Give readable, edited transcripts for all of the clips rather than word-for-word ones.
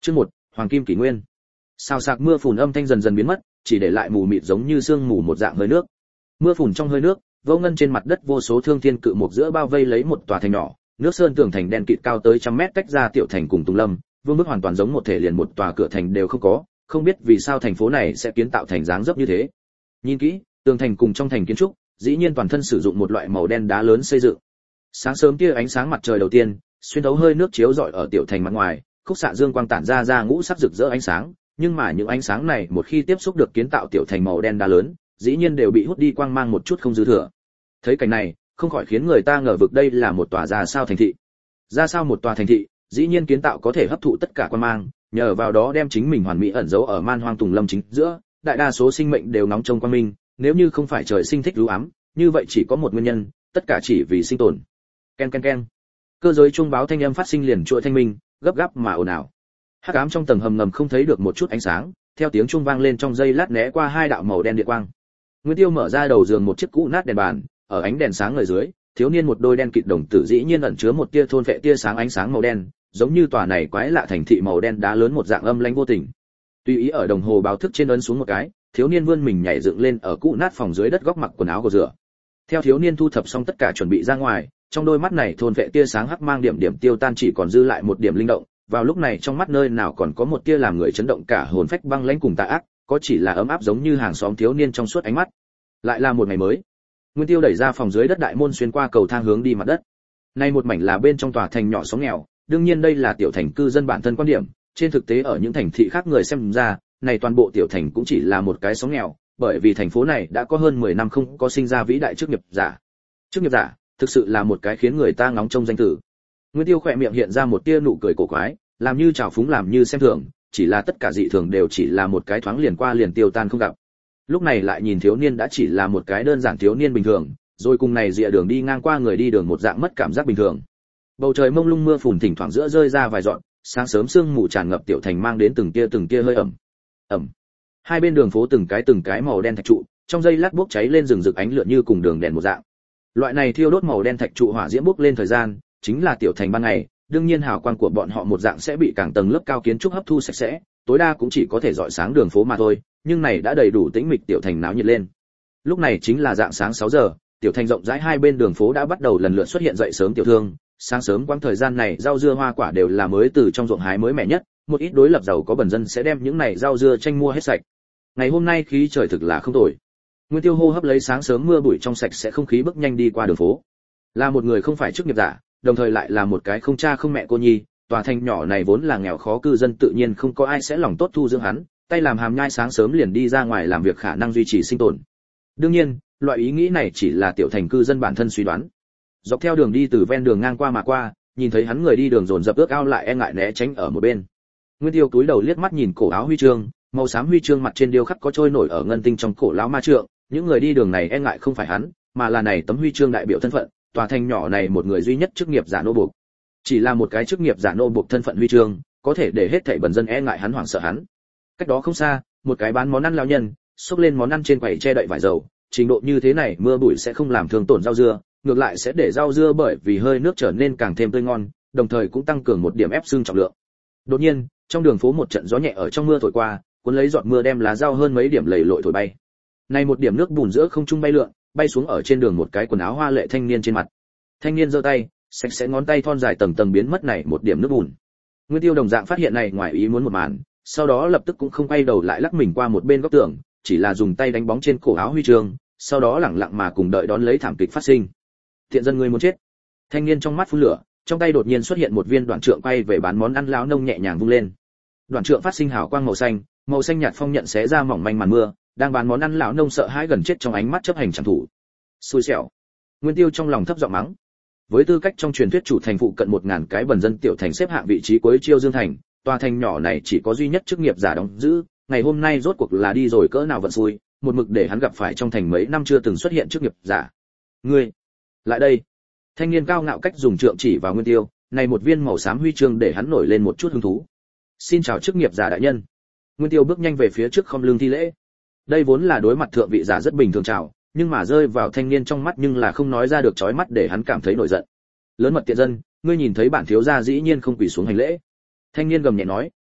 Chương 1, Hoàng kim kỷ nguyên. Sao sạc mưa phùn âm thanh dần dần biến mất, chỉ để lại mù mịt giống như sương mù một dạng hơi nước. Mưa phùn trong hơi nước, vô ngân trên mặt đất vô số thương thiên cự mục giữa bao vây lấy một tòa thành nhỏ, nước sơn tường thành đen kịt cao tới trăm mét cách ra tiểu thành cùng Tùng Lâm, vương bức hoàn toàn giống một thể liền một tòa cửa thành đều không có, không biết vì sao thành phố này sẽ kiến tạo thành dáng dấp như thế. Nhìn kỹ, tường thành cùng trong thành kiến trúc, dĩ nhiên toàn thân sử dụng một loại màu đen đá lớn xây dựng. Sáng sớm tia ánh sáng mặt trời đầu tiên, xuyên thấu hơi nước chiếu rọi ở tiểu thành mặt ngoài, khúc xạ dương quang tản ra ngũ sắc rực rỡ ánh sáng, nhưng mà những ánh sáng này một khi tiếp xúc được kiến tạo tiểu thành màu đen đá lớn, dĩ nhiên đều bị hút đi quang mang một chút không dư thừa. Thấy cảnh này, không khỏi khiến người ta ngờ vực đây là một tòa ra sao thành thị. Ra sao một tòa thành thị, dĩ nhiên kiến tạo có thể hấp thụ tất cả quang mang, nhờ vào đó đem chính mình hoàn mỹ ẩn giấu ở man hoang Tùng Lâm chính giữa, đại đa số sinh mệnh đều nóng trong quang minh, nếu như không phải trời sinh thích u ám, như vậy chỉ có một nguyên nhân, tất cả chỉ vì sinh tồn. Ken ken ken. Cơ giới trung báo thanh âm phát sinh liền chuỗi thanh minh, gấp gáp mà ồn ào. Hắc ám trong tầng hầm ngầm không thấy được một chút ánh sáng, theo tiếng chuông vang lên trong giây lát né qua hai đạo màu đen điện quang. Nguyên Tiêu mở ra đầu giường một chiếc cũ nát đèn bàn, ở ánh đèn sáng ở dưới, thiếu niên một đôi đen kịt đồng tử dĩ nhiên ẩn chứa một tia thôn phệ tia sáng ánh sáng màu đen, giống như tòa này quái lạ thành thị màu đen đá lớn một dạng âm lãnh vô tình. Tùy ý ở đồng hồ báo thức trên ấn xuống một cái, thiếu niên vươn mình nhảy dựng lên ở cũ nát phòng dưới đất góc mặc quần áo của rửa. Theo thiếu niên thu thập xong tất cả chuẩn bị ra ngoài, trong đôi mắt này thôn vệ tia sáng hắc mang điểm điểm tiêu tan, chỉ còn dư lại một điểm linh động. Vào lúc này trong mắt nơi nào còn có một tia làm người chấn động cả hồn phách băng lãnh cùng tà ác, có chỉ là ấm áp giống như hàng xóm thiếu niên trong suốt ánh mắt. Lại là một ngày mới. Nguyên Tiêu đẩy ra phòng dưới đất đại môn xuyên qua cầu thang hướng đi mặt đất. Nay một mảnh là bên trong tòa thành nhỏ xóm nghèo, đương nhiên đây là tiểu thành cư dân bản thân quan điểm, trên thực tế ở những thành thị khác người xem ra, này toàn bộ tiểu thành cũng chỉ là một cái xóm nghèo, bởi vì thành phố này đã có hơn 10 năm không có sinh ra vĩ đại chức nghiệp giả. Chức nghiệp giả, thực sự là một cái khiến người ta ngóng trông danh tử. Nguyên Tiêu khỏe miệng hiện ra một tia nụ cười cổ quái, làm như trào phúng làm như xem thường, chỉ là tất cả dị thường đều chỉ là một cái thoáng liền qua liền tiêu tan không gặp. Lúc này lại nhìn thiếu niên đã chỉ là một cái đơn giản thiếu niên bình thường, rồi cùng này dịa đường đi ngang qua người đi đường một dạng mất cảm giác bình thường. Bầu trời mông lung mưa phùn thỉnh thoảng giữa rơi ra vài giọt, sáng sớm sương mù tràn ngập tiểu thành mang đến từng tia hơi ẩm. Ẩm. Hai bên đường phố từng cái màu đen thạch trụ, trong giây lát bốc cháy lên rừng rực ánh lửa như cùng đường đèn một dạng. Loại này thiêu đốt màu đen thạch trụ hỏa diễm bốc lên thời gian, chính là tiểu thành ban ngày, đương nhiên hào quang của bọn họ một dạng sẽ bị càng tầng lớp cao kiến trúc hấp thu sạch sẽ, tối đa cũng chỉ có thể rọi sáng đường phố mà thôi, nhưng này đã đầy đủ tĩnh mịch tiểu thành náo nhiệt lên. Lúc này chính là dạng sáng 6 giờ, tiểu thành rộng rãi hai bên đường phố đã bắt đầu lần lượt xuất hiện dậy sớm tiểu thương, sáng sớm quãng thời gian này rau dưa hoa quả đều là mới từ trong ruộng hái mới mẻ nhất, một ít đối lập giàu có bần dân sẽ đem những này rau dưa tranh mua hết sạch. Ngày hôm nay khí trời thực là không tồi. Nguyên Tiêu hô hấp lấy sáng sớm mưa bụi trong sạch sẽ không khí bước nhanh đi qua đường phố. Là một người không phải chức nghiệp giả, đồng thời lại là một cái không cha không mẹ cô nhi, tòa thành nhỏ này vốn là nghèo khó cư dân tự nhiên không có ai sẽ lòng tốt thu dưỡng hắn, tay làm hàm nhai sáng sớm liền đi ra ngoài làm việc khả năng duy trì sinh tồn. Đương nhiên, loại ý nghĩ này chỉ là tiểu thành cư dân bản thân suy đoán. Dọc theo đường đi từ ven đường ngang qua mà qua, nhìn thấy hắn người đi đường dồn dập ước ao lại e ngại né tránh ở một bên. Nguyên Tiêu cúi đầu liếc mắt nhìn cổ áo huy chương, màu xám huy chương mặt trên điêu khắc có trôi nổi ở ngân tinh trong cổ lão ma trượng, những người đi đường này e ngại không phải hắn, mà là này tấm huy chương đại biểu thân phận, tòa thành nhỏ này một người duy nhất chức nghiệp giả nô buộc. Chỉ là một cái chức nghiệp giả nô buộc thân phận huy chương, có thể để hết thảy bần dân e ngại hắn hoảng sợ hắn. Cách đó không xa, một cái bán món ăn lão nhân, xốc lên món ăn trên quầy che đậy vải dầu, trình độ như thế này mưa bụi sẽ không làm thương tổn rau dưa, ngược lại sẽ để rau dưa bởi vì hơi nước trở nên càng thêm tươi ngon, đồng thời cũng tăng cường một điểm ép xương trọng lượng. Đột nhiên, trong đường phố một trận gió nhẹ ở trong mưa thổi qua, cuốn lấy giọt mưa đem lá rau hơn mấy điểm lầy lội thổi bay. Này một điểm nước bùn giữa không trung bay lượn, bay xuống ở trên đường một cái quần áo hoa lệ thanh niên trên mặt. Thanh niên giơ tay, sạch sẽ ngón tay thon dài tầng tầng biến mất này một điểm nước bùn. Nguyên Tiêu đồng dạng phát hiện này ngoài ý muốn một màn, sau đó lập tức cũng không quay đầu lại lắc mình qua một bên góc tường, chỉ là dùng tay đánh bóng trên cổ áo huy chương, sau đó lẳng lặng mà cùng đợi đón lấy thảm kịch phát sinh. Thiện dân người muốn chết. Thanh niên trong mắt phun lửa, trong tay đột nhiên xuất hiện một viên đoạn trượng quay về bán món ăn lão nông nhẹ nhàng vung lên. Đoạn trượng phát sinh hào quang màu xanh nhạt phong nhận xé ra mỏng manh màn mưa, đang bán món ăn lão nông sợ hãi gần chết trong ánh mắt chấp hành chẳng thủ. Xui xẻo. Nguyên Tiêu trong lòng thấp giọng mắng. Với tư cách trong truyền thuyết chủ thành phụ cận 1000 cái bần dân tiểu thành xếp hạng vị trí cuối Chiêu Dương thành, tòa thành nhỏ này chỉ có duy nhất chức nghiệp giả đóng giữ, ngày hôm nay rốt cuộc là đi rồi cỡ nào vận xui, một mực để hắn gặp phải trong thành mấy năm chưa từng xuất hiện chức nghiệp giả. Ngươi, lại đây. Thanh niên cao ngạo cách dùng trượng chỉ vào Nguyên Tiêu, này một viên màu xám huy chương để hắn nổi lên một chút hứng thú. Xin chào chức nghiệp giả đại nhân. Nguyên Tiêu bước nhanh về phía trước khom lưng thi lễ. Đây vốn là đối mặt thượng vị giả rất bình thường chào, nhưng mà rơi vào thanh niên trong mắt nhưng là không nói ra được chói mắt để hắn cảm thấy nổi giận. Lớn mật tiện dân, ngươi nhìn thấy bản thiếu gia dĩ nhiên không quỳ xuống hành lễ. Thanh niên gầm nhẹ nói,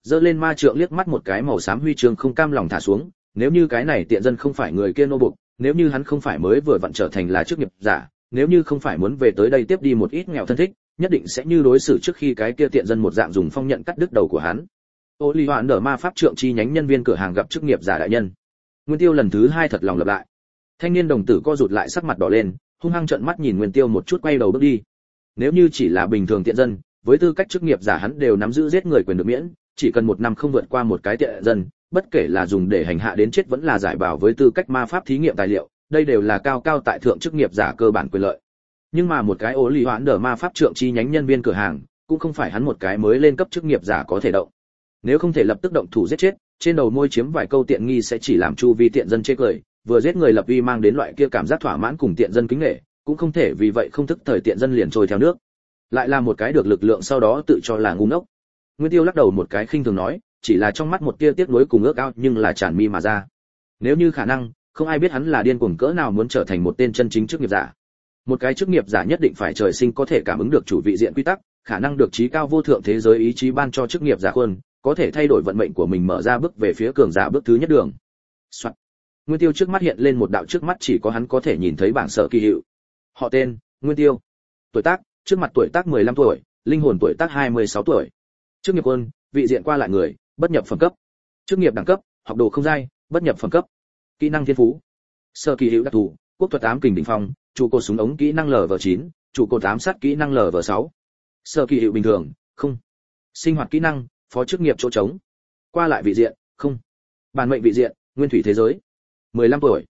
giơ lên ma trượng liếc mắt một cái màu xám huy chương không cam lòng thả xuống, nếu như cái này tiện dân không phải người kia nô buộc, nếu như hắn không phải mới vừa vặn trở thành là chức nghiệp giả, nếu như không phải muốn về tới đây tiếp đi một ít nghèo thân thích, nhất định sẽ như đối xử trước khi cái kia tiện dân một dạng dùng phong nhận cắt đứt đầu của hắn. Ô Lý Hoạn nở ma pháp trượng chi nhánh nhân viên cửa hàng gặp chức nghiệp giả đại nhân. Nguyên Tiêu lần thứ 2 thật lòng lặp lại. Thanh niên đồng tử co rụt lại sắc mặt đỏ lên, hung hăng trợn mắt nhìn Nguyên Tiêu một chút quay đầu bước đi. Nếu như chỉ là bình thường tiện dân, với tư cách chức nghiệp giả hắn đều nắm giữ giết người quyền được miễn, chỉ cần 1 năm không vượt qua một cái tiện dân, bất kể là dùng để hành hạ đến chết vẫn là giải bảo với tư cách ma pháp thí nghiệm tài liệu, đây đều là cao cao tại thượng chức nghiệp giả cơ bản quyền lợi. Nhưng mà một cái Ô Lý Hoạn nở ma pháp trượng chi nhánh nhân viên cửa hàng, cũng không phải hắn một cái mới lên cấp chức nghiệp giả có thể động. Nếu không thể lập tức động thủ giết chết, trên đầu môi chiếm vài câu tiện nghi sẽ chỉ làm chu vi tiện dân chê cười, vừa giết người lập uy mang đến loại kia cảm giác thỏa mãn cùng tiện dân kính nể, cũng không thể vì vậy không thức thời tiện dân liền trôi theo nước. Lại là một cái được lực lượng sau đó tự cho là ngu ngốc. Nguyên Tiêu lắc đầu một cái khinh thường nói, chỉ là trong mắt một tia tiếc nuối cùng ước ao nhưng là tràn mi mà ra. Nếu như khả năng, không ai biết hắn là điên cuồng cỡ nào muốn trở thành một tên chân chính chức nghiệp giả. Một cái chức nghiệp giả nhất định phải trời sinh có thể cảm ứng được chủ vị diện quy tắc, khả năng được trí cao vô thượng thế giới ý chí ban cho chức nghiệp giả khuôn, có thể thay đổi vận mệnh của mình mở ra bước về phía cường giả bước thứ nhất đường. Soạn. Nguyên Tiêu trước mắt hiện lên một đạo trước mắt chỉ có hắn có thể nhìn thấy bảng sở kỳ hiệu. Họ tên, Nguyên Tiêu. Tuổi tác, trước mặt tuổi tác 15 tuổi, linh hồn tuổi tác 26 tuổi. Chức nghiệp quân, vị diện qua lại người, bất nhập phẩm cấp. Chức nghiệp đẳng cấp, học đồ không giai, bất nhập phẩm cấp. Kỹ năng thiên phú. Sở kỳ hiệu đặc thù, quốc thuật ám kình đỉnh phong, trụ cột súng ống kỹ năng LV9, trụ cột ám sát kỹ năng LV6. Sở kỳ hiệu bình thường, không. Sinh hoạt kỹ năng, phó chức nghiệp chỗ trống. Qua lại vị diện, không. Bản mệnh vị diện, nguyên thủy thế giới. 15 tuổi,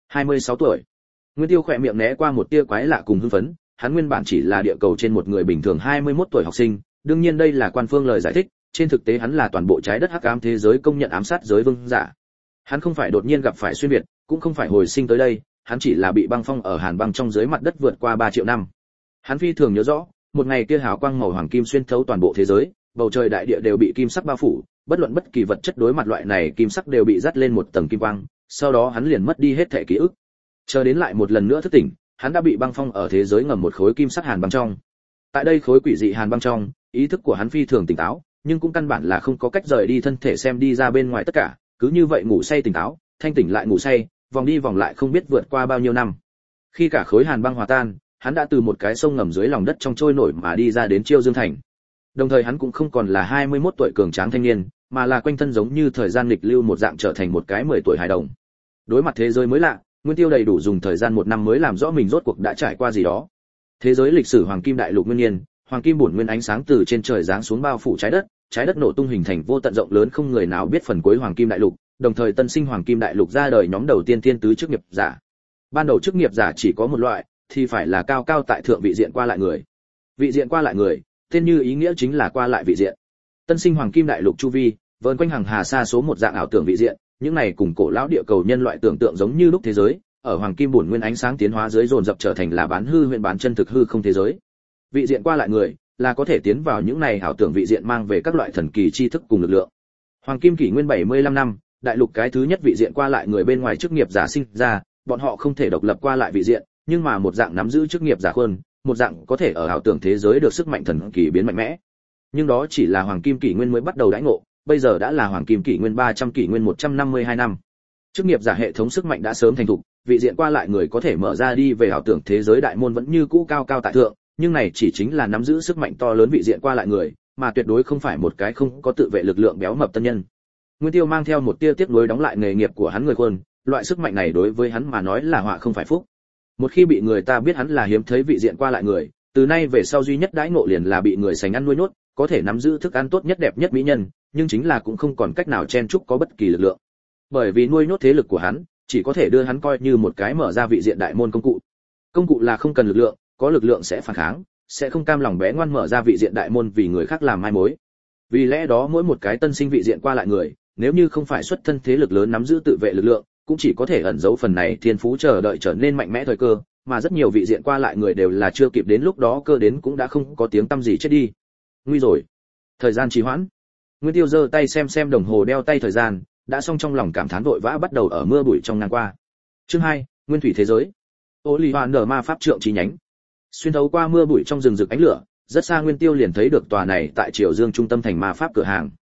26 tuổi. Nguyên Tiêu khỏe miệng né qua một tia quái lạ cùng hưng phấn, hắn nguyên bản chỉ là địa cầu trên một người bình thường 21 tuổi học sinh, đương nhiên đây là quan phương lời giải thích, trên thực tế hắn là toàn bộ trái đất hắc ám thế giới công nhận ám sát giới vương giả. Hắn không phải đột nhiên gặp phải xuyên việt, cũng không phải hồi sinh tới đây, hắn chỉ là bị băng phong ở hàn băng trong dưới mặt đất vượt qua 3 triệu năm. Hắn phi thường nhớ rõ, một ngày kia hào quang màu hoàng kim xuyên thấu toàn bộ thế giới, bầu trời đại địa đều bị kim sắc bao phủ, bất luận bất kỳ vật chất đối mặt loại này kim sắc đều bị dắt lên một tầng kim quang, sau đó hắn liền mất đi hết thể ký ức. Chờ đến lại một lần nữa thức tỉnh, hắn đã bị băng phong ở thế giới ngầm một khối kim sắc hàn băng trong. Tại đây khối quỷ dị hàn băng trong, ý thức của hắn phi thường tỉnh táo, nhưng cũng căn bản là không có cách rời đi thân thể xem đi ra bên ngoài tất cả, cứ như vậy ngủ say tỉnh táo, thanh tỉnh lại ngủ say, vòng đi vòng lại không biết vượt qua bao nhiêu năm. Khi cả khối hàn băng hòa tan, hắn đã từ một cái sông ngầm dưới lòng đất trong trôi nổi mà đi ra đến Chiêu Dương thành. Đồng thời hắn cũng không còn là 21 tuổi cường tráng thanh niên, mà là quanh thân giống như thời gian nghịch lưu một dạng trở thành một cái 10 tuổi hài đồng. Đối mặt thế giới mới lạ, Nguyên Tiêu đầy đủ dùng thời gian 1 năm mới làm rõ mình rốt cuộc đã trải qua gì đó. Thế giới lịch sử Hoàng Kim Đại Lục nguyên niên, Hoàng Kim bổn nguyên ánh sáng từ trên trời giáng xuống bao phủ trái đất nổ tung hình thành vô tận rộng lớn không người nào biết phần cuối Hoàng Kim Đại Lục, đồng thời tân sinh Hoàng Kim Đại Lục ra đời nhóm đầu tiên thiên tứ chức nghiệp giả. Ban đầu chức nghiệp giả chỉ có một loại, thì phải là cao cao tại thượng vị diện qua lại người. Vị diện qua lại người, tên như ý nghĩa chính là qua lại vị diện. Tân sinh Hoàng Kim Đại Lục chu vi, vờn quanh hàng hà sa số một dạng ảo tưởng vị diện, những này cùng cổ lão địa cầu nhân loại tưởng tượng giống như lúc thế giới, ở Hoàng Kim bổn nguyên ánh sáng tiến hóa dưới dồn dập trở thành là bán hư huyện bán chân thực hư không thế giới. Vị diện qua lại người, là có thể tiến vào những này ảo tưởng vị diện mang về các loại thần kỳ tri thức cùng lực lượng. Hoàng Kim kỷ nguyên 75 năm, đại lục cái thứ nhất vị diện qua lại người bên ngoài chức nghiệp giả sinh ra, bọn họ không thể độc lập qua lại vị diện, nhưng mà một dạng nắm giữ chức nghiệp giả hơn, một dạng có thể ở ảo tưởng thế giới được sức mạnh thần kỳ biến mạnh mẽ. Nhưng đó chỉ là Hoàng Kim kỷ nguyên mới bắt đầu đãi ngộ, bây giờ đã là Hoàng Kim kỷ nguyên 300 kỷ nguyên 152 năm. Chức nghiệp giả hệ thống sức mạnh đã sớm thành thục, vị diện qua lại người có thể mở ra đi về ảo tưởng thế giới đại môn vẫn như cũ cao cao tại thượng, nhưng này chỉ chính là nắm giữ sức mạnh to lớn vị diện qua lại người, mà tuyệt đối không phải một cái không có tự vệ lực lượng béo mập tân nhân. Nguyên Tiêu mang theo một tia tiếc nuối đóng lại nghề nghiệp của hắn người quân, loại sức mạnh này đối với hắn mà nói là họa không phải phúc. Một khi bị người ta biết hắn là hiếm thấy vị diện qua lại người, từ nay về sau duy nhất đãi ngộ liền là bị người sành ăn nuôi nhốt, có thể nắm giữ thức ăn tốt nhất đẹp nhất mỹ nhân, nhưng chính là cũng không còn cách nào chen chúc có bất kỳ lực lượng. Bởi vì nuôi nhốt thế lực của hắn, chỉ có thể đưa hắn coi như một cái mở ra vị diện đại môn công cụ. Công cụ là không cần lực lượng, có lực lượng sẽ phản kháng, sẽ không cam lòng bé ngoan mở ra vị diện đại môn vì người khác làm mai mối. Vì lẽ đó mỗi một cái tân sinh vị diện qua lại người, nếu như không phải xuất thân thế lực lớn nắm giữ tự vệ lực lượng, cũng chỉ có thể ẩn giấu phần này thiên phú chờ đợi trở nên mạnh mẽ thời cơ, mà rất nhiều vị diện qua lại người đều là chưa kịp đến lúc đó cơ đến cũng đã không có tiếng tăm gì chết đi. Nguy rồi. Thời gian trì hoãn. Nguyên Tiêu giơ tay xem đồng hồ đeo tay thời gian, đã xong trong lòng cảm thán vội vã bắt đầu ở mưa bụi trong ngang qua. Chương 2, Nguyên thủy thế giới. Ô Lý Hoàn nở ma pháp trượng chi nhánh. Xuyên thấu qua mưa bụi trong rừng rực ánh lửa, rất xa Nguyên Tiêu liền thấy được tòa này tại Triều Dương trung tâm thành ma pháp cửa hàng.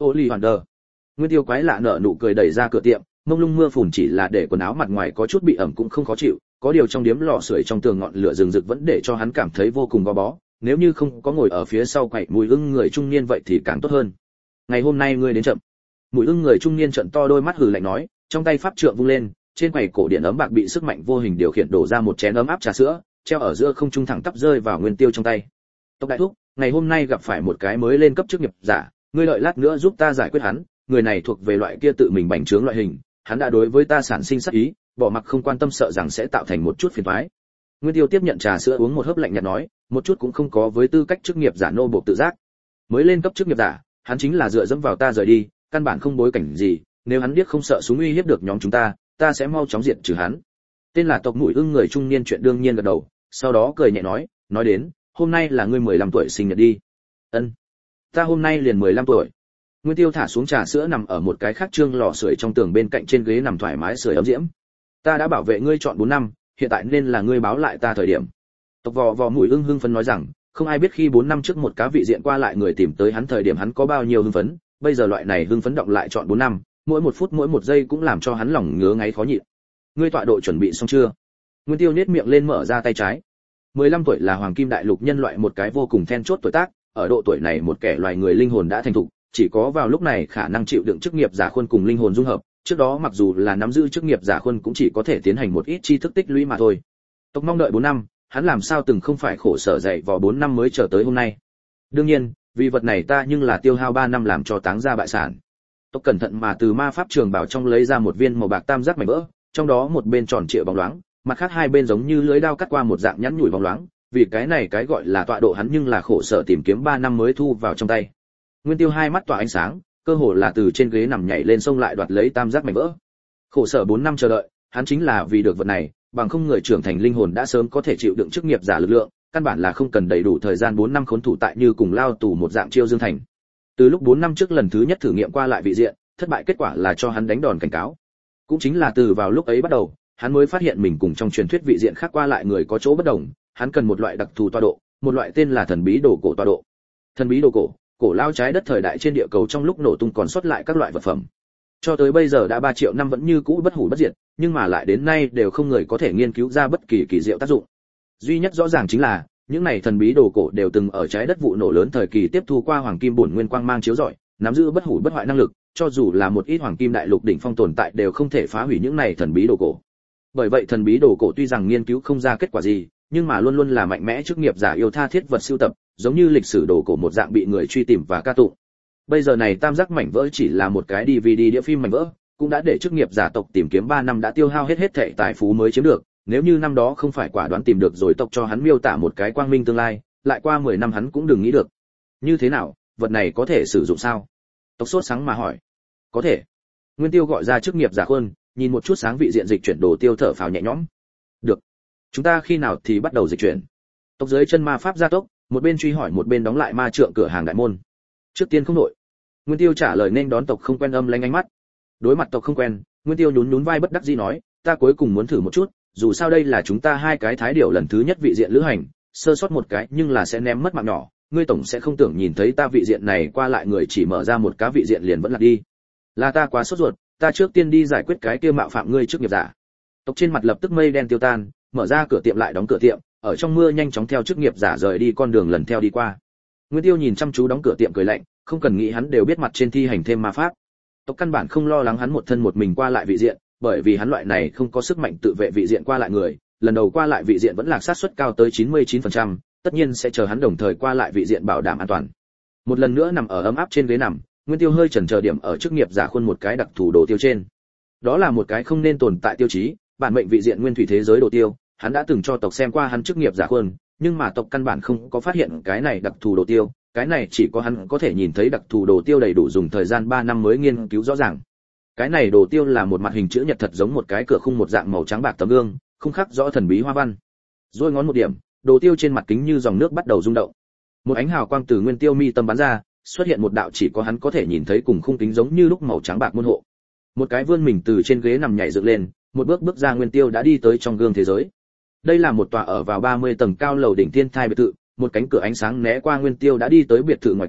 Ollivander. Nguyên Tiêu quái lạ nở nụ cười đẩy ra cửa tiệm, mông lung mưa phùn chỉ là để quần áo mặt ngoài có chút bị ẩm cũng không khó chịu, có điều trong điếm lò sưởi trong tường ngọn lửa rừng rực vẫn để cho hắn cảm thấy vô cùng gò bó, nếu như không có ngồi ở phía sau quậy Mùi Ưng người trung niên vậy thì càng tốt hơn. Ngày hôm nay ngươi đến chậm. Mùi Ưng người trung niên trợn to đôi mắt hừ lạnh nói, trong tay pháp trượng vung lên, trên quầy cổ điện ấm bạc bị sức mạnh vô hình điều khiển đổ ra một chén ấm áp trà sữa, treo ở giữa không trung thẳng tắp rơi vào Nguyên Tiêu trong tay. Tộc đại thúc, ngày hôm nay gặp phải một cái mới lên cấp chức nghiệp giả, ngươi đợi lát nữa giúp ta giải quyết hắn, người này thuộc về loại kia tự mình bành trướng loại hình, hắn đã đối với ta sản sinh sát ý, bỏ mặc không quan tâm sợ rằng sẽ tạo thành một chút phiền toái. Nguyên Tiêu tiếp nhận trà sữa uống một hớp lạnh nhạt nói, một chút cũng không có với tư cách chức nghiệp giả nô bộc tự giác. Mới lên cấp chức nghiệp giả, hắn chính là dựa dẫm vào ta rời đi, căn bản không bối cảnh gì, nếu hắn biết không sợ súng uy hiếp được nhóm chúng ta sẽ mau chóng diệt trừ hắn. Tên là Tộc Mũi Ưng người trung niên chuyện đương nhiên gật đầu, sau đó cười nhẹ nói đến, hôm nay là ngươi 15 tuổi sinh nhật đi. Ân, ta hôm nay liền 15 tuổi. Nguyên Tiêu thả xuống trà sữa nằm ở một cái khác trương lò sưởi trong tường bên cạnh trên ghế nằm thoải mái sưởi ấm diễm. Ta đã bảo vệ ngươi chọn 4 năm, hiện tại nên là ngươi báo lại ta thời điểm. Tộc Vò Mũi Ưng hưng phấn nói rằng, không ai biết khi 4 năm trước một cá vị diện qua lại người tìm tới hắn thời điểm hắn có bao nhiêu hưng phấn, bây giờ loại này hưng phấn động lại chọn 4 năm, mỗi một phút mỗi một giây cũng làm cho hắn lòng ngứa ngáy khó nhịn. Ngươi tọa độ chuẩn bị xong chưa? Nguyên Tiêu nhếch miệng lên mở ra tay trái. 15 tuổi là hoàng kim đại lục nhân loại một cái vô cùng then chốt tuổi tác, ở độ tuổi này một kẻ loài người linh hồn đã thành thục, chỉ có vào lúc này khả năng chịu đựng chức nghiệp giả khuôn cùng linh hồn dung hợp, trước đó mặc dù là nắm giữ chức nghiệp giả khuôn cũng chỉ có thể tiến hành một ít tri thức tích lũy mà thôi. Tộc mong đợi 4 năm, hắn làm sao từng không phải khổ sở dạy vò 4 năm mới chờ tới hôm nay. Đương nhiên, vì vật này ta nhưng là tiêu hao 3 năm làm cho táng ra bại sản. Tộc cẩn thận mà từ ma pháp trường bảo trong lấy ra một viên màu bạc tam giác mảnh vỡ, trong đó một bên tròn trịa bóng loáng, mặt khác hai bên giống như lưỡi dao cắt qua một dạng nhẵn nhủi bóng loáng, vì cái này cái gọi là tọa độ hắn nhưng là khổ sở tìm kiếm 3 năm mới thu vào trong tay. Nguyên Tiêu hai mắt tỏa ánh sáng, cơ hồ là từ trên ghế nằm nhảy lên xông lại đoạt lấy tam giác mảnh vỡ. Khổ sở 4 năm chờ đợi, hắn chính là vì được vật này, bằng không người trưởng thành linh hồn đã sớm có thể chịu đựng chức nghiệp giả lực lượng, căn bản là không cần đầy đủ thời gian 4 năm khốn thủ tại như cùng lao tù một dạng chiêu dương thành. Từ lúc 4 năm trước lần thứ nhất thử nghiệm qua lại vị diện, thất bại kết quả là cho hắn đánh đòn cảnh cáo. Cũng chính là từ vào lúc ấy bắt đầu, hắn mới phát hiện mình cùng trong truyền thuyết vị diện khác qua lại người có chỗ bất đồng, hắn cần một loại đặc thù tọa độ, một loại tên là thần bí đồ cổ tọa độ. Thần bí đồ cổ, cổ lao trái đất thời đại trên địa cầu trong lúc nổ tung còn sót lại các loại vật phẩm. Cho tới bây giờ đã 3 triệu năm vẫn như cũ bất hủ bất diệt, nhưng mà lại đến nay đều không người có thể nghiên cứu ra bất kỳ kỳ diệu tác dụng. Duy nhất rõ ràng chính là, những này thần bí đồ cổ đều từng ở trái đất vụ nổ lớn thời kỳ tiếp thu qua hoàng kim bổn nguyên quang mang chiếu rọi, nắm giữ bất hủ bất hoại năng lực, cho dù là một ít hoàng kim đại lục đỉnh phong tồn tại đều không thể phá hủy những này thần bí đồ cổ. Bởi vậy thần bí đồ cổ tuy rằng nghiên cứu không ra kết quả gì, nhưng mà luôn luôn là mạnh mẽ chức nghiệp giả yêu tha thiết vật sưu tập, giống như lịch sử đồ cổ một dạng bị người truy tìm và ca tụng. Bây giờ này tam giác mảnh vỡ chỉ là một cái DVD đĩa phim mảnh vỡ, cũng đã để chức nghiệp giả tộc tìm kiếm 3 năm đã tiêu hao hết thảy tài phú mới chiếm được, nếu như năm đó không phải quả đoán tìm được rồi tộc cho hắn miêu tả một cái quang minh tương lai, lại qua 10 năm hắn cũng đừng nghĩ được. Như thế nào, vật này có thể sử dụng sao? Tộc sốt sáng mà hỏi. Có thể. Nguyên Tiêu gọi ra chức nghiệp giả khuôn, nhìn một chút sáng vị diện dịch chuyển đồ tiêu thở phào nhẹ nhõm. Được. Chúng ta khi nào thì bắt đầu dịch chuyển? Tộc dưới chân ma pháp gia tốc, một bên truy hỏi một bên đóng lại ma trượng cửa hàng đại môn. Trước tiên không nội. Nguyên Tiêu trả lời nên đón tộc không quen âm lanh ánh mắt. Đối mặt tộc không quen, Nguyên Tiêu nhún vai bất đắc dĩ nói, ta cuối cùng muốn thử một chút, dù sao đây là chúng ta hai cái thái điểu lần thứ nhất vị diện lữ hành, sơ sót một cái nhưng là sẽ ném mất mạng nhỏ, ngươi tổng sẽ không tưởng nhìn thấy ta vị diện này qua lại người chỉ mở ra một cá vị diện liền vẫn là đi. Là ta quá sốt ruột, ta trước tiên đi giải quyết cái kia mạo phạm ngươi trước nghiệp giả. Tộc trên mặt lập tức mây đen tiêu tan, mở ra cửa tiệm lại đóng cửa tiệm, ở trong mưa nhanh chóng theo chức nghiệp giả rời đi con đường lần theo đi qua. Nguyên Tiêu nhìn chăm chú đóng cửa tiệm cười lạnh, không cần nghĩ hắn đều biết mặt trên thi hành thêm ma pháp. Tộc căn bản không lo lắng hắn một thân một mình qua lại vị diện, bởi vì hắn loại này không có sức mạnh tự vệ vị diện qua lại người, lần đầu qua lại vị diện vẫn là xác suất cao tới 99%, tất nhiên sẽ chờ hắn đồng thời qua lại vị diện bảo đảm an toàn. Một lần nữa nằm ở ấm áp trên ghế nằm, Nguyên Tiêu hơi chần chờ điểm ở chức nghiệp giả khuôn một cái đặc thù đồ tiêu trên. Đó là một cái không nên tồn tại tiêu chí, bản mệnh vị diện nguyên thủy thế giới đồ tiêu, hắn đã từng cho tộc xem qua hắn chức nghiệp giả khuôn, nhưng mà tộc căn bản không có phát hiện cái này đặc thù đồ tiêu, cái này chỉ có hắn có thể nhìn thấy đặc thù đồ tiêu đầy đủ dùng thời gian 3 năm mới nghiên cứu rõ ràng. Cái này đồ tiêu là một mặt hình chữ nhật thật giống một cái cửa khung một dạng màu trắng bạc tấm gương, không khắc rõ thần bí hoa văn. Rồi ngón một điểm, đồ tiêu trên mặt kính như dòng nước bắt đầu rung động. Một ánh hào quang từ Nguyên Tiêu mi tâm bắn ra, xuất hiện một đạo chỉ có hắn có thể nhìn thấy cùng khung kính giống như lúc màu trắng bạc môn hộ. Một cái vươn mình từ trên ghế nằm nhảy dựng lên, một bước ra Nguyên Tiêu đã đi tới trong gương thế giới. Đây là một tòa ở vào 30 tầng cao lầu đỉnh thiên thai biệt thự, một cánh cửa ánh sáng né qua Nguyên Tiêu đã đi tới biệt thự ngoài cửa,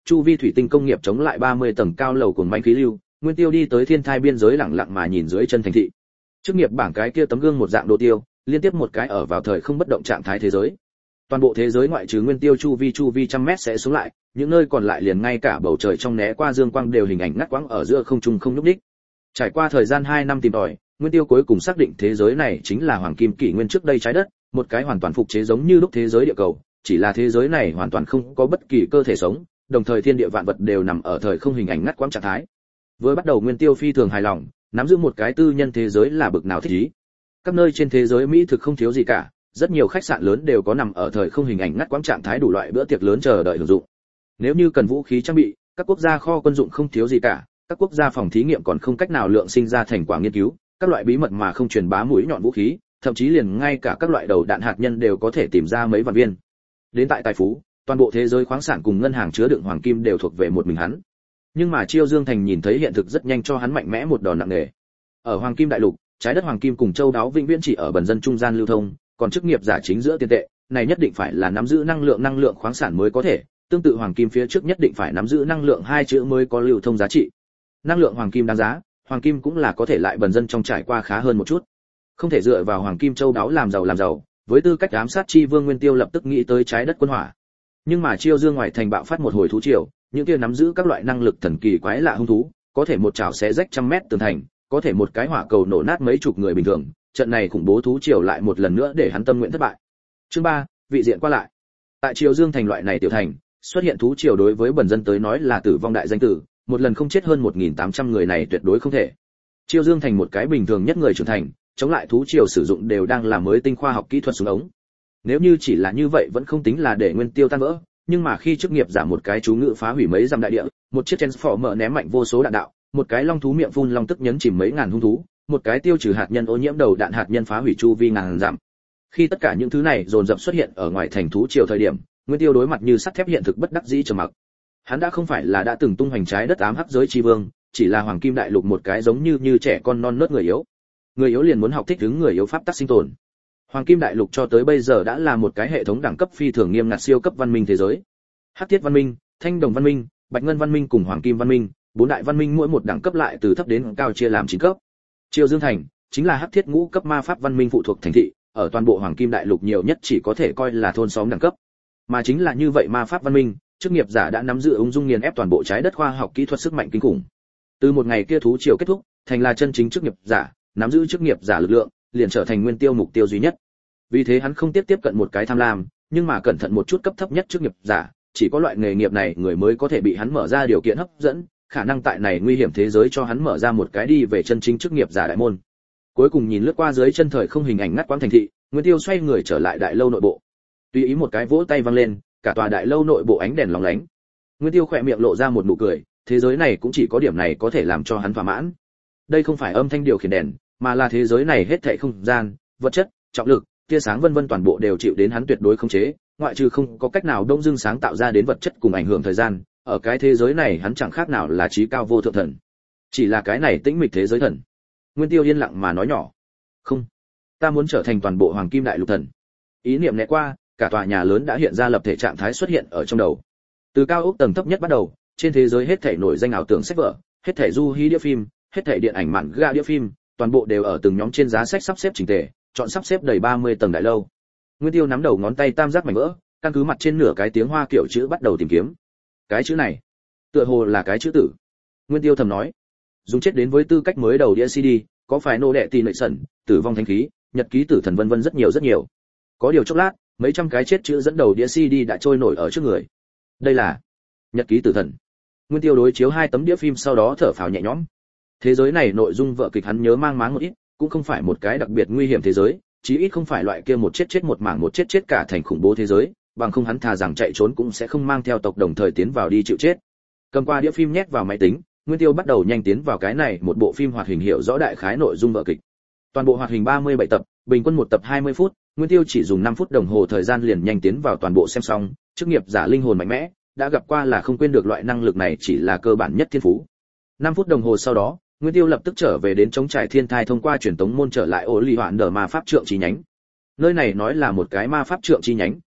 chu vi thủy tinh công nghiệp chống lại 30 tầng cao lầu cùng manh khí lưu, Nguyên Tiêu đi tới thiên thai biên giới lặng lặng mà nhìn dưới chân thành thị. Chức nghiệp bảng cái kia tấm gương một dạng đồ tiêu, liên tiếp một cái ở vào thời không bất động trạng thái thế giới. Toàn bộ thế giới ngoại trừ Nguyên Tiêu chu vi trăm mét sẽ xuống lại, những nơi còn lại liền ngay cả bầu trời trong né qua dương quang đều hình ảnh ngắt quãng ở giữa không trung không nhúc nhích. Trải qua thời gian 2 năm tìm tòi, Nguyên Tiêu cuối cùng xác định thế giới này chính là hoàng kim kỷ nguyên trước đây trái đất, một cái hoàn toàn phục chế giống như lúc thế giới địa cầu, chỉ là thế giới này hoàn toàn không có bất kỳ cơ thể sống, đồng thời thiên địa vạn vật đều nằm ở thời không hình ảnh ngắt quãng trạng thái. Vừa bắt đầu Nguyên Tiêu phi thường hài lòng, nắm giữ một cái tư nhân thế giới là bực nào thích ý. Các nơi trên thế giới mỹ thực không thiếu gì cả, rất nhiều khách sạn lớn đều có nằm ở thời không hình ảnh ngắt quãng trạng thái đủ loại bữa tiệc lớn chờ đợi hưởng dụng. Nếu như cần vũ khí trang bị, các quốc gia kho quân dụng không thiếu gì cả, các quốc gia phòng thí nghiệm còn không cách nào lượng sinh ra thành quả nghiên cứu, các loại bí mật mà không truyền bá mũi nhọn vũ khí, thậm chí liền ngay cả các loại đầu đạn hạt nhân đều có thể tìm ra mấy vạn viên. Đến tại tài phú, toàn bộ thế giới khoáng sản cùng ngân hàng chứa đựng hoàng kim đều thuộc về một mình hắn. Nhưng mà Chiêu Dương Thành nhìn thấy hiện thực rất nhanh cho hắn mạnh mẽ một đòn nặng nề. Ở Hoàng Kim Đại Lục, trái đất hoàng kim cùng châu đáo vĩnh viễn chỉ ở bần dân trung gian lưu thông, còn chức nghiệp giả chính giữa tiền tệ, này nhất định phải là nắm giữ năng lượng khoáng sản mới có thể, tương tự hoàng kim phía trước nhất định phải nắm giữ năng lượng hai chữ mới có lưu thông giá trị. Năng lượng hoàng kim đáng giá, hoàng kim cũng là có thể lại bần dân trong trải qua khá hơn một chút. Không thể dựa vào hoàng kim châu đáo làm giàu, với tư cách ám sát chi vương Nguyên Tiêu lập tức nghĩ tới trái đất quân hỏa. Nhưng mà Chiêu Dương ngoài thành bạo phát một hồi thú triều, những kia nắm giữ các loại năng lực thần kỳ quái lạ hung thú, có thể một chảo xé rách trăm mét tường thành, có thể một cái hỏa cầu nổ nát mấy chục người bình thường, trận này khủng bố thú triều lại một lần nữa để hắn tâm nguyện thất bại. Chương 3, vị diện qua lại. Tại Chiêu Dương thành loại này tiểu thành, xuất hiện thú triều đối với bần dân tới nói là tử vong đại danh tử, một lần không chết hơn 1800 người này tuyệt đối không thể. Chiêu Dương thành một cái bình thường nhất người trưởng thành, chống lại thú triều sử dụng đều đang là mới tinh khoa học kỹ thuật súng ống. Nếu như chỉ là như vậy vẫn không tính là để Nguyên Tiêu tan vỡ, nhưng mà khi chức nghiệp giả một cái chú ngữ phá hủy mấy dặm đại địa, một chiếc Transformer ném mạnh vô số đạn đạo, một cái long thú miệng phun long tức nhấn chìm mấy ngàn hung thú, một cái tiêu trừ hạt nhân ô nhiễm đầu đạn hạt nhân phá hủy chu vi ngàn dặm. Khi tất cả những thứ này dồn dập xuất hiện ở ngoài thành thú triều thời điểm, Nguyên Tiêu đối mặt như sắt thép hiện thực bất đắc dĩ trầm mặc. Hắn đã không phải là đã từng tung hoành trái đất ám hắc giới chi vương, chỉ là hoàng kim đại lục một cái giống như trẻ con non nớt người yếu. Người yếu liền muốn học thích ứng người yếu pháp tắc sinh tồn. Hoàng kim đại lục cho tới bây giờ đã là một cái hệ thống đẳng cấp phi thường nghiêm ngặt siêu cấp văn minh thế giới. Hắc thiết văn minh, thanh đồng văn minh, bạch ngân văn minh cùng hoàng kim văn minh, bốn đại văn minh mỗi một đẳng cấp lại từ thấp đến cao chia làm 9 cấp. Chiêu Dương thành chính là hắc thiết ngũ cấp ma pháp văn minh phụ thuộc thành thị, ở toàn bộ hoàng kim đại lục nhiều nhất chỉ có thể coi là thôn xóm đẳng cấp. Mà chính là như vậy ma pháp văn minh, chức nghiệp giả đã nắm giữ ung dung nghiền ép toàn bộ trái đất khoa học kỹ thuật sức mạnh kinh khủng. Từ một ngày kia thú triều kết thúc, thành là chân chính chức nghiệp giả, nắm giữ chức nghiệp giả lực lượng, liền trở thành Nguyên Tiêu mục tiêu duy nhất. Vì thế hắn không tiếp cận một cái tham lam, nhưng mà cẩn thận một chút cấp thấp nhất chức nghiệp giả, chỉ có loại nghề nghiệp này người mới có thể bị hắn mở ra điều kiện hấp dẫn, khả năng tại này nguy hiểm thế giới cho hắn mở ra một cái đi về chân chính chức nghiệp giả đại môn. Cuối cùng nhìn lướt qua dưới chân thời không hình ảnh ngắt quãng thành thị, Nguyên Tiêu xoay người trở lại đại lâu nội bộ. Tùy ý một cái vỗ tay vang lên, cả tòa đại lâu nội bộ ánh đèn lóng lánh. Nguyên Tiêu khẽ miệng lộ ra một nụ cười, thế giới này cũng chỉ có điểm này có thể làm cho hắn thỏa mãn. Đây không phải âm thanh điều khiển đèn, mà là thế giới này hết thảy không gian, vật chất, trọng lực, tia sáng vân vân toàn bộ đều chịu đến hắn tuyệt đối khống chế, ngoại trừ không có cách nào đông dưng sáng tạo ra đến vật chất cùng ảnh hưởng thời gian, ở cái thế giới này hắn chẳng khác nào là trí cao vô thượng thần. Chỉ là cái này tĩnh mịch thế giới thần. Nguyên Tiêu yên lặng mà nói nhỏ, "Không, ta muốn trở thành toàn bộ hoàng kim đại lục thần." Ý niệm lóe qua, cả tòa nhà lớn đã hiện ra lập thể trạng thái xuất hiện ở trong đầu. Từ cao ốc tầng thấp nhất bắt đầu, trên thế giới hết thảy nổi danh ảo tưởng sách vở, hết thảy du hí đĩa phim, hết thảy điện ảnh mạn ga đĩa phim, toàn bộ đều ở từng nhóm trên giá sách sắp xếp chỉnh tề, chọn sắp xếp đầy 30 tầng đại lâu. Nguyên Tiêu nắm đầu ngón tay tam giác mảnh vỡ, căn cứ mặt trên nửa cái tiếng Hoa kiểu chữ bắt đầu tìm kiếm. Cái chữ này, tựa hồ là cái chữ tử. Nguyên Tiêu thầm nói, dùng chết đến với tư cách mới đầu đĩa CD, có phải nô đệ tì nội sẩn, tử vong thánh khí, nhật ký tử thần vân vân rất nhiều. Có điều chốc lát, mấy trăm cái chết chữ dẫn đầu đĩa CD đã trôi nổi ở trước người. Đây là nhật ký tử thần. Nguyên Tiêu đối chiếu 2 tấm đĩa phim sau đó thở phào nhẹ nhõm. Thế giới này nội dung vợ kịch hắn nhớ mang máng một ít, cũng không phải một cái đặc biệt nguy hiểm thế giới, chí ít không phải loại kia một chết một mảng một chết cả thành khủng bố thế giới, bằng không hắn thà rằng chạy trốn cũng sẽ không mang theo tộc đồng thời tiến vào đi chịu chết. Cầm qua đĩa phim nhét vào máy tính, Nguyên Tiêu bắt đầu nhanh tiến vào cái này một bộ phim hoạt hình hiểu rõ đại khái nội dung vở kịch. Toàn bộ hoạt hình 37 tập, bình quân một tập 20 phút, Nguyên Tiêu chỉ dùng 5 phút đồng hồ thời gian liền nhanh tiến vào toàn bộ xem xong, chức nghiệp giả linh hồn mạnh mẽ, đã gặp qua là không quên được loại năng lực này chỉ là cơ bản nhất thiên phú. 5 phút đồng hồ sau đó, Nguyên Tiêu lập tức trở về đến chống trải thiên thai thông qua truyền tống môn trở lại ổ lì hoạn đờ ma pháp trượng chi nhánh. Nơi này nói là một cái ma pháp trượng chi nhánh,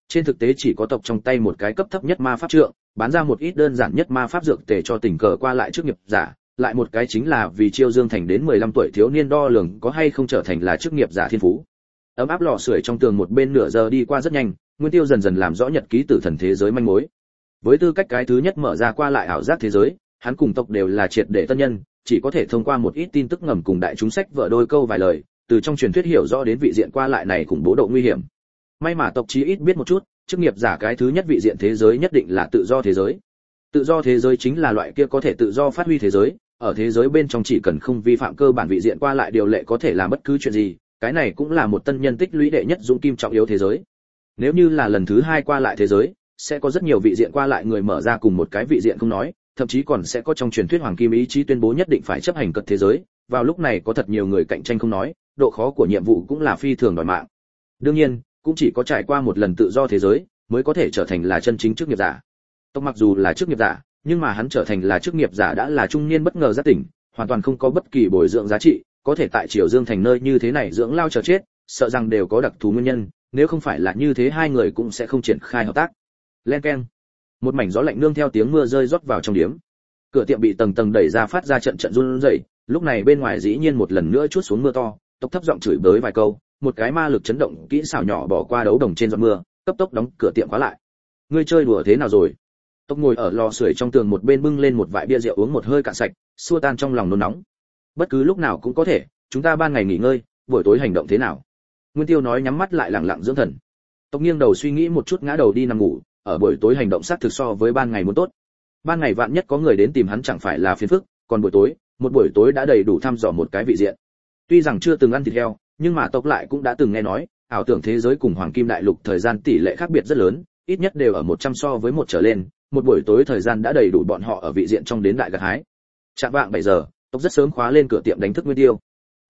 trên thực tế chỉ có tộc trong tay một cái cấp thấp nhất ma pháp trượng, bán ra một ít đơn giản nhất ma pháp dược tề cho tình cờ qua lại chức nghiệp giả, lại một cái chính là vì chiêu dương thành đến 15 tuổi thiếu niên đo lường có hay không trở thành là chức nghiệp giả thiên phú. Ấm áp lò sưởi trong tường một bên nửa giờ đi qua rất nhanh, Nguyên Tiêu dần dần làm rõ nhật ký tử thần thế giới manh mối. Với tư cách cái thứ nhất mở ra qua lại ảo giác thế giới, hắn cùng tộc đều là triệt để tân nhân, chỉ có thể thông qua một ít tin tức ngầm cùng đại chúng sách vở đôi câu vài lời, từ trong truyền thuyết hiểu rõ đến vị diện qua lại này cùng bố độ nguy hiểm. May mà tộc chí ít biết một chút, chức nghiệp giả cái thứ nhất vị diện thế giới nhất định là tự do thế giới. Tự do thế giới chính là loại kia có thể tự do phát huy thế giới, ở thế giới bên trong chỉ cần không vi phạm cơ bản vị diện qua lại điều lệ có thể làm bất cứ chuyện gì, cái này cũng là một tân nhân tích lũy đệ nhất dũng kim trọng yếu thế giới. Nếu như là lần thứ hai qua lại thế giới, sẽ có rất nhiều vị diện qua lại người mở ra cùng một cái vị diện không nói, thậm chí còn sẽ có trong truyền thuyết hoàng kim ý chí tuyên bố nhất định phải chấp hành cật thế giới, vào lúc này có thật nhiều người cạnh tranh không nói, độ khó của nhiệm vụ cũng là phi thường đòi mạng. Đương nhiên, cũng chỉ có trải qua một lần tự do thế giới mới có thể trở thành là chân chính chức nghiệp giả. Tộc mặc dù là chức nghiệp giả, nhưng mà hắn trở thành là chức nghiệp giả đã là trung niên bất ngờ giác tỉnh, hoàn toàn không có bất kỳ bồi dưỡng giá trị, có thể tại Triều Dương thành nơi như thế này dưỡng lao chờ chết, sợ rằng đều có đặc thù nguyên nhân, nếu không phải là như thế hai người cũng sẽ không triển khai hợp tác. Len keng. Một mảnh gió lạnh nương theo tiếng mưa rơi rót vào trong điếm. Cửa tiệm bị tầng tầng đẩy ra phát ra trận trận run rẩy, lúc này bên ngoài dĩ nhiên một lần nữa chuốt xuống mưa to, tộc thấp giọng chửi bới vài câu, một cái ma lực chấn động kỹ xảo nhỏ bỏ qua đấu đồng trên giọt mưa, cấp tốc đóng cửa tiệm khóa lại. Ngươi chơi đùa thế nào rồi? Tộc ngồi ở lò sưởi trong tường một bên bưng lên một vại bia rượu uống một hơi cạn sạch, xua tan trong lòng nôn nóng. Bất cứ lúc nào cũng có thể, chúng ta ban ngày nghỉ ngơi, buổi tối hành động thế nào? Nguyên Tiêu nói nhắm mắt lại lặng lặng dưỡng thần. Tộc nghiêng đầu suy nghĩ một chút ngã đầu đi nằm ngủ, ở buổi tối hành động sát thực so với ban ngày muốn tốt. Ban ngày vạn nhất có người đến tìm hắn chẳng phải là phiền phức, còn buổi tối, một buổi tối đã đầy đủ thăm dò một cái vị diện. Tuy rằng chưa từng ăn thịt heo, nhưng mà tộc lại cũng đã từng nghe nói, ảo tưởng thế giới cùng hoàng kim đại lục thời gian tỷ lệ khác biệt rất lớn, ít nhất đều ở 100 so với một trở lên, một buổi tối thời gian đã đầy đủ bọn họ ở vị diện trong đến đại gặt hái. Chạm vạng 7 giờ, tộc rất sớm khóa lên cửa tiệm đánh thức Nguyên Tiêu.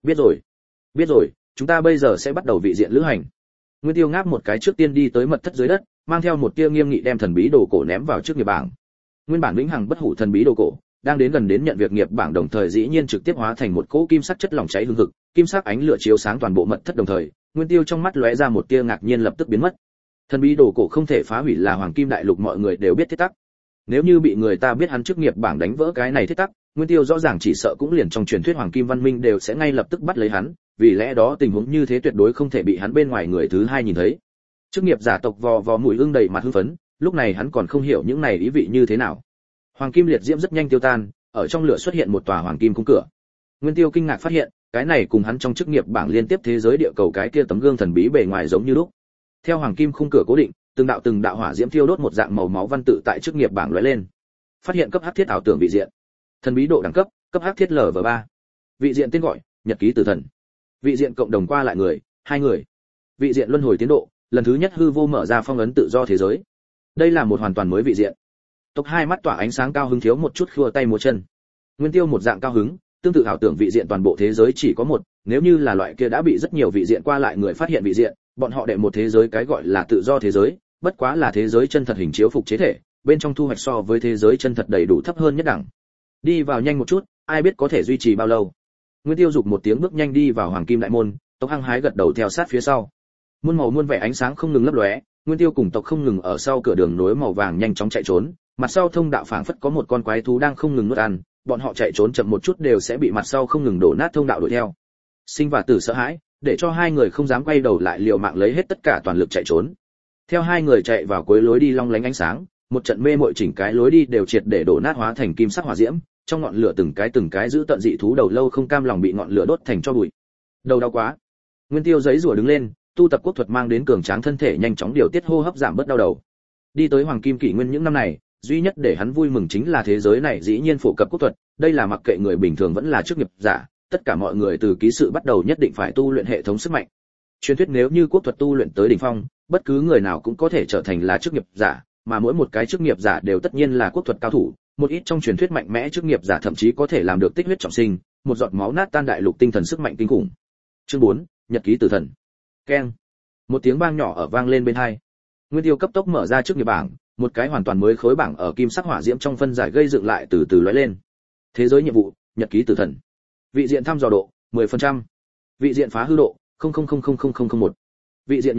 Biết rồi, chúng ta bây giờ sẽ bắt đầu vị diện lữ hành. Nguyên Tiêu ngáp một cái trước tiên đi tới mật thất dưới đất, mang theo một tia nghiêm nghị đem thần bí đồ cổ ném vào trước nghiệp bảng. Nguyên bản vĩnh hằng bất hủ thần bí đồ cổ, đang đến gần đến nhận việc nghiệp bảng đồng thời dĩ nhiên trực tiếp hóa thành một cỗ kim sắc chất lỏng cháy hừng hực, kim sắc ánh lửa chiếu sáng toàn bộ mật thất đồng thời, Nguyên Tiêu trong mắt lóe ra một tia ngạc nhiên lập tức biến mất. Thần bí đồ cổ không thể phá hủy là hoàng kim đại lục mọi người đều biết thiết tắc. Nếu như bị người ta biết hắn chức nghiệp bảng đánh vỡ cái này thiết tắc, Nguyên Tiêu rõ ràng chỉ sợ cũng liền trong truyền thuyết hoàng kim văn minh đều sẽ ngay lập tức bắt lấy hắn, vì lẽ đó tình huống như thế tuyệt đối không thể bị hắn bên ngoài người thứ hai nhìn thấy. Chức nghiệp giả tộc vò vò mũi ưng đầy mặt hưng phấn, lúc này hắn còn không hiểu những này ý vị như thế nào. Hoàng kim liệt diễm rất nhanh tiêu tan, ở trong lửa xuất hiện một tòa hoàng kim cung cửa. Nguyên Tiêu kinh ngạc phát hiện, cái này cùng hắn trong chức nghiệp bảng liên tiếp thế giới địa cầu cái kia tấm gương thần bí bề ngoài giống như lúc. Theo hoàng kim khung cửa cố định, từng đạo hỏa diễm thiêu đốt một dạng màu máu văn tự tại chức nghiệp bảng lóe lên. Phát hiện cấp hắc thiết ảo tưởng vị diện. Thần bí độ đẳng cấp, cấp hắc thiết LV3. Vị diện tên gọi, nhật ký tử thần. Vị diện cộng đồng qua lại người, 2 người. Vị diện luân hồi tiến độ, lần thứ nhất hư vô mở ra phong ấn tự do thế giới. Đây là một hoàn toàn mới vị diện. Tộc hai mắt tỏa ánh sáng cao hứng thiếu một chút khua tay múa chân. Nguyên Tiêu một dạng cao hứng, tương tự ảo tưởng vị diện toàn bộ thế giới chỉ có một, nếu như là loại kia đã bị rất nhiều vị diện qua lại người phát hiện vị diện, bọn họ đệ một thế giới cái gọi là tự do thế giới, bất quá là thế giới chân thật hình chiếu phục chế thể, bên trong thu hoạch so với thế giới chân thật đầy đủ thấp hơn nhất đẳng. Đi vào nhanh một chút, ai biết có thể duy trì bao lâu. Nguyên Tiêu dục một tiếng bước nhanh đi vào hoàng kim đại môn, tộc hăng hái gật đầu theo sát phía sau. Muôn màu muôn vẻ ánh sáng không ngừng lấp lóe, Nguyên Tiêu cùng tộc không ngừng ở sau cửa đường nối màu vàng nhanh chóng chạy trốn, mặt sau thông đạo phảng phất có một con quái thú đang không ngừng nuốt ăn, bọn họ chạy trốn chậm một chút đều sẽ bị mặt sau không ngừng đổ nát thông đạo đuổi theo. Sinh và Tử sợ hãi, để cho hai người không dám quay đầu lại liều mạng lấy hết tất cả toàn lực chạy trốn. Theo hai người chạy vào cuối lối đi long lánh ánh sáng, một trận mê mội chỉnh cái lối đi đều triệt để đổ nát hóa thành kim sắc hỏa diễm, trong ngọn lửa từng cái giữ tận dị thú đầu lâu không cam lòng bị ngọn lửa đốt thành tro bụi. Đầu đau quá. Nguyên Tiêu giấy rủa đứng lên, tu tập quốc thuật mang đến cường tráng thân thể nhanh chóng điều tiết hô hấp giảm bớt đau đầu. Đi tới hoàng kim kỷ nguyên những năm này, duy nhất để hắn vui mừng chính là thế giới này dĩ nhiên phổ cập quốc thuật, đây là mặc kệ người bình thường vẫn là chức nghiệp giả, tất cả mọi người từ ký sự bắt đầu nhất định phải tu luyện hệ thống sức mạnh. Truyền thuyết nếu như quốc thuật tu luyện tới đỉnh phong, bất cứ người nào cũng có thể trở thành là chức nghiệp giả, mà mỗi một cái chức nghiệp giả đều tất nhiên là quốc thuật cao thủ, một ít trong truyền thuyết mạnh mẽ chức nghiệp giả thậm chí có thể làm được tích huyết trọng sinh, một giọt máu nát tan đại lục tinh thần sức mạnh kinh khủng. Chương 4, nhật ký tử thần. Keng. Một tiếng vang nhỏ ở vang lên bên tai. Nguyên Tiêu cấp tốc mở ra chức nghiệp bảng, một cái hoàn toàn mới khối bảng ở kim sắc hỏa diễm trong phân giải gây dựng lại từ từ lóe lên. Thế giới nhiệm vụ, nhật ký tử thần. Vị diện thăm dò độ, 10%. Vị diện phá hư độ, 0000001. Vị diện nhiệm vụ,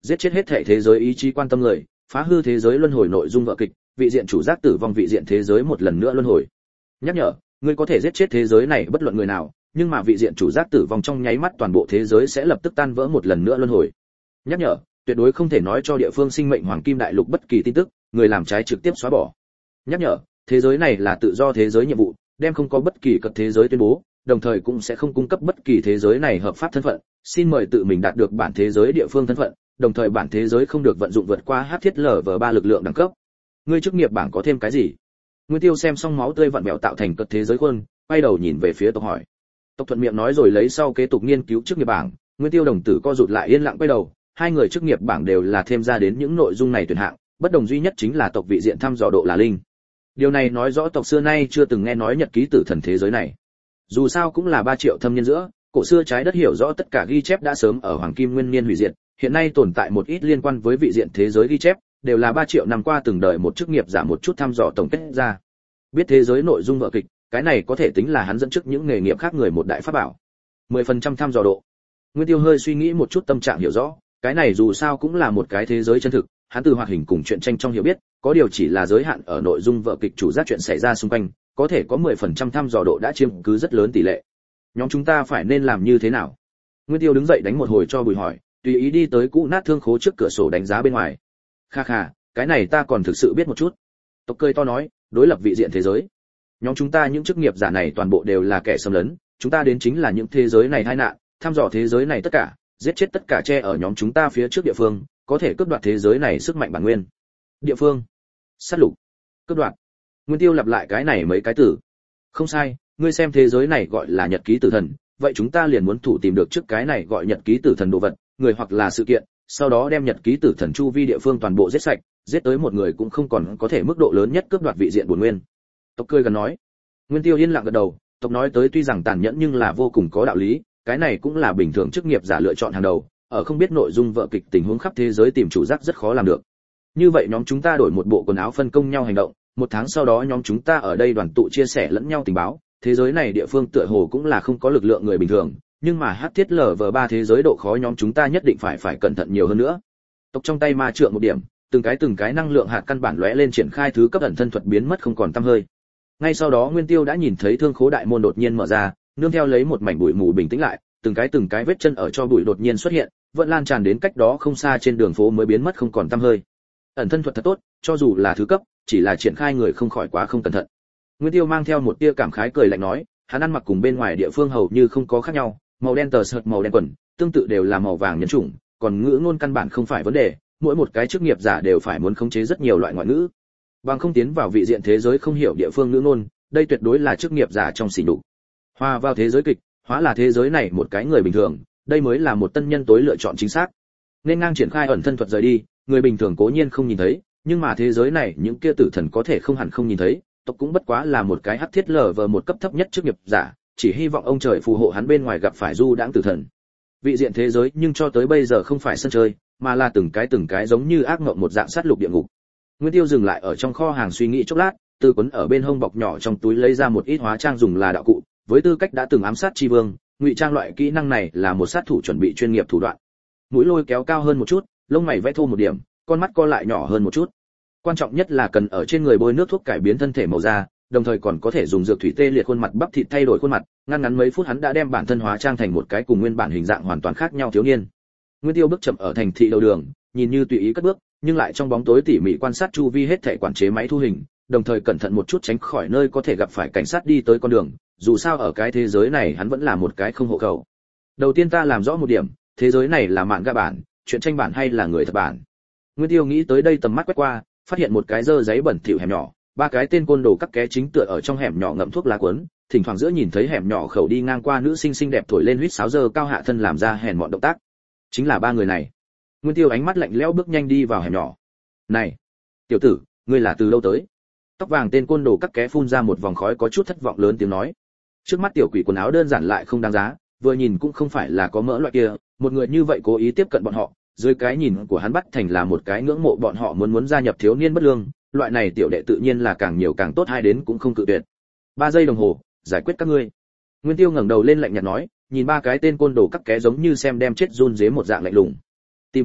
giết chết hết thể thế giới ý chí quan tâm người, phá hư thế giới luân hồi nội dung vở kịch, vị diện chủ giác tử vong vị diện thế giới một lần nữa luân hồi. Nhắc nhở, ngươi có thể giết chết thế giới này bất luận người nào, nhưng mà vị diện chủ giác tử vong trong nháy mắt toàn bộ thế giới sẽ lập tức tan vỡ một lần nữa luân hồi. Nhắc nhở, tuyệt đối không thể nói cho địa phương sinh mệnh hoàng kim đại lục bất kỳ tin tức, người làm trái trực tiếp xóa bỏ. Nhắc nhở, thế giới này là tự do thế giới nhiệm vụ, đem không có bất kỳ cật thế giới tuyên bố, đồng thời cũng sẽ không cung cấp bất kỳ thế giới này hợp pháp thân phận, xin mời tự mình đạt được bản thế giới địa phương thân phận, đồng thời bản thế giới không được vận dụng vượt qua hắc thiết LV3 lực lượng đẳng cấp. Ngươi chức nghiệp bảng có thêm cái gì? Nguyên Tiêu xem xong máu tươi vặn vẹo tạo thành cật thế giới khuôn, quay đầu nhìn về phía tộc hỏi. Tộc thuận miệng nói rồi lấy sau kế tục nghiên cứu chức nghiệp bảng, Nguyên Tiêu đồng tử co rụt lại yên lặng quay đầu, hai người chức nghiệp bảng đều là thêm ra đến những nội dung này tuyển hạng, bất đồng duy nhất chính là tộc vị diện thăm dò độ là linh. Điều này nói rõ tộc xưa nay chưa từng nghe nói nhật ký tử thần thế giới này. Dù sao cũng là 3 triệu thâm niên giữa, cổ xưa trái đất hiểu rõ tất cả ghi chép đã sớm ở hoàng kim nguyên niên hủy diệt, hiện nay tồn tại một ít liên quan với vị diện thế giới ghi chép, đều là 3 triệu năm qua từng đời một chức nghiệp giả một chút thăm dò tổng kết ra. Biết thế giới nội dung vở kịch, cái này có thể tính là hắn dẫn trước những nghề nghiệp khác người một đại pháp bảo. 10% thăm dò độ. Nguyên Tiêu hơi suy nghĩ một chút tâm trạng hiểu rõ, cái này dù sao cũng là một cái thế giới chân thực, hắn từ hoạt hình cùng truyện tranh trong hiểu biết, có điều chỉ là giới hạn ở nội dung vở kịch chủ giác chuyện xảy ra xung quanh, có thể có 10% thăm dò độ đã chiếm cứ rất lớn tỷ lệ. Nhóm chúng ta phải nên làm như thế nào? Nguyên Tiêu đứng dậy đánh một hồi cho Bùi hỏi, tùy ý đi tới cũ nát thương khố trước cửa sổ đánh giá bên ngoài. Kha kha, cái này ta còn thực sự biết một chút. Tộc cười to nói, đối lập vị diện thế giới. Nhóm chúng ta những chức nghiệp giả này toàn bộ đều là kẻ xâm lấn, chúng ta đến chính là những thế giới này tai nạn, thăm dò thế giới này tất cả, giết chết tất cả che ở nhóm chúng ta phía trước địa phương, có thể cướp đoạt thế giới này sức mạnh bản nguyên. Địa phương, sát lục, cướp đoạt. Nguyên Tiêu lặp lại cái này mấy cái từ. Không sai, ngươi xem thế giới này gọi là nhật ký tử thần, vậy chúng ta liền muốn thủ tìm được trước cái này gọi nhật ký tử thần đồ vật, người hoặc là sự kiện, sau đó đem nhật ký tử thần chu vi địa phương toàn bộ giết sạch, giết tới một người cũng không còn có thể mức độ lớn nhất cướp đoạt vị diện bổn nguyên. Tộc cười gần nói. Nguyên Tiêu yên lặng gật đầu, tộc nói tới tuy rằng tàn nhẫn nhưng là vô cùng có đạo lý, cái này cũng là bình thường chức nghiệp giả lựa chọn hàng đầu, ở không biết nội dung vở kịch tình huống khắp thế giới tìm chủ giác rất khó làm được. Như vậy nhóm chúng ta đổi một bộ quần áo phân công nhau hành động, 1 tháng sau đó nhóm chúng ta ở đây đoàn tụ chia sẻ lẫn nhau tình báo, thế giới này địa phương tựa hồ cũng là không có lực lượng người bình thường, nhưng mà hắc thiết LV3 thế giới độ khó nhóm chúng ta nhất định phải cẩn thận nhiều hơn nữa. Tộc trong tay ma trượng một điểm, từng cái năng lượng hạt căn bản lóe lên triển khai thứ cấp ẩn thân thuật biến mất không còn tăm hơi. Ngay sau đó Nguyên Tiêu đã nhìn thấy thương khố đại môn đột nhiên mở ra, nương theo lấy một mảnh bụi mù bình tĩnh lại, từng cái vết chân ở cho bụi đột nhiên xuất hiện, vẫn lan tràn đến cách đó không xa trên đường phố mới biến mất không còn tăm hơi. Ẩn thân thuật thật tốt, cho dù là thứ cấp, chỉ là triển khai người không khỏi quá không cẩn thận. Nguyên Tiêu mang theo một tia cảm khái cười lạnh nói, hắn ăn mặc cùng bên ngoài địa phương hầu như không có khác nhau, màu đen tờ sợt màu đen quần, tương tự đều là màu vàng nhân chủng, còn ngữ ngôn căn bản không phải vấn đề, mỗi một cái chức nghiệp giả đều phải muốn khống chế rất nhiều loại ngoại ngữ. Bằng không tiến vào vị diện thế giới không hiểu địa phương ngữ ngôn, đây tuyệt đối là chức nghiệp giả trong xỉ nhục. Hòa vào thế giới kịch, hóa là thế giới này một cái người bình thường, đây mới là một tân nhân tối lựa chọn chính xác. Nên ngang triển khai ẩn thân thuật rời đi, người bình thường cố nhiên không nhìn thấy, nhưng mà thế giới này những kia tử thần có thể không hẳn không nhìn thấy, tộc cũng bất quá là một cái hắc thiết LV1 cấp thấp nhất chức nghiệp giả, chỉ hy vọng ông trời phù hộ hắn bên ngoài gặp phải du đãng tử thần. Vị diện thế giới nhưng cho tới bây giờ không phải sân chơi, mà là từng cái giống như ác mộng một dạng sát lục địa ngục. Nguyên Tiêu dừng lại ở trong kho hàng suy nghĩ chốc lát, từ quấn ở bên hông bọc nhỏ trong túi lấy ra một ít hóa trang dùng là đạo cụ, với tư cách đã từng ám sát chi vương, ngụy trang loại kỹ năng này là một sát thủ chuẩn bị chuyên nghiệp thủ đoạn. Mũi lôi kéo cao hơn một chút, lông mày vẽ thô một điểm, con mắt co lại nhỏ hơn một chút. Quan trọng nhất là cần ở trên người bôi nước thuốc cải biến thân thể màu da, đồng thời còn có thể dùng dược thủy tê liệt khuôn mặt bắp thịt thay đổi khuôn mặt, ngăn ngắn mấy phút hắn đã đem bản thân hóa trang thành một cái cùng nguyên bản hình dạng hoàn toàn khác nhau thiếu niên. Nguyên Tiêu bước chậm ở thành thị đầu đường, nhìn như tùy ý cất bước, nhưng lại trong bóng tối tỉ mỉ quan sát chu vi hết thảy quản chế máy thu hình, đồng thời cẩn thận một chút tránh khỏi nơi có thể gặp phải cảnh sát đi tới con đường, dù sao ở cái thế giới này hắn vẫn là một cái không hộ khẩu. Đầu tiên ta làm rõ một điểm, thế giới này là mạn ga bản, chuyện tranh bản hay là người thật bản. Nguyên Tiêu nghĩ tới đây tầm mắt quét qua, phát hiện một cái dơ giấy bẩn thỉu hẻm nhỏ, 3 cái tên côn đồ cắt ké chính tựa ở trong hẻm nhỏ ngậm thuốc lá cuốn, thỉnh thoảng giữa nhìn thấy hẻm nhỏ khẩu đi ngang qua nữ sinh xinh đẹp thổi lên huýt sáo dơ cao hạ thân làm ra hèn mọn động tác. Chính là 3 người này. Nguyên Tiêu ánh mắt lạnh lẽo bước nhanh đi vào hẻm nhỏ. "Này, tiểu tử, ngươi là từ đâu tới?" Tóc vàng tên côn đồ cắt ké phun ra một vòng khói có chút thất vọng lớn tiếng nói. Trước mắt tiểu quỷ quần áo đơn giản lại không đáng giá, vừa nhìn cũng không phải là có mỡ loại kia, một người như vậy cố ý tiếp cận bọn họ, dưới cái nhìn của hắn bắt thành là một cái ngưỡng mộ bọn họ muốn gia nhập thiếu niên bất lương, loại này tiểu đệ tự nhiên là càng nhiều càng tốt, hai đến cũng không cự tuyệt. 3 giây đồng hồ, giải quyết các ngươi. Nguyên Tiêu ngẩng đầu lên lạnh nhạt nói, nhìn 3 cái tên côn đồ cắt ké giống như xem đem chết run rế một dạng lạnh lùng. Tìm cớ,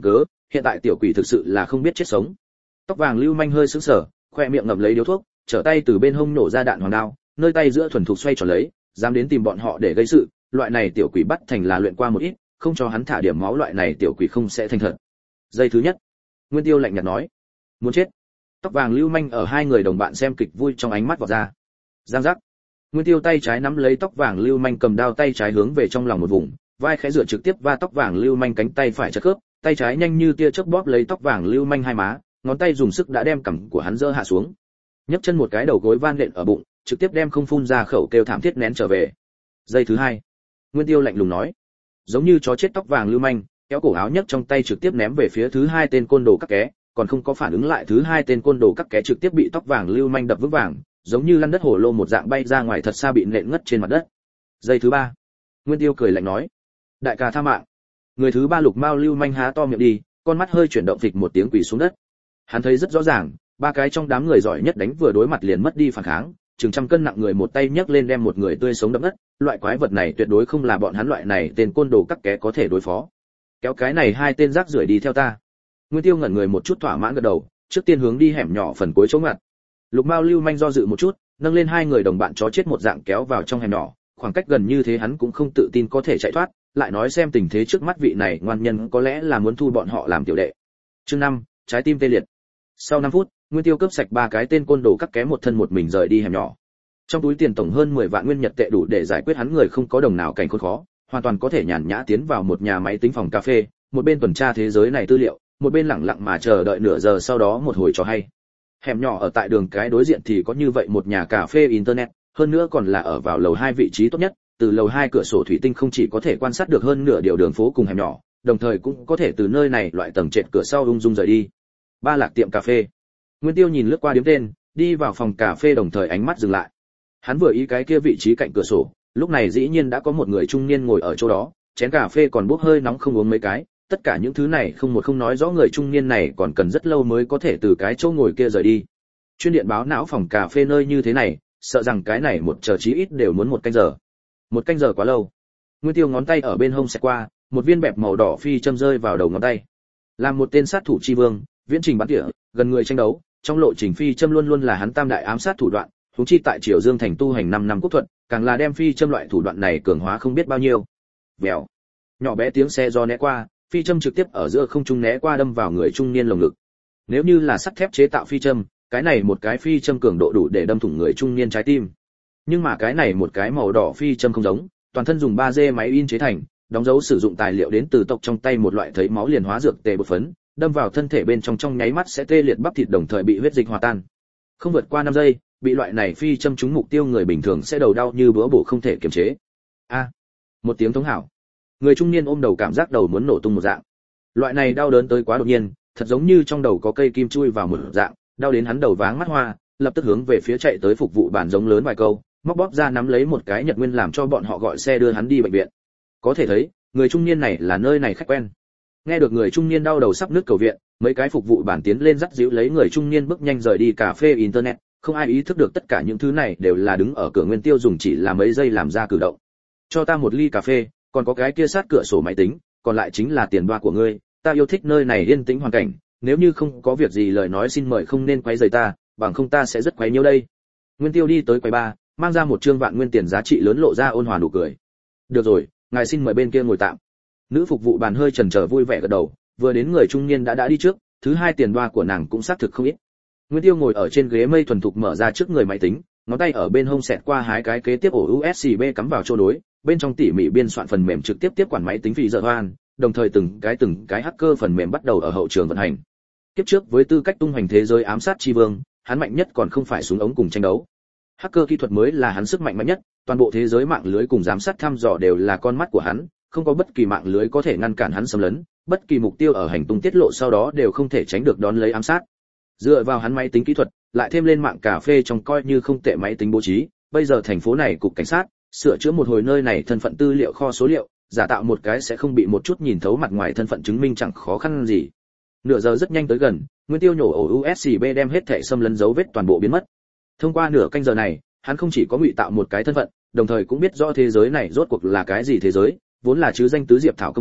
hiện tại tiểu quỷ thực sự là không biết chết sống. Tóc vàng lưu manh hơi sững sờ, khoe miệng ngậm lấy điếu thuốc, trở tay từ bên hông nổ ra đạn hoàng đao, nơi tay giữa thuần thục xoay tròn lấy, dám đến tìm bọn họ để gây sự, loại này tiểu quỷ bắt thành là luyện qua một ít, không cho hắn thả điểm máu loại này tiểu quỷ không sẽ thành thật. Giây thứ nhất, Nguyên Tiêu lạnh nhạt nói, muốn chết. Tóc vàng lưu manh ở hai người đồng bạn xem kịch vui trong ánh mắt vọt ra. Giang giác. Nguyên Tiêu tay trái nắm lấy tóc vàng lưu manh cầm đao tay trái hướng về trong lòng một vùng, vai khẽ dựa trực tiếp va tóc vàng lưu manh cánh tay phải chật khớp, tay trái nhanh như tia chớp bóp lấy tóc vàng lưu manh hai má, ngón tay dùng sức đã đem cằm của hắn giơ hạ xuống. Nhấc chân một cái đầu gối van nện ở bụng, trực tiếp đem không phun ra khẩu kêu thảm thiết nén trở về. Giây thứ hai, Nguyên Tiêu lạnh lùng nói, giống như chó chết tóc vàng lưu manh, kéo cổ áo nhấc trong tay trực tiếp ném về phía thứ hai tên côn đồ cắt ké, còn không có phản ứng lại thứ hai tên côn đồ cắt ké trực tiếp bị tóc vàng lưu manh đập vững vàng, giống như lăn đất hổ lô một dạng bay ra ngoài thật xa bị nện ngất trên mặt đất. Giây thứ ba, Nguyên Tiêu cười lạnh nói, đại ca tha mạng. Người thứ ba Lục Mao lưu manh há to miệng đi, con mắt hơi chuyển động phịch một tiếng quỳ xuống đất. Hắn thấy rất rõ ràng, ba cái trong đám người giỏi nhất đánh vừa đối mặt liền mất đi phản kháng, chừng trăm cân nặng người một tay nhấc lên đem một người tươi sống đập ngất, loại quái vật này tuyệt đối không là bọn hắn loại này tên côn đồ cắt ké có thể đối phó. Kéo cái này hai tên rác rưởi đi theo ta. Nguyên Tiêu ngẩn người một chút thỏa mãn gật đầu, trước tiên hướng đi hẻm nhỏ phần cuối chỗ ngặt. Lục Mao lưu manh do dự một chút, nâng lên hai người đồng bạn chó chết một dạng kéo vào trong hẻm nhỏ, khoảng cách gần như thế hắn cũng không tự tin có thể chạy thoát, lại nói xem tình thế trước mắt vị này ngoan nhân có lẽ là muốn thu bọn họ làm tiểu đệ. Chương 5, trái tim tê liệt. Sau 5 phút, Nguyên Tiêu cướp sạch ba cái tên côn đồ cắt ké một thân một mình rời đi hẻm nhỏ. Trong túi tiền tổng hơn 10 vạn nguyên nhật tệ đủ để giải quyết hắn người không có đồng nào cảnh khốn khó, hoàn toàn có thể nhàn nhã tiến vào một nhà máy tính phòng cà phê, một bên tuần tra thế giới này tư liệu, một bên lặng lặng mà chờ đợi nửa giờ sau đó một hồi trò hay. Hẻm nhỏ ở tại đường cái đối diện thì có như vậy một nhà cà phê internet, hơn nữa còn là ở vào lầu 2 vị trí tốt nhất, từ lầu 2 cửa sổ thủy tinh không chỉ có thể quan sát được hơn nửa điều đường phố cùng hẻm nhỏ, đồng thời cũng có thể từ nơi này loại tầng trệt cửa sau ung dung rời đi. Ba Lạc tiệm cà phê. Nguyên Tiêu nhìn lướt qua điếm tên, đi vào phòng cà phê đồng thời ánh mắt dừng lại. Hắn vừa ý cái kia vị trí cạnh cửa sổ, lúc này dĩ nhiên đã có một người trung niên ngồi ở chỗ đó, chén cà phê còn bốc hơi nóng không uống mấy cái, tất cả những thứ này không một không nói rõ người trung niên này còn cần rất lâu mới có thể từ cái chỗ ngồi kia rời đi. Chuyên điện báo não phòng cà phê nơi như thế này, sợ rằng cái này một chờ chí ít đều muốn 1 canh giờ. 1 canh giờ quá lâu. Nguyên Tiêu ngón tay ở bên hông xẹt qua, một viên bẹp màu đỏ phi châm rơi vào đầu ngón tay. Làm một tên sát thủ chi vương, viễn trình bắn tỉa, gần người tranh đấu, trong lộ trình phi châm luôn luôn là hắn tam đại ám sát thủ đoạn, huống chi tại Triều Dương thành tu hành 5 năm quốc thuật, càng là đem phi châm loại thủ đoạn này cường hóa không biết bao nhiêu. Vèo. Nhỏ bé tiếng xe do né qua, phi châm trực tiếp ở giữa không trung né qua đâm vào người trung niên lồng ngực. Nếu như là sắt thép chế tạo phi châm, cái này một cái phi châm cường độ đủ để đâm thủng người trung niên trái tim. Nhưng mà cái này một cái màu đỏ phi châm không giống, toàn thân dùng 3D máy in chế thành, đóng dấu sử dụng tài liệu đến từ tộc trong tay một loại thấy máu liền hóa dược tê bột phấn, đâm vào thân thể bên trong nháy mắt sẽ tê liệt bắp thịt đồng thời bị huyết dịch hòa tan. Không vượt qua 5 giây, bị loại này phi châm trúng mục tiêu người bình thường sẽ đầu đau như bữa bổ không thể kiềm chế. A, một tiếng thống hảo. Người trung niên ôm đầu cảm giác đầu muốn nổ tung một dạng. Loại này đau đớn tới quá đột nhiên, thật giống như trong đầu có cây kim chui vào một dạng, đau đến hắn đầu váng mắt hoa, lập tức hướng về phía chạy tới phục vụ bản giống lớn vài câu, móc bóp ra nắm lấy một cái nhật nguyên làm cho bọn họ gọi xe đưa hắn đi bệnh viện. Có thể thấy, người trung niên này là nơi này khách quen. Nghe được người trung niên đau đầu sắp nứt cầu viện, mấy cái phục vụ bản tiến lên dắt dịu lấy người trung niên bước nhanh rời đi cà phê internet, không ai ý thức được tất cả những thứ này đều là đứng ở cửa Nguyên Tiêu dùng chỉ là mấy giây làm ra cử động. Cho ta một ly cà phê, còn có cái kia sát cửa sổ máy tính, còn lại chính là tiền đoa của ngươi, ta yêu thích nơi này yên tĩnh hoàn cảnh, nếu như không có việc gì lời nói xin mời không nên quấy rầy ta, bằng không ta sẽ rất quấy nhiễu đây. Nguyên Tiêu đi tới quầy bar, mang ra một trương vạn nguyên tiền giá trị lớn lộ ra ôn hòa nụ cười. Được rồi, ngài xin mời bên kia ngồi tạm. Nữ phục vụ bàn hơi chần chờ vui vẻ gật đầu, vừa đến người trung niên đã đi trước, thứ hai tiền đoa của nàng cũng xác thực không ít. Nguyên Tiêu ngồi ở trên ghế mây thuần thục mở ra trước người máy tính, ngón tay ở bên hông xẹt qua hái cái kế tiếp ổ USB cắm vào chỗ nối, bên trong tỉ mỉ biên soạn phần mềm trực tiếp tiếp quản máy tính phì giờ hoan, đồng thời từng cái hacker phần mềm bắt đầu ở hậu trường vận hành. Kiếp trước với tư cách tung hoành thế giới ám sát chi vương, hắn mạnh nhất còn không phải súng ống cùng tranh đấu. Hacker kỹ thuật mới là hắn sức mạnh nhất, toàn bộ thế giới mạng lưới cùng giám sát thăm dò đều là con mắt của hắn, không có bất kỳ mạng lưới có thể ngăn cản hắn xâm lấn, bất kỳ mục tiêu ở hành tung tiết lộ sau đó đều không thể tránh được đón lấy ám sát. Dựa vào hắn máy tính kỹ thuật, lại thêm lên mạng cà phê trong coi như không tệ máy tính bố trí, bây giờ thành phố này cục cảnh sát, sửa chữa một hồi nơi này thân phận tư liệu kho số liệu, giả tạo một cái sẽ không bị một chút nhìn thấu mặt ngoài thân phận chứng minh chẳng khó khăn gì. Nửa giờ rất nhanh tới gần, Nguyên Tiêu nhổ ổ USB đem hết thảy xâm lấn dấu vết toàn bộ biến mất. Thông qua nửa canh giờ này, hắn không chỉ có ngụy tạo một cái thân phận, đồng thời cũng biết rõ thế giới này rốt cuộc là cái gì thế giới, vốn là chứ danh tứ diệp thảo công ty,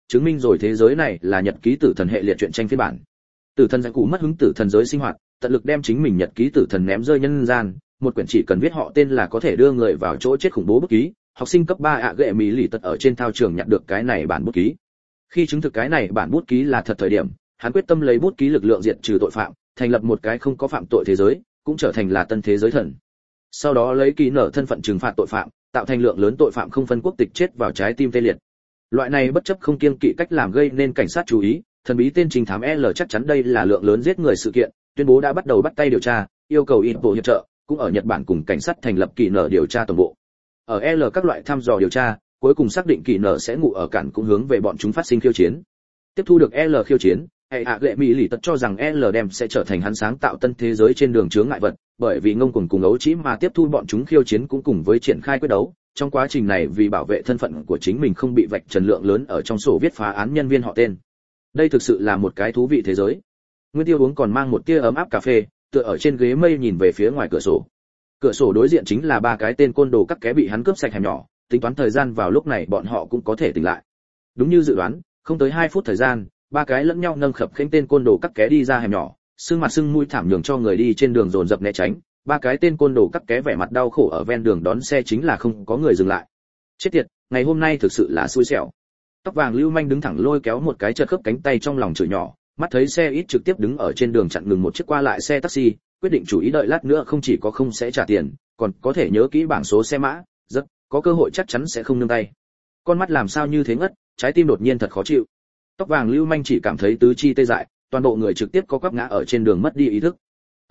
chứng minh rồi thế giới này là nhật ký tử thần hệ liệt truyện tranh phiên bản. Tử thần Giặc Cụ mất hứng tử thần giới sinh hoạt, tận lực đem chính mình nhật ký tử thần ném rơi nhân gian, một quyển chỉ cần viết họ tên là có thể đưa người vào chỗ chết khủng bố bút ký. Học sinh cấp 3 ạ ghệ mỹ lì tật ở trên thao trường nhặt được cái này bản bút ký. Khi chứng thực cái này bản bút ký là thật thời điểm, hắn quyết tâm lấy bút ký lực lượng diệt trừ tội phạm, thành lập một cái không có phạm tội thế giới, cũng trở thành là tân thế giới thần. Sau đó lấy kỳ nở thân phận trừng phạt tội phạm, tạo thành lượng lớn tội phạm không phân quốc tịch chết vào trái tim tê liệt. Loại này bất chấp không kiêng kỵ cách làm gây nên cảnh sát chú ý, thần bí tên trinh thám L chắc chắn đây là lượng lớn giết người sự kiện, tuyên bố đã bắt đầu bắt tay điều tra, yêu cầu Interpol hiệp trợ, cũng ở Nhật Bản cùng cảnh sát thành lập kỳ nở điều tra toàn bộ. Ở L các loại thăm dò điều tra, cuối cùng xác định kỳ nở sẽ ngủ ở cản cũng hướng về bọn chúng phát sinh khiêu chiến. Tiếp thu được L khiêu chiến, hệ hạ gệ mỹ lì tật cho rằng L đem sẽ trở thành hắn sáng tạo tân thế giới trên đường chướng ngại vật, bởi vì ngông cuồng cùng ấu trĩ mà tiếp thu bọn chúng khiêu chiến cũng cùng với triển khai quyết đấu. Trong quá trình này vì bảo vệ thân phận của chính mình không bị vạch trần lượng lớn ở trong sổ viết phá án nhân viên họ tên. Đây thực sự là một cái thú vị thế giới. Nguyên Tiêu uống còn mang một tia ấm áp cà phê, tựa ở trên ghế mây nhìn về phía ngoài cửa sổ. Cửa sổ đối diện chính là ba cái tên côn đồ cắt ké bị hắn cướp sạch hẻm nhỏ, tính toán thời gian vào lúc này bọn họ cũng có thể tỉnh lại. Đúng như dự đoán, không tới 2 phút thời gian, ba cái lẫn nhau nâng khập khênh tên côn đồ cắt ké đi ra hẻm nhỏ, sưng mặt sưng mũi thảm nhường cho người đi trên đường dồn dập né tránh. Ba cái tên côn đồ cắt ké vẻ mặt đau khổ ở ven đường đón xe chính là không có người dừng lại. Chết tiệt, ngày hôm nay thực sự là xui xẻo. Tóc vàng lưu manh đứng thẳng lôi kéo một cái chật khớp cánh tay trong lòng chửi nhỏ, mắt thấy xe ít trực tiếp đứng ở trên đường chặn ngừng một chiếc qua lại xe taxi, quyết định chủ ý đợi lát nữa không chỉ có không sẽ trả tiền, còn có thể nhớ kỹ bảng số xe mã, rất có cơ hội chắc chắn sẽ không nương tay. Con mắt làm sao như thế ngất, trái tim đột nhiên thật khó chịu. Tóc vàng lưu manh chỉ cảm thấy tứ chi tê dại, toàn bộ người trực tiếp có quắp ngã ở trên đường mất đi ý thức.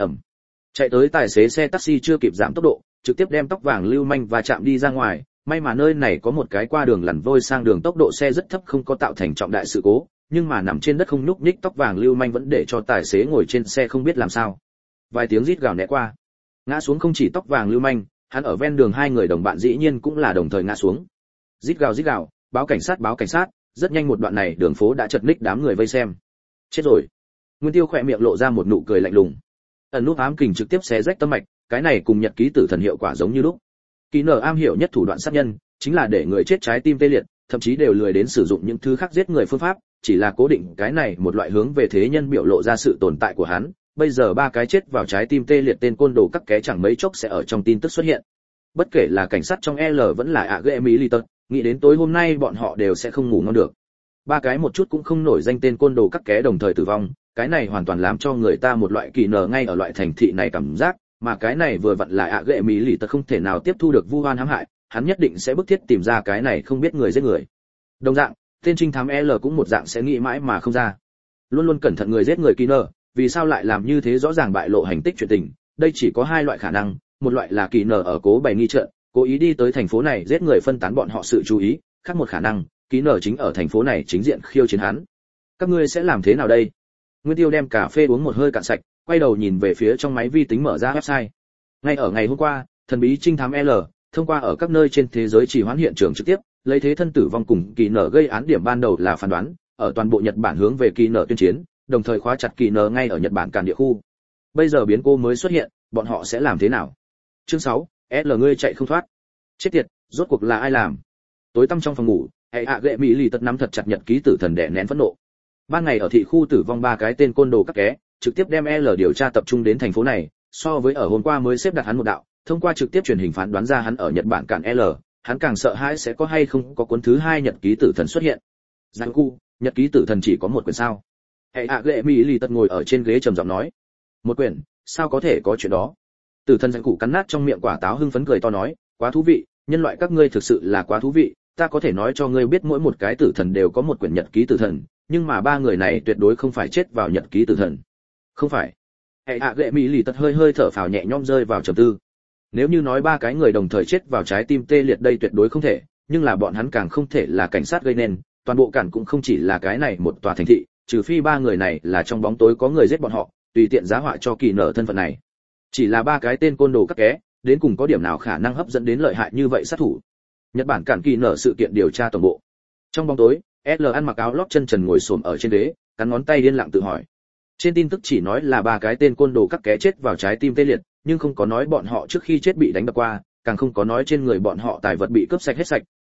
Chạy tới tài xế xe taxi chưa kịp giảm tốc độ, trực tiếp đem tóc vàng lưu manh và chạm đi ra ngoài. May mà nơi này có một cái qua đường lằn vôi sang đường, tốc độ xe rất thấp không có tạo thành trọng đại sự cố, nhưng mà nằm trên đất không nhúc nhích tóc vàng lưu manh vẫn để cho tài xế ngồi trên xe không biết làm sao. Vài tiếng rít gào né qua, ngã xuống không chỉ tóc vàng lưu manh, hắn ở ven đường hai người đồng bạn dĩ nhiên cũng là đồng thời ngã xuống. Rít gào, báo cảnh sát, rất nhanh một đoạn này đường phố đã chật ních đám người vây xem. Chết rồi. Nguyên Tiêu khỏe miệng lộ ra một nụ cười lạnh lùng. Ẩn nút ám kình trực tiếp xé rách tâm mạch, cái này cùng nhật ký tử thần hiệu quả giống như lúc. Kỳ nở am hiểu nhất thủ đoạn sát nhân, chính là để người chết trái tim tê liệt, thậm chí đều lười đến sử dụng những thứ khác giết người phương pháp, chỉ là cố định cái này một loại hướng về thế nhân biểu lộ ra sự tồn tại của hắn. Bây giờ ba cái chết vào trái tim tê liệt tên côn đồ cắt ké chẳng mấy chốc sẽ ở trong tin tức xuất hiện. Bất kể là cảnh sát trong L vẫn là ạ ghệ mỹ lì tật, nghĩ đến tối hôm nay bọn họ đều sẽ không ngủ ngon được. Ba cái một chút cũng không nổi danh tên côn đồ cắt ké đồng thời tử vong, cái này hoàn toàn làm cho người ta một loại kỳ nở ngay ở loại thành thị này cảm giác, mà cái này vừa vặn là ạ ghệ mỹ lì tật không thể nào tiếp thu được vu oan hãm hại, hắn nhất định sẽ bức thiết tìm ra cái này không biết người giết người. Đồng dạng, tên trinh thám L cũng một dạng sẽ nghĩ mãi mà không ra. Luôn luôn cẩn thận người giết người kỳ nở, vì sao lại làm như thế rõ ràng bại lộ hành tích chuyện tình? Đây chỉ có hai loại khả năng, một loại là kỳ nở ở cố bày nghi trận, cố ý đi tới thành phố này giết người phân tán bọn họ sự chú ý, khác một khả năng, kỳ nở chính ở thành phố này chính diện khiêu chiến hắn. Các ngươi sẽ làm thế nào đây? Nguyên Tiêu đem cà phê uống một hơi cạn sạch, quay đầu nhìn về phía trong máy vi tính mở ra website. Ngay ở ngày hôm qua, thần bí trinh thám L thông qua ở các nơi trên thế giới chỉ hoãn hiện trường trực tiếp, lấy thế thân tử vong cùng kỳ nở gây án điểm ban đầu là phán đoán, ở toàn bộ Nhật Bản hướng về kỳ nở tuyên chiến, đồng thời khóa chặt kỳ nở ngay ở Nhật Bản cản địa khu. Bây giờ biến cố mới xuất hiện, bọn họ sẽ làm thế nào? Chương 6, L ngươi chạy không thoát. Chết tiệt, rốt cuộc là ai làm? Tối tăm trong phòng ngủ, hệ hạ gệ mỹ lì tật nắm thật chặt nhật ký tử thần đè nén phẫn nộ. Ban ngày ở thị khu tử vong ba cái tên côn đồ cắt ké, trực tiếp đem L điều tra tập trung đến thành phố này, so với ở hôm qua mới xếp đặt hắn một đạo, thông qua trực tiếp truyền hình phán đoán ra hắn ở Nhật Bản cản L, hắn càng sợ hãi sẽ có hay không có cuốn thứ hai nhật ký tử thần xuất hiện. Giang cu, nhật ký tử thần chỉ có một quyển sao? Hệ hạ gệ mỹ lì tật ngồi ở trên ghế trầm giọng nói. Một quyển, sao có thể có chuyện đó? Tử thần Giang cụ cắn nát trong miệng quả táo hưng phấn cười to nói, quá thú vị, nhân loại các ngươi thực sự là quá thú vị, ta có thể nói cho ngươi biết mỗi một cái tử thần đều có một quyển nhật ký tử thần, nhưng mà ba người này tuyệt đối không phải chết vào nhật ký tử thần. Không phải. Hệ hạ gệ mỹ lì tật hơi thở phào nhẹ nhõm rơi vào trầm tư. Nếu như nói ba cái người đồng thời chết vào trái tim tê liệt đây tuyệt đối không thể, nhưng là bọn hắn càng không thể là cảnh sát gây nên, toàn bộ cản cũng không chỉ là cái này một tòa thành thị, trừ phi ba người này là trong bóng tối có người giết bọn họ, tùy tiện giá họa cho kỳ nở thân phận này. Chỉ là ba cái tên côn đồ cắt ké, đến cùng có điểm nào khả năng hấp dẫn đến lợi hại như vậy sát thủ? Nhật Bản cản kỳ nở sự kiện điều tra toàn bộ. Trong bóng tối, L ăn mặc áo lót chân trần ngồi xổm ở trên ghế, cắn ngón tay điên lặng tự hỏi. Trên tin tức chỉ nói là ba cái tên côn đồ cắt ké chết vào trái tim tê liệt, nhưng không có nói bọn họ trước khi chết bị đánh đập qua, càng không có nói trên người bọn họ tài vật bị cướp sạch hết sạch,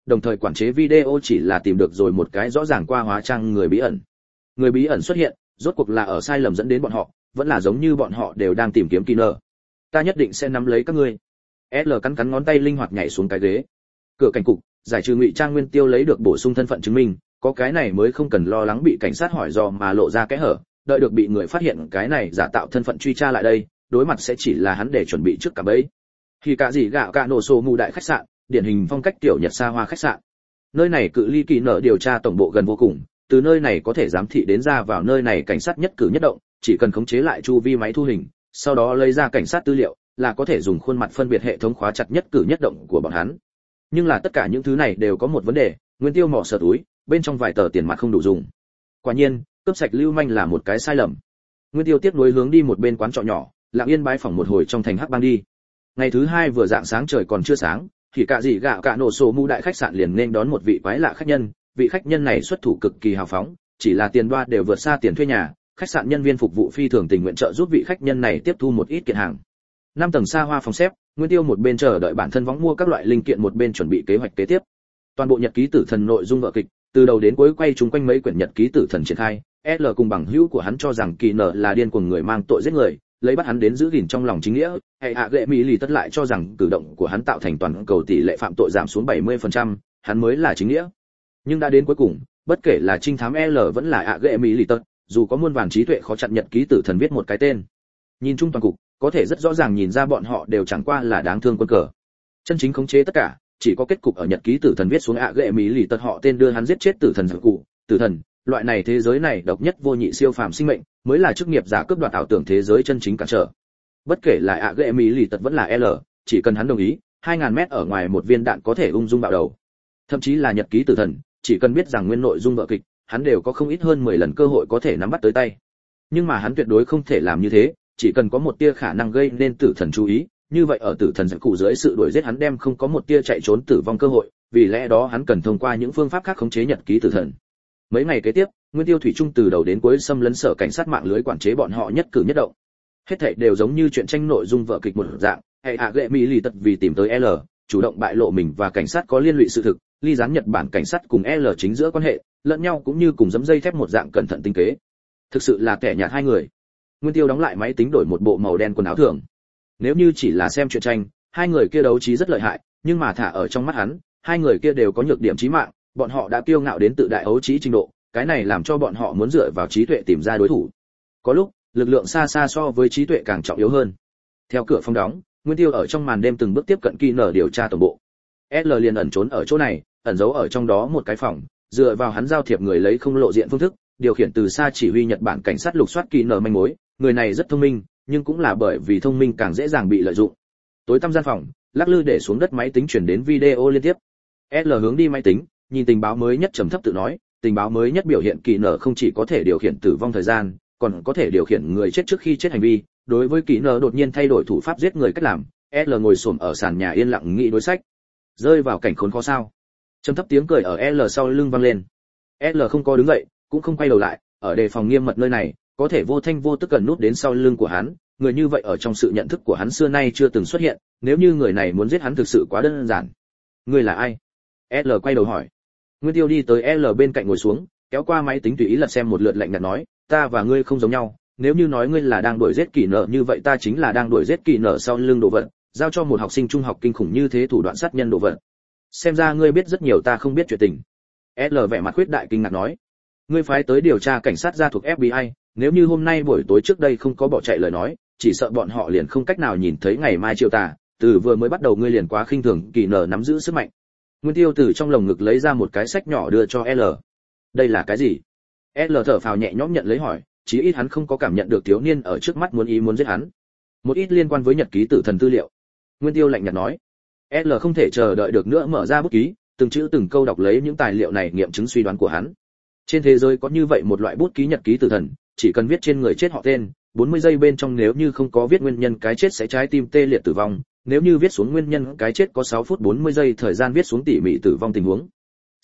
đồng thời quản chế video chỉ là tìm được rồi một cái rõ ràng qua hóa trang người bí ẩn. Người bí ẩn xuất hiện, rốt cuộc là ở sai lầm dẫn đến bọn họ, vẫn là giống như bọn họ đều đang tìm kiếm Kiner. Ta nhất định sẽ nắm lấy các ngươi. L cắn cắn ngón tay linh hoạt nhảy xuống cái ghế. Cửa cảnh cục, giải trừ ngụy trang Nguyên Tiêu lấy được bổ sung thân phận chứng minh, có cái này mới không cần lo lắng bị cảnh sát hỏi dò mà lộ ra kẽ hở, đợi được bị người phát hiện cái này giả tạo thân phận truy tra lại đây, đối mặt sẽ chỉ là hắn để chuẩn bị trước cả bấy. Khi cả gì gạo cả nổ sổ mù đại khách sạn, điển hình phong cách tiểu Nhật xa hoa khách sạn. Nơi này cự ly kỳ nợ điều tra tổng bộ gần vô cùng, từ nơi này có thể giám thị đến ra vào nơi này cảnh sát nhất cử nhất động, chỉ cần khống chế lại chu vi máy thu hình, sau đó lấy ra cảnh sát tư liệu, là có thể dùng khuôn mặt phân biệt hệ thống khóa chặt nhất cử nhất động của bọn hắn. Nhưng là tất cả những thứ này đều có một vấn đề, Nguyên Tiêu mò sờ túi, bên trong vài tờ tiền mặt không đủ dùng. Quả nhiên, cướp sạch lưu manh là một cái sai lầm. Nguyên Tiêu tiếp nối hướng đi một bên quán trọ nhỏ, lặng yên bái phỏng một hồi trong thành hắc bang đi. Ngày thứ hai vừa dạng sáng trời còn chưa sáng, thì cả gì gạo cả nổ sổ mu đại khách sạn liền nên đón một vị quái lạ khách nhân. Vị khách nhân này xuất thủ cực kỳ hào phóng, chỉ là tiền đoa đều vượt xa tiền thuê nhà, khách sạn nhân viên phục vụ phi thường tình nguyện trợ giúp vị khách nhân này tiếp thu một ít kiện hàng. 5 tầng xa hoa phòng xếp, Nguyên Tiêu một bên chờ đợi bản thân võng mua các loại linh kiện, một bên chuẩn bị kế hoạch kế tiếp. Toàn bộ nhật ký tử thần nội dung vở kịch, từ đầu đến cuối quay chúng quanh mấy quyển nhật ký tử thần triển khai. L cùng bằng hữu của hắn cho rằng Kỳ Nở là điên cuồng người mang tội giết người, lấy bắt hắn đến giữ gìn trong lòng chính nghĩa. Hay gệ mỹ lì tất lại cho rằng cử động của hắn tạo thành toàn cầu tỷ lệ phạm tội giảm xuống 70%, hắn mới là chính nghĩa. Nhưng đã đến cuối cùng, bất kể là trinh thám L vẫn là gệ mỹ lì tất, dù có muôn vàn trí tuệ khó chặn nhật ký tử thần viết một cái tên. Nhìn chung toàn cục, có thể rất rõ ràng nhìn ra bọn họ đều chẳng qua là đáng thương quân cờ. Chân chính khống chế tất cả, chỉ có kết cục ở nhật ký tử thần viết xuống gệ mỹ lì tật họ tên đưa hắn giết chết tử thần giặc cụ. Tử thần, loại này thế giới này độc nhất vô nhị siêu phàm sinh mệnh, mới là chức nghiệp giả cướp đoạt ảo tưởng thế giới chân chính cản trở. Bất kể là gệ mỹ lì tật vẫn là L, chỉ cần hắn đồng ý, 2000 mét ở ngoài một viên đạn có thể ung dung bạo đầu. Thậm chí là nhật ký tử thần, chỉ cần biết rằng nguyên nội dung vở kịch, hắn đều có không ít hơn 10 lần cơ hội có thể nắm bắt tới tay. Nhưng mà hắn tuyệt đối không thể làm như thế, chỉ cần có một tia khả năng gây nên tử thần chú ý, như vậy ở tử thần giặc cụ dưới sự đuổi giết hắn đem không có một tia chạy trốn tử vong cơ hội, vì lẽ đó hắn cần thông qua những phương pháp khác khống chế nhật ký tử thần. Mấy ngày kế tiếp, Nguyên Tiêu thủy chung từ đầu đến cuối xâm lấn sở cảnh sát mạng lưới quản chế bọn họ nhất cử nhất động. Hết thảy đều giống như chuyện tranh nội dung vở kịch một dạng, hay gệ mỹ lì tật vì tìm tới L, chủ động bại lộ mình và cảnh sát có liên lụy sự thực, ly gián Nhật Bản cảnh sát cùng L chính giữa quan hệ, lẫn nhau cũng như cùng giẫm dây thép một dạng cẩn thận tinh kế. Thực sự là kẻ nhạt hai người. Nguyên Tiêu đóng lại máy tính đổi một bộ màu đen quần áo thường. Nếu như chỉ là xem truyện tranh, hai người kia đấu trí rất lợi hại, nhưng mà thả ở trong mắt hắn, hai người kia đều có nhược điểm chí mạng, bọn họ đã kiêu ngạo đến tự đại ấu trí trình độ, cái này làm cho bọn họ muốn dựa vào trí tuệ tìm ra đối thủ. Có lúc, lực lượng xa xa so với trí tuệ càng trọng yếu hơn. Theo cửa phòng đóng, Nguyên Tiêu ở trong màn đêm từng bước tiếp cận Kỳ Nở điều tra tổng bộ. L liền ẩn trốn ở chỗ này, ẩn giấu ở trong đó một cái phòng, dựa vào hắn giao thiệp người lấy không lộ diện phương thức, điều khiển từ xa chỉ huy Nhật Bản cảnh sát lục soát Kỳ Nở manh mối. Người này rất thông minh, nhưng cũng là bởi vì thông minh càng dễ dàng bị lợi dụng. Tối tăm gian phòng, lắc lư để xuống đất máy tính truyền đến video liên tiếp. L hướng đi máy tính, nhìn tình báo mới nhất trầm thấp tự nói, tình báo mới nhất biểu hiện Kỳ Nở không chỉ có thể điều khiển tử vong thời gian, còn có thể điều khiển người chết trước khi chết hành vi. Đối với Kỳ Nở đột nhiên thay đổi thủ pháp giết người cách làm, L ngồi xổm ở sàn nhà yên lặng nghĩ đối sách. Rơi vào cảnh khốn khó sao? Trầm thấp tiếng cười ở L sau lưng vang lên. L không có đứng dậy, cũng không quay đầu lại, ở đề phòng nghiêm mật nơi này, có thể vô thanh vô tức gần nút đến sau lưng của hắn, người như vậy ở trong sự nhận thức của hắn xưa nay chưa từng xuất hiện, nếu như người này muốn giết hắn thực sự quá đơn giản. Ngươi là ai? L quay đầu hỏi. Nguyên Tiêu đi tới L bên cạnh ngồi xuống, kéo qua máy tính tùy ý lật xem một lượt lạnh nhạt nói, ta và ngươi không giống nhau, nếu như nói ngươi là đang đuổi giết Kỳ Nở như vậy ta chính là đang đuổi giết Kỳ Nở sau lưng đồ vật, giao cho một học sinh trung học kinh khủng như thế thủ đoạn sát nhân đồ vật. Xem ra ngươi biết rất nhiều ta không biết chuyện tình. L vẻ mặt khuyết đại kinh ngạc nói, ngươi phái tới điều tra cảnh sát gia thuộc FBI, nếu như hôm nay buổi tối trước đây không có bỏ chạy lời nói, chỉ sợ bọn họ liền không cách nào nhìn thấy ngày mai chiều tà, từ vừa mới bắt đầu ngươi liền quá khinh thường Kỳ Nở nắm giữ sức mạnh. Nguyên Tiêu từ trong lồng ngực lấy ra một cái sách nhỏ đưa cho L. Đây là cái gì? L thở phào nhẹ nhõm nhận lấy hỏi, chí ít hắn không có cảm nhận được thiếu niên ở trước mắt muốn giết hắn. Một ít liên quan với nhật ký tử thần tư liệu. Nguyên Tiêu lạnh nhạt nói. L không thể chờ đợi được nữa mở ra bút ký, từng chữ từng câu đọc lấy những tài liệu này nghiệm chứng suy đoán của hắn. Trên thế giới có như vậy một loại bút ký nhật ký tử thần, chỉ cần viết trên người chết họ tên, 40 giây bên trong nếu như không có viết nguyên nhân cái chết sẽ trái tim tê liệt tử vong, nếu như viết xuống nguyên nhân cái chết có 6 phút 40 giây thời gian viết xuống tỉ mỉ tử vong tình huống.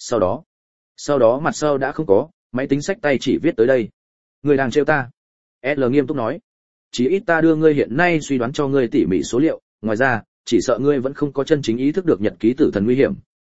Sau đó mặt sau đã không có, máy tính sách tay chỉ viết tới đây. Người đang trêu ta. L nghiêm túc nói. Chỉ ít ta đưa ngươi hiện nay suy đoán cho ngươi tỉ mỉ số liệu, ngoài ra, chỉ sợ ngươi vẫn không có chân chính ý thức được nhật ký tử thần nguy hiểm,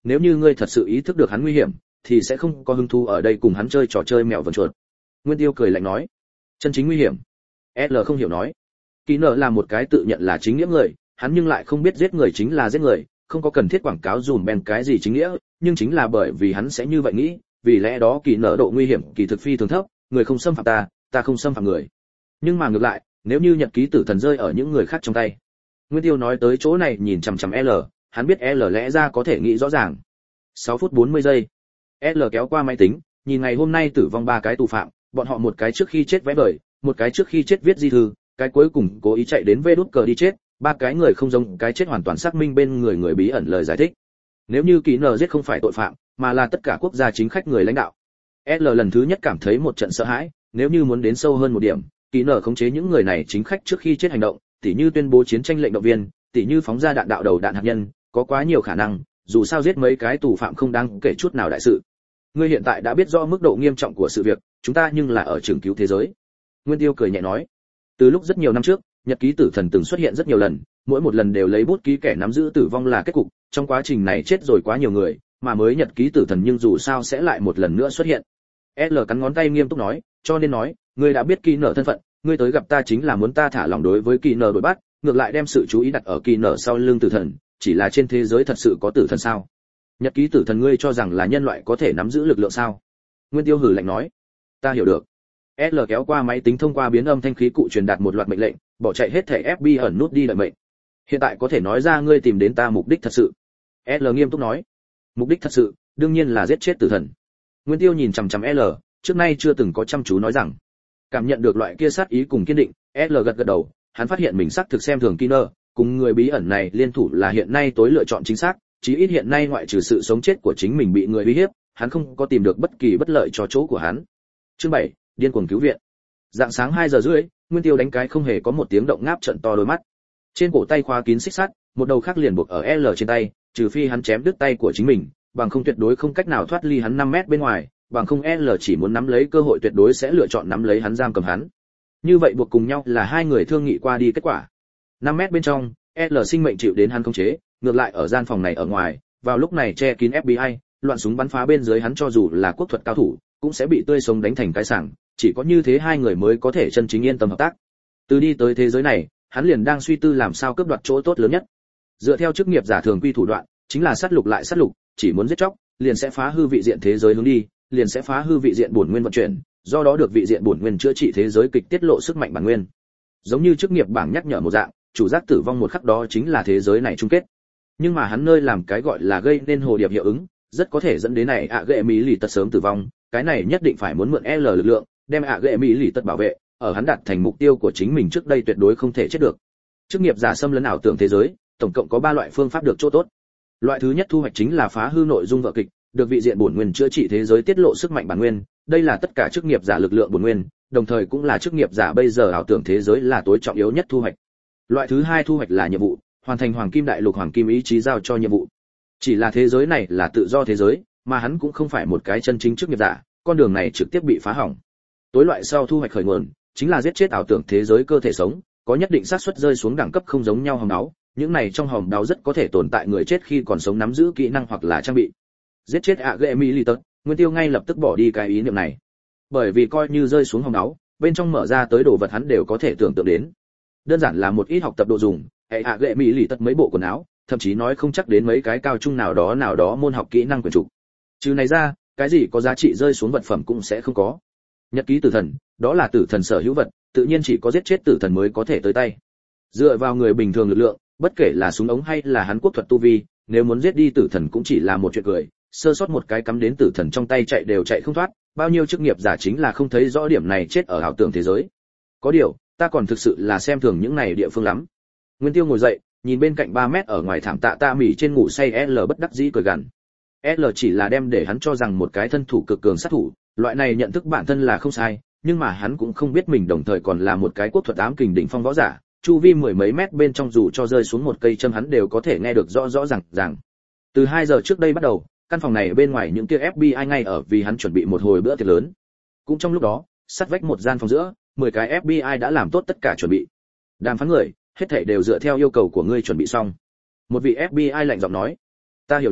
nếu như ngươi thật sự ý thức được hắn nguy hiểm thì sẽ không có hứng thú ở đây cùng hắn chơi trò chơi mèo vờn chuột. Nguyên Tiêu cười lạnh nói. Chân chính nguy hiểm? L không hiểu nói. Kỳ nợ là một cái tự nhận là chính nghĩa người, hắn nhưng lại không biết giết người chính là giết người, không có cần thiết quảng cáo dùm beng cái gì chính nghĩa, nhưng chính là bởi vì hắn sẽ như vậy nghĩ, vì lẽ đó kỳ nợ độ nguy hiểm kỳ thực phi thường thấp, người không xâm phạm ta, ta không xâm phạm người. Nhưng mà ngược lại, nếu như nhật ký tử thần rơi ở những người khác trong tay. Nguyên Tiêu nói tới chỗ này nhìn chằm chằm L, hắn biết L lẽ ra có thể nghĩ rõ ràng. 6 phút 40 giây. L kéo qua máy tính, nhìn ngày hôm nay tử vong 3 cái tù phạm, bọn họ một cái trước khi chết vẽ vời, một cái trước khi chết viết di thư, cái cuối cùng cố ý chạy đến vê đút cờ đi chết, 3 cái người không giống cái chết hoàn toàn xác minh bên người bí ẩn lời giải thích. Nếu như kỳ nợ giết không phải tội phạm, mà là tất cả quốc gia chính khách người lãnh đạo. L lần thứ nhất cảm thấy một trận sợ hãi, nếu như muốn đến sâu hơn một điểm, kỳ nợ khống chế những người này chính khách trước khi chết hành động, tỉ như tuyên bố chiến tranh lệnh động viên, tỉ như phóng ra đạn đạo đầu đạn hạt nhân, có quá nhiều khả năng, dù sao giết mấy cái tù phạm không đáng kể chút nào đại sự. Ngươi hiện tại đã biết rõ mức độ nghiêm trọng của sự việc, chúng ta nhưng là ở trường cứu thế giới. Nguyên Tiêu cười nhẹ nói. Từ lúc rất nhiều năm trước, nhật ký tử thần từng xuất hiện rất nhiều lần, mỗi một lần đều lấy bút ký kẻ nắm giữ tử vong là kết cục, trong quá trình này chết rồi quá nhiều người, mà mới nhật ký tử thần nhưng dù sao sẽ lại một lần nữa xuất hiện. L cắn ngón tay nghiêm túc nói, cho nên nói, ngươi đã biết kỳ nợ thân phận, ngươi tới gặp ta chính là muốn ta thả lòng đối với kỳ nợ đổi bắt, ngược lại đem sự chú ý đặt ở kỳ nợ sau lưng tử thần, chỉ là trên thế giới thật sự có tử thần sao? Nhật ký tử thần ngươi cho rằng là nhân loại có thể nắm giữ lực lượng sao? Nguyên Tiêu hừ lạnh nói. Ta hiểu được. L kéo qua máy tính thông qua biến âm thanh khí cụ truyền đạt một loạt mệnh lệnh, bỏ chạy hết thảy FBI ẩn nút đi đợi mệnh. Hiện tại có thể nói ra ngươi tìm đến ta mục đích thật sự. L nghiêm túc nói. Mục đích thật sự, đương nhiên là giết chết tử thần. Nguyên Tiêu nhìn chằm chằm L, trước nay chưa từng có chăm chú nói rằng. Cảm nhận được loại kia sát ý cùng kiên định, L gật gật đầu, hắn phát hiện mình xác thực xem thường Kiner, cùng người bí ẩn này liên thủ là hiện nay tối lựa chọn chính xác, chí ít hiện nay ngoại trừ sự sống chết của chính mình bị người uy hiếp, hắn không có tìm được bất kỳ bất lợi cho chỗ của hắn. Chương 7, điên cuồng cứu viện. Dạng sáng 2 giờ rưỡi, Nguyên Tiêu đánh cái không hề có một tiếng động ngáp trận to đôi mắt. Trên cổ tay khóa kín xích sắt, một đầu khác liền buộc ở L trên tay, trừ phi hắn chém đứt tay của chính mình, bằng không tuyệt đối không cách nào thoát ly hắn 5 mét bên ngoài, bằng không L chỉ muốn nắm lấy cơ hội tuyệt đối sẽ lựa chọn nắm lấy hắn giam cầm hắn. Như vậy buộc cùng nhau là hai người thương nghị qua đi kết quả. 5 mét bên trong, L sinh mệnh chịu đến hắn khống chế, ngược lại ở gian phòng này ở ngoài, vào lúc này che kín FBI, loạn súng bắn phá bên dưới hắn cho dù là quốc thuật cao thủ, cũng sẽ bị tươi sống đánh thành cái sảng, chỉ có như thế hai người mới có thể chân chính yên tâm hợp tác. Từ đi tới thế giới này, hắn liền đang suy tư làm sao cướp đoạt chỗ tốt lớn nhất. Dựa theo chức nghiệp giả thường quy thủ đoạn, chính là sát lục lại sát lục, chỉ muốn giết chóc, liền sẽ phá hư vị diện thế giới hướng đi, liền sẽ phá hư vị diện bổn nguyên vận chuyển, do đó được vị diện bổn nguyên chữa trị thế giới kịch tiết lộ sức mạnh bản nguyên. Giống như chức nghiệp bảng nhắc nhở một dạng, chủ giác tử vong một khắc đó chính là thế giới này chung kết. Nhưng mà hắn nơi làm cái gọi là gây nên hồ điệp hiệu ứng, rất có thể dẫn đến này gệ mỹ lì tật sớm tử vong, cái này nhất định phải muốn mượn L lực lượng, đem gệ mỹ lì tật bảo vệ, ở hắn đạt thành mục tiêu của chính mình trước đây tuyệt đối không thể chết được. Chức nghiệp giả xâm lấn ảo tưởng thế giới, tổng cộng có 3 loại phương pháp được chỗ tốt. Loại thứ nhất thu hoạch chính là phá hư nội dung vở kịch, được vị diện bổn nguyên chữa trị thế giới tiết lộ sức mạnh bản nguyên, đây là tất cả chức nghiệp giả lực lượng bổn nguyên, đồng thời cũng là chức nghiệp giả bây giờ ảo tưởng thế giới là tối trọng yếu nhất thu hoạch. Loại thứ hai thu hoạch là nhiệm vụ, hoàn thành hoàng kim đại lục hoàng kim ý chí giao cho nhiệm vụ. Chỉ là thế giới này là tự do thế giới, mà hắn cũng không phải một cái chân chính chức nghiệp giả, con đường này trực tiếp bị phá hỏng. Tối loại sau thu hoạch khởi nguồn, chính là giết chết ảo tưởng thế giới cơ thể sống, có nhất định xác suất rơi xuống đẳng cấp không giống nhau hòm đáo, những này trong hòm đáo rất có thể tồn tại người chết khi còn sống nắm giữ kỹ năng hoặc là trang bị. Giết chết Agemilitus, Nguyên Tiêu ngay lập tức bỏ đi cái ý niệm này. Bởi vì coi như rơi xuống hòm đáo, bên trong mở ra tới đồ vật hắn đều có thể tưởng tượng đến. Đơn giản là một ít học tập đồ dùng, Agemilitus mấy bộ quần áo, thậm chí nói không chắc đến mấy cái cao trung nào đó môn học kỹ năng quyển trục. Trừ này ra, cái gì có giá trị rơi xuống vật phẩm cũng sẽ không có. Nhật ký tử thần, đó là tử thần sở hữu vật, tự nhiên chỉ có giết chết tử thần mới có thể tới tay. Dựa vào người bình thường lực lượng, bất kể là súng ống hay là hắn quốc thuật tu vi, nếu muốn giết đi tử thần cũng chỉ là một chuyện cười, sơ sót một cái cắm đến tử thần trong tay chạy đều chạy không thoát, bao nhiêu chức nghiệp giả chính là không thấy rõ điểm này chết ở ảo tưởng thế giới. Có điều, ta còn thực sự là xem thường những này địa phương lắm. Nguyên Tiêu ngồi dậy, nhìn bên cạnh 3 mét ở ngoài thảm tạ mỉ trên ngủ say L bất đắc dĩ cười gằn. L chỉ là đem để hắn cho rằng một cái thân thủ cực cường sát thủ, loại này nhận thức bản thân là không sai, nhưng mà hắn cũng không biết mình đồng thời còn là một cái quốc thuật ám kình đỉnh phong võ giả, chu vi mười mấy mét bên trong dù cho rơi xuống một cây châm hắn đều có thể nghe được rõ ràng. Từ 2 giờ trước đây bắt đầu, căn phòng này bên ngoài những kia FBI ngay ở vì hắn chuẩn bị một hồi bữa tiệc lớn. Cũng trong lúc đó, sát vách một gian phòng giữa, 10 cái FBI đã làm tốt tất cả chuẩn bị. Đàm phán người, hết thảy đều dựa theo yêu cầu của ngươi chuẩn bị xong. Một vị FBI lạnh giọng nói. Ta hiểu được,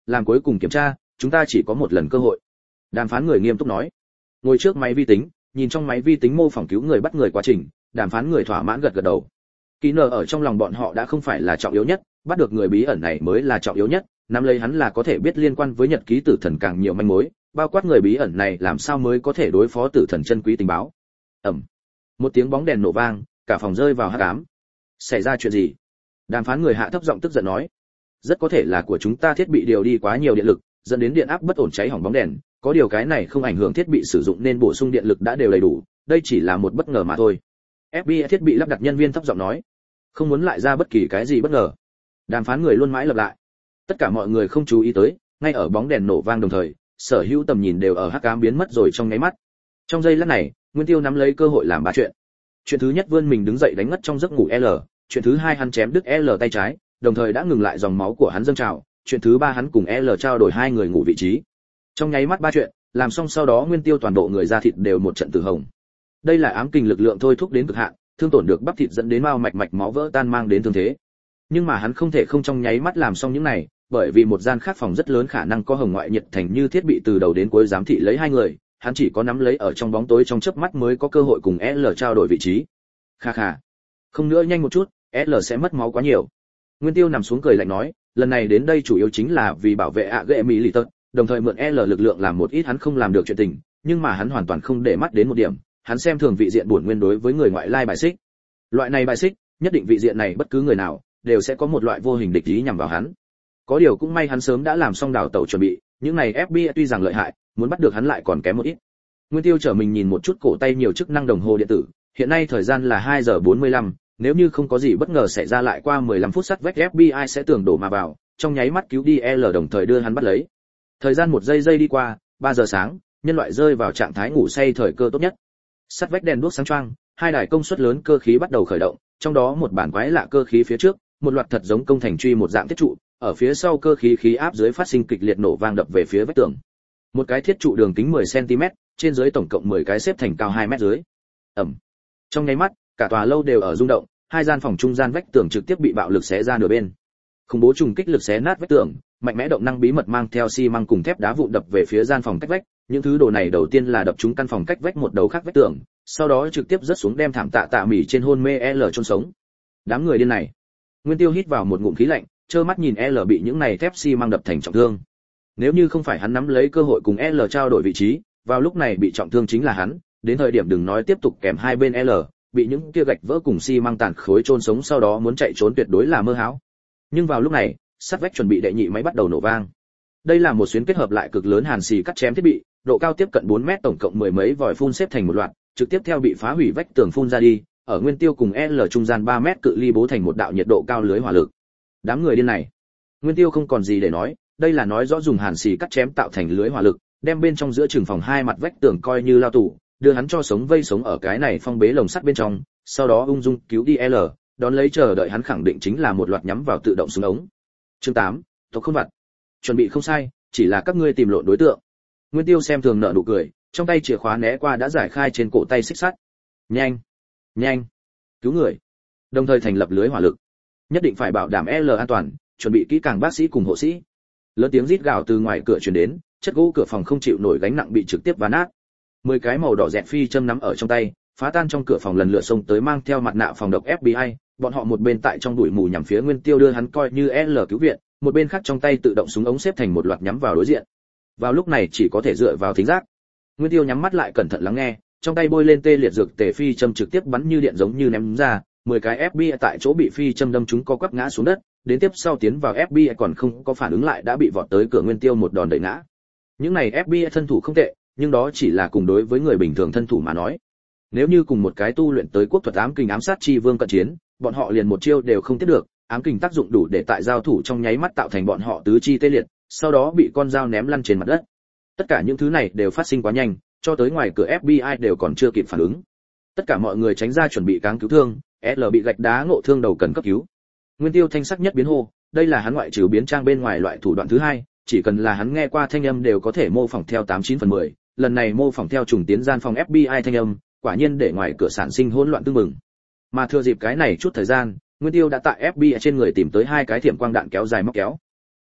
Làm cuối cùng kiểm tra, chúng ta chỉ có một lần cơ hội. Đàm phán người nghiêm túc nói. Ngồi trước máy vi tính, nhìn trong máy vi tính mô phỏng cứu người bắt người quá trình, đàm phán người thỏa mãn gật gật đầu. Kỹ nợ ở trong lòng bọn họ đã không phải là trọng yếu nhất, bắt được người bí ẩn này mới là trọng yếu nhất, nắm lấy hắn là có thể biết liên quan với nhật ký tử thần càng nhiều manh mối, bao quát người bí ẩn này làm sao mới có thể đối phó tử thần chân quý tình báo. Ầm. Một tiếng bóng đèn nổ vang, cả phòng rơi vào hắc ám. Xảy ra chuyện gì? Đàm phán người hạ thấp giọng tức giận nói. Rất có thể là của chúng ta thiết bị điều đi quá nhiều điện lực, dẫn đến điện áp bất ổn cháy hỏng bóng đèn, có điều cái này không ảnh hưởng thiết bị sử dụng nên bổ sung điện lực đã đều đầy đủ, đây chỉ là một bất ngờ mà thôi. FBI thiết bị lắp đặt nhân viên thấp giọng nói. Không muốn lại ra bất kỳ cái gì bất ngờ. Đàm phán người luôn mãi lặp lại. Tất cả mọi người không chú ý tới, ngay ở bóng đèn nổ vang đồng thời, sở hữu tầm nhìn đều ở hắc ám biến mất rồi trong nháy mắt. Trong giây lát này, Nguyên Tiêu nắm lấy cơ hội làm ba chuyện. Chuyện thứ nhất, vươn mình đứng dậy đánh ngất trong giấc ngủ L, chuyện thứ hai, hắn chém đứt L tay trái, đồng thời đã ngừng lại dòng máu của hắn dâng trào, chuyện thứ ba, hắn cùng L trao đổi hai người ngủ vị trí. Trong nháy mắt ba chuyện, làm xong sau đó Nguyên Tiêu toàn bộ người da thịt đều một trận tử hồng. Đây là ám kình lực lượng thôi thúc đến cực hạn, thương tổn được bắp thịt dẫn đến mao mạch máu vỡ tan mang đến thương thế. Nhưng mà hắn không thể không trong nháy mắt làm xong những này, bởi vì một gian khác phòng rất lớn khả năng có hồng ngoại nhiệt thành như thiết bị từ đầu đến cuối giám thị lấy hai người, hắn chỉ có nắm lấy ở trong bóng tối trong chớp mắt mới có cơ hội cùng L trao đổi vị trí. Kha kha. Không nữa, nhanh một chút, L sẽ mất máu quá nhiều. Nguyên Tiêu nằm xuống cười lạnh nói, lần này đến đây chủ yếu chính là vì bảo vệ ạ ghệ mỹ lì tật, đồng thời mượn L lực lượng làm một ít hắn không làm được chuyện tình, nhưng mà hắn hoàn toàn không để mắt đến một điểm, hắn xem thường vị diện bổn nguyên đối với người ngoại lai bài xích. Loại này bài xích, nhất định vị diện này bất cứ người nào đều sẽ có một loại vô hình địch ý nhằm vào hắn. Có điều cũng may hắn sớm đã làm xong đào tẩu chuẩn bị, những này FBI tuy rằng lợi hại, muốn bắt được hắn lại còn kém một ít. Nguyên Tiêu trở mình nhìn một chút cổ tay nhiều chức năng đồng hồ điện tử, hiện nay thời gian là 2 giờ 45, nếu như không có gì bất ngờ xảy ra lại qua 15 phút sắt vách FBI sẽ tưởng đổ mà vào, trong nháy mắt cứu đi L đồng thời đưa hắn bắt lấy. Thời gian một giây đi qua, 3 giờ sáng, nhân loại rơi vào trạng thái ngủ say thời cơ tốt nhất. Sắt vách đèn đuốc sáng choang, hai đài công suất lớn cơ khí bắt đầu khởi động, trong đó một bản quái lạ cơ khí phía trước, một loạt thật giống công thành truy một dạng thiết trụ, ở phía sau cơ khí khí áp dưới phát sinh kịch liệt nổ vang đập về phía vách tường. Một cái thiết trụ đường kính 10 cm, trên dưới tổng cộng 10 cái xếp thành cao 2 mét dưới. Ầm. Trong nháy mắt, cả tòa lâu đều ở rung động, hai gian phòng trung gian vách tường trực tiếp bị bạo lực xé ra nửa bên. Khủng bố trùng kích lực xé nát vách tường, mạnh mẽ động năng bí mật mang theo xi măng cùng thép đá vụn đập về phía gian phòng cách vách, những thứ đồ này đầu tiên là đập trúng căn phòng cách vách một đầu khác vách tường, sau đó trực tiếp rớt xuống đem thảm tạ mỉ trên hôn mê L chôn sống. Đám người điên này. Nguyên Tiêu hít vào một ngụm khí lạnh, trơ mắt nhìn L bị những này thép xi măng đập thành trọng thương. Nếu như không phải hắn nắm lấy cơ hội cùng L trao đổi vị trí, vào lúc này bị trọng thương chính là hắn, đến thời điểm đừng nói tiếp tục kèm hai bên L, bị những kia gạch vỡ cùng xi măng tàn khối chôn sống sau đó muốn chạy trốn tuyệt đối là mơ hão. Nhưng vào lúc này, sắt vách chuẩn bị đệ nhị máy bắt đầu nổ vang. Đây là một xuyến kết hợp lại cực lớn hàn xì cắt chém thiết bị, độ cao tiếp cận 4 mét, tổng cộng 10 mấy vòi phun xếp thành một loạt, trực tiếp theo bị phá hủy vách tường phun ra đi, ở Nguyên Tiêu cùng L trung gian 3 mét cự ly bố thành một đạo nhiệt độ cao lưới hỏa lực. Đám người điên này. Nguyên Tiêu không còn gì để nói, đây là nói rõ dùng hàn xì cắt chém tạo thành lưới hỏa lực, đem bên trong giữa trường phòng hai mặt vách tường coi như lao tù, đưa hắn cho sống vây sống ở cái này phong bế lồng sắt bên trong, sau đó ung dung cứu đi L, đón lấy chờ đợi hắn khẳng định chính là một loạt nhắm vào tự động súng ống. Chương 8, tộc không vặt. Chuẩn bị không sai, chỉ là các ngươi tìm lộn đối tượng. Nguyên Tiêu xem thường nở nụ cười, trong tay chìa khóa né qua đã giải khai trên cổ tay xích sắt. Nhanh, nhanh, cứu người. Đồng thời thành lập lưới hỏa lực. Nhất định phải bảo đảm L an toàn, chuẩn bị kỹ càng bác sĩ cùng hộ sĩ. Lớn tiếng rít gào từ ngoài cửa truyền đến, chất gỗ cửa phòng không chịu nổi gánh nặng bị trực tiếp vá nát. 10 cái màu đỏ dẹt phi châm nắm ở trong tay, phá tan trong cửa phòng lần lượt xông tới mang theo mặt nạ phòng độc FBI, bọn họ một bên tại trong bụi mù nhằm phía Nguyên Tiêu đưa hắn coi như L cứu viện, một bên khác trong tay tự động súng ống xếp thành một loạt nhắm vào đối diện. Vào lúc này chỉ có thể dựa vào thính giác. Nguyên Tiêu nhắm mắt lại cẩn thận lắng nghe, trong tay bôi lên tê liệt dược tề phi châm trực tiếp bắn như điện giống như ném ra, 10 cái FBI tại chỗ bị phi châm đâm trúng co quắp ngã xuống đất, đến tiếp sau tiến vào FBI còn không có phản ứng lại đã bị vọt tới cửa Nguyên Tiêu một đòn đẩy ngã. Những này FBI thân thủ không tệ, nhưng đó chỉ là cùng đối với người bình thường thân thủ mà nói. Nếu như cùng một cái tu luyện tới quốc thuật ám kình ám sát chi vương cận chiến, bọn họ liền một chiêu đều không tiếp được, ám kình tác dụng đủ để tại giao thủ trong nháy mắt tạo thành bọn họ tứ chi tê liệt, sau đó bị con dao ném lăn trên mặt đất. Tất cả những thứ này đều phát sinh quá nhanh, cho tới ngoài cửa FBI đều còn chưa kịp phản ứng. Tất cả mọi người tránh ra chuẩn bị cáng cứu thương, L bị gạch đá ngộ thương đầu cần cấp cứu. Nguyên Tiêu thanh sắc nhất biến hô, đây là hắn ngoại trừ biến trang bên ngoài loại thủ đoạn thứ hai, chỉ cần là hắn nghe qua thanh âm đều có thể mô phỏng theo 89/10, lần này mô phỏng theo trùng tiến gian phòng FBI thanh âm, quả nhiên để ngoài cửa sản sinh hỗn loạn tương mừng. Mà thừa dịp cái này chút thời gian, Nguyên Tiêu đã tại FBI trên người tìm tới hai cái thiểm quang đạn kéo dài móc kéo.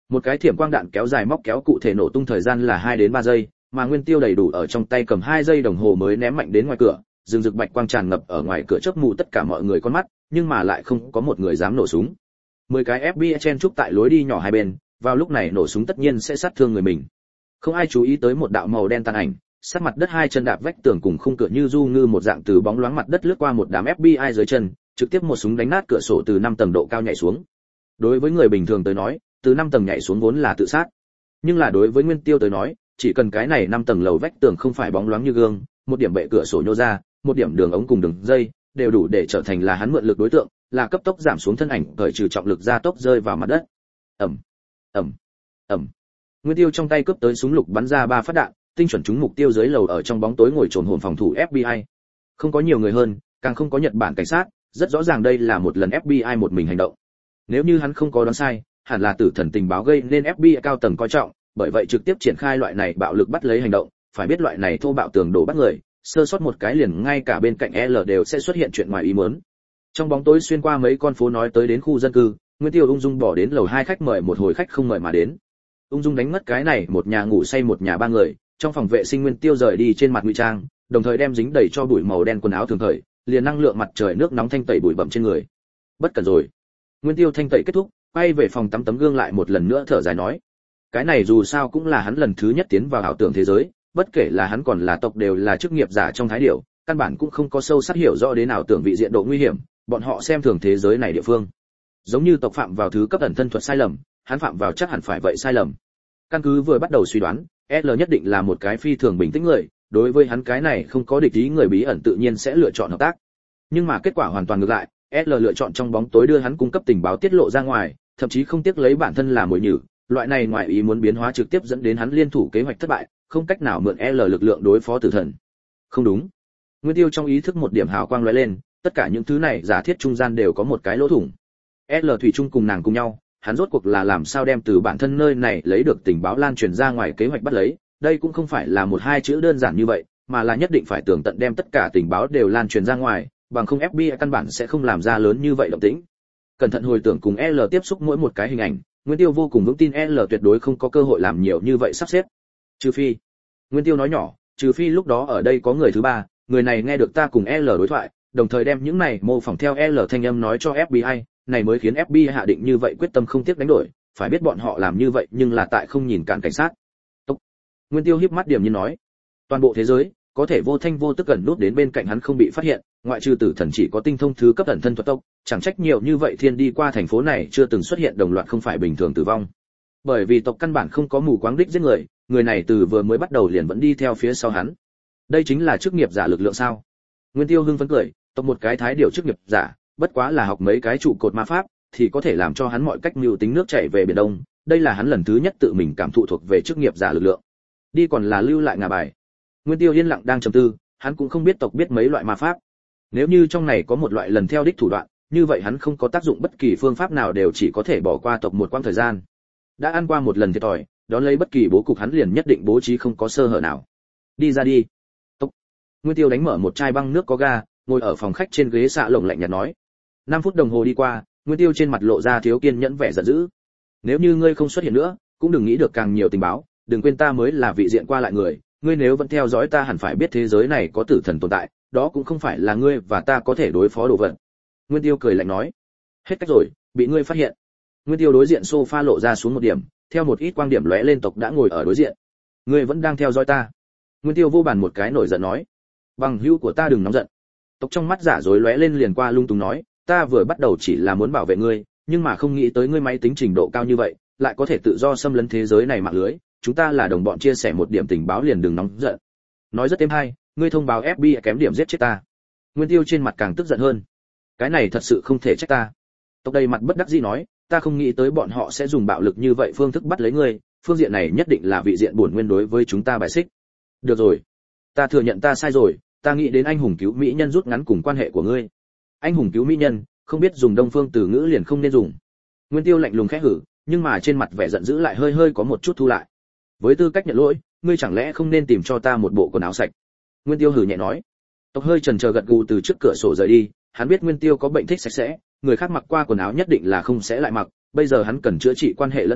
Một cái thiểm quang đạn kéo dài móc kéo cụ thể nổ tung thời gian là 2 đến 3 giây, mà Nguyên Tiêu đầy đủ ở trong tay cầm 2 giây đồng hồ mới ném mạnh đến ngoài cửa, rừng rực bạch quang tràn ngập ở ngoài cửa chớp mù tất cả mọi người con mắt, nhưng mà lại không có một người dám nổ súng. 10 cái FBI chen chúc tại lối đi nhỏ hai bên, vào lúc này nổ súng tất nhiên sẽ sát thương người mình. Không ai chú ý tới một đạo màu đen tàn ảnh, sát mặt đất hai chân đạp vách tường cùng khung cửa như du ngư một dạng từ bóng loáng mặt đất lướt qua một đám FBI dưới chân, trực tiếp một súng đánh nát cửa sổ từ 5 tầng độ cao nhảy xuống. Đối với người bình thường tới nói, từ 5 tầng nhảy xuống vốn là tự sát. Nhưng là đối với Nguyên Tiêu tới nói, chỉ cần cái này 5 tầng lầu vách tường không phải bóng loáng như gương, một điểm bệ cửa sổ nhô ra, một điểm đường ống cùng đường dây, đều đủ để trở thành là hắn mượn lực đối tượng, là cấp tốc giảm xuống thân ảnh, khởi trừ trọng lực ra tốc rơi vào mặt đất. Ầm, ầm, ầm. Nguyên Tiêu trong tay cướp tới súng lục bắn ra 3 phát đạn, tinh chuẩn trúng mục tiêu dưới lầu ở trong bóng tối ngồi trồn hồn phòng thủ FBI. Không có nhiều người hơn, càng không có Nhật Bản cảnh sát, rất rõ ràng đây là một lần FBI một mình hành động. Nếu như hắn không có đoán sai, hẳn là tử thần tình báo gây nên FBI cao tầng coi trọng, bởi vậy trực tiếp triển khai loại này bạo lực bắt lấy hành động, phải biết loại này thô bạo tường đổ bắt người, sơ sót một cái liền ngay cả bên cạnh L đều sẽ xuất hiện chuyện ngoài ý muốn. Trong bóng tối xuyên qua mấy con phố nói tới đến khu dân cư, Nguyên Tiêu ung dung bỏ đến lầu 2 khách mời một hồi khách không mời mà đến. Ung dung đánh mất cái này một nhà ngủ say một nhà ba người, trong phòng vệ sinh Nguyên Tiêu rời đi trên mặt ngụy trang, đồng thời đem dính đầy cho bụi màu đen quần áo thường thời, liền năng lượng mặt trời nước nóng thanh tẩy bụi bặm trên người. Bất cẩn rồi. Nguyên Tiêu thanh tẩy kết thúc, quay về phòng tắm tấm gương lại một lần nữa thở dài nói, cái này dù sao cũng là hắn lần thứ nhất tiến vào ảo tưởng thế giới, bất kể là hắn còn là tộc đều là chức nghiệp giả trong thái điểu, căn bản cũng không có sâu sắc hiểu rõ đến ảo tưởng vị diện độ nguy hiểm, bọn họ xem thường thế giới này địa phương. Giống như tộc phạm vào thứ cấp ẩn thân thuật sai lầm, hắn phạm vào chắc hẳn phải vậy sai lầm. Căn cứ vừa bắt đầu suy đoán, L nhất định là một cái phi thường bình tĩnh người, đối với hắn cái này không có địch ý người bí ẩn tự nhiên sẽ lựa chọn hợp tác. Nhưng mà kết quả hoàn toàn ngược lại, L lựa chọn trong bóng tối đưa hắn cung cấp tình báo tiết lộ ra ngoài, thậm chí không tiếc lấy bản thân làm mồi nhử, loại này ngoài ý muốn biến hóa trực tiếp dẫn đến hắn liên thủ kế hoạch thất bại, không cách nào mượn L lực lượng đối phó tử thần. Không đúng. Nguyên Tiêu trong ý thức một điểm hào quang lóe lên, tất cả những thứ này giả thiết trung gian đều có một cái lỗ thủng. L thủy chung cùng nàng cùng nhau, hắn rốt cuộc là làm sao đem từ bản thân nơi này lấy được tình báo lan truyền ra ngoài kế hoạch bắt lấy, đây cũng không phải là một hai chữ đơn giản như vậy, mà là nhất định phải tường tận đem tất cả tình báo đều lan truyền ra ngoài, bằng không FBI căn bản sẽ không làm ra lớn như vậy động tĩnh. Cẩn thận hồi tưởng cùng L tiếp xúc mỗi một cái hình ảnh, Nguyên Tiêu vô cùng vững tin L tuyệt đối không có cơ hội làm nhiều như vậy sắp xếp. Trừ phi, Nguyên Tiêu nói nhỏ, trừ phi lúc đó ở đây có người thứ ba, người này nghe được ta cùng L đối thoại, đồng thời đem những này mô phỏng theo L thanh âm nói cho FBI, này mới khiến FBI hạ định như vậy quyết tâm không tiếc đánh đổi, phải biết bọn họ làm như vậy nhưng là tại không nhìn cản cảnh sát. Tốc. Nguyên Tiêu híp mắt điểm như nói, toàn bộ thế giới có thể vô thanh vô tức gần nút đến bên cạnh hắn không bị phát hiện, ngoại trừ tử thần chỉ có tinh thông thứ cấp ẩn thân thuật tốc, chẳng trách nhiều như vậy thiên đi qua thành phố này chưa từng xuất hiện đồng loạt không phải bình thường tử vong. Bởi vì tộc căn bản không có mù quáng đích giết người, người này từ vừa mới bắt đầu liền vẫn đi theo phía sau hắn. Đây chính là chức nghiệp giả lực lượng sao? Nguyên Tiêu hưng phấn cười, tộc một cái thái điều chức nghiệp giả, bất quá là học mấy cái trụ cột ma pháp thì có thể làm cho hắn mọi cách mưu tính nước chảy về biển đông, đây là hắn lần thứ nhất tự mình cảm thụ thuộc về chức nghiệp giả lực lượng. Đi còn là lưu lại ngà bài. Nguyên Tiêu yên lặng đang trầm tư, hắn cũng không biết tộc biết mấy loại ma pháp. Nếu như trong này có một loại lần theo đích thủ đoạn, như vậy hắn không có tác dụng bất kỳ phương pháp nào đều chỉ có thể bỏ qua tộc một quãng thời gian. Đã ăn qua một lần thiệt thòi, đón lấy bất kỳ bố cục hắn liền nhất định bố trí không có sơ hở nào. Đi ra đi. Tộc. Nguyên Tiêu đánh mở một chai băng nước có ga, ngồi ở phòng khách trên ghế xạ lồng lạnh nhạt nói. 5 phút đồng hồ đi qua, Nguyên Tiêu trên mặt lộ ra thiếu kiên nhẫn vẻ giận dữ. Nếu như ngươi không xuất hiện nữa, cũng đừng nghĩ được càng nhiều tình báo, đừng quên ta mới là vị diện qua lại người, ngươi nếu vẫn theo dõi ta hẳn phải biết thế giới này có tử thần tồn tại, đó cũng không phải là ngươi và ta có thể đối phó đồ vật. Nguyên Tiêu cười lạnh nói, hết cách rồi, bị ngươi phát hiện. Nguyên Tiêu đối diện sofa lộ ra xuống một điểm, theo một ít quang điểm lóe lên tộc đã ngồi ở đối diện. Ngươi vẫn đang theo dõi ta. Nguyên Tiêu vô bàn một cái nổi giận nói, bằng hữu của ta đừng nóng giận. Tộc trong mắt giả dối lóe lên liền qua lung tung nói, ta vừa bắt đầu chỉ là muốn bảo vệ ngươi, nhưng mà không nghĩ tới ngươi máy tính trình độ cao như vậy, lại có thể tự do xâm lấn thế giới này mạng lưới, chúng ta là đồng bọn chia sẻ một điểm tình báo liền đừng nóng giận. Nói rất êm hay, ngươi thông báo FBI kém điểm giết chết ta. Nguyên Tiêu trên mặt càng tức giận hơn. Cái này thật sự không thể trách ta. Tộc đầy mặt bất đắc dĩ nói, ta không nghĩ tới bọn họ sẽ dùng bạo lực như vậy phương thức bắt lấy ngươi, phương diện này nhất định là vị diện bổn nguyên đối với chúng ta bài xích. Được rồi, ta thừa nhận ta sai rồi, ta nghĩ đến anh hùng cứu mỹ nhân rút ngắn cùng quan hệ của ngươi. Anh hùng cứu mỹ nhân, không biết dùng đông phương từ ngữ liền không nên dùng. Nguyên Tiêu lạnh lùng khẽ hử, nhưng mà trên mặt vẻ giận dữ lại hơi hơi có một chút thu lại. Với tư cách nhận lỗi, ngươi chẳng lẽ không nên tìm cho ta một bộ quần áo sạch? Nguyên Tiêu hử nhẹ nói. Tộc hơi chần chờ gật gù từ trước cửa sổ rời đi, hắn biết Nguyên Tiêu có bệnh thích sạch sẽ, người khác mặc qua quần áo nhất định là không sẽ lại mặc, bây giờ hắn cần chữa trị quan hệ lẫn nhau,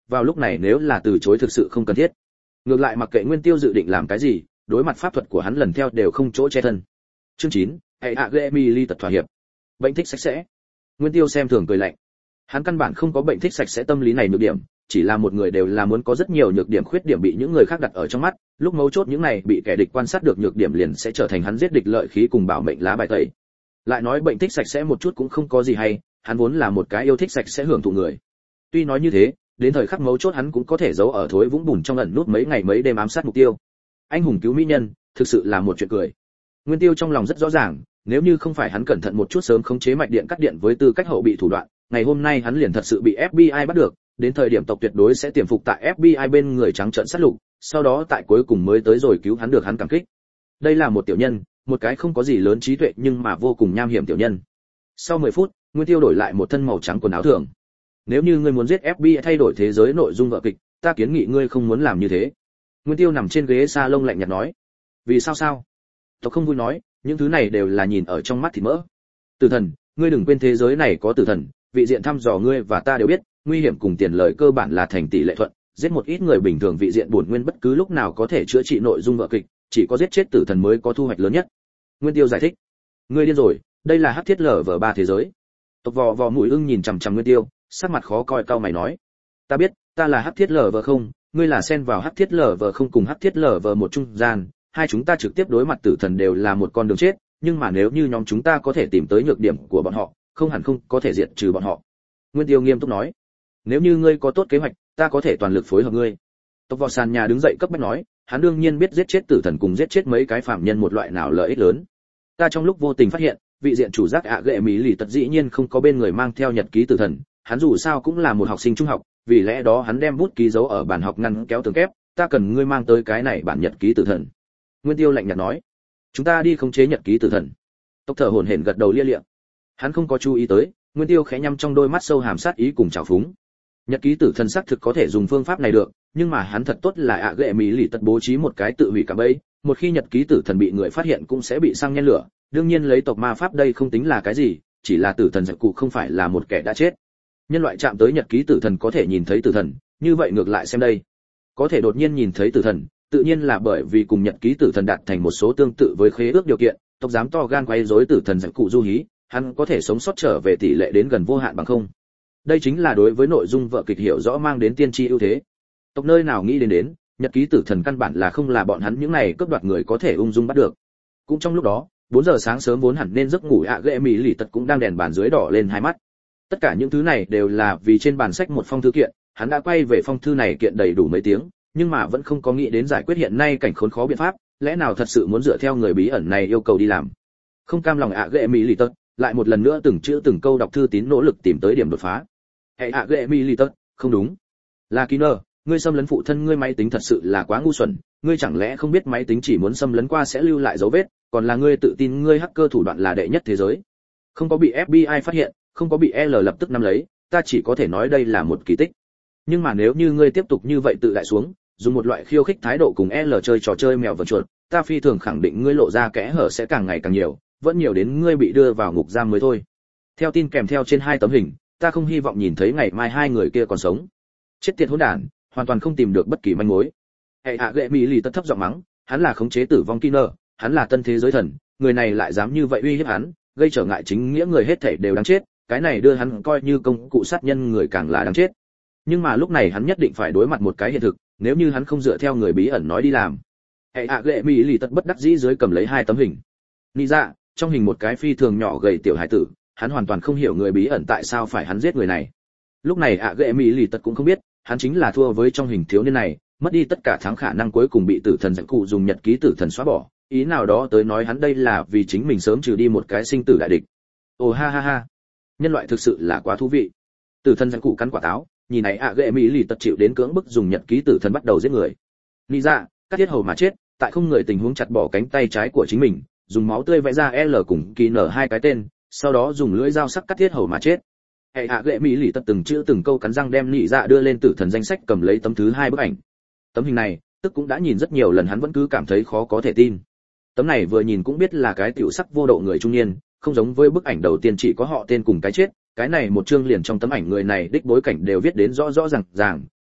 vào lúc này nếu là từ chối thực sự không cần thiết. Ngược lại mặc kệ Nguyên Tiêu dự định làm cái gì, đối mặt pháp thuật của hắn lần theo đều không chỗ che thân. Chương 9, hệ hạ Gemili tật thỏa hiệp. Bệnh thích sạch sẽ. Nguyên Tiêu xem thường cười lạnh. Hắn căn bản không có bệnh thích sạch sẽ tâm lý này nhược điểm, chỉ là một người đều là muốn có rất nhiều nhược điểm khuyết điểm bị những người khác đặt ở trong mắt, lúc mấu chốt những này bị kẻ địch quan sát được nhược điểm liền sẽ trở thành hắn giết địch lợi khí cùng bảo mệnh lá bài tẩy. Lại nói bệnh thích sạch sẽ một chút cũng không có gì hay, hắn vốn là một cái yêu thích sạch sẽ hưởng thụ người. Tuy nói như thế, đến thời khắc mấu chốt hắn cũng có thể giấu ở thối vũng bùn trong ẩn nút mấy ngày mấy đêm ám sát mục tiêu. Anh hùng cứu mỹ nhân, thực sự là một chuyện cười. Nguyên Tiêu trong lòng rất rõ ràng, nếu như không phải hắn cẩn thận một chút sớm khống chế mạch điện cắt điện với tư cách hậu bị thủ đoạn, ngày hôm nay hắn liền thật sự bị FBI bắt được, đến thời điểm tộc tuyệt đối sẽ tiềm phục tại FBI bên người trắng trợn sát lục, sau đó tại cuối cùng mới tới rồi cứu hắn được hắn cảm kích. Đây là một tiểu nhân, một cái không có gì lớn trí tuệ nhưng mà vô cùng nham hiểm tiểu nhân. Sau 10 phút, Nguyên Tiêu đổi lại một thân màu trắng quần áo thường. Nếu như ngươi muốn giết FBI thay đổi thế giới nội dung vở kịch, ta kiến nghị ngươi không muốn làm như thế. Nguyên Tiêu nằm trên ghế salon lạnh nhạt nói. Vì sao sao? Tộc không vui nói, những thứ này đều là nhìn ở trong mắt thì mỡ. Tử thần, ngươi đừng quên thế giới này có tử thần, vị diện thăm dò ngươi và ta đều biết, nguy hiểm cùng tiền lời cơ bản là thành tỷ lệ thuận, giết một ít người bình thường vị diện bổn nguyên bất cứ lúc nào có thể chữa trị nội dung vở kịch, chỉ có giết chết tử thần mới có thu hoạch lớn nhất. Nguyên Tiêu giải thích. Ngươi điên rồi, đây là hắc thiết LV3 thế giới. Tộc vò vò mũi ưng nhìn chằm chằm Nguyên Tiêu, sắc mặt khó coi cau mày nói. Ta biết, ta là hắc thiết LV0, ngươi là xen vào hắc thiết LV0 cùng hắc thiết LV1 trung gian, hai chúng ta trực tiếp đối mặt tử thần đều là một con đường chết, nhưng mà nếu như nhóm chúng ta có thể tìm tới nhược điểm của bọn họ, không hẳn không có thể diệt trừ bọn họ. Nguyên Tiêu nghiêm túc nói. Nếu như ngươi có tốt kế hoạch, ta có thể toàn lực phối hợp ngươi. Tộc vò sàn nhà đứng dậy cấp bách nói, hắn đương nhiên biết giết chết tử thần cùng giết chết mấy cái phạm nhân một loại nào lợi ích lớn. Ta trong lúc vô tình phát hiện, vị diện chủ giác ạ gệ mỹ lì tật dĩ nhiên không có bên người mang theo nhật ký tử thần, hắn dù sao cũng là một học sinh trung học, vì lẽ đó hắn đem bút ký giấu ở bàn học ngăn kéo tường kép, ta cần ngươi mang tới cái này bản nhật ký tử thần. Nguyên Tiêu lạnh nhạt nói, chúng ta đi khống chế nhật ký tử thần. Tộc thở hổn hển gật đầu lia lịa. Hắn không có chú ý tới, Nguyên Tiêu khẽ nhắm trong đôi mắt sâu hàm sát ý cùng trào phúng. Nhật ký tử thần xác thực có thể dùng phương pháp này được, nhưng mà hắn thật tốt là ạ gệ mỹ lì tật bố trí một cái tự hủy cả bẫy, một khi nhật ký tử thần bị người phát hiện cũng sẽ bị xăng nhen lửa, đương nhiên lấy tộc ma pháp đây không tính là cái gì, chỉ là tử thần giặc cụ không phải là một kẻ đã chết. Nhân loại chạm tới nhật ký tử thần có thể nhìn thấy tử thần, như vậy ngược lại xem đây, có thể đột nhiên nhìn thấy tử thần, tự nhiên là bởi vì cùng nhật ký tử thần đạt thành một số tương tự với khế ước điều kiện, tộc dám to gan quấy rối tử thần giặc cụ du hí, hắn có thể sống sót trở về tỷ lệ đến gần vô hạn bằng không. Đây chính là đối với nội dung vở kịch hiểu rõ mang đến tiên tri ưu thế. Tộc nơi nào nghĩ đến nhật ký tử thần căn bản là không là bọn hắn những này cướp đoạt người có thể ung dung bắt được. Cũng trong lúc đó, 4 giờ sáng sớm vốn hẳn nên giấc ngủ ạ gệ mỹ lì tật cũng đang đèn bàn dưới đỏ lên hai mắt. Tất cả những thứ này đều là vì trên bàn sách một phong thư kiện, hắn đã quay về phong thư này kiện đầy đủ mấy tiếng, nhưng mà vẫn không có nghĩ đến giải quyết hiện nay cảnh khốn khó biện pháp, lẽ nào thật sự muốn dựa theo người bí ẩn này yêu cầu đi làm. Không cam lòng ạ gệ mỹ lì tật, lại một lần nữa từng chữ từng câu đọc thư tín nỗ lực tìm tới điểm đột phá. Hệ ạ gệ mỹ lì tật, không đúng. Là Kiner, ngươi xâm lấn phụ thân ngươi máy tính thật sự là quá ngu xuẩn, ngươi chẳng lẽ không biết máy tính chỉ muốn xâm lấn qua sẽ lưu lại dấu vết, còn là ngươi tự tin ngươi hacker thủ đoạn là đệ nhất thế giới. Không có bị FBI phát hiện, không có bị L lập tức nắm lấy, ta chỉ có thể nói đây là một kỳ tích. Nhưng mà nếu như ngươi tiếp tục như vậy tự đại xuống, dùng một loại khiêu khích thái độ cùng L chơi trò chơi mèo vờn chuột, ta phi thường khẳng định ngươi lộ ra kẽ hở sẽ càng ngày càng nhiều, vẫn nhiều đến ngươi bị đưa vào ngục giam mới thôi. Theo tin kèm theo trên 2 tấm hình, ta không hy vọng nhìn thấy ngày mai 2 người kia còn sống. Chết tiệt hỗn đản, hoàn toàn không tìm được bất kỳ manh mối. Hệ hạ gệ mỹ lì tất thấp giọng mắng, hắn là khống chế tử vong Kiner, hắn là tân thế giới thần, người này lại dám như vậy uy hiếp hắn, gây trở ngại chính nghĩa người hết thảy đều đáng chết, cái này đưa hắn coi như công cụ sát nhân người càng là đáng chết. Nhưng mà lúc này hắn nhất định phải đối mặt một cái hiện thực, nếu như hắn không dựa theo người bí ẩn nói đi làm. Hệ hạ gệ mỹ lì tất bất đắc dĩ dưới cầm lấy 2 tấm hình. Nị dạ, trong hình một cái phi thường nhỏ gầy tiểu hải tử, hắn hoàn toàn không hiểu người bí ẩn tại sao phải hắn giết người này. Lúc này ạ gệ mỹ lì tất cũng không biết, hắn chính là thua với trong hình thiếu niên này, mất đi tất cả thắng khả năng cuối cùng bị tử thần giặc cụ dùng nhật ký tử thần xóa bỏ, ý nào đó tới nói hắn đây là vì chính mình sớm trừ đi một cái sinh tử đại địch. Ồ ha ha ha, nhân loại thực sự là quá thú vị. Tử thần giặc cụ cắn quả táo, nhìn này ạ gệ mỹ lì tật chịu đến cưỡng bức dùng nhật ký tử thần bắt đầu giết người. Nị dạ, cắt thiết hầu mà chết, tại không người tình huống chặt bỏ cánh tay trái của chính mình, dùng máu tươi vẽ ra L cùng kỳ nở 2 cái tên, sau đó dùng lưỡi dao sắc cắt thiết hầu mà chết. Hệ hạ gệ mỹ lì tật từng chữ từng câu cắn răng đem nị dạ đưa lên tử thần danh sách, cầm lấy tấm thứ 2 bức ảnh. Tấm hình này, tức cũng đã nhìn rất nhiều lần, hắn vẫn cứ cảm thấy khó có thể tin. Tấm này vừa nhìn cũng biết là cái tiểu sắc vô độ người trung niên, không giống với bức ảnh đầu tiên chỉ có họ tên cùng cái chết, cái này một chương liền trong tấm ảnh người này đích bối cảnh đều viết đến rõ rõ ràng ràng,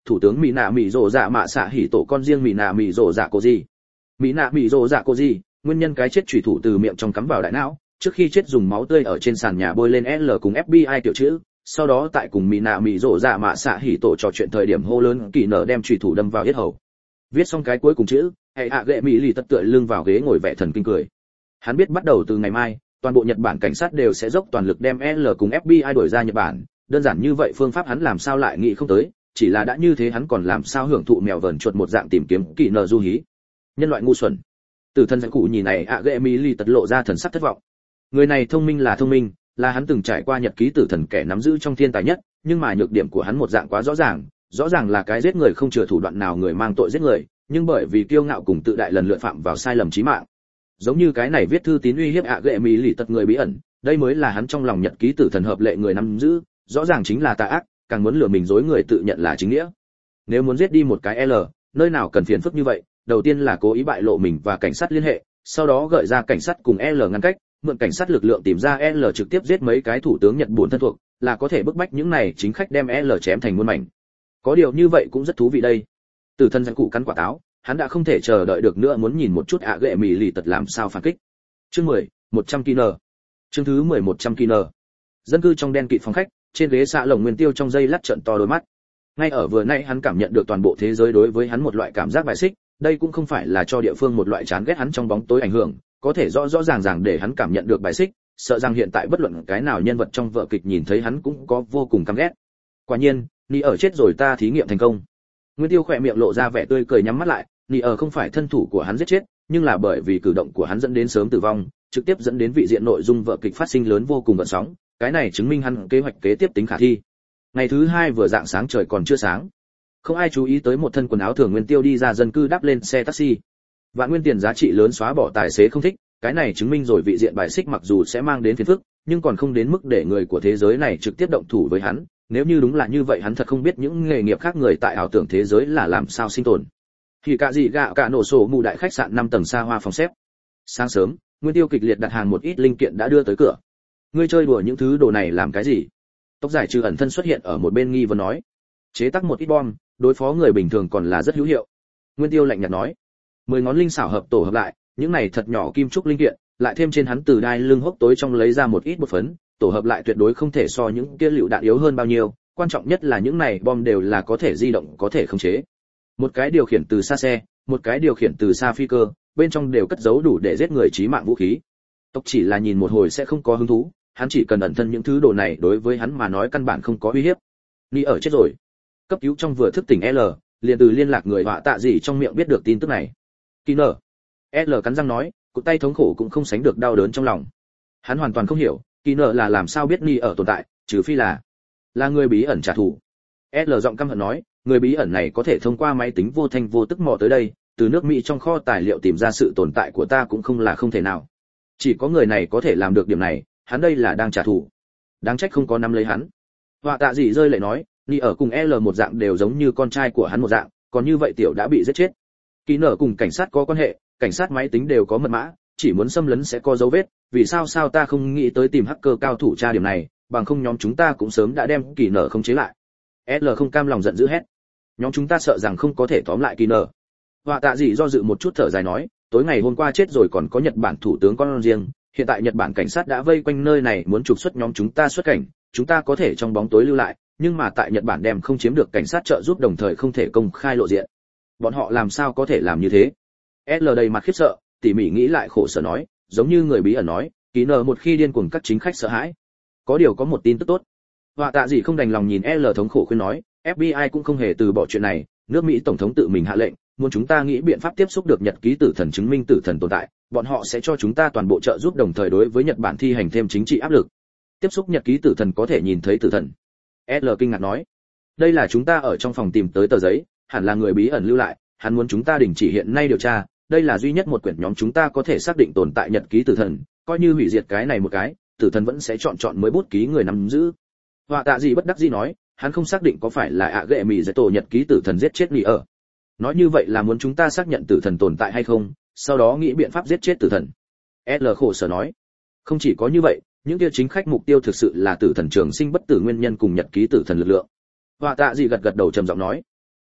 thủ tướng mỹ nạ mỹ rồ dạ mạ xạ hỉ tổ con riêng mỹ nạ mỹ rồ dạ cô gì. Mỹ nạ mỹ rồ dạ cô gì, nguyên nhân cái chết chủy thủ từ miệng trong cắm vào đại não, trước khi chết dùng máu tươi ở trên sàn nhà bôi lên L cùng FBI tiểu chữ, sau đó tại cùng mỹ nạ mỹ rồ dạ mạ xạ hỉ tổ trò chuyện thời điểm hô lớn kỳ nở đem chủy thủ đâm vào yết hầu. Viết xong cái cuối cùng chữ, hệ hạ gệ mỹ lì tất tựa lưng vào ghế ngồi vẻ thần kinh cười. Hắn biết bắt đầu từ ngày mai, toàn bộ Nhật Bản cảnh sát đều sẽ dốc toàn lực đem L cùng FBI đuổi ra Nhật Bản, đơn giản như vậy phương pháp hắn làm sao lại nghĩ không tới, chỉ là đã như thế hắn còn làm sao hưởng thụ mèo vờn chuột một dạng tìm kiếm kỳ nở du hí. Nhân loại ngu xuẩn. Tử thần giận cụ nhìn này ạ gệ mỹ lì tật lộ ra thần sắc thất vọng. Người này thông minh, là hắn từng trải qua nhật ký tử thần kẻ nắm giữ trong thiên tài nhất, nhưng mà nhược điểm của hắn một dạng quá rõ ràng là cái giết người không chừa thủ đoạn nào người mang tội giết người, nhưng bởi vì kiêu ngạo cùng tự đại lần lượt phạm vào sai lầm chí mạng. Giống như cái này viết thư tín uy hiếp ạ gệ mỹ lì tật người bí ẩn, đây mới là hắn trong lòng nhật ký tử thần hợp lệ người nắm giữ, rõ ràng chính là tà ác, càng muốn lừa mình dối người tự nhận là chính nghĩa. Nếu muốn giết đi một cái L, nơi nào cần phiền phức như vậy, đầu tiên là cố ý bại lộ mình và cảnh sát liên hệ, sau đó gợi ra cảnh sát cùng L ngăn cách, mượn cảnh sát lực lượng tìm ra L trực tiếp giết mấy cái thủ tướng Nhật buồn thân thuộc, là có thể bức bách những này chính khách đem L chém thành muôn mảnh. Có điều như vậy cũng rất thú vị đây. Tử thần giận cụ cắn quả táo, hắn đã không thể chờ đợi được nữa muốn nhìn một chút ạ gệ mỹ lì tật làm sao phản kích. Chương 10, 100 kn. Chương thứ 10 100 kn. Dân cư trong đen kịt phòng khách, trên ghế xạ lồng Nguyên Tiêu trong giây lát trợn to đôi mắt. Ngay ở vừa nãy hắn cảm nhận được toàn bộ thế giới đối với hắn một loại cảm giác bài xích, đây cũng không phải là cho địa phương một loại chán ghét hắn trong bóng tối ảnh hưởng, có thể rõ ràng để hắn cảm nhận được bài xích, sợ rằng hiện tại bất luận cái nào nhân vật trong vở kịch nhìn thấy hắn cũng có vô cùng căm ghét. Quả nhiên, Nị ở chết rồi, ta thí nghiệm thành công. Nguyên Tiêu khỏe miệng lộ ra vẻ tươi cười nhắm mắt lại, Nị ở không phải thân thủ của hắn giết chết, nhưng là bởi vì cử động của hắn dẫn đến sớm tử vong, trực tiếp dẫn đến vị diện nội dung vở kịch phát sinh lớn vô cùng gợn sóng, cái này chứng minh hắn kế hoạch kế tiếp tính khả thi. Ngày thứ hai vừa dạng sáng trời còn chưa sáng, không ai chú ý tới một thân quần áo thường Nguyên Tiêu đi ra dân cư đáp lên xe taxi. Vạn nguyên tiền giá trị lớn xóa bỏ tài xế không thích, cái này chứng minh rồi vị diện bài xích mặc dù sẽ mang đến phiền phức, nhưng còn không đến mức để người của thế giới này trực tiếp động thủ với hắn. Nếu như đúng là như vậy hắn thật không biết những nghề nghiệp khác người tại ảo tưởng thế giới là làm sao sinh tồn. Thì cả gì gạo cả nổ sổ mù đại khách sạn 5 tầng xa hoa phòng xếp. Sáng sớm, Nguyên Tiêu kịch liệt đặt hàng một ít linh kiện đã đưa tới cửa. Ngươi chơi đùa những thứ đồ này làm cái gì? Tóc dài trừ ẩn thân xuất hiện ở một bên nghi vấn nói. Chế tác một ít bom, đối phó người bình thường còn là rất hữu hiệu. Nguyên Tiêu lạnh nhạt nói. 10 ngón linh xảo hợp tổ hợp lại, những này thật nhỏ kim trúc linh kiện, lại thêm trên hắn từ đai lưng hốc tối trong lấy ra một ít bột phấn, tổ hợp lại tuyệt đối không thể so những kia lựu đạn yếu hơn bao nhiêu, quan trọng nhất là những này bom đều là có thể di động, có thể khống chế. Một cái điều khiển từ xa xe, một cái điều khiển từ xa phi cơ, bên trong đều cất giấu đủ để giết người chí mạng vũ khí. Tộc chỉ là nhìn một hồi sẽ không có hứng thú, hắn chỉ cần ẩn thân những thứ đồ này đối với hắn mà nói căn bản không có uy hiếp. Ni ở chết rồi. Cấp cứu trong vừa thức tỉnh L, liền từ liên lạc người họa tạ gì trong miệng biết được tin tức này. Kỳ nở. L cắn răng nói, cụt tay thống khổ cũng không sánh được đau đớn trong lòng. Hắn hoàn toàn không hiểu, Kỳ nở là làm sao biết Ni ở tồn tại, trừ phi là người bí ẩn trả thù. L giọng căm hận nói, người bí ẩn này có thể thông qua máy tính vô thanh vô tức mò tới đây, từ nước Mỹ trong kho tài liệu tìm ra sự tồn tại của ta cũng không là không thể nào. Chỉ có người này có thể làm được điểm này, hắn đây là đang trả thù. Đáng trách không có nắm lấy hắn. Họa tạ gì rơi lệ nói, Ni ở cùng L một dạng đều giống như con trai của hắn một dạng, còn như vậy tiểu đã bị giết chết. Kỳ nở cùng cảnh sát có quan hệ, cảnh sát máy tính đều có mật mã, chỉ muốn xâm lấn sẽ có dấu vết, vì sao ta không nghĩ tới tìm hacker cao thủ tra điểm này, bằng không nhóm chúng ta cũng sớm đã đem Kỳ nở khống chế lại. L không cam lòng giận dữ hét. Nhóm chúng ta sợ rằng không có thể tóm lại Kỳ nở. Họa tạ gì do dự một chút thở dài nói, tối ngày hôm qua chết rồi còn có Nhật Bản thủ tướng con riêng, hiện tại Nhật Bản cảnh sát đã vây quanh nơi này muốn trục xuất nhóm chúng ta xuất cảnh, chúng ta có thể trong bóng tối lưu lại, nhưng mà tại Nhật Bản đem không chiếm được cảnh sát trợ giúp đồng thời không thể công khai lộ diện. Bọn họ làm sao có thể làm như thế? L đầy mặt khiếp sợ, tỉ mỉ nghĩ lại khổ sở nói, giống như người bí ẩn nói, Kỳ nở một khi điên cuồng các chính khách sợ hãi. Có điều có một tin tức tốt. Họa tạ gì không đành lòng nhìn L thống khổ khuyên nói, FBI cũng không hề từ bỏ chuyện này, nước Mỹ tổng thống tự mình hạ lệnh, muốn chúng ta nghĩ biện pháp tiếp xúc được nhật ký tử thần chứng minh tử thần tồn tại, bọn họ sẽ cho chúng ta toàn bộ trợ giúp đồng thời đối với Nhật Bản thi hành thêm chính trị áp lực. Tiếp xúc nhật ký tử thần có thể nhìn thấy tử thần. L kinh ngạc nói, đây là chúng ta ở trong phòng tìm tới tờ giấy, hẳn là người bí ẩn lưu lại, hắn muốn chúng ta đình chỉ hiện nay điều tra, đây là duy nhất một quyển nhóm chúng ta có thể xác định tồn tại nhật ký tử thần, coi như hủy diệt cái này một cái, tử thần vẫn sẽ chọn mới bút ký người nắm giữ. Họa tạ gì bất đắc dĩ nói, hắn không xác định có phải là ạ gệ mì giải tổ nhật ký tử thần giết chết Nị ở. Nói như vậy là muốn chúng ta xác nhận tử thần tồn tại hay không, sau đó nghĩ biện pháp giết chết tử thần. L khổ sở nói, không chỉ có như vậy, những kia chính khách mục tiêu thực sự là tử thần trường sinh bất tử nguyên nhân cùng nhật ký tử thần lực lượng. Họa tạ gì gật gật đầu trầm giọng nói,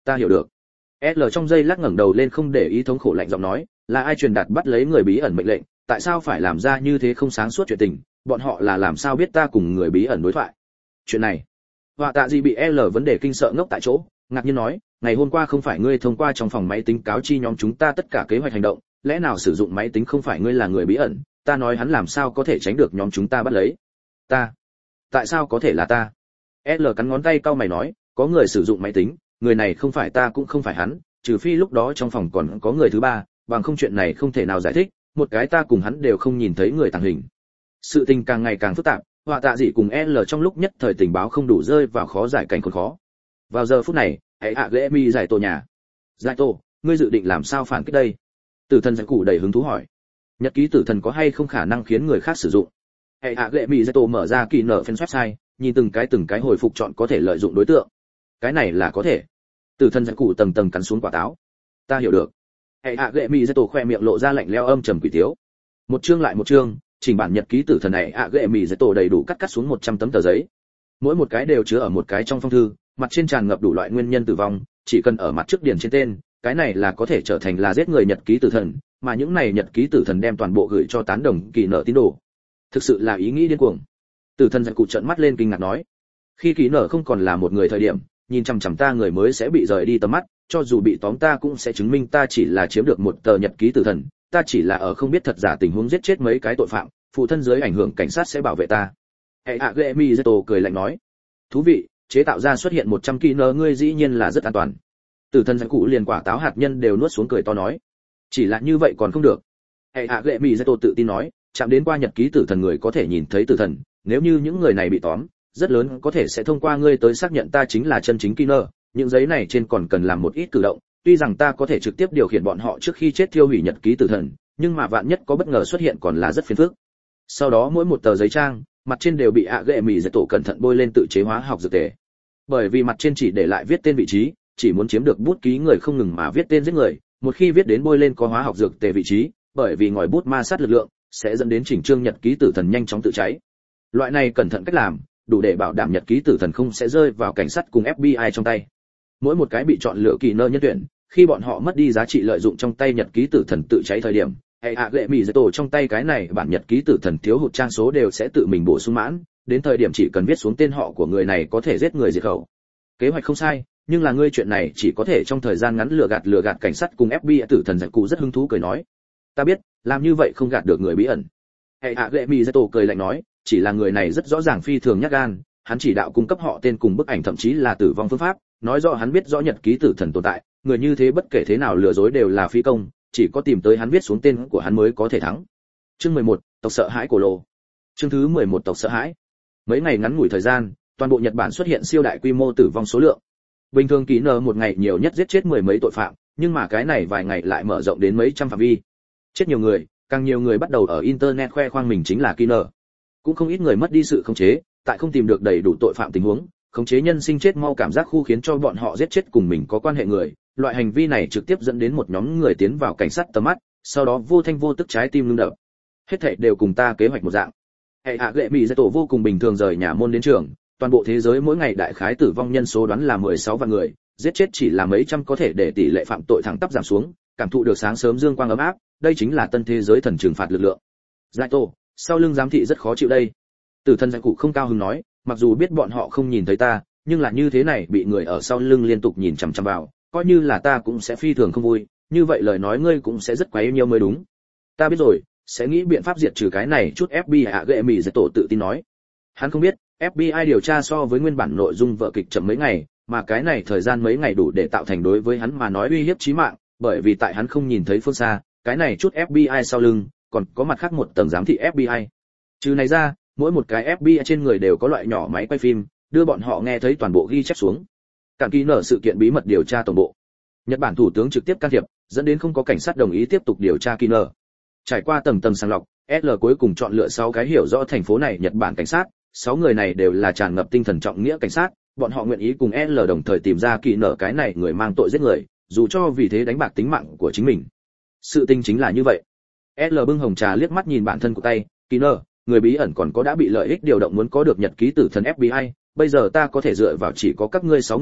Ta hiểu được. L trong giây lát ngẩng đầu lên không để ý thống khổ lạnh giọng nói, là ai truyền đạt bắt lấy người bí ẩn mệnh lệnh, tại sao phải làm ra như thế không sáng suốt chuyện tình, bọn họ là làm sao biết ta cùng người bí ẩn đối thoại. Chuyện này, Họa Tạ gì bị L vấn đề kinh sợ ngốc tại chỗ, ngạc nhiên nói, ngày hôm qua không phải ngươi thông qua trong phòng máy tính cáo chi nhóm chúng ta tất cả kế hoạch hành động, lẽ nào sử dụng máy tính không phải ngươi là người bí ẩn, ta nói hắn làm sao có thể tránh được nhóm chúng ta bắt lấy. Ta? Tại sao có thể là ta? L cắn ngón tay cau mày nói, có người sử dụng máy tính, người này không phải ta cũng không phải hắn, trừ phi lúc đó trong phòng còn có người thứ ba, bằng không chuyện này không thể nào giải thích, một cái ta cùng hắn đều không nhìn thấy người tàng hình. Sự tình càng ngày càng phức tạp, Họa Tạ dị cùng L trong lúc nhất thời tình báo không đủ, rơi vào khó giải cảnh khốn khó. Vào giờ phút này, hãy ghệ mi giải tổ nhà. Giải tổ, ngươi dự định làm sao phản kích đây? Tử thần giải cụ đầy hứng thú hỏi. Nhật ký tử thần có hay không khả năng khiến người khác sử dụng? Hãy ghệ mi giải tổ mở ra kỳ nở fan website, nhìn từng cái hồi phục chọn có thể lợi dụng đối tượng. Cái này là có thể. Tử thần giải cụ tầng tầng cắn xuống quả táo. Ta hiểu được. Hãy ghệ mi giải tổ khoe miệng lộ ra lạnh lẽo âm trầm quỷ tiếu. Một chương lại một chương, chỉnh bản nhật ký tử thần này ghệ mi giải tổ đầy đủ cắt xuống 100 tấm tờ giấy. Mỗi một cái đều chứa ở một cái trong phong thư, mặt trên tràn ngập đủ loại nguyên nhân tử vong, chỉ cần ở mặt trước điền trên tên, cái này là có thể trở thành là giết người nhật ký tử thần, mà những này nhật ký tử thần đem toàn bộ gửi cho tán đồng kỳ nở tín đồ. Thực sự là ý nghĩ điên cuồng. Tử thần giật cụ trợn mắt lên kinh ngạc nói, khi kỳ nở không còn là một người thời điểm, nhìn chằm chằm ta người mới sẽ bị rời đi tầm mắt, cho dù bị tóm ta cũng sẽ chứng minh ta chỉ là chiếm được một tờ nhật ký tử thần, ta chỉ là ở không biết thật giả tình huống giết chết mấy cái tội phạm, phụ thân dưới ảnh hưởng cảnh sát sẽ bảo vệ ta. Hệ Gemi Zeto cười lạnh nói, thú vị, chế tạo ra xuất hiện 100 kỹ nơ ngươi dĩ nhiên là rất an toàn. Tử thần giặc cụ liền quả táo hạt nhân đều nuốt xuống cười to nói, chỉ là như vậy còn không được. Hệ Gemi Zeto tự tin nói, chạm đến qua nhật ký tử thần người có thể nhìn thấy tử thần, nếu như những người này bị tóm, rất lớn có thể sẽ thông qua ngươi tới xác nhận ta chính là chân chính kỹ nơ, những giấy này trên còn cần làm một ít cử động, tuy rằng ta có thể trực tiếp điều khiển bọn họ trước khi chết tiêu hủy nhật ký tử thần, nhưng mà vạn nhất có bất ngờ xuất hiện còn là rất phiền phức. Sau đó mỗi một tờ giấy trang, mặt trên đều bị gệ mì giải tổ cẩn thận bôi lên tự chế hóa học dược tề. Bởi vì mặt trên chỉ để lại viết tên vị trí, chỉ muốn chiếm được bút ký người không ngừng mà viết tên giết người, một khi viết đến bôi lên có hóa học dược tề vị trí, bởi vì ngòi bút ma sát lực lượng, sẽ dẫn đến chỉnh trương nhật ký tử thần nhanh chóng tự cháy. Loại này cẩn thận cách làm, đủ để bảo đảm nhật ký tử thần không sẽ rơi vào cảnh sát cùng FBI trong tay. Mỗi một cái bị chọn lựa kỳ nơ nhân tuyển, khi bọn họ mất đi giá trị lợi dụng trong tay nhật ký tử thần tự cháy thời điểm, hệ gệ mì giải tổ trong tay cái này bản nhật ký tử thần thiếu hụt trang số đều sẽ tự mình bổ sung mãn, đến thời điểm chỉ cần viết xuống tên họ của người này có thể giết người diệt khẩu. Kế hoạch không sai, nhưng là ngươi chuyện này chỉ có thể trong thời gian ngắn lừa gạt cảnh sát cùng FBI. Tử thần giải cụ rất hứng thú cười nói, ta biết, làm như vậy không gạt được người bí ẩn. Hệ gệ mì giải tổ cười lạnh nói, chỉ là người này rất rõ ràng phi thường nhát gan, hắn chỉ đạo cung cấp họ tên cùng bức ảnh thậm chí là tử vong phương pháp, nói rõ hắn biết rõ nhật ký tử thần tồn tại, người như thế bất kể thế nào lừa dối đều là phi công, chỉ có tìm tới hắn viết xuống tên của hắn mới có thể thắng. Chương 11, tộc sợ hãi cổ lồ. Chương thứ 11, tộc sợ hãi. Mấy ngày ngắn ngủi thời gian, toàn bộ Nhật Bản xuất hiện siêu đại quy mô tử vong số lượng. Bình thường kỹ nơ một ngày nhiều nhất giết chết mười mấy tội phạm, nhưng mà cái này vài ngày lại mở rộng đến mấy trăm phạm vi. Chết nhiều người, càng nhiều người bắt đầu ở internet khoe khoang mình chính là kỹ nơ. Cũng không ít người mất đi sự khống chế, tại không tìm được đầy đủ tội phạm tình huống, khống chế nhân sinh chết mau cảm giác khu khiến cho bọn họ giết chết cùng mình có quan hệ người, loại hành vi này trực tiếp dẫn đến một nhóm người tiến vào cảnh sát tầm mắt, sau đó vô thanh vô tức trái tim ngưng đập. Hết thảy đều cùng ta kế hoạch một dạng. Hệ gệ mì giải tổ vô cùng bình thường rời nhà môn đến trường, toàn bộ thế giới mỗi ngày đại khái tử vong nhân số đoán là 16 vạn người, giết chết chỉ là mấy trăm có thể để tỷ lệ phạm tội thẳng tắp giảm xuống, cảm thụ được sáng sớm dương quang ấm áp, đây chính là tân thế giới thần trừng phạt lực lượng. Giải tổ, sau lưng giám thị rất khó chịu đây. Tử thần giải cụ không cao hứng nói, mặc dù biết bọn họ không nhìn thấy ta, nhưng là như thế này bị người ở sau lưng liên tục nhìn chằm chằm vào, coi như là ta cũng sẽ phi thường không vui, như vậy lời nói ngươi cũng sẽ rất quấy nhiêu mới đúng. Ta biết rồi, sẽ nghĩ biện pháp diệt trừ cái này chút. FBI gệ mì giải tổ tự tin nói. Hắn không biết, FBI điều tra so với nguyên bản nội dung vở kịch chậm mấy ngày, mà cái này thời gian mấy ngày đủ để tạo thành đối với hắn mà nói uy hiếp chí mạng, bởi vì tại hắn không nhìn thấy phương xa, cái này chút FBI sau lưng, còn có mặt khác một tầng giám thị FBI. Trừ này ra, mỗi một cái FBI trên người đều có loại nhỏ máy quay phim, đưa bọn họ nghe thấy toàn bộ ghi chép xuống. Cản ký nở sự kiện bí mật điều tra tổng bộ. Nhật Bản thủ tướng trực tiếp can thiệp, dẫn đến không có cảnh sát đồng ý tiếp tục điều tra kỳ nở. Trải qua tầng tầng sàng lọc, L cuối cùng chọn lựa 6 cái hiểu rõ thành phố này Nhật Bản cảnh sát, 6 người này đều là tràn ngập tinh thần trọng nghĩa cảnh sát, bọn họ nguyện ý cùng L đồng thời tìm ra kỳ nở cái này người mang tội giết người, dù cho vì thế đánh bạc tính mạng của chính mình. Sự tình chính là như vậy. L bưng hồng trà liếc mắt nhìn bản thân của tay, kỳ nở, người bí ẩn còn có đã bị lợi ích điều động muốn có được nhật ký tử thần FBI, bây giờ ta có thể dựa vào chỉ có các ngươi 6 người,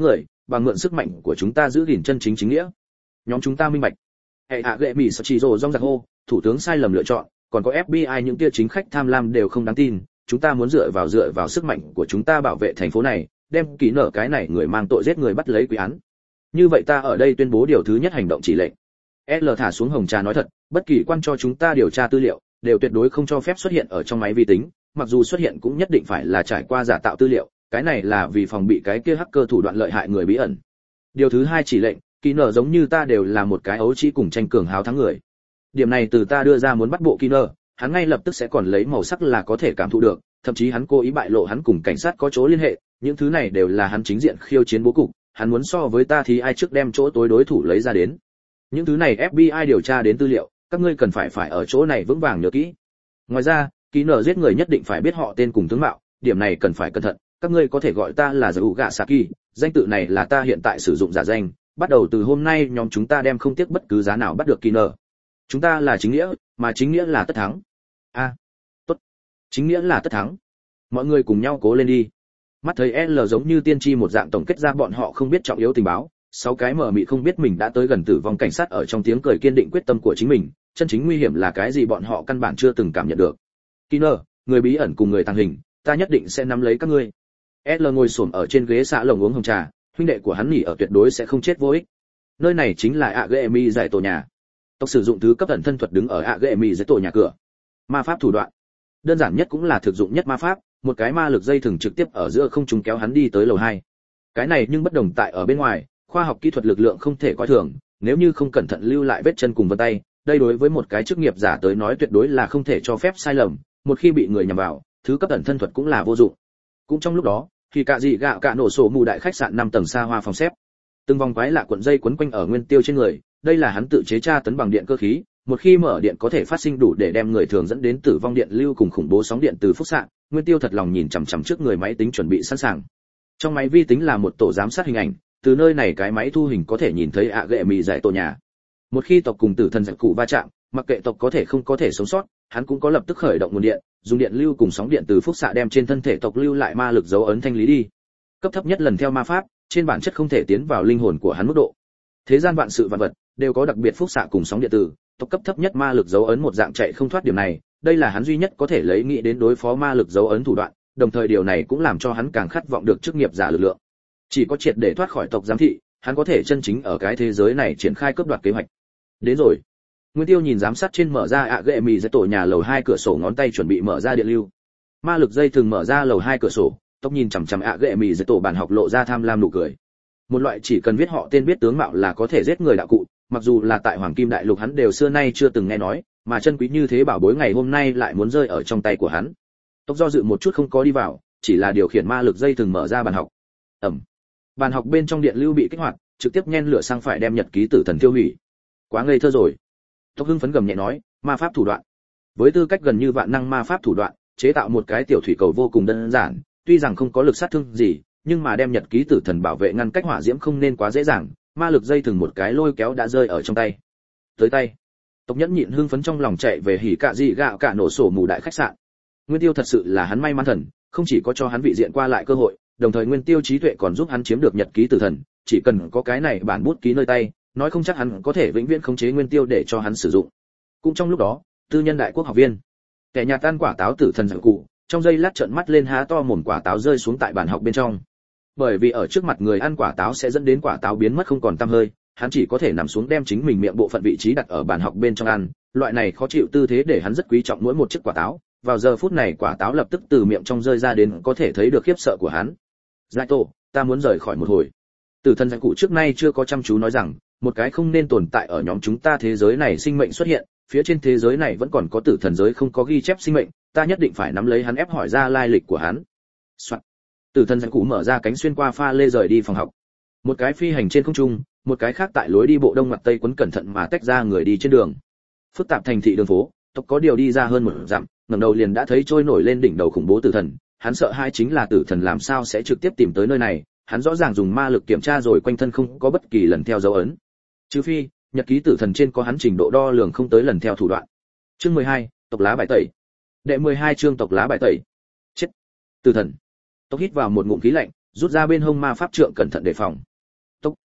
bằng mượn sức mạnh của chúng ta giữ gìn chân chính chính nghĩa. Nhóm chúng ta minh bạch. Hệ hạ gệ mỹ sợ chỉ rồ rong giặc hô, thủ tướng sai lầm lựa chọn, còn có FBI những kia chính khách tham lam đều không đáng tin, chúng ta muốn dựa vào sức mạnh của chúng ta bảo vệ thành phố này, đem ký nở cái này người mang tội giết người bắt lấy quy án. Như vậy ta ở đây tuyên bố điều thứ nhất hành động chỉ lệnh. L thả xuống hồng trà nói thật, bất kỳ quan cho chúng ta điều tra tư liệu, đều tuyệt đối không cho phép xuất hiện ở trong máy vi tính, mặc dù xuất hiện cũng nhất định phải là trải qua giả tạo tư liệu, cái này là vì phòng bị cái kia hacker thủ đoạn lợi hại người bí ẩn. Điều thứ hai chỉ lệnh, kỳ nở giống như ta đều là một cái ấu trĩ cùng tranh cường háo thắng người. Điểm này từ ta đưa ra muốn bắt bộ kỳ nở, hắn ngay lập tức sẽ còn lấy màu sắc là có thể cảm thụ được, thậm chí hắn cố ý bại lộ hắn cùng cảnh sát có chỗ liên hệ, những thứ này đều là hắn chính diện khiêu chiến bố cục, hắn muốn so với ta thì ai trước đem chỗ tối đối thủ lấy ra đến. Những thứ này FBI điều tra đến tư liệu, các ngươi cần phải ở chỗ này vững vàng nhớ kỹ. Ngoài ra, kỳ nở giết người nhất định phải biết họ tên cùng tướng mạo, điểm này cần phải cẩn thận, các ngươi có thể gọi ta là Gạ Saki, danh tự này là ta hiện tại sử dụng giả danh, bắt đầu từ hôm nay nhóm chúng ta đem không tiếc bất cứ giá nào bắt được kỳ nở. Chúng ta là chính nghĩa, mà chính nghĩa là tất thắng. Tốt. Chính nghĩa là tất thắng. Mọi người cùng nhau cố lên đi. Mắt thấy L giống như tiên tri một dạng tổng kết ra bọn họ không biết trọng yếu tình báo, 6 cái mờ mịt không biết mình đã tới gần tử vong cảnh sát ở trong tiếng cười kiên định quyết tâm của chính mình, chân chính nguy hiểm là cái gì bọn họ căn bản chưa từng cảm nhận được. Kiner, người bí ẩn cùng người tàng hình, ta nhất định sẽ nắm lấy các ngươi. L ngồi xổm ở trên ghế xạ lồng uống hồng trà, huynh đệ của hắn nghỉ ở tuyệt đối sẽ không chết vô ích. Nơi này chính là Agemi giải tổ nhà. Tộc sử dụng thứ cấp ẩn thân thuật đứng ở Agemi giải tổ nhà cửa. Ma pháp thủ đoạn, đơn giản nhất cũng là thực dụng nhất ma pháp, một cái ma lực dây thừng trực tiếp ở giữa không trung kéo hắn đi tới lầu 2. Cái này nhưng bất đồng tại ở bên ngoài, khoa học kỹ thuật lực lượng không thể coi thường, nếu như không cẩn thận lưu lại vết chân cùng vân tay, đây đối với một cái chức nghiệp giả tới nói tuyệt đối là không thể cho phép sai lầm, một khi bị người nhầm vào, thứ cấp ẩn thân thuật cũng là vô dụng. Cũng trong lúc đó, khi cả dị gạo cả nổ sổ mù đại khách sạn 5 tầng xa hoa phòng xếp, từng vòng quái lạ cuộn dây quấn quanh ở Nguyên Tiêu trên người, đây là hắn tự chế tra tấn bằng điện cơ khí, một khi mở điện có thể phát sinh đủ để đem người thường dẫn đến tử vong điện lưu cùng khủng bố sóng điện từ phúc xạ. Nguyên Tiêu thật lòng nhìn chằm chằm trước người máy tính chuẩn bị sẵn sàng. Trong máy vi tính là một tổ giám sát hình ảnh, từ nơi này cái máy thu hình có thể nhìn thấy gệ mì giải tổ nhà. Một khi tộc cùng tử thần giặc cụ va chạm, mặc kệ tộc có thể không có thể sống sót, hắn cũng có lập tức khởi động nguồn điện, dùng điện lưu cùng sóng điện từ phúc xạ đem trên thân thể tộc lưu lại ma lực dấu ấn thanh lý đi. Cấp thấp nhất lần theo ma pháp, trên bản chất không thể tiến vào linh hồn của hắn mức độ. Thế gian vạn sự vạn vật đều có đặc biệt phúc xạ cùng sóng điện tử, tộc cấp thấp nhất ma lực dấu ấn một dạng chạy không thoát điểm này, đây là hắn duy nhất có thể lấy nghĩ đến đối phó ma lực dấu ấn thủ đoạn, đồng thời điều này cũng làm cho hắn càng khát vọng được chức nghiệp giả lực lượng. Chỉ có triệt để thoát khỏi tộc giám thị, hắn có thể chân chính ở cái thế giới này triển khai cướp đoạt kế hoạch. Đến rồi. Nguyên Tiêu nhìn giám sát trên mở ra gệ mì giải tổ nhà lầu 2 cửa sổ ngón tay chuẩn bị mở ra điện lưu. Ma lực dây thường mở ra lầu 2 cửa sổ, tóc nhìn chằm chằm gệ mì giải tổ bàn học lộ ra tham lam nụ cười. Một loại chỉ cần viết họ tên biết tướng mạo là có thể giết người đạo cụ, mặc dù là tại Hoàng Kim Đại Lục hắn đều xưa nay chưa từng nghe nói, mà chân quý như thế bảo bối ngày hôm nay lại muốn rơi ở trong tay của hắn. Tóc do dự một chút không có đi vào, chỉ là điều khiển ma lực dây thường mở ra bàn học. Bàn học bên trong điện lưu bị kích hoạt, trực tiếp nhen lửa sang phải đem nhật ký tử thần tiêu hủy. Quá ngây thơ rồi. Tóc hưng phấn gầm nhẹ nói, ma pháp thủ đoạn. Với tư cách gần như vạn năng ma pháp thủ đoạn, chế tạo một cái tiểu thủy cầu vô cùng đơn giản, tuy rằng không có lực sát thương gì, nhưng mà đem nhật ký tử thần bảo vệ ngăn cách hỏa diễm không nên quá dễ dàng, ma lực dây thường một cái lôi kéo đã rơi ở trong tay. Tới tay. Tộc nhẫn nhịn hưng phấn trong lòng chạy về hỉ cạ dị gạo cả nổ sổ mù đại khách sạn. Nguyên Tiêu thật sự là hắn may mắn thần, không chỉ có cho hắn vị diện qua lại cơ hội, đồng thời Nguyên Tiêu trí tuệ còn giúp hắn chiếm được nhật ký tử thần, chỉ cần có cái này bản bút ký nơi tay, nói không chắc hắn có thể vĩnh viễn khống chế Nguyên Tiêu để cho hắn sử dụng. Cũng trong lúc đó, tư nhân đại quốc học viên, kẻ nhà tan quả táo tử thần giặc cụ, trong giây lát trợn mắt lên há to mồm quả táo rơi xuống tại bàn học bên trong. Bởi vì ở trước mặt người ăn quả táo sẽ dẫn đến quả táo biến mất không còn tăm hơi, hắn chỉ có thể nằm xuống đem chính mình miệng bộ phận vị trí đặt ở bàn học bên trong ăn, loại này khó chịu tư thế để hắn rất quý trọng mỗi một chiếc quả táo. Vào giờ phút này quả táo lập tức từ miệng trong rơi ra đến có thể thấy được khiếp sợ của hắn. Giải tổ, ta muốn rời khỏi một hồi. Tử thần giặc cụ trước nay chưa có chăm chú nói rằng, một cái không nên tồn tại ở nhóm chúng ta thế giới này sinh mệnh xuất hiện, phía trên thế giới này vẫn còn có tử thần giới không có ghi chép sinh mệnh, ta nhất định phải nắm lấy hắn ép hỏi ra lai lịch của hắn. Soạn. Tử thần giặc cụ mở ra cánh xuyên qua pha lê rời đi phòng học. Một cái phi hành trên không trung, một cái khác tại lối đi bộ đông mặt tây quấn cẩn thận mà tách ra người đi trên đường. Phức tạp thành thị đường phố, tộc có điều đi ra hơn một dặm, ngẩng đầu liền đã thấy trôi nổi lên đỉnh đầu khủng bố tử thần, hắn sợ hai chính là tử thần làm sao sẽ trực tiếp tìm tới nơi này, hắn rõ ràng dùng ma lực kiểm tra rồi quanh thân không có bất kỳ lần theo dấu ấn. Trừ phi, nhật ký tử thần trên có hắn trình độ đo lường không tới lần theo thủ đoạn. Chương 12, tộc lá bài tẩy. Đệ 12 chương tộc lá bài tẩy. Chết. Tử thần. Tộc hít vào một ngụm khí lạnh, rút ra bên hông ma pháp trượng cẩn thận đề phòng.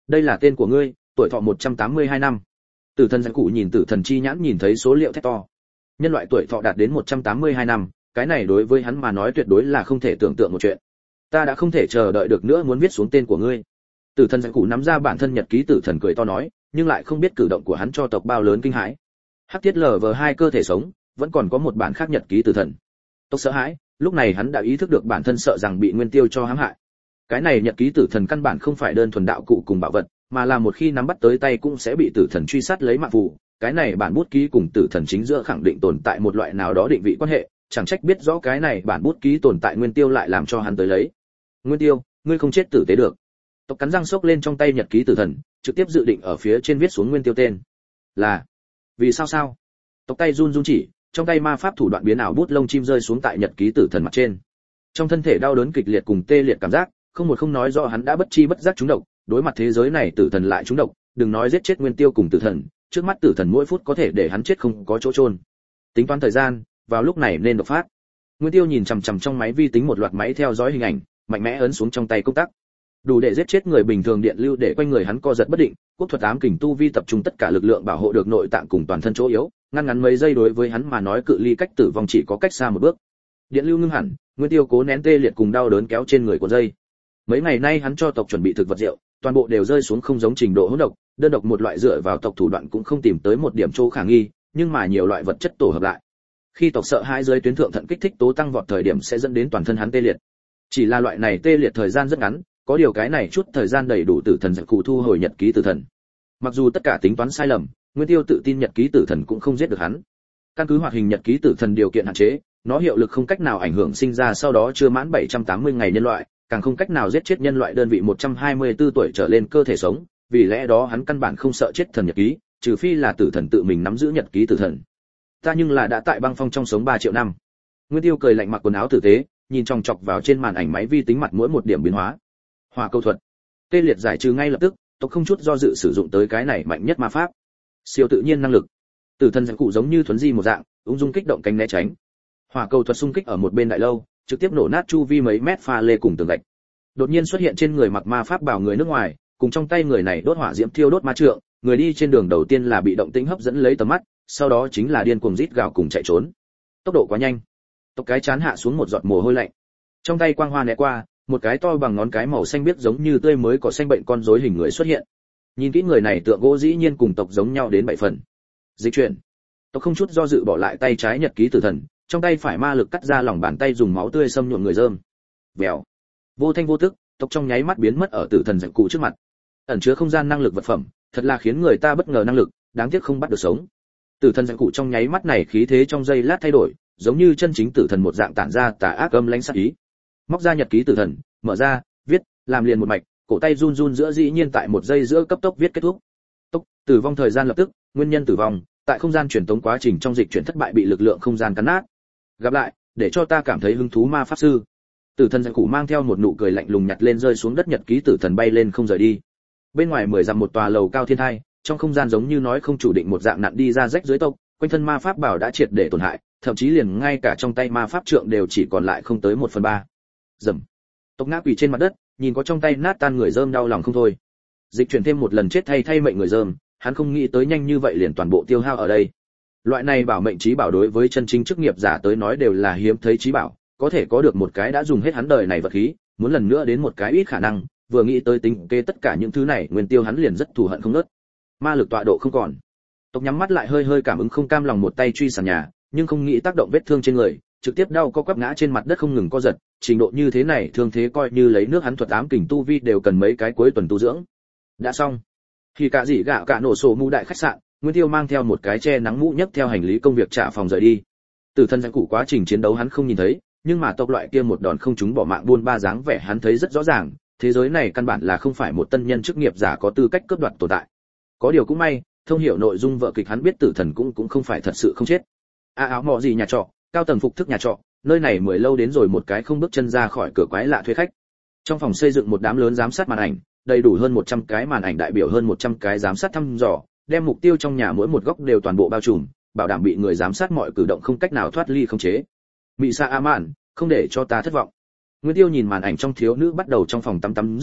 Đây là tên của ngươi, tuổi thọ 182 năm. Tử thần giặc cụ nhìn tử thần chi nhãn nhìn thấy số liệu thét to. Nhân loại tuổi thọ đạt đến 182 năm, cái này đối với hắn mà nói tuyệt đối là không thể tưởng tượng một chuyện. Ta đã không thể chờ đợi được nữa muốn viết xuống tên của ngươi. Tử thần giặc cụ nắm ra bản thân nhật ký, tử thần cười to nói, nhưng lại không biết cử động của hắn cho tộc bao lớn kinh hãi. Hắc thiết LV2 cơ thể sống, vẫn còn có một bản khác nhật ký tử thần. Tộc sợ hãi, lúc này hắn đã ý thức được bản thân sợ rằng bị Nguyên Tiêu cho hãm hại. Cái này nhật ký tử thần căn bản không phải đơn thuần đạo cụ cùng bảo vật, mà là một khi nắm bắt tới tay cũng sẽ bị tử thần truy sát lấy mạng phù. Cái này bản bút ký cùng tử thần chính giữa khẳng định tồn tại một loại nào đó định vị quan hệ, chẳng trách biết rõ cái này bản bút ký tồn tại Nguyên Tiêu lại làm cho hắn tới lấy. Nguyên Tiêu, ngươi không chết tử tế được. Tộc cắn răng xốc lên trong tay nhật ký tử thần, trực tiếp dự định ở phía trên viết xuống Nguyên Tiêu tên. Là vì sao sao? Tộc tay run run chỉ, trong tay ma pháp thủ đoạn biến ảo bút lông chim rơi xuống tại nhật ký tử thần mặt trên. Trong thân thể đau đớn kịch liệt cùng tê liệt cảm giác, không một không nói rõ hắn đã bất chi bất giác trúng độc, đối mặt thế giới này tử thần lại trúng độc, đừng nói giết chết Nguyên Tiêu cùng tử thần, trước mắt tử thần mỗi phút có thể để hắn chết không có chỗ chôn. Tính toán thời gian, vào lúc này nên đột phát. Nguyên Tiêu nhìn chằm chằm trong máy vi tính một loạt máy theo dõi hình ảnh, mạnh mẽ ấn xuống trong tay công tắc. Đủ để giết chết người bình thường điện lưu để quanh người hắn co giật bất định, quốc thuật ám kình tu vi tập trung tất cả lực lượng bảo hộ được nội tạng cùng toàn thân chỗ yếu, ngăn ngắn mấy giây đối với hắn mà nói cự ly cách tử vong chỉ có cách xa một bước. Điện lưu ngưng hẳn, Nguyên Tiêu cố nén tê liệt cùng đau đớn kéo trên người của dây. Mấy ngày nay hắn cho tộc chuẩn bị thực vật rượu, toàn bộ đều rơi xuống không giống trình độ hỗn độc, đơn độc một loại dựa vào tộc thủ đoạn cũng không tìm tới một điểm chỗ khả nghi, nhưng mà nhiều loại vật chất tổ hợp lại. Khi tộc sợ hãi dưới tuyến thượng thận kích thích tố tăng vọt thời điểm sẽ dẫn đến toàn thân hắn tê liệt. Chỉ là loại này tê liệt thời gian rất ngắn, có điều cái này chút thời gian đầy đủ tử thần giặc cụ thu hồi nhật ký tử thần. Mặc dù tất cả tính toán sai lầm, Nguyên Tiêu tự tin nhật ký tử thần cũng không giết được hắn. Căn cứ hoạt hình nhật ký tử thần điều kiện hạn chế, nó hiệu lực không cách nào ảnh hưởng sinh ra sau đó chưa mãn 780 ngày nhân loại, càng không cách nào giết chết nhân loại đơn vị 124 tuổi trở lên cơ thể sống, vì lẽ đó hắn căn bản không sợ chết thần nhật ký, trừ phi là tử thần tự mình nắm giữ nhật ký tử thần. Ta nhưng là đã tại băng phong trong sống 3 triệu năm. Nguyên Tiêu cười lạnh mặc quần áo tử tế, nhìn chòng chọc vào trên màn ảnh máy vi tính mặt mỗi một điểm biến hóa. Hỏa câu thuật, tê liệt giải trừ ngay lập tức, tộc không chút do dự sử dụng tới cái này mạnh nhất ma pháp. Siêu tự nhiên năng lực. Tử thần giặc cụ giống như thuấn di một dạng, ung dung kích động cánh né tránh. Hỏa cầu thuật xung kích ở một bên đại lâu, trực tiếp nổ nát chu vi mấy mét pha lê cùng tường gạch. Đột nhiên xuất hiện trên người mặc ma pháp bảo người nước ngoài, cùng trong tay người này đốt hỏa diễm thiêu đốt ma trượng, người đi trên đường đầu tiên là bị động tĩnh hấp dẫn lấy tầm mắt, sau đó chính là điên cuồng rít gào cùng chạy trốn. Tốc độ quá nhanh, tộc cái chán hạ xuống một giọt mồ hôi lạnh. Trong tay quang hoa né qua, một cái to bằng ngón cái màu xanh biếc giống như tươi mới có xanh bệnh con rối hình người xuất hiện. Nhìn kỹ người này tượng gỗ dĩ nhiên cùng tộc giống nhau đến 7 phần. Dịch chuyển. Tộc không chút do dự bỏ lại tay trái nhật ký tử thần, trong tay phải ma lực cắt ra lòng bàn tay dùng máu tươi xâm nhuộm người rơm. Vèo. Vô thanh vô tức, tộc trong nháy mắt biến mất ở tử thần giặc cụ trước mặt. Ẩn chứa không gian năng lực vật phẩm, thật là khiến người ta bất ngờ năng lực, đáng tiếc không bắt được sống. Tử thần giặc cụ trong nháy mắt này khí thế trong giây lát thay đổi, giống như chân chính tử thần một dạng tản ra tà ác âm lãnh sát ý. Móc ra nhật ký tử thần, mở ra, viết, làm liền một mạch, cổ tay run run giữa dĩ nhiên tại một giây giữa cấp tốc viết kết thúc. Tốc, tử vong thời gian lập tức, nguyên nhân tử vong, tại không gian truyền tống quá trình trong dịch chuyển thất bại bị lực lượng không gian cắn nát. Gặp lại, để cho ta cảm thấy hứng thú ma pháp sư. Tử thần giặc cụ mang theo một nụ cười lạnh lùng nhặt lên rơi xuống đất nhật ký tử thần bay lên không rời đi. Bên ngoài 10 dặm một tòa lầu cao thiên thai, trong không gian giống như nói không chủ định một dạng nặn đi ra rách dưới tộc, quanh thân ma pháp bảo đã triệt để tổn hại, thậm chí liền ngay cả trong tay ma pháp trượng đều chỉ còn lại không tới 1/3. Rầm. Tộc ngã quỳ trên mặt đất, nhìn có trong tay nát tan người rơm đau lòng không thôi. Dịch chuyển thêm một lần chết thay mệnh người rơm, hắn không nghĩ tới nhanh như vậy liền toàn bộ tiêu hao ở đây. Loại này bảo mệnh trí bảo đối với chân chính chức nghiệp giả tới nói đều là hiếm thấy trí bảo, có thể có được một cái đã dùng hết hắn đời này vật khí, muốn lần nữa đến một cái ít khả năng, vừa nghĩ tới tính kê tất cả những thứ này, nguyên tiêu hắn liền rất thù hận không ngớt. Ma lực tọa độ không còn. Tộc nhắm mắt lại hơi hơi cảm ứng không cam lòng một tay truy sàn nhà, nhưng không nghĩ tác động vết thương trên người, trực tiếp đau co quắp ngã trên mặt đất không ngừng co giật, trình độ như thế này thương thế coi như lấy nước hắn thuật ám kình tu vi đều cần mấy cái cuối tuần tu dưỡng. Đã xong. Khi cả gì gạo cả nổ sổ mũ đại khách sạn, Nguyên Tiêu mang theo một cái che nắng mũ nhấc theo hành lý công việc trả phòng rời đi. Tử thần giặc cụ quá trình chiến đấu hắn không nhìn thấy, nhưng mà tộc loại kia một đòn không trúng bỏ mạng buôn ba dáng vẻ hắn thấy rất rõ ràng, thế giới này căn bản là không phải một tân nhân chức nghiệp giả có tư cách cướp đoạt tồn tại. Có điều cũng may, thông hiểu nội dung vở kịch hắn biết tử thần cũng không phải thật sự không chết. Áo mọ gì nhà trọ, cao tầng phục thức nhà trọ, nơi này mười lâu đến rồi một cái không bước chân ra khỏi cửa quái lạ thuê khách. Trong phòng xây dựng một đám lớn giám sát màn ảnh, đầy đủ hơn 100 cái màn ảnh đại biểu hơn 100 cái giám sát thăm dò, đem mục tiêu trong nhà mỗi một góc đều toàn bộ bao trùm, bảo đảm bị người giám sát mọi cử động không cách nào thoát ly khống chế. Mị Sa A Mạn, không để cho ta thất vọng. Nguyên Tiêu nhìn màn ảnh trong thiếu nữ bắt đầu trong phòng tắm rửa,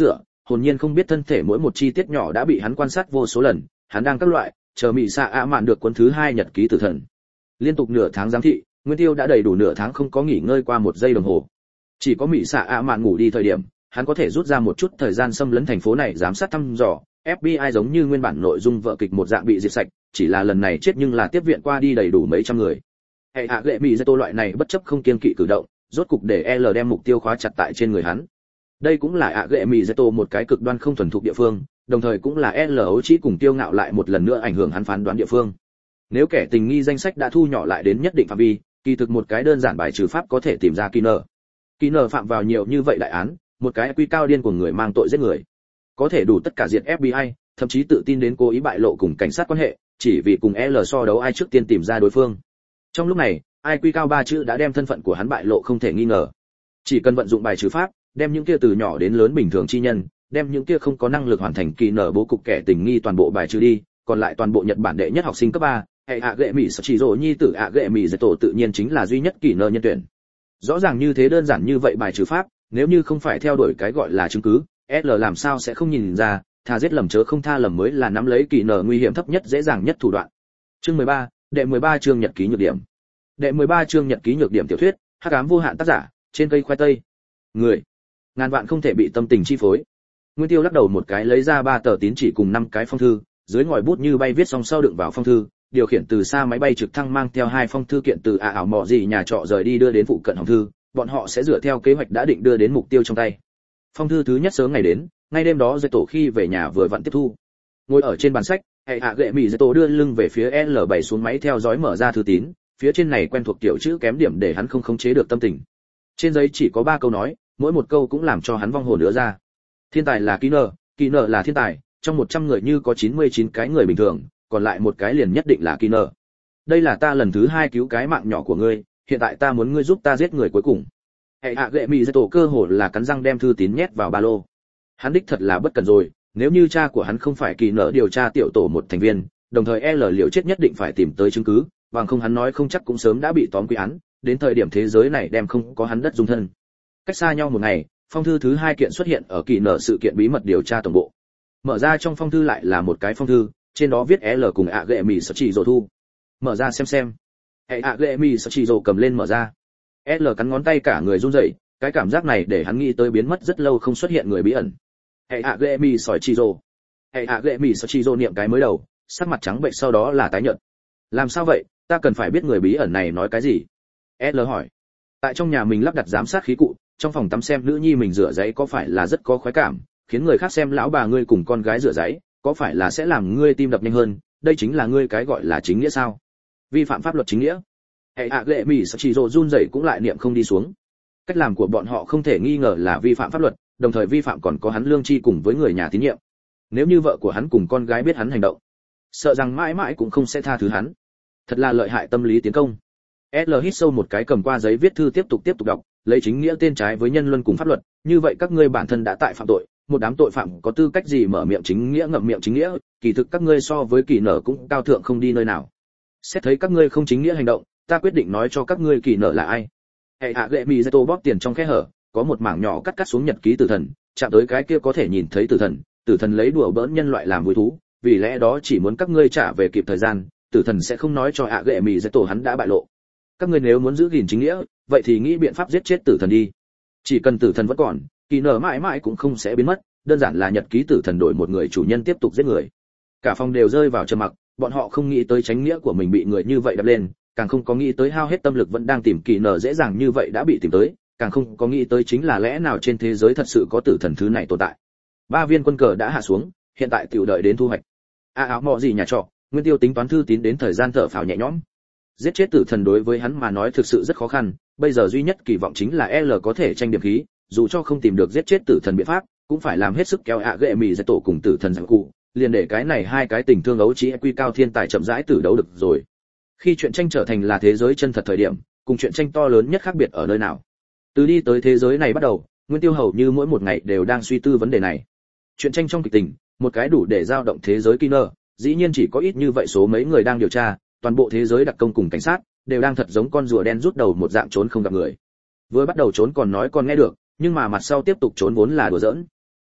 hồn nhiên không biết thân thể mỗi một chi tiết nhỏ đã bị hắn quan sát vô số lần, hắn đang các loại chờ Mị Xạ ạ mạn được cuốn thứ 2 nhật ký tử thần. Liên tục nửa tháng giám thị, Nguyên Tiêu đã đầy đủ nửa tháng không có nghỉ ngơi qua một giây đồng hồ. Chỉ có Mị Xạ ạ mạn ngủ đi thời điểm, hắn có thể rút ra một chút thời gian xâm lấn thành phố này giám sát thăm dò. FBI giống như nguyên bản nội dung vợ kịch một dạng bị diệt sạch, chỉ là lần này chết nhưng là tiếp viện qua đi đầy đủ mấy trăm người. Hệ hạ lệ Mị Zeto loại này bất chấp không kiêng kỵ cử động, rốt cục để L đem mục tiêu khóa chặt tại trên người hắn. Đây cũng là ạ lệ Mị Zeto một cái cực đoan không thuần thục địa phương, đồng thời cũng là L ấu trí cùng tiêu ngạo lại một lần nữa ảnh hưởng hắn phán đoán địa phương. Nếu kẻ tình nghi danh sách đã thu nhỏ lại đến nhất định phạm vi, kỳ thực một cái đơn giản bài trừ pháp có thể tìm ra Kinner phạm vào nhiều như vậy đại án, một cái quy cao điên của người mang tội giết người, có thể đủ tất cả diệt FBI, thậm chí tự tin đến cố ý bại lộ cùng cảnh sát quan hệ, chỉ vì cùng L so đấu ai trước tiên tìm ra đối phương. Trong lúc này, IQ cao 3 chữ đã đem thân phận của hắn bại lộ không thể nghi ngờ. Chỉ cần vận dụng bài trừ pháp, đem những kia từ nhỏ đến lớn bình thường chi nhân, đem những kia không có năng lực hoàn thành kỳ nở bố cục kẻ tình nghi toàn bộ bài trừ đi, còn lại toàn bộ Nhật Bản đệ nhất học sinh cấp 3, hệ ạ gệ mỹ chỉ rồ nhi tử ạ gệ mỹ tổ tự nhiên chính là duy nhất kỳ nở nhân tuyển. Rõ ràng như thế, đơn giản như vậy bài trừ pháp, nếu như không phải theo đuổi cái gọi là chứng cứ, L làm sao sẽ không nhìn ra, thà giết lầm chớ không tha lầm mới là nắm lấy kỳ nở nguy hiểm thấp nhất dễ dàng nhất thủ đoạn. Chương 13, đệ 13 chương nhật ký nhược điểm. Đệ 13 chương nhật ký nhược điểm tiểu thuyết, hắc ám vô hạn tác giả, trên cây khoai tây. Người, ngàn vạn không thể bị tâm tình chi phối. Nguyên Tiêu lắc đầu một cái lấy ra 3 tờ tín chỉ cùng 5 cái phong thư, dưới ngòi bút như bay viết xong sau đựng vào phong thư, điều khiển từ xa máy bay trực thăng mang theo 2 phong thư kiện từ ảo mọ gì nhà trọ rời đi đưa đến phụ cận hồng thư, bọn họ sẽ dựa theo kế hoạch đã định đưa đến mục tiêu trong tay. Phong thư thứ nhất sớm ngày đến, ngay đêm đó Dây Tổ khi về nhà vừa vặn tiếp thu. Ngồi ở trên bàn sách, hệ hạ gệ mỹ Dây Tổ đưa lưng về phía L7 xuống máy theo dõi mở ra thư tín, phía trên này quen thuộc kiểu chữ kém điểm để hắn không khống chế được tâm tình. Trên giấy chỉ có 3 câu nói, mỗi một câu cũng làm cho hắn vong hồn nữa ra. Thiên tài là Kinner là thiên tài, trong 100 người như có 99 cái người bình thường, còn lại một cái liền nhất định là Kinner. Đây là ta lần thứ 2 cứu cái mạng nhỏ của ngươi, hiện tại ta muốn ngươi giúp ta giết người cuối cùng. Hệ hạ gệ mỹ Dây Tổ cơ hồ là cắn răng đem thư tín nhét vào ba lô. Hắn đích thật là bất cẩn rồi, nếu như cha của hắn không phải Kinner điều tra tiểu tổ một thành viên, đồng thời L liệu chết nhất định phải tìm tới chứng cứ, bằng không hắn nói không chắc cũng sớm đã bị tóm quy án, đến thời điểm thế giới này đem không có hắn đất dung thân. Cách xa nhau một ngày, phong thư thứ 2 kiện xuất hiện ở Kinner sự kiện bí mật điều tra tổng bộ. Mở ra trong phong thư lại là một cái phong thư, trên đó viết L cùng ạ gệ mỹ sở chỉ rồ thu. Mở ra xem. Hệ ạ gệ mỹ sở chỉ rồ cầm lên mở ra. L cắn ngón tay cả người run rẩy, cái cảm giác này để hắn nghĩ tới biến mất rất lâu không xuất hiện người bí ẩn. Hệ ạ gệ mỹ sở chỉ rồ. Hệ ạ gệ mỹ sở chỉ rồ niệm cái mới đầu, sắc mặt trắng bệch sau đó là tái nhợt. Làm sao vậy, ta cần phải biết người bí ẩn này nói cái gì? L hỏi. Tại trong nhà mình lắp đặt giám sát khí cụ, trong phòng tắm xem nữ nhi mình rửa giấy có phải là rất có khoái cảm, khiến người khác xem lão bà ngươi cùng con gái rửa giấy, có phải là sẽ làm ngươi tim đập nhanh hơn, đây chính là ngươi cái gọi là chính nghĩa sao? Vi phạm pháp luật chính nghĩa. Hệ hạ lệ mỹ sở chỉ rồ run rẩy cũng lại niệm không đi xuống. Cách làm của bọn họ không thể nghi ngờ là vi phạm pháp luật, đồng thời vi phạm còn có hắn lương tri cùng với người nhà tín nhiệm. Nếu như vợ của hắn cùng con gái biết hắn hành động, sợ rằng mãi mãi cũng không sẽ tha thứ hắn. Thật là lợi hại tâm lý tiến công. L hít sâu một cái cầm qua giấy viết thư tiếp tục đọc, lấy chính nghĩa tên trái với nhân luân cùng pháp luật, như vậy các ngươi bản thân đã tại phạm tội, một đám tội phạm có tư cách gì mở miệng chính nghĩa ngậm miệng chính nghĩa, kỳ thực các ngươi so với kỳ nở cũng cao thượng không đi nơi nào. Xét thấy các ngươi không chính nghĩa hành động, ta quyết định nói cho các ngươi kỳ nở là ai. Hệ hạ gệ mỹ Zeto bóp tiền trong khe hở, có một mảng nhỏ cắt xuống nhật ký tử thần, chạm tới cái kia có thể nhìn thấy tử thần lấy đùa bỡn nhân loại làm vui thú, vì lẽ đó chỉ muốn các ngươi trả về kịp thời gian, tử thần sẽ không nói cho hạ gệ mỹ Zeto hắn đã bại lộ. Các ngươi nếu muốn giữ gìn chính nghĩa, vậy thì nghĩ biện pháp giết chết tử thần đi. Chỉ cần tử thần vẫn còn, kỳ nở mãi mãi cũng không sẽ biến mất, đơn giản là nhật ký tử thần đổi một người chủ nhân tiếp tục giết người. Cả phòng đều rơi vào trầm mặc, bọn họ không nghĩ tới chánh nghĩa của mình bị người như vậy đập lên, càng không có nghĩ tới hao hết tâm lực vẫn đang tìm kỳ nở dễ dàng như vậy đã bị tìm tới, càng không có nghĩ tới chính là lẽ nào trên thế giới thật sự có tử thần thứ này tồn tại. 3 viên quân cờ đã hạ xuống, hiện tại tiểu đợi đến thu hoạch. Áo mọ gì nhà trọ, Nguyên Tiêu tính toán thư tín đến thời gian thở phào nhẹ nhõm. Giết chết tử thần đối với hắn mà nói thực sự rất khó khăn, bây giờ duy nhất kỳ vọng chính là L có thể tranh điểm khí, dù cho không tìm được giết chết tử thần biện pháp, cũng phải làm hết sức kéo ạ gệ mì giải tổ cùng tử thần giằng cụ, liền để cái này hai cái tình thương ấu trí quy cao thiên tài chậm rãi tử đấu được rồi. Khi chuyện tranh trở thành là thế giới chân thật thời điểm, cùng chuyện tranh to lớn nhất khác biệt ở nơi nào? Từ đi tới thế giới này bắt đầu, Nguyên Tiêu hầu như mỗi một ngày đều đang suy tư vấn đề này. Chuyện tranh trong kịch tình, một cái đủ để dao động thế giới Kinner, dĩ nhiên chỉ có ít như vậy số mấy người đang điều tra, toàn bộ thế giới đặc công cùng cảnh sát đều đang thật giống con rùa đen rút đầu một dạng trốn không gặp người. Vừa bắt đầu trốn còn nói còn nghe được, nhưng mà mặt sau tiếp tục trốn vốn là đùa giỡn.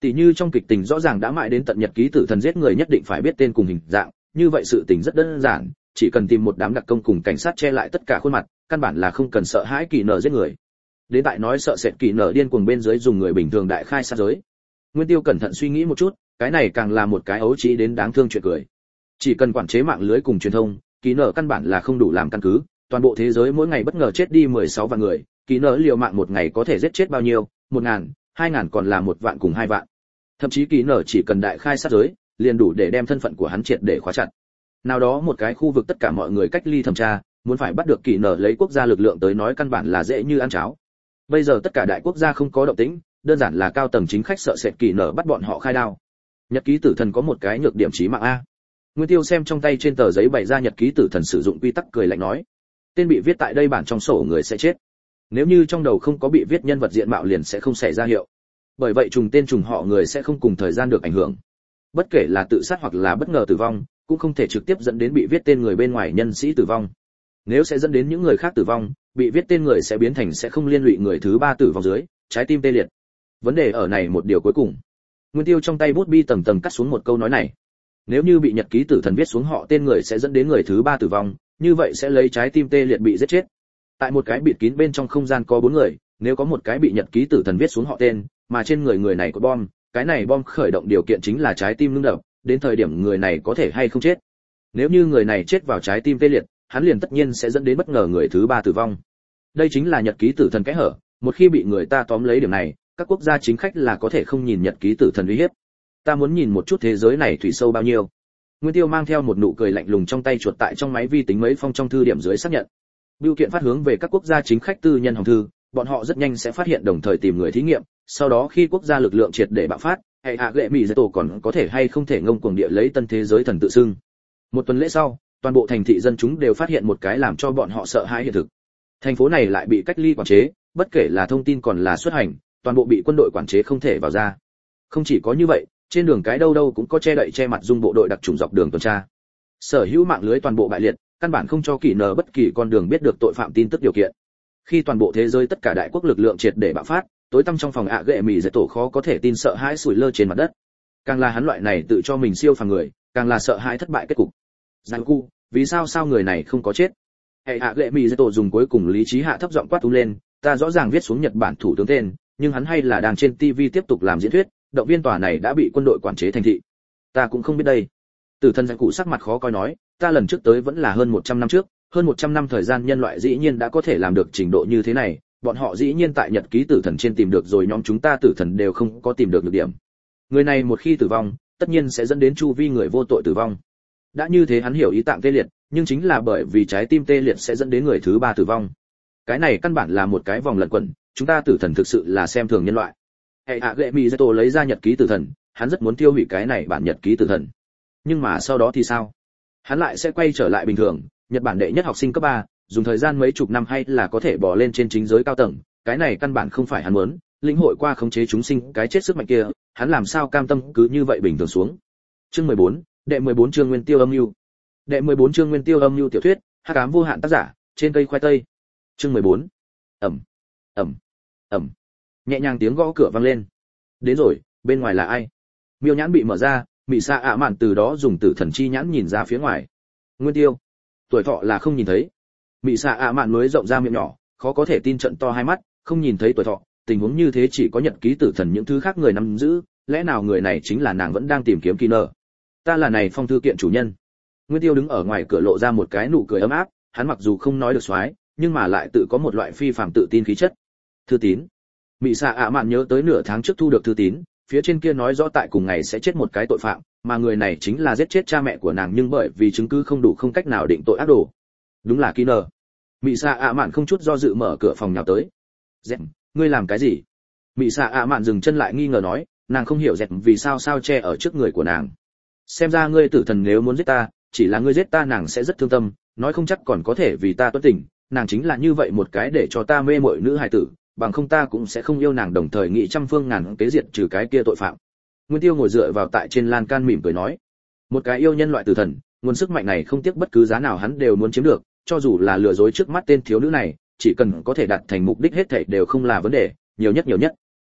Tỷ như trong kịch tình rõ ràng đã mãi đến tận nhật ký tử thần giết người nhất định phải biết tên cùng hình dạng, như vậy sự tình rất đơn giản, chỉ cần tìm một đám đặc công cùng cảnh sát che lại tất cả khuôn mặt, căn bản là không cần sợ hãi kỳ nở giết người. Đến tại nói sợ sệt kỳ nở điên cuồng bên dưới dùng người bình thường đại khai sát giới. Nguyên Tiêu cẩn thận suy nghĩ một chút, cái này càng là một cái ấu trí đến đáng thương chuyện cười. Chỉ cần quản chế mạng lưới cùng truyền thông, kỳ nở căn bản là không đủ làm căn cứ, toàn bộ thế giới mỗi ngày bất ngờ chết đi 16 vạn người, kỳ nở liều mạng một ngày có thể giết chết bao nhiêu, 1000, 2000 còn là 1 vạn cùng 2 vạn. Thậm chí kỳ nở chỉ cần đại khai sát giới, liền đủ để đem thân phận của hắn triệt để khóa chặt. Nào đó một cái khu vực tất cả mọi người cách ly thẩm tra, muốn phải bắt được kỳ nở lấy quốc gia lực lượng tới nói căn bản là dễ như ăn cháo. Bây giờ tất cả đại quốc gia không có động tĩnh, đơn giản là cao tầng chính khách sợ sệt kỳ nở bắt bọn họ khai đao. Nhật ký tử thần có một cái nhược điểm chí mạng a. Nguyên Tiêu xem trong tay trên tờ giấy bày ra nhật ký tử thần sử dụng quy tắc cười lạnh nói, tên bị viết tại đây bản trong sổ người sẽ chết. Nếu như trong đầu không có bị viết nhân vật diện mạo liền sẽ không xảy ra hiệu. Bởi vậy trùng tên trùng họ người sẽ không cùng thời gian được ảnh hưởng. Bất kể là tự sát hoặc là bất ngờ tử vong, cũng không thể trực tiếp dẫn đến bị viết tên người bên ngoài nhân sĩ tử vong. Nếu sẽ dẫn đến những người khác tử vong, bị viết tên người sẽ biến thành sẽ không liên lụy người thứ ba tử vong dưới, trái tim tê liệt. Vấn đề ở này một điều cuối cùng. Nguyên Tiêu trong tay bút bi tầng tầng cắt xuống một câu nói này. Nếu như bị nhật ký tử thần viết xuống họ tên người sẽ dẫn đến người thứ ba tử vong, như vậy sẽ lấy trái tim tê liệt bị giết chết. Tại một cái bịt kín bên trong không gian có 4 người, nếu có một cái bị nhật ký tử thần viết xuống họ tên, mà trên người này có bom, cái này bom khởi động điều kiện chính là trái tim ngưng đập, đến thời điểm người này có thể hay không chết. Nếu như người này chết vào trái tim tê liệt, hắn liền tất nhiên sẽ dẫn đến bất ngờ người thứ ba tử vong. Đây chính là nhật ký tử thần kẽ hở, một khi bị người ta tóm lấy điểm này, các quốc gia chính khách là có thể không nhìn nhật ký tử thần uy hiếp. Ta muốn nhìn một chút thế giới này thủy sâu bao nhiêu. Nguyên Tiêu mang theo một nụ cười lạnh lùng trong tay chuột tại trong máy vi tính mấy phong trong thư điểm dưới xác nhận. Bưu kiện phát hướng về các quốc gia chính khách tư nhân hồng thư, bọn họ rất nhanh sẽ phát hiện đồng thời tìm người thí nghiệm, sau đó khi quốc gia lực lượng triệt để bạo phát, hệ hạ lệ mỹ giới tổ còn có thể hay không thể ngông cuồng địa lấy tân thế giới thần tự xưng. Một tuần lễ sau, toàn bộ thành thị dân chúng đều phát hiện một cái làm cho bọn họ sợ hãi hiện thực. Thành phố này lại bị cách ly quản chế, bất kể là thông tin còn là xuất hành, toàn bộ bị quân đội quản chế không thể vào ra. Không chỉ có như vậy, trên đường cái đâu đâu cũng có che đậy che mặt dung bộ đội đặc trùng dọc đường tuần tra. Sở hữu mạng lưới toàn bộ bại liệt, căn bản không cho kỳ nở bất kỳ con đường biết được tội phạm tin tức điều kiện. Khi toàn bộ thế giới tất cả đại quốc lực lượng triệt để bạo phát, tối tăm trong phòng ạ gệ mì dễ tổ khó có thể tin sợ hãi sủi lơ trên mặt đất. Càng là hắn loại này tự cho mình siêu phàm người, càng là sợ hãi thất bại kết cục. Giang cu, vì sao người này không có chết? Hệ ạ gệ mì dễ tổ dùng cuối cùng lý trí hạ thấp giọng quát tung lên, ta rõ ràng viết xuống Nhật Bản thủ tướng tên, nhưng hắn hay là đang trên TV tiếp tục làm diễn thuyết, động viên tòa này đã bị quân đội quản chế thành thị. Ta cũng không biết đây. Tử thần Giang cụ sắc mặt khó coi nói, ta lần trước tới vẫn là hơn 100 năm trước, hơn 100 năm thời gian nhân loại dĩ nhiên đã có thể làm được trình độ như thế này, bọn họ dĩ nhiên tại nhật ký tử thần trên tìm được rồi, nhóm chúng ta tử thần đều không có tìm được nhược điểm. Người này một khi tử vong, tất nhiên sẽ dẫn đến chu vi người vô tội tử vong. Đã như thế hắn hiểu ý tạng tê liệt, nhưng chính là bởi vì trái tim tê liệt sẽ dẫn đến người thứ ba tử vong. Cái này căn bản là một cái vòng lẩn quẩn, chúng ta tử thần thực sự là xem thường nhân loại. Hệ hạ gệ mì tổ lấy ra nhật ký tử thần, hắn rất muốn tiêu hủy cái này bản nhật ký tử thần. Nhưng mà sau đó thì sao? Hắn lại sẽ quay trở lại bình thường, Nhật Bản đệ nhất học sinh cấp 3, dùng thời gian mấy chục năm hay là có thể bò lên trên chính giới cao tầng, cái này căn bản không phải hắn muốn, lĩnh hội qua khống chế chúng sinh cái chết sức mạnh kia, hắn làm sao cam tâm cứ như vậy bình thường xuống. Chương 14, đệ 14 chương Nguyên Tiêu âm nhu. Đệ 14 chương Nguyên Tiêu âm nhu tiểu thuyết, hắc ám vô hạn tác giả, trên cây khoai tây. Chương 14. Ầm, ầm, ầm. Nhẹ nhàng tiếng gõ cửa vang lên. Đến rồi, bên ngoài là ai? Miêu nhãn bị mở ra, Mị Sa ạ mạn từ đó dùng tử thần chi nhãn nhìn ra phía ngoài. Nguyên Tiêu. Tuổi thọ là không nhìn thấy. Mị Sa ạ mạn mới rộng ra miệng nhỏ, khó có thể tin trận to hai mắt, không nhìn thấy tuổi thọ, tình huống như thế chỉ có nhật ký tử thần những thứ khác người nắm giữ, lẽ nào người này chính là nàng vẫn đang tìm kiếm kỳ nở? Ta là này phong thư kiện chủ nhân. Nguyên Tiêu đứng ở ngoài cửa lộ ra một cái nụ cười ấm áp, hắn mặc dù không nói được xoái, nhưng mà lại tự có một loại phi phàm tự tin khí chất. Thư tín. Mị Sa ạ mạn nhớ tới nửa tháng trước thu được thư tín, phía trên kia nói rõ tại cùng ngày sẽ chết một cái tội phạm, mà người này chính là giết chết cha mẹ của nàng nhưng bởi vì chứng cứ không đủ không cách nào định tội ác đồ. Đúng là Kiner. Mị Sa ạ mạn không chút do dự mở cửa phòng nhào tới. Dẹt, ngươi làm cái gì? Mị Sa ạ mạn dừng chân lại nghi ngờ nói, nàng không hiểu Dẹt vì sao che ở trước người của nàng. Xem ra ngươi tử thần nếu muốn giết ta, chỉ là ngươi giết ta nàng sẽ rất thương tâm, nói không chắc còn có thể vì ta tuất tình, nàng chính là như vậy một cái để cho ta mê muội nữ hài tử, bằng không ta cũng sẽ không yêu nàng, đồng thời nghị trăm phương ngàn kế diệt trừ cái kia tội phạm. Nguyên Tiêu ngồi dựa vào tại trên lan can mỉm cười nói, một cái yêu nhân loại tử thần, nguồn sức mạnh này không tiếc bất cứ giá nào hắn đều muốn chiếm được, cho dù là lừa dối trước mắt tên thiếu nữ này, chỉ cần có thể đạt thành mục đích hết thảy đều không là vấn đề, nhiều nhất.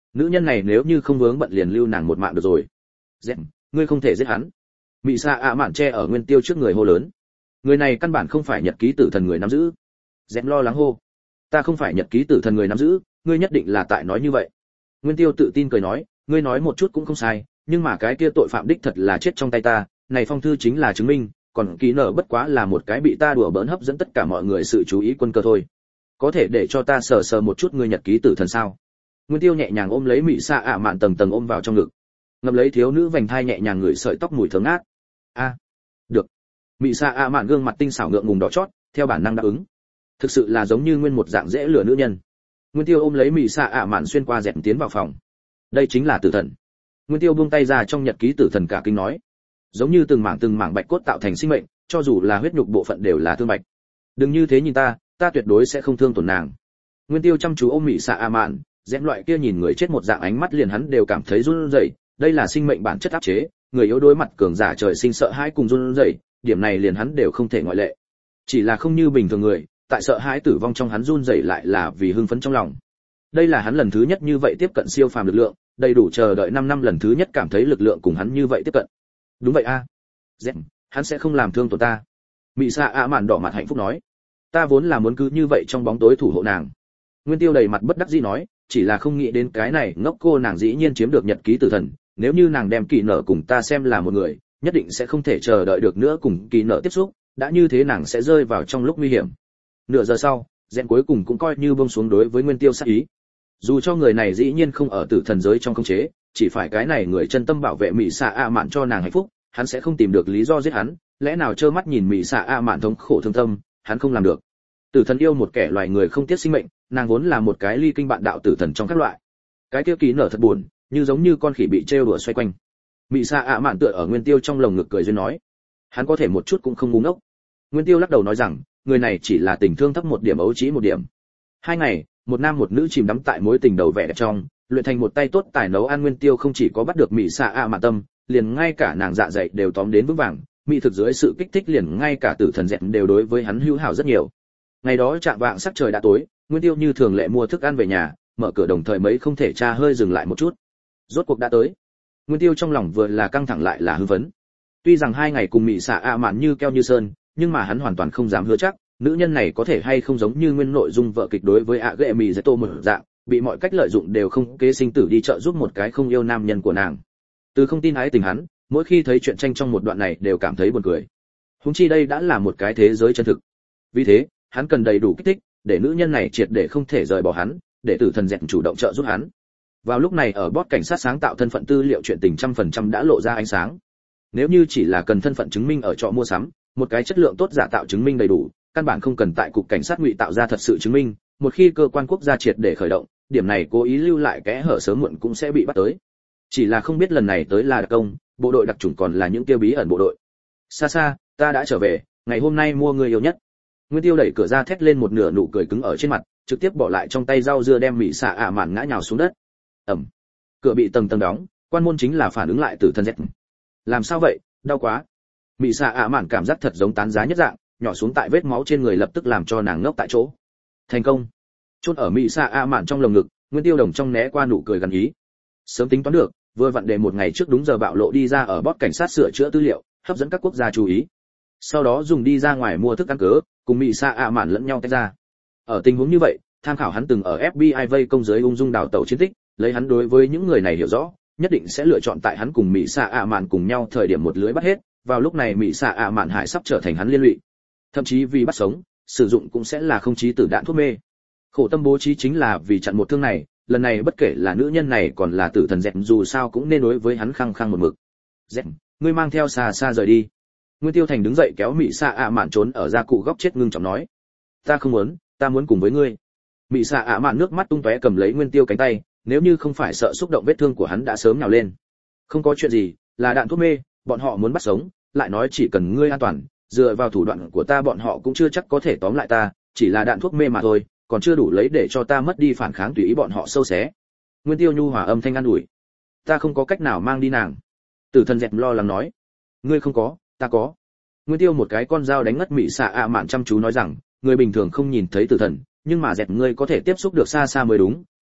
nữ nhân này nếu như không vướng bận liền lưu nàng một mạng được rồi. Dẹm, ngươi không thể giết hắn. Mị Sa ạ mạn che ở Nguyên Tiêu trước người hô lớn. Người này căn bản không phải nhật ký tử thần người nắm giữ. Dẹm lo lắng hô. Ta không phải nhật ký tử thần người nắm giữ, ngươi nhất định là tại nói như vậy. Nguyên Tiêu tự tin cười nói, ngươi nói một chút cũng không sai, nhưng mà cái kia tội phạm đích thật là chết trong tay ta, này phong thư chính là chứng minh, còn ký nợ bất quá là một cái bị ta đùa bỡn hấp dẫn tất cả mọi người sự chú ý quân cơ thôi. Có thể để cho ta sờ sờ một chút ngươi nhật ký tử thần sao? Nguyên Tiêu nhẹ nhàng ôm lấy Mị Sa ạ mạn tầng tầng ôm vào trong ngực. Ngậm lấy thiếu nữ vành thai nhẹ nhàng ngửi sợi tóc mùi thơm ngát. A, được. Mị Sa ạ mạn gương mặt tinh xảo ngượng ngùng đỏ chót, theo bản năng đáp ứng. Thực sự là giống như nguyên một dạng dễ lừa nữ nhân. Nguyên Tiêu ôm lấy Mị Sa ạ mạn xuyên qua dẹp tiến vào phòng. Đây chính là tử thần. Nguyên Tiêu buông tay ra trong nhật ký tử thần cả kinh nói, giống như từng mảng bạch cốt tạo thành sinh mệnh, cho dù là huyết nhục bộ phận đều là thương bạch. Đừng như thế nhìn ta, ta tuyệt đối sẽ không thương tổn nàng. Nguyên Tiêu chăm chú ôm Mị Sa ạ mạn, dẹp loại kia nhìn người chết một dạng ánh mắt liền hắn đều cảm thấy run rẩy, đây là sinh mệnh bản chất áp chế, người yếu đối mặt cường giả trời sinh sợ hãi cùng run rẩy, điểm này liền hắn đều không thể ngoại lệ. Chỉ là không như bình thường người, tại sợ hãi tử vong trong hắn run rẩy lại là vì hưng phấn trong lòng. Đây là hắn lần thứ nhất như vậy tiếp cận siêu phàm lực lượng, đầy đủ chờ đợi 5 năm lần thứ nhất cảm thấy lực lượng cùng hắn như vậy tiếp cận. Đúng vậy a. Dẹp, hắn sẽ không làm thương tổn ta. Mị Sa ạ mạn đỏ mặt hạnh phúc nói, ta vốn là muốn cứ như vậy trong bóng tối thủ hộ nàng. Nguyên Tiêu đầy mặt bất đắc dĩ nói, chỉ là không nghĩ đến cái này ngốc cô nàng dĩ nhiên chiếm được nhật ký tử thần, nếu như nàng đem Kỳ Nở cùng ta xem là một người, nhất định sẽ không thể chờ đợi được nữa cùng Kỳ Nở tiếp xúc, đã như thế nàng sẽ rơi vào trong lúc nguy hiểm. Nửa giờ sau, Dẹn cuối cùng cũng coi như buông xuống đối với Nguyên Tiêu sát ý. Dù cho người này dĩ nhiên không ở tử thần giới trong khống chế, chỉ phải cái này người chân tâm bảo vệ Mị Sa ạ mạn cho nàng hạnh phúc, hắn sẽ không tìm được lý do giết hắn, lẽ nào trơ mắt nhìn Mị Sa ạ mạn thống khổ thương tâm, hắn không làm được. Tử thần yêu một kẻ loài người không tiếc sinh mệnh, nàng vốn là một cái ly kinh bạn đạo tử thần trong các loại. Cái kia Kỳ Nở thật buồn, như giống như con khỉ bị trêu đùa xoay quanh. Mị Sa ạ mạn tựa ở Nguyên Tiêu trong lồng ngực cười duyên nói, hắn có thể một chút cũng không ngu ngốc. Nguyên Tiêu lắc đầu nói rằng, người này chỉ là tình thương thấp một điểm, ấu trí một điểm. 2 ngày, một nam một nữ chìm đắm tại mối tình đầu vẻ đẹp trong, luyện thành một tay tốt tài nấu ăn. Nguyên Tiêu không chỉ có bắt được Mị Sa ạ mạn tâm, liền ngay cả nàng dạ dày đều tóm đến vững vàng. Mỹ thực dưới sự kích thích liền ngay cả tử thần dẹn đều đối với hắn hữu hảo rất nhiều. Ngày đó trạng vạng sắc trời đã tối, Nguyên Tiêu như thường lệ mua thức ăn về nhà, mở cửa đồng thời mấy không thể tra hơi dừng lại một chút. Rốt cuộc đã tới. Nguyên Tiêu trong lòng vừa là căng thẳng lại là hưng phấn. Tuy rằng 2 ngày cùng Mị Sa ạ mạn như keo như sơn, nhưng mà hắn hoàn toàn không dám hứa chắc, nữ nhân này có thể hay không giống như nguyên nội dung vợ kịch đối với Age Mị Zeto một dạng, bị mọi cách lợi dụng đều không kế sinh tử đi trợ giúp một cái không yêu nam nhân của nàng. Từ không tin ái tình hắn, mỗi khi thấy chuyện tranh trong một đoạn này đều cảm thấy buồn cười. Huống chi đây đã là một cái thế giới chân thực. Vì thế, hắn cần đầy đủ kích thích, để nữ nhân này triệt để không thể rời bỏ hắn, để tử thần dẹn chủ động trợ giúp hắn. Vào lúc này ở bot cảnh sát sáng tạo thân phận tư liệu chuyện tình 100% đã lộ ra ánh sáng. Nếu như chỉ là cần thân phận chứng minh ở trọ mua sắm, một cái chất lượng tốt giả tạo chứng minh đầy đủ, căn bản không cần tại cục cảnh sát ngụy tạo ra thật sự chứng minh, một khi cơ quan quốc gia triệt để khởi động, điểm này cố ý lưu lại kẽ hở sớm muộn cũng sẽ bị bắt tới. Chỉ là không biết lần này tới là đặc công, bộ đội đặc chủng còn là những tiêu bí ẩn bộ đội. Xa xa, ta đã trở về, ngày hôm nay mua người yêu nhất. Nguyên Tiêu đẩy cửa ra thét lên một nửa nụ cười cứng ở trên mặt, trực tiếp bỏ lại trong tay rau dưa đem Mị Sa ạ mạn ngã nhào xuống đất. Ầm. Cửa bị tầng tầng đóng, quan môn chính là phản ứng lại từ thân dẹt. Làm sao vậy, đau quá. Mị Sa ạ mạn cảm giác thật giống tán giá nhất dạng, nhỏ xuống tại vết máu trên người lập tức làm cho nàng ngốc tại chỗ. Thành công. Chôn ở Mị Sa ạ mạn trong lồng ngực, Nguyên Tiêu đồng trong né qua nụ cười gần ý. Sớm tính toán được, vừa vặn để một ngày trước đúng giờ bạo lộ đi ra ở bot cảnh sát sửa chữa tư liệu, hấp dẫn các quốc gia chú ý. Sau đó dùng đi ra ngoài mua thức ăn cớ, cùng Mị Sa ạ mạn lẫn nhau tách ra. Ở tình huống như vậy, tham khảo hắn từng ở FBI vây công giới ung dung đào tẩu chiến tích, lấy hắn đối với những người này hiểu rõ, nhất định sẽ lựa chọn tại hắn cùng Mị Sa ạ mạn cùng nhau thời điểm một lưới bắt hết. Vào lúc này Mị Sa ạ mạn hại sắp trở thành hắn liên lụy, thậm chí vì bắt sống, sử dụng cũng sẽ là không chí tử đạn thuốc mê. Khổ tâm bố trí chính là vì chặn một thương này, lần này bất kể là nữ nhân này còn là tử thần dẹt dù sao cũng nên đối với hắn khăng khăng một mực. Dẹt, ngươi mang theo xa xa rời đi. Nguyên Tiêu Thành đứng dậy kéo Mị Sa ạ mạn trốn ở gia cụ góc chết ngưng trọng nói, ta không muốn, ta muốn cùng với ngươi. Mị Sa ạ mạn nước mắt tung tóe cầm lấy Nguyên Tiêu cánh tay, nếu như không phải sợ xúc động vết thương của hắn đã sớm nhào lên. Không có chuyện gì, là đạn thuốc mê, bọn họ muốn bắt sống, lại nói chỉ cần ngươi an toàn, dựa vào thủ đoạn của ta bọn họ cũng chưa chắc có thể tóm lại ta, chỉ là đạn thuốc mê mà thôi, còn chưa đủ lấy để cho ta mất đi phản kháng tùy ý bọn họ sâu xé. Nguyên Tiêu nhu hòa âm thanh an ủi, ta không có cách nào mang đi nàng. Tử thần dẹt lo lắng nói, ngươi không có, ta có. Nguyên Tiêu một cái con dao đánh ngất Mị Sa ạ mạn chăm chú nói rằng, người bình thường không nhìn thấy tử thần, nhưng mà dẹt ngươi có thể tiếp xúc được xa xa mới đúng,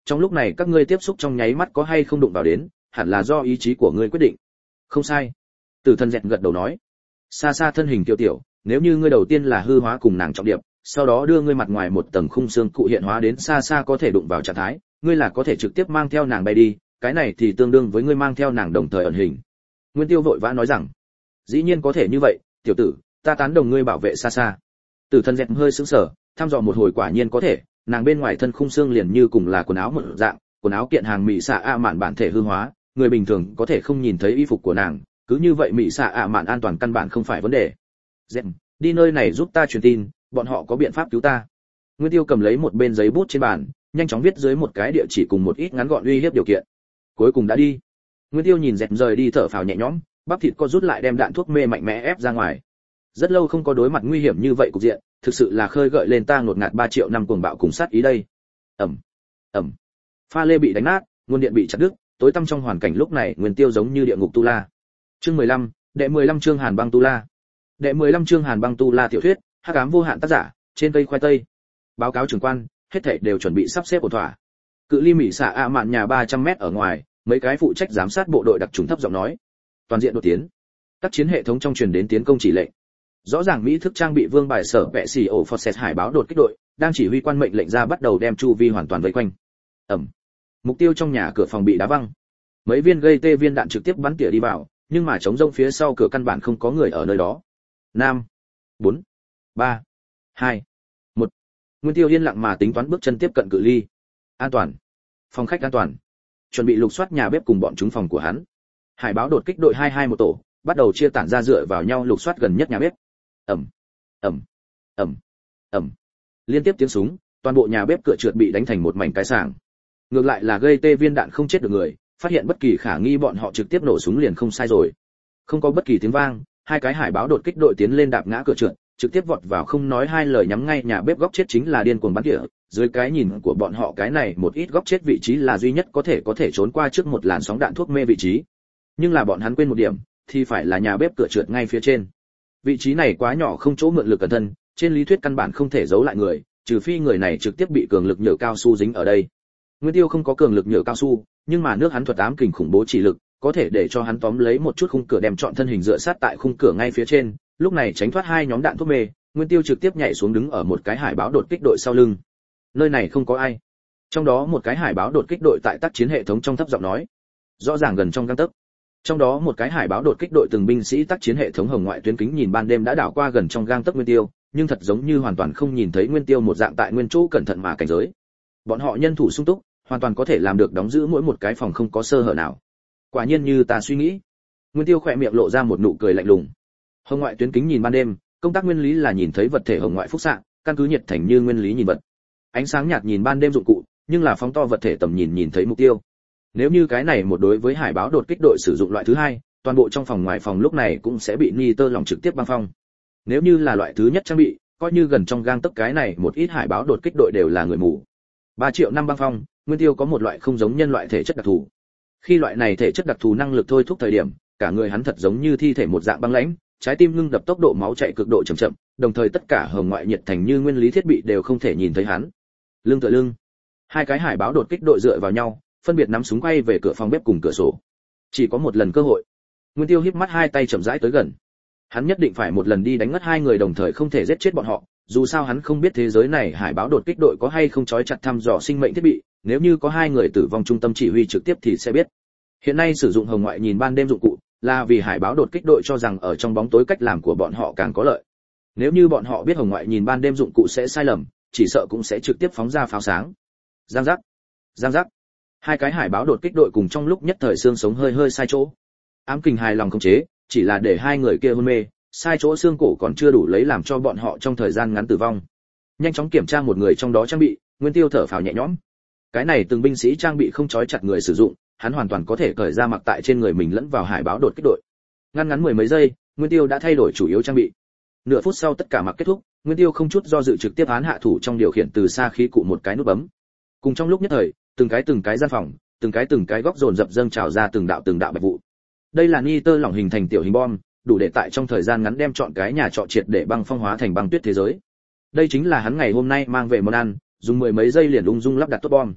trong lúc này các ngươi tiếp xúc trong nháy mắt có hay không đụng vào đến, hẳn là do ý chí của ngươi quyết định. Không sai. Tử thần dẹt gật đầu nói. Xa xa thân hình tiểu tiểu, nếu như ngươi đầu tiên là hư hóa cùng nàng trọng điệp, sau đó đưa ngươi mặt ngoài một tầng khung xương cụ hiện hóa đến xa xa có thể đụng vào trạng thái, ngươi là có thể trực tiếp mang theo nàng bay đi, cái này thì tương đương với ngươi mang theo nàng đồng thời ẩn hình. Nguyên Tiêu vội vã nói rằng, dĩ nhiên có thể như vậy, tiểu tử, ta tán đồng ngươi bảo vệ xa xa. Tử thần dẹt hơi sững sờ, thăm dò một hồi quả nhiên có thể, nàng bên ngoài thân khung xương liền như cùng là quần áo một dạng, quần áo kiện hàng mỹ xạ ạ mạn bản thể hư hóa, người bình thường có thể không nhìn thấy y phục của nàng, cứ như vậy mỹ xạ ạ mạn an toàn căn bản không phải vấn đề. Dẹt, đi nơi này giúp ta truyền tin, bọn họ có biện pháp cứu ta. Nguyên Tiêu cầm lấy một bên giấy bút trên bàn, nhanh chóng viết dưới một cái địa chỉ cùng một ít ngắn gọn uy hiếp điều kiện. Cuối cùng đã đi. Nguyên Tiêu nhìn Dẹt rời đi thở phào nhẹ nhõm, bắp thịt co rút lại đem đạn thuốc mê mạnh mẽ ép ra ngoài. Rất lâu không có đối mặt nguy hiểm như vậy cục diện, thực sự là khơi gợi lên ta ngột ngạt 3 triệu năm cuồng bạo cùng sát ý đây. Ầm, ầm. Pha lê bị đánh nát, nguồn điện bị chặt đứt, tối tăm trong hoàn cảnh lúc này Nguyên Tiêu giống như địa ngục tu la. Chương 15, đệ 15 chương Hàn Băng tu la. Đệ 15 chương Hàn Băng tu la tiểu thuyết, hắc ám vô hạn tác giả, trên cây khoai tây. Báo cáo trưởng quan, hết thảy đều chuẩn bị sắp xếp ổn thỏa. Cự ly mỹ xạ ạ mạn nhà 300m ở ngoài, mấy cái phụ trách giám sát bộ đội đặc trùng thấp giọng nói. Toàn diện đột tiến. Tác chiến hệ thống trong truyền đến tiến công chỉ lệnh. Rõ ràng mỹ thức trang bị vương bài sở vệ xì ổ Forces hải báo đột kích đội, đang chỉ huy quan mệnh lệnh ra bắt đầu đem chu vi hoàn toàn vây quanh. Ầm. Mục tiêu trong nhà cửa phòng bị đá văng. Mấy viên gây tê viên đạn trực tiếp bắn tỉa đi vào, nhưng mà chống rông phía sau cửa căn bản không có người ở nơi đó. 5, 4, 3, 2, 1. Nguyên Tiêu yên lặng mà tính toán bước chân tiếp cận cự ly. An toàn. Phòng khách an toàn. Chuẩn bị lục soát nhà bếp cùng bọn chúng phòng của hắn. Hải báo đột kích đội 22 một tổ, bắt đầu chia tản ra dựa vào nhau lục soát gần nhất nhà bếp. Ầm, ầm, ầm, ầm. Liên tiếp tiếng súng, toàn bộ nhà bếp cửa trượt bị đánh thành một mảnh cái sảng. Ngược lại là gây tê viên đạn không chết được người, phát hiện bất kỳ khả nghi bọn họ trực tiếp nổ súng liền không sai rồi. Không có bất kỳ tiếng vang, hai cái hải báo đột kích đội tiến lên đạp ngã cửa trượt, trực tiếp vọt vào không nói hai lời nhắm ngay nhà bếp góc chết chính là điên cuồng bắn tỉa. Dưới cái nhìn của bọn họ cái này một ít góc chết vị trí là duy nhất có thể trốn qua trước một làn sóng đạn thuốc mê vị trí. Nhưng là bọn hắn quên một điểm, thì phải là nhà bếp cửa trượt ngay phía trên. Vị trí này quá nhỏ không chỗ mượn lực cẩn thân, trên lý thuyết căn bản không thể giấu lại người, trừ phi người này trực tiếp bị cường lực nhựa cao su dính ở đây. Nguyên Tiêu không có cường lực nhựa cao su, nhưng mà nước hắn thuật ám kình khủng bố chỉ lực, có thể để cho hắn tóm lấy một chút khung cửa đem chọn thân hình dựa sát tại khung cửa ngay phía trên, lúc này tránh thoát hai nhóm đạn thuốc mê, Nguyên Tiêu trực tiếp nhảy xuống đứng ở một cái hải báo đột kích đội sau lưng. Nơi này không có ai. Trong đó một cái hải báo đột kích đội tại tác chiến hệ thống trong thấp giọng nói, rõ ràng gần trong gang tấc. Trong đó một cái hải báo đột kích đội từng binh sĩ tác chiến hệ thống hồng ngoại tuyến kính nhìn ban đêm đã đảo qua gần trong gang tấc Nguyên Tiêu, nhưng thật giống như hoàn toàn không nhìn thấy Nguyên Tiêu một dạng tại nguyên chỗ cẩn thận mà cảnh giới. Bọn họ nhân thủ sung túc, hoàn toàn có thể làm được đóng giữ mỗi một cái phòng không có sơ hở nào. Quả nhiên như ta suy nghĩ. Nguyên Tiêu khẽ miệng lộ ra một nụ cười lạnh lùng. Hồng ngoại tuyến kính nhìn ban đêm, công tác nguyên lý là nhìn thấy vật thể hồng ngoại phúc xạ, căn cứ nhiệt thành như nguyên lý nhìn vật. Ánh sáng nhạt nhìn ban đêm dụng cụ, nhưng là phóng to vật thể tầm nhìn thấy mục tiêu. Nếu như cái này một đối với hải báo đột kích đội sử dụng loại thứ hai, toàn bộ trong phòng ngoài phòng lúc này cũng sẽ bị nitơ lỏng trực tiếp băng phong. Nếu như là loại thứ nhất trang bị, coi như gần trong gang tấc cái này một ít hải báo đột kích đội đều là người mù. 3 triệu năm băng phong, Nguyên Tiêu có một loại không giống nhân loại thể chất đặc thù. Khi loại này thể chất đặc thù năng lực thôi thúc thời điểm, cả người hắn thật giống như thi thể một dạng băng lãnh, trái tim ngưng đập tốc độ máu chạy cực độ chậm chậm, đồng thời tất cả hồng ngoại nhiệt thành như nguyên lý thiết bị đều không thể nhìn thấy hắn. Lưng tựa lưng, hai cái hải báo đột kích đội dựa vào nhau, phân biệt nắm súng quay về cửa phòng bếp cùng cửa sổ. Chỉ có một lần cơ hội. Nguyên Tiêu híp mắt hai tay chậm rãi tới gần. Hắn nhất định phải một lần đi đánh ngất hai người đồng thời không thể giết chết bọn họ, dù sao hắn không biết thế giới này hải báo đột kích đội có hay không trói chặt thăm dò sinh mệnh thiết bị, nếu như có hai người tử vong trung tâm chỉ huy trực tiếp thì sẽ biết. Hiện nay sử dụng hồng ngoại nhìn ban đêm dụng cụ là vì hải báo đột kích đội cho rằng ở trong bóng tối cách làm của bọn họ càng có lợi. Nếu như bọn họ biết hồng ngoại nhìn ban đêm dụng cụ sẽ sai lầm, chỉ sợ cũng sẽ trực tiếp phóng ra pháo sáng. Giang giác, giang giác. Hai cái hải báo đột kích đội cùng trong lúc nhất thời xương sống hơi sai chỗ. Ám kình hài lòng khống chế, chỉ là để hai người kia hôn mê, sai chỗ xương cổ còn chưa đủ lấy làm cho bọn họ trong thời gian ngắn tử vong. Nhanh chóng kiểm tra một người trong đó trang bị, Nguyên Tiêu thở phào nhẹ nhõm. Cái này từng binh sĩ trang bị không trói chặt người sử dụng, hắn hoàn toàn có thể cởi ra mặc tại trên người mình lẫn vào hải báo đột kích đội. Ngắn mười mấy giây, Nguyên Tiêu đã thay đổi chủ yếu trang bị. Nửa phút sau tất cả mặc kết thúc, Nguyên Tiêu không chút do dự trực tiếp án hạ thủ trong điều khiển từ xa khí cụ một cái nút bấm. Cùng trong lúc nhất thời, từng cái gian phòng, từng cái góc dồn dập dâng trào ra từng đạo bạch vụ. Đây là nitơ lỏng hình thành tiểu hình bom, đủ để tại trong thời gian ngắn đem chọn cái nhà trọ triệt để băng phong hóa thành băng tuyết thế giới. Đây chính là hắn ngày hôm nay mang về món ăn, dùng mười mấy giây liền ung dung lắp đặt tốt bom.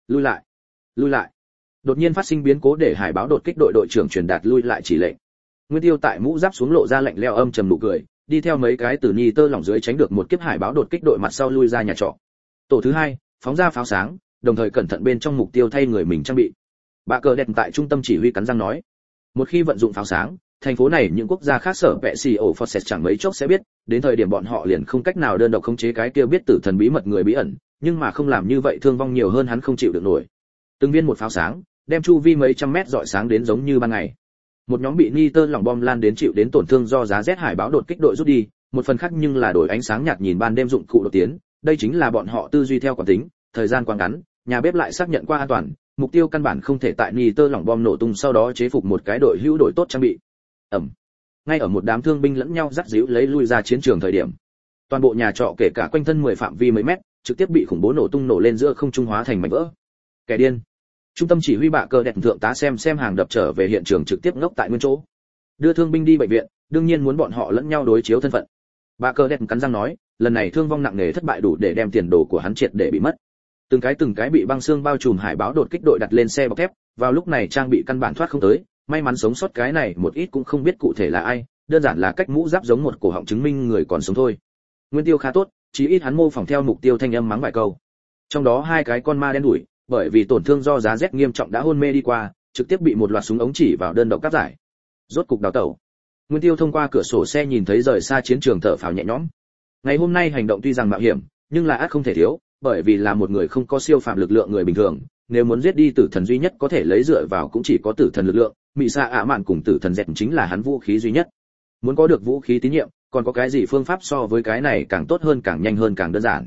Lui lại. Đột nhiên phát sinh biến cố để hải báo đột kích đội đội trưởng truyền đạt lui lại chỉ lệnh. Nguyên Tiêu tại mũ giáp xuống lộ ra lạnh lẽo âm trầm nụ cười, đi theo mấy cái từ ni tơ lỏng dưới tránh được một kiếp hải báo đột kích đội mặt sau lui ra nhà trọ. Tổ thứ hai, phóng ra pháo sáng, đồng thời cẩn thận bên trong mục tiêu thay người mình trang bị. Bà cờ đẹp tại trung tâm chỉ huy cắn răng nói, một khi vận dụng pháo sáng, thành phố này những quốc gia khác sở vệ xì ổ Forces chẳng mấy chốc sẽ biết, đến thời điểm bọn họ liền không cách nào đơn độc khống chế cái kia biết tử thần bí mật người bí ẩn, nhưng mà không làm như vậy thương vong nhiều hơn hắn không chịu được nổi. Từng viên một pháo sáng, đem chu vi mấy trăm mét rọi sáng đến giống như ban ngày. Một nhóm bị nitơ lỏng bom lan đến chịu đến tổn thương do giá rét hải báo đột kích đội rút đi, một phần khác nhưng là đổi ánh sáng nhạt nhìn ban đêm dụng cụ đột tiến, đây chính là bọn họ tư duy theo quán tính, thời gian quá ngắn, nhà bếp lại xác nhận qua an toàn, mục tiêu căn bản không thể tại nitơ lỏng bom nổ tung sau đó chế phục một cái đội hữu đội tốt trang bị. Ngay ở một đám thương binh lẫn nhau dắt díu lấy lui ra chiến trường thời điểm, toàn bộ nhà trọ kể cả quanh thân 10 phạm vi mấy mét, trực tiếp bị khủng bố nổ tung nổ lên giữa không trung hóa thành mảnh vỡ. Kẻ điên. Trung tâm chỉ huy bạ cờ đẹp thượng tá xem hàng đập trở về hiện trường trực tiếp ngốc tại nguyên chỗ. Đưa thương binh đi bệnh viện, đương nhiên muốn bọn họ lẫn nhau đối chiếu thân phận. Bạ cờ đẹp cắn răng nói, lần này thương vong nặng nề thất bại đủ để đem tiền đồ của hắn triệt để bị mất. Từng cái bị băng xương bao trùm hải báo đột kích đội đặt lên xe bọc thép, vào lúc này trang bị căn bản thoát không tới, may mắn sống sót cái này một ít cũng không biết cụ thể là ai, đơn giản là cách mũ giáp giống một cổ họng chứng minh người còn sống thôi. Nguyên Tiêu khá tốt, chí ít hắn mô phỏng theo mục tiêu thanh âm mắng vài câu. Trong đó hai cái con ma đen đuổi, bởi vì tổn thương do giá rét nghiêm trọng đã hôn mê đi qua, trực tiếp bị một loạt súng ống chỉ vào đơn độc cắt giải. Rốt cục đào tẩu. Nguyên Tiêu thông qua cửa sổ xe nhìn thấy rời xa chiến trường thở phào nhẹ nhõm. Ngày hôm nay hành động tuy rằng mạo hiểm, nhưng là ắt không thể thiếu, bởi vì là một người không có siêu phàm lực lượng người bình thường, nếu muốn giết đi tử thần duy nhất có thể lấy dựa vào cũng chỉ có tử thần lực lượng, mị xạ ạ mạn cùng tử thần dẹt chính là hắn vũ khí duy nhất. Muốn có được vũ khí tín nhiệm, còn có cái gì phương pháp so với cái này càng tốt hơn, càng nhanh hơn, càng đơn giản.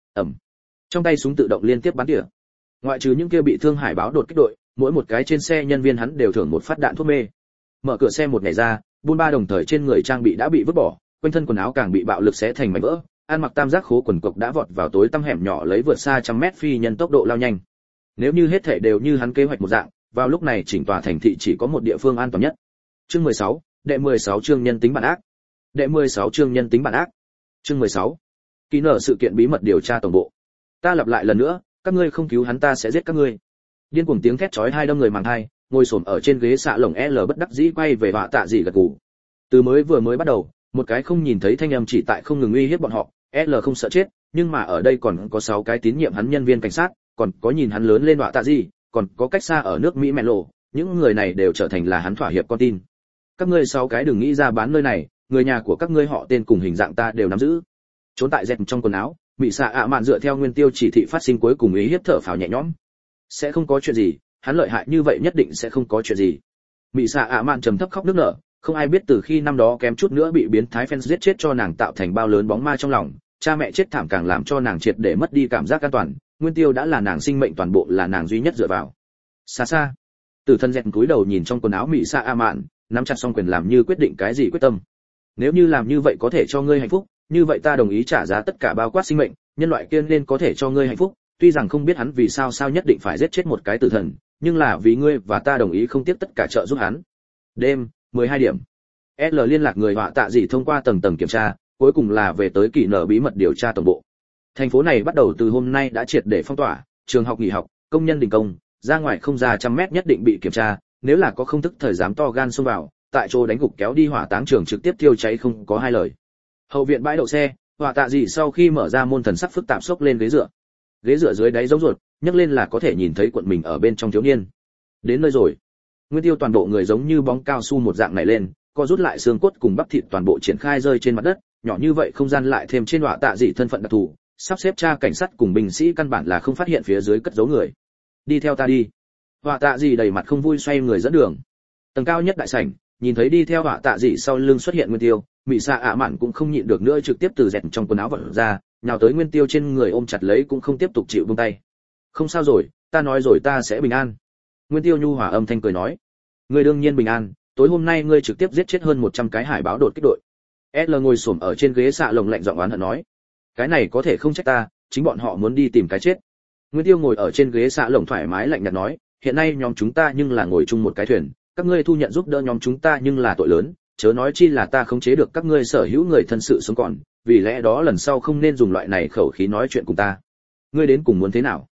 Trong tay súng tự động liên tiếp bắn tỉa. Ngoại trừ những kia bị thương hải báo đột kích đội, mỗi một cái trên xe nhân viên hắn đều thưởng một phát đạn thuốc mê. Mở cửa xe một ngày ra, buôn ba đồng thời trên người trang bị đã bị vứt bỏ, quanh thân quần áo càng bị bạo lực xé thành mảnh vỡ, ăn mặc tam giác khố quần cộc đã vọt vào tối tăm hẻm nhỏ lấy vượt xa trăm mét phi nhân tốc độ lao nhanh. Nếu như hết thảy đều như hắn kế hoạch một dạng, vào lúc này chỉnh tòa thành thị chỉ có một địa phương an toàn nhất. Chương 16, đệ 16 chương nhân tính bản ác. Đệ 16 chương nhân tính bản ác. Chương 16. Ký nở sự kiện bí mật điều tra tổng bộ. Ta lặp lại lần nữa, các ngươi không cứu hắn ta sẽ giết các ngươi. Điên cuồng tiếng thét chói tai đâm người màng tai, ngồi xổm ở trên ghế xạ lồng L bất đắc dĩ quay về họa tạ dị gật gù. Từ vừa mới bắt đầu, một cái không nhìn thấy thanh âm chỉ tại không ngừng uy hiếp bọn họ, L không sợ chết, nhưng mà ở đây còn có 6 cái tín nhiệm hắn nhân viên cảnh sát, còn có nhìn hắn lớn lên họa tạ dị, còn có cách xa ở nước Mỹ mẹ lộ, những người này đều trở thành là hắn thỏa hiệp con tin. Các ngươi 6 cái đừng nghĩ ra bán nơi này, người nhà của các ngươi họ tên cùng hình dạng ta đều nắm giữ. Trốn tại dẹt trong quần áo, Mị xạ ạ mạn dựa theo Nguyên Tiêu chỉ thị phát sinh cuối cùng ý hiếp thở phào nhẹ nhõm. Sẽ không có chuyện gì, hắn lợi hại như vậy nhất định sẽ không có chuyện gì. Mị xạ ạ mạn trầm thấp khóc nức nở, không ai biết từ khi năm đó kém chút nữa bị biến thái fans giết chết cho nàng tạo thành bao lớn bóng ma trong lòng, cha mẹ chết thảm càng làm cho nàng triệt để mất đi cảm giác an toàn. Nguyên Tiêu đã là nàng sinh mệnh toàn bộ, là nàng duy nhất dựa vào. Xa xa, Tử Thần dẹt cúi đầu nhìn trong quần áo Mị xạ ạ mạn, nắm chặt song quyền làm như quyết định cái gì quyết tâm. Nếu như làm như vậy có thể cho ngươi hạnh phúc, như vậy ta đồng ý trả giá tất cả bao quát sinh mệnh, nhân loại kia nên có thể cho ngươi hạnh phúc, tuy rằng không biết hắn vì sao nhất định phải giết chết một cái tử thần, nhưng là vì ngươi và ta đồng ý không tiếc tất cả trợ giúp hắn. Đêm, 12 điểm. L liên lạc người họa tạ dị thông qua tầng kiểm tra, cuối cùng là về tới kỳ nở bí mật điều tra tổng bộ. Thành phố này bắt đầu từ hôm nay đã triệt để phong tỏa, trường học nghỉ học, công nhân đình công, ra ngoài không ra trăm mét nhất định bị kiểm tra, nếu là có không thức thời dám to gan xông vào, tại chỗ đánh gục kéo đi hỏa táng trường trực tiếp tiêu cháy không có hai lời. Hậu viện bãi đậu xe, họa tạ dị sau khi mở ra môn thần sắc phức tạp xốc lên ghế dựa dưới đáy giống ruột, nhấc lên là có thể nhìn thấy cuộn mình ở bên trong thiếu niên. Đến nơi rồi. Nguyên Tiêu toàn bộ người giống như bóng cao su một dạng này lên, co rút lại xương cốt cùng bắp thịt toàn bộ triển khai rơi trên mặt đất, nhỏ như vậy không gian lại thêm trên họa tạ dị thân phận đặc thù, sắp xếp tra cảnh sát cùng binh sĩ căn bản là không phát hiện phía dưới cất giấu người. Đi theo ta đi. Họa tạ dị đầy mặt không vui xoay người dẫn đường. Tầng cao nhất đại sảnh, nhìn thấy đi theo họa tạ dị sau lưng xuất hiện Nguyên Tiêu, Mị xạ ạ mạn cũng không nhịn được nữa trực tiếp từ dẹt trong quần áo vật ra, nhào tới Nguyên Tiêu trên người ôm chặt lấy cũng không tiếp tục chịu buông tay. Không sao rồi, ta nói rồi ta sẽ bình an. Nguyên Tiêu nhu hòa âm thanh cười nói. Ngươi đương nhiên bình an, tối hôm nay ngươi trực tiếp giết chết hơn 100 cái hải báo đột kích đội. L ngồi xổm ở trên ghế xạ lồng lạnh giọng oán hận nói. Cái này có thể không trách ta, chính bọn họ muốn đi tìm cái chết. Nguyên Tiêu ngồi ở trên ghế xạ lồng thoải mái lạnh nhạt nói, hiện nay nhóm chúng ta nhưng là ngồi chung một cái thuyền, các ngươi thu nhận giúp đỡ nhóm chúng ta nhưng là tội lớn, chớ nói chi là ta khống chế được các ngươi sở hữu người thân sự sống còn, vì lẽ đó lần sau không nên dùng loại này khẩu khí nói chuyện cùng ta. Ngươi đến cùng muốn thế nào?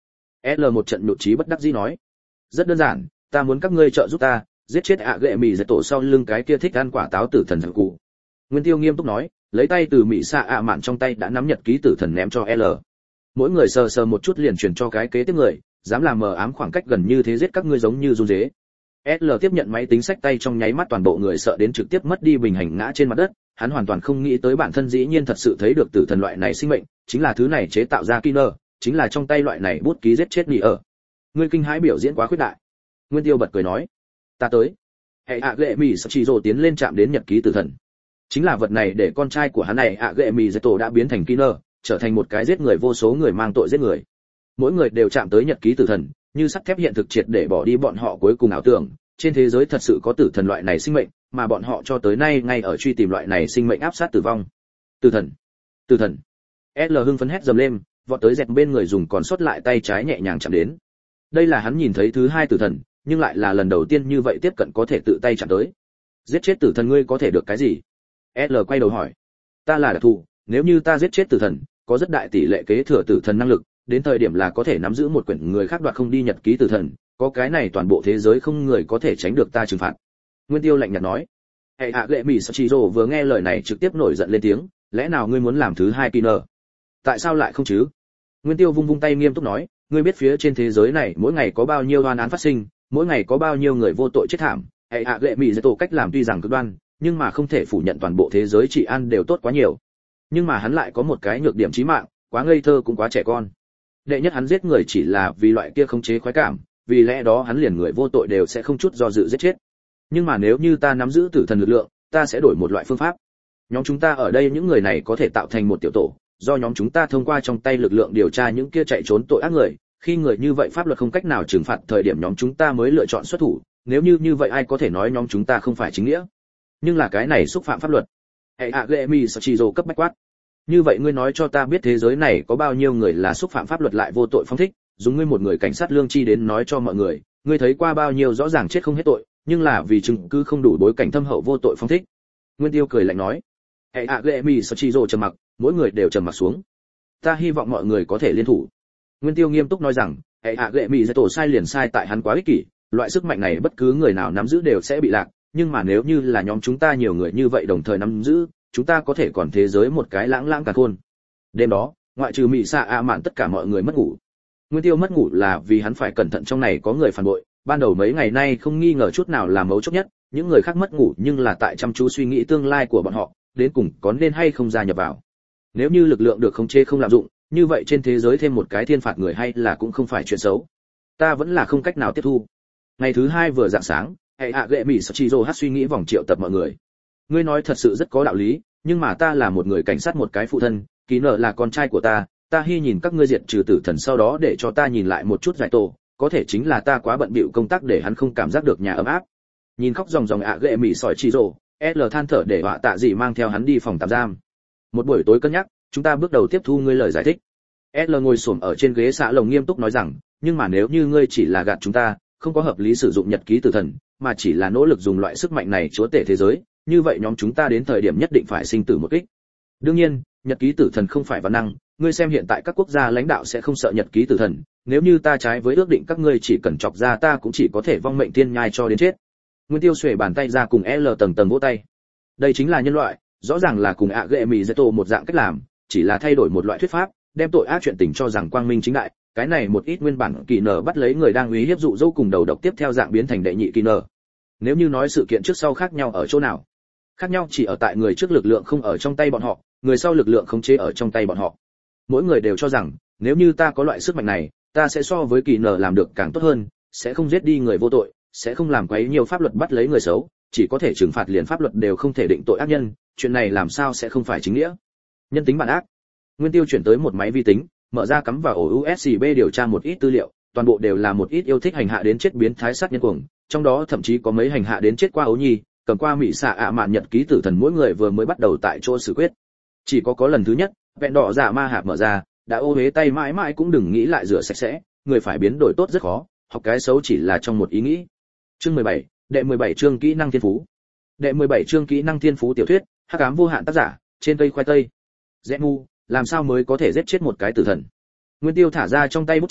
L một trận nhụt chí bất đắc dĩ nói. Rất đơn giản, ta muốn các ngươi trợ giúp ta, giết chết ạ gệ mì giật tổ sau lưng cái kia thích ăn quả táo tử thần giặc cụ. Nguyên Tiêu nghiêm túc nói, lấy tay từ mỹ xạ ạ mạn trong tay đã nắm nhật ký tử thần ném cho L. Mỗi người sờ sờ một chút liền chuyển cho cái kế tiếp người, dám làm mờ ám khoảng cách gần như thế giết các ngươi giống như run rế. L tiếp nhận máy tính sách tay trong nháy mắt toàn bộ người sợ đến trực tiếp mất đi bình hành ngã trên mặt đất, hắn hoàn toàn không nghĩ tới bản thân dĩ nhiên thật sự thấy được tử thần loại này sinh mệnh, chính là thứ này chế tạo ra Killer, chính là trong tay loại này bút ký giết chết nhị ở. Ngươi kinh hãi biểu diễn quá khuyết đại. Nguyên Tiêu bật cười nói, ta tới. Hệ ạ gệ mì sắp chỉ rồ tiến lên chạm đến nhật ký tử thần. Chính là vật này để con trai của hắn này ạ gệ mì giết tổ đã biến thành Killer, trở thành một cái giết người vô số người mang tội giết người. Mỗi người đều chạm tới nhật ký tử thần, như sắt thép hiện thực triệt để bỏ đi bọn họ cuối cùng ảo tưởng, trên thế giới thật sự có tử thần loại này sinh mệnh, mà bọn họ cho tới nay ngay ở truy tìm loại này sinh mệnh áp sát tử vong. Tử thần, tử thần. L hưng phấn hét dầm lên, vọt tới dẹt bên người dùng còn sót lại tay trái nhẹ nhàng chạm đến. Đây là hắn nhìn thấy thứ hai tử thần, nhưng lại là lần đầu tiên như vậy tiếp cận có thể tự tay chạm tới. Giết chết tử thần ngươi có thể được cái gì? L quay đầu hỏi. Ta là đặc thù, nếu như ta giết chết tử thần, có rất đại tỷ lệ kế thừa tử thần năng lực, đến thời điểm là có thể nắm giữ một quyển người khác đoạt không đi nhật ký tử thần, có cái này toàn bộ thế giới không người có thể tránh được ta trừng phạt. Nguyên Tiêu lạnh nhạt nói. Hệ hạ lệ mỹ Sachiro vừa nghe lời này trực tiếp nổi giận lên tiếng, lẽ nào ngươi muốn làm thứ hai Killer? Tại sao lại không chứ? Nguyên Tiêu vung vung tay nghiêm túc nói, ngươi biết phía trên thế giới này mỗi ngày có bao nhiêu oan án phát sinh, mỗi ngày có bao nhiêu người vô tội chết thảm. Hệ hạ lệ mỹ tổ cách làm tuy rằng cực đoan, nhưng mà không thể phủ nhận toàn bộ thế giới trị an đều tốt quá nhiều. Nhưng mà hắn lại có một cái nhược điểm chí mạng, quá ngây thơ cũng quá trẻ con. Đệ nhất hắn giết người chỉ là vì loại kia khống chế khoái cảm, vì lẽ đó hắn liền người vô tội đều sẽ không chút do dự giết chết. Nhưng mà nếu như ta nắm giữ tử thần lực lượng, ta sẽ đổi một loại phương pháp. Nhóm chúng ta ở đây những người này có thể tạo thành một tiểu tổ, do nhóm chúng ta thông qua trong tay lực lượng điều tra những kia chạy trốn tội ác người, khi người như vậy pháp luật không cách nào trừng phạt thời điểm nhóm chúng ta mới lựa chọn xuất thủ, nếu như vậy ai có thể nói nhóm chúng ta không phải chính nghĩa? Nhưng là cái này xúc phạm pháp luật. Hệ hạ lệ mi Sachiro cấp bách quát. Như vậy ngươi nói cho ta biết thế giới này có bao nhiêu người là xúc phạm pháp luật lại vô tội phong thích, dùng ngươi một người cảnh sát lương tri đến nói cho mọi người, ngươi thấy qua bao nhiêu rõ ràng chết không hết tội, nhưng là vì chứng cứ không đủ bối cảnh thâm hậu vô tội phong thích. Nguyên Tiêu cười lạnh nói. Hệ hạ lệ mi Sachiro trầm mặc, mỗi người đều trầm mặc xuống. Ta hy vọng mọi người có thể liên thủ. Nguyên Tiêu nghiêm túc nói rằng, hệ hạ lệ mi tổ sai liền sai tại hắn quá ích kỷ, loại sức mạnh này bất cứ người nào nắm giữ đều sẽ bị lạc, nhưng mà nếu như là nhóm chúng ta nhiều người như vậy đồng thời nắm giữ, chúng ta có thể còn thế giới một cái lãng lãng cả khôn. Đêm đó, ngoại trừ mỹ xạ ạ mạn tất cả mọi người mất ngủ. Nguyên Tiêu mất ngủ là vì hắn phải cẩn thận trong này có người phản bội, ban đầu mấy ngày nay không nghi ngờ chút nào là mấu chốt nhất, những người khác mất ngủ nhưng là tại chăm chú suy nghĩ tương lai của bọn họ, đến cùng có nên hay không gia nhập vào. Nếu như lực lượng được khống chế không lạm dụng, như vậy trên thế giới thêm một cái thiên phạt người hay là cũng không phải chuyện xấu. Ta vẫn là không cách nào tiếp thu. Ngày thứ hai vừa rạng sáng, hệ hạ gệ mỹ Sachiro hát suy nghĩ vòng triệu tập mọi người. Ngươi nói thật sự rất có đạo lý, nhưng mà ta là một người cảnh sát một cái phụ thân, Ký nợ là con trai của ta hy nhìn các ngươi diệt trừ tử thần sau đó để cho ta nhìn lại một chút giải tổ, có thể chính là ta quá bận bịu công tác để hắn không cảm giác được nhà ấm áp. Nhìn khóc ròng ròng ạ gệ mỹ sỏi chỉ rồ, L than thở để họa tạ gì mang theo hắn đi phòng tạm giam. Một buổi tối cân nhắc, chúng ta bước đầu tiếp thu ngươi lời giải thích. L ngồi xổm ở trên ghế xạ lồng nghiêm túc nói rằng, nhưng mà nếu như ngươi chỉ là gạt chúng ta, không có hợp lý sử dụng nhật ký tử thần, mà chỉ là nỗ lực dùng loại sức mạnh này chúa tể thế giới, như vậy nhóm chúng ta đến thời điểm nhất định phải sinh tử một kích. Đương nhiên, nhật ký tử thần không phải văn năng, ngươi xem hiện tại các quốc gia lãnh đạo sẽ không sợ nhật ký tử thần, nếu như ta trái với ước định các ngươi chỉ cần chọc ra ta cũng chỉ có thể vong mệnh tiên nhai cho đến chết. Nguyên Tiêu xuề bàn tay ra cùng L tầng tầng vỗ tay. Đây chính là nhân loại, rõ ràng là cùng ạ gệ mì Zeto một dạng cách làm, chỉ là thay đổi một loại thuyết pháp, đem tội ác chuyện tình cho rằng quang minh chính đại, cái này một ít nguyên bản kỳ nở bắt lấy người đang uy hiếp dụ dỗ cùng đầu độc tiếp theo dạng biến thành đệ nhị kỳ nở. Nếu như nói sự kiện trước sau khác nhau ở chỗ nào? Khác nhau chỉ ở tại người trước lực lượng không ở trong tay bọn họ, người sau lực lượng khống chế ở trong tay bọn họ. Mỗi người đều cho rằng, nếu như ta có loại sức mạnh này, ta sẽ so với kỳ nở làm được càng tốt hơn, sẽ không giết đi người vô tội, sẽ không làm quấy nhiều pháp luật bắt lấy người xấu, chỉ có thể trừng phạt liền pháp luật đều không thể định tội ác nhân, chuyện này làm sao sẽ không phải chính nghĩa? Nhân tính bản ác. Nguyên Tiêu chuyển tới một máy vi tính, mở ra cắm vào ổ USB điều tra một ít tư liệu, toàn bộ đều là một ít yêu thích hành hạ đến chết biến thái sát nhân cuồng, trong đó thậm chí có mấy hành hạ đến chết qua ấu nhi, cầm qua mỹ xạ ạ mạn nhật ký tử thần mỗi người vừa mới bắt đầu tại chỗ xử quyết. Chỉ có lần thứ nhất, vẹn đỏ giả ma hạp mở ra, đã ô uế tay mãi mãi cũng đừng nghĩ lại rửa sạch sẽ, người phải biến đổi tốt rất khó, học cái xấu chỉ là trong một ý nghĩ. Chương 17, đệ 17 chương kỹ năng thiên phú. Đệ 17 chương kỹ năng thiên phú tiểu thuyết, hắc ám vô hạn tác giả, trên cây khoai tây. Dẹmu, làm sao mới có thể giết chết một cái tử thần? Nguyên Tiêu thả ra trong tay bút chỉ,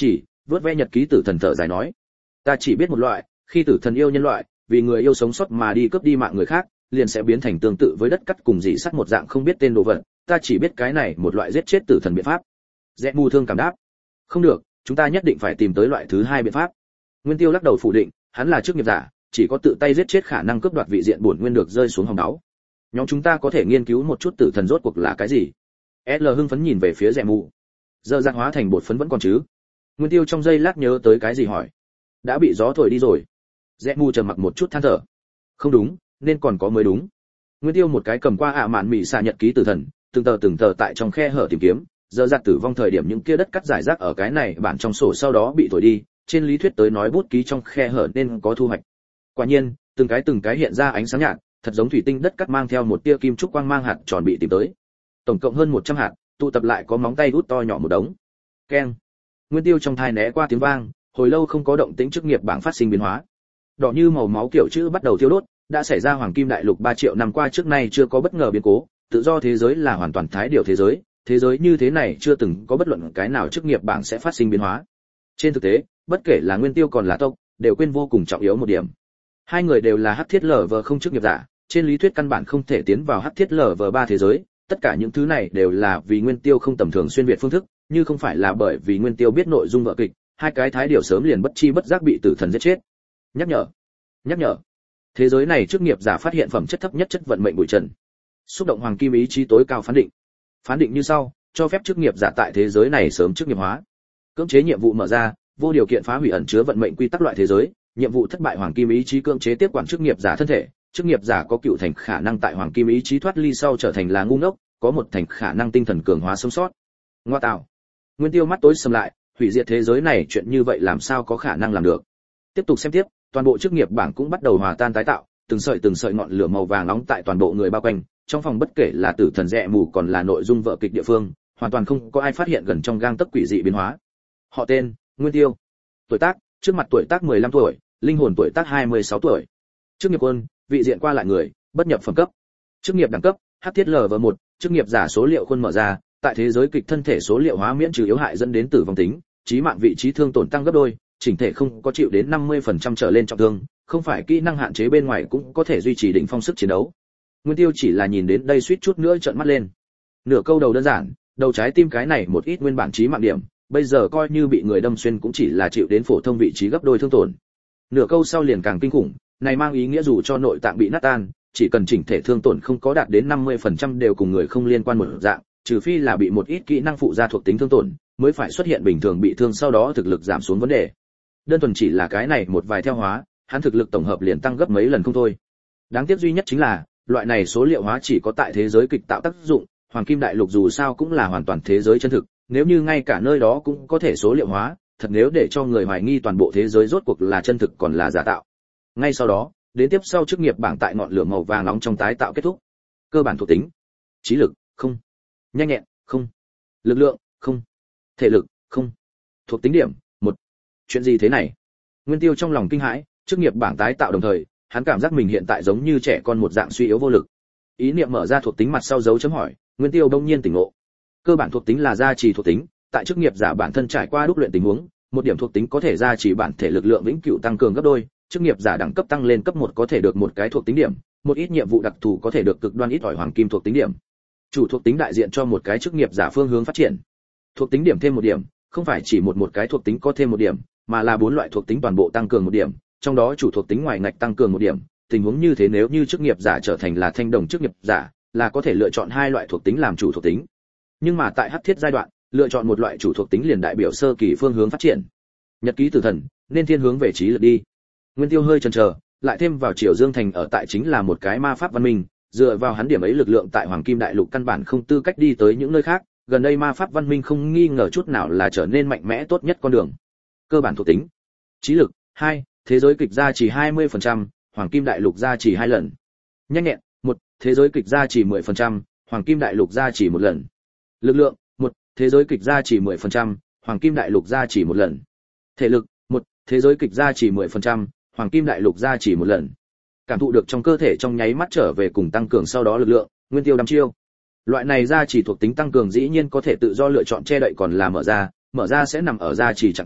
vớt ve nhật ký tử thần thở dài nói: ta chỉ biết một loại, khi tử thần yêu nhân loại, vì người yêu sống sót mà đi cướp đi mạng người khác, liền sẽ biến thành tương tự với đất cắt cùng dị sắt một dạng không biết tên đồ vật, ta chỉ biết cái này một loại giết chết tử thần biện pháp. Rẽ mù thương cảm đáp: không được, chúng ta nhất định phải tìm tới loại thứ hai biện pháp. Nguyên Tiêu lắc đầu phủ định, hắn là chức nghiệp giả, chỉ có tự tay giết chết khả năng cướp đoạt vị diện bổn nguyên được rơi xuống hòng đáo. Nhóm chúng ta có thể nghiên cứu một chút tử thần rốt cuộc là cái gì. SL hưng phấn nhìn về phía Rẽ mù. Giờ giặc hóa thành bột phấn vẫn còn chứ? Nguyên Tiêu trong giây lát nhớ tới cái gì hỏi: đã bị gió thổi đi rồi. Rẽ mù trầm mặc một chút than thở: không đúng, nên còn có mới đúng. Nguyên Tiêu một cái cầm qua mạn mị xạ nhật ký tử thần, từng tờ tại trong khe hở tìm kiếm, giờ giặc tử vong thời điểm những kia đất cắt giải rác ở cái này bản trong sổ sau đó bị thổi đi, trên lý thuyết tới nói bút ký trong khe hở nên có thu hoạch. Quả nhiên, từng cái hiện ra ánh sáng nhạt, thật giống thủy tinh đất cắt mang theo một tia kim trúc quang mang hạt tròn bị tìm tới. Tổng cộng hơn 100 hạt, tụ tập lại có móng tay út to nhỏ một đống. Keng. Nguyên Tiêu trong thai né qua tiếng vang, hồi lâu không có động tĩnh chức nghiệp bảng phát sinh biến hóa. Đỏ như màu máu kiểu chữ bắt đầu thiêu đốt, đã xảy ra hoàng kim đại lục 3 triệu năm qua trước nay chưa có bất ngờ biến cố, tự do thế giới là hoàn toàn thái điều thế giới như thế này chưa từng có bất luận cái nào chức nghiệp bảng sẽ phát sinh biến hóa. Trên thực tế, bất kể là Nguyên Tiêu còn là Tộc, đều quên vô cùng trọng yếu một điểm. Hai người đều là hắc thiết lở không chức nghiệp giả, trên lý thuyết căn bản không thể tiến vào hắc thiết lở 3 thế giới, tất cả những thứ này đều là vì Nguyên Tiêu không tầm thường xuyên việt phương thức, như không phải là bởi vì Nguyên Tiêu biết nội dung vở kịch, hai cái thái điều sớm liền bất chi bất giác bị tử thần giết chết. Nhắc nhở. Thế giới này chức nghiệp giả phát hiện phẩm chất thấp nhất chất vận mệnh bụi trần. Xúc động hoàng kim ý chí tối cao phán định như sau: cho phép chức nghiệp giả tại thế giới này sớm chức nghiệp hóa. Cưỡng chế nhiệm vụ mở ra, vô điều kiện phá hủy ẩn chứa vận mệnh quy tắc loại thế giới, nhiệm vụ thất bại hoàng kim ý chí cưỡng chế tiếp quản chức nghiệp giả thân thể, chức nghiệp giả có cựu thành khả năng tại hoàng kim ý chí thoát ly sau trở thành là ngu ngốc, có một thành khả năng tinh thần cường hóa sống sót. Ngoa tạo. Nguyên Tiêu mắt tối sầm lại, hủy diệt thế giới này chuyện như vậy làm sao có khả năng làm được. Tiếp tục xem tiếp, toàn bộ chức nghiệp bảng cũng bắt đầu hòa tan tái tạo, từng sợi ngọn lửa màu vàng nóng tại toàn bộ người bao quanh, trong phòng bất kể là tử thần Rẽ mù còn là nội dung vở kịch địa phương, hoàn toàn không có ai phát hiện gần trong gang tấc quỷ dị biến hóa. Họ tên: Nguyên Tiêu. Tuổi tác: trước mặt tuổi tác 15 tuổi, linh hồn tuổi tác 26 tuổi. Chức nghiệp quân: vị diện qua lại người, bất nhập phẩm cấp. Chức nghiệp đẳng cấp: hắc thiết LV1, chức nghiệp giả số liệu khuôn mở ra, tại thế giới kịch thân thể số liệu hóa miễn trừ yếu hại dẫn đến tử vong tính, chí mạng vị trí thương tổn tăng gấp đôi, chỉnh thể không có chịu đến 50% trở lên trọng thương, không phải kỹ năng hạn chế bên ngoài cũng có thể duy trì đỉnh phong sức chiến đấu. Nguyên Tiêu chỉ là nhìn đến đây suýt chút nữa trợn mắt lên. Nửa câu đầu đơn giản, đầu trái tim cái này một ít nguyên bản chí mạng điểm, bây giờ coi như bị người đâm xuyên cũng chỉ là chịu đến phổ thông vị trí gấp đôi thương tổn. Nửa câu sau liền càng kinh khủng, này mang ý nghĩa dù cho nội tạng bị nát tan, chỉ cần chỉnh thể thương tổn không có đạt đến 50% đều cùng người không liên quan một dạng, trừ phi là bị một ít kỹ năng phụ gia thuộc tính thương tổn, mới phải xuất hiện bình thường bị thương sau đó thực lực giảm xuống vấn đề. Đơn thuần chỉ là cái này một vài theo hóa, hắn thực lực tổng hợp liền tăng gấp mấy lần không thôi. Đáng tiếc duy nhất chính là, loại này số liệu hóa chỉ có tại thế giới kịch tạo tác dụng, Hoàng Kim Đại Lục dù sao cũng là hoàn toàn thế giới chân thực, nếu như ngay cả nơi đó cũng có thể số liệu hóa, thật nếu để cho người hoài nghi toàn bộ thế giới rốt cuộc là chân thực còn là giả tạo. Ngay sau đó, đến tiếp sau chức nghiệp bảng tại ngọn lửa màu vàng nóng trong tái tạo kết thúc. Cơ bản thuộc tính: trí lực, không; nhanh nhẹn, không; lực lượng, không; thể lực, không; thuộc tính điểm, 1. Chuyện gì thế này? Nguyên Tiêu trong lòng kinh hãi, chức nghiệp bảng tái tạo đồng thời, hắn cảm giác mình hiện tại giống như trẻ con một dạng suy yếu vô lực. Ý niệm mở ra thuộc tính mặt sau dấu chấm hỏi, Nguyên Tiêu đông nhiên tỉnh ngộ. Cơ bản thuộc tính là gia trì thuộc tính, tại chức nghiệp giả bản thân trải qua đúc luyện tình huống, một điểm thuộc tính có thể gia trì bản thể lực lượng vĩnh cửu tăng cường gấp đôi, chức nghiệp giả đẳng cấp tăng lên cấp 1 có thể được một cái thuộc tính điểm, một ít nhiệm vụ đặc thù có thể được cực đoan ít ỏi hoàng kim thuộc tính điểm. Chủ thuộc tính đại diện cho một cái chức nghiệp giả phương hướng phát triển. Thuộc tính điểm thêm một điểm, không phải chỉ một cái thuộc tính có thêm một điểm, mà là 4 loại thuộc tính toàn bộ tăng cường một điểm, trong đó chủ thuộc tính ngoài ngạch tăng cường một điểm. Tình huống như thế nếu như chức nghiệp giả trở thành là thanh đồng chức nghiệp giả, là có thể lựa chọn 2 loại thuộc tính làm chủ thuộc tính. Nhưng mà tại hắc thiết giai đoạn, lựa chọn một loại chủ thuộc tính liền đại biểu sơ kỳ phương hướng phát triển. Nhật ký tử thần, nên thiên hướng về trí lực đi. Nguyên Tiêu hơi chần chờ, lại thêm vào Triều Dương Thành ở tại chính là một cái ma pháp văn minh, dựa vào hắn điểm ấy lực lượng tại Hoàng Kim Đại Lục căn bản không tư cách đi tới những nơi khác, gần đây ma pháp văn minh không nghi ngờ chút nào là trở nên mạnh mẽ tốt nhất con đường. Cơ bản thuộc tính: trí lực 2, thế giới kịch gia trì 20%, Hoàng Kim Đại Lục gia trì 2 lần. Nhanh nhẹn 1, thế giới kịch gia trì 10%, Hoàng Kim Đại Lục gia trì 1 lần. Lực lượng 1, thế giới kịch gia trì 10%, Hoàng Kim Đại Lục gia trì 1 lần. Thể lực 1, thế giới kịch gia trì 10%, Hoàng Kim Đại Lục gia trì 1 lần. Cảm thụ được trong cơ thể trong nháy mắt trở về cùng tăng cường sau đó lực lượng, Nguyên Tiêu đăm chiêu. Loại này gia trì thuộc tính tăng cường dĩ nhiên có thể tự do lựa chọn che đậy còn là mở ra sẽ nằm ở gia trì trạng thái,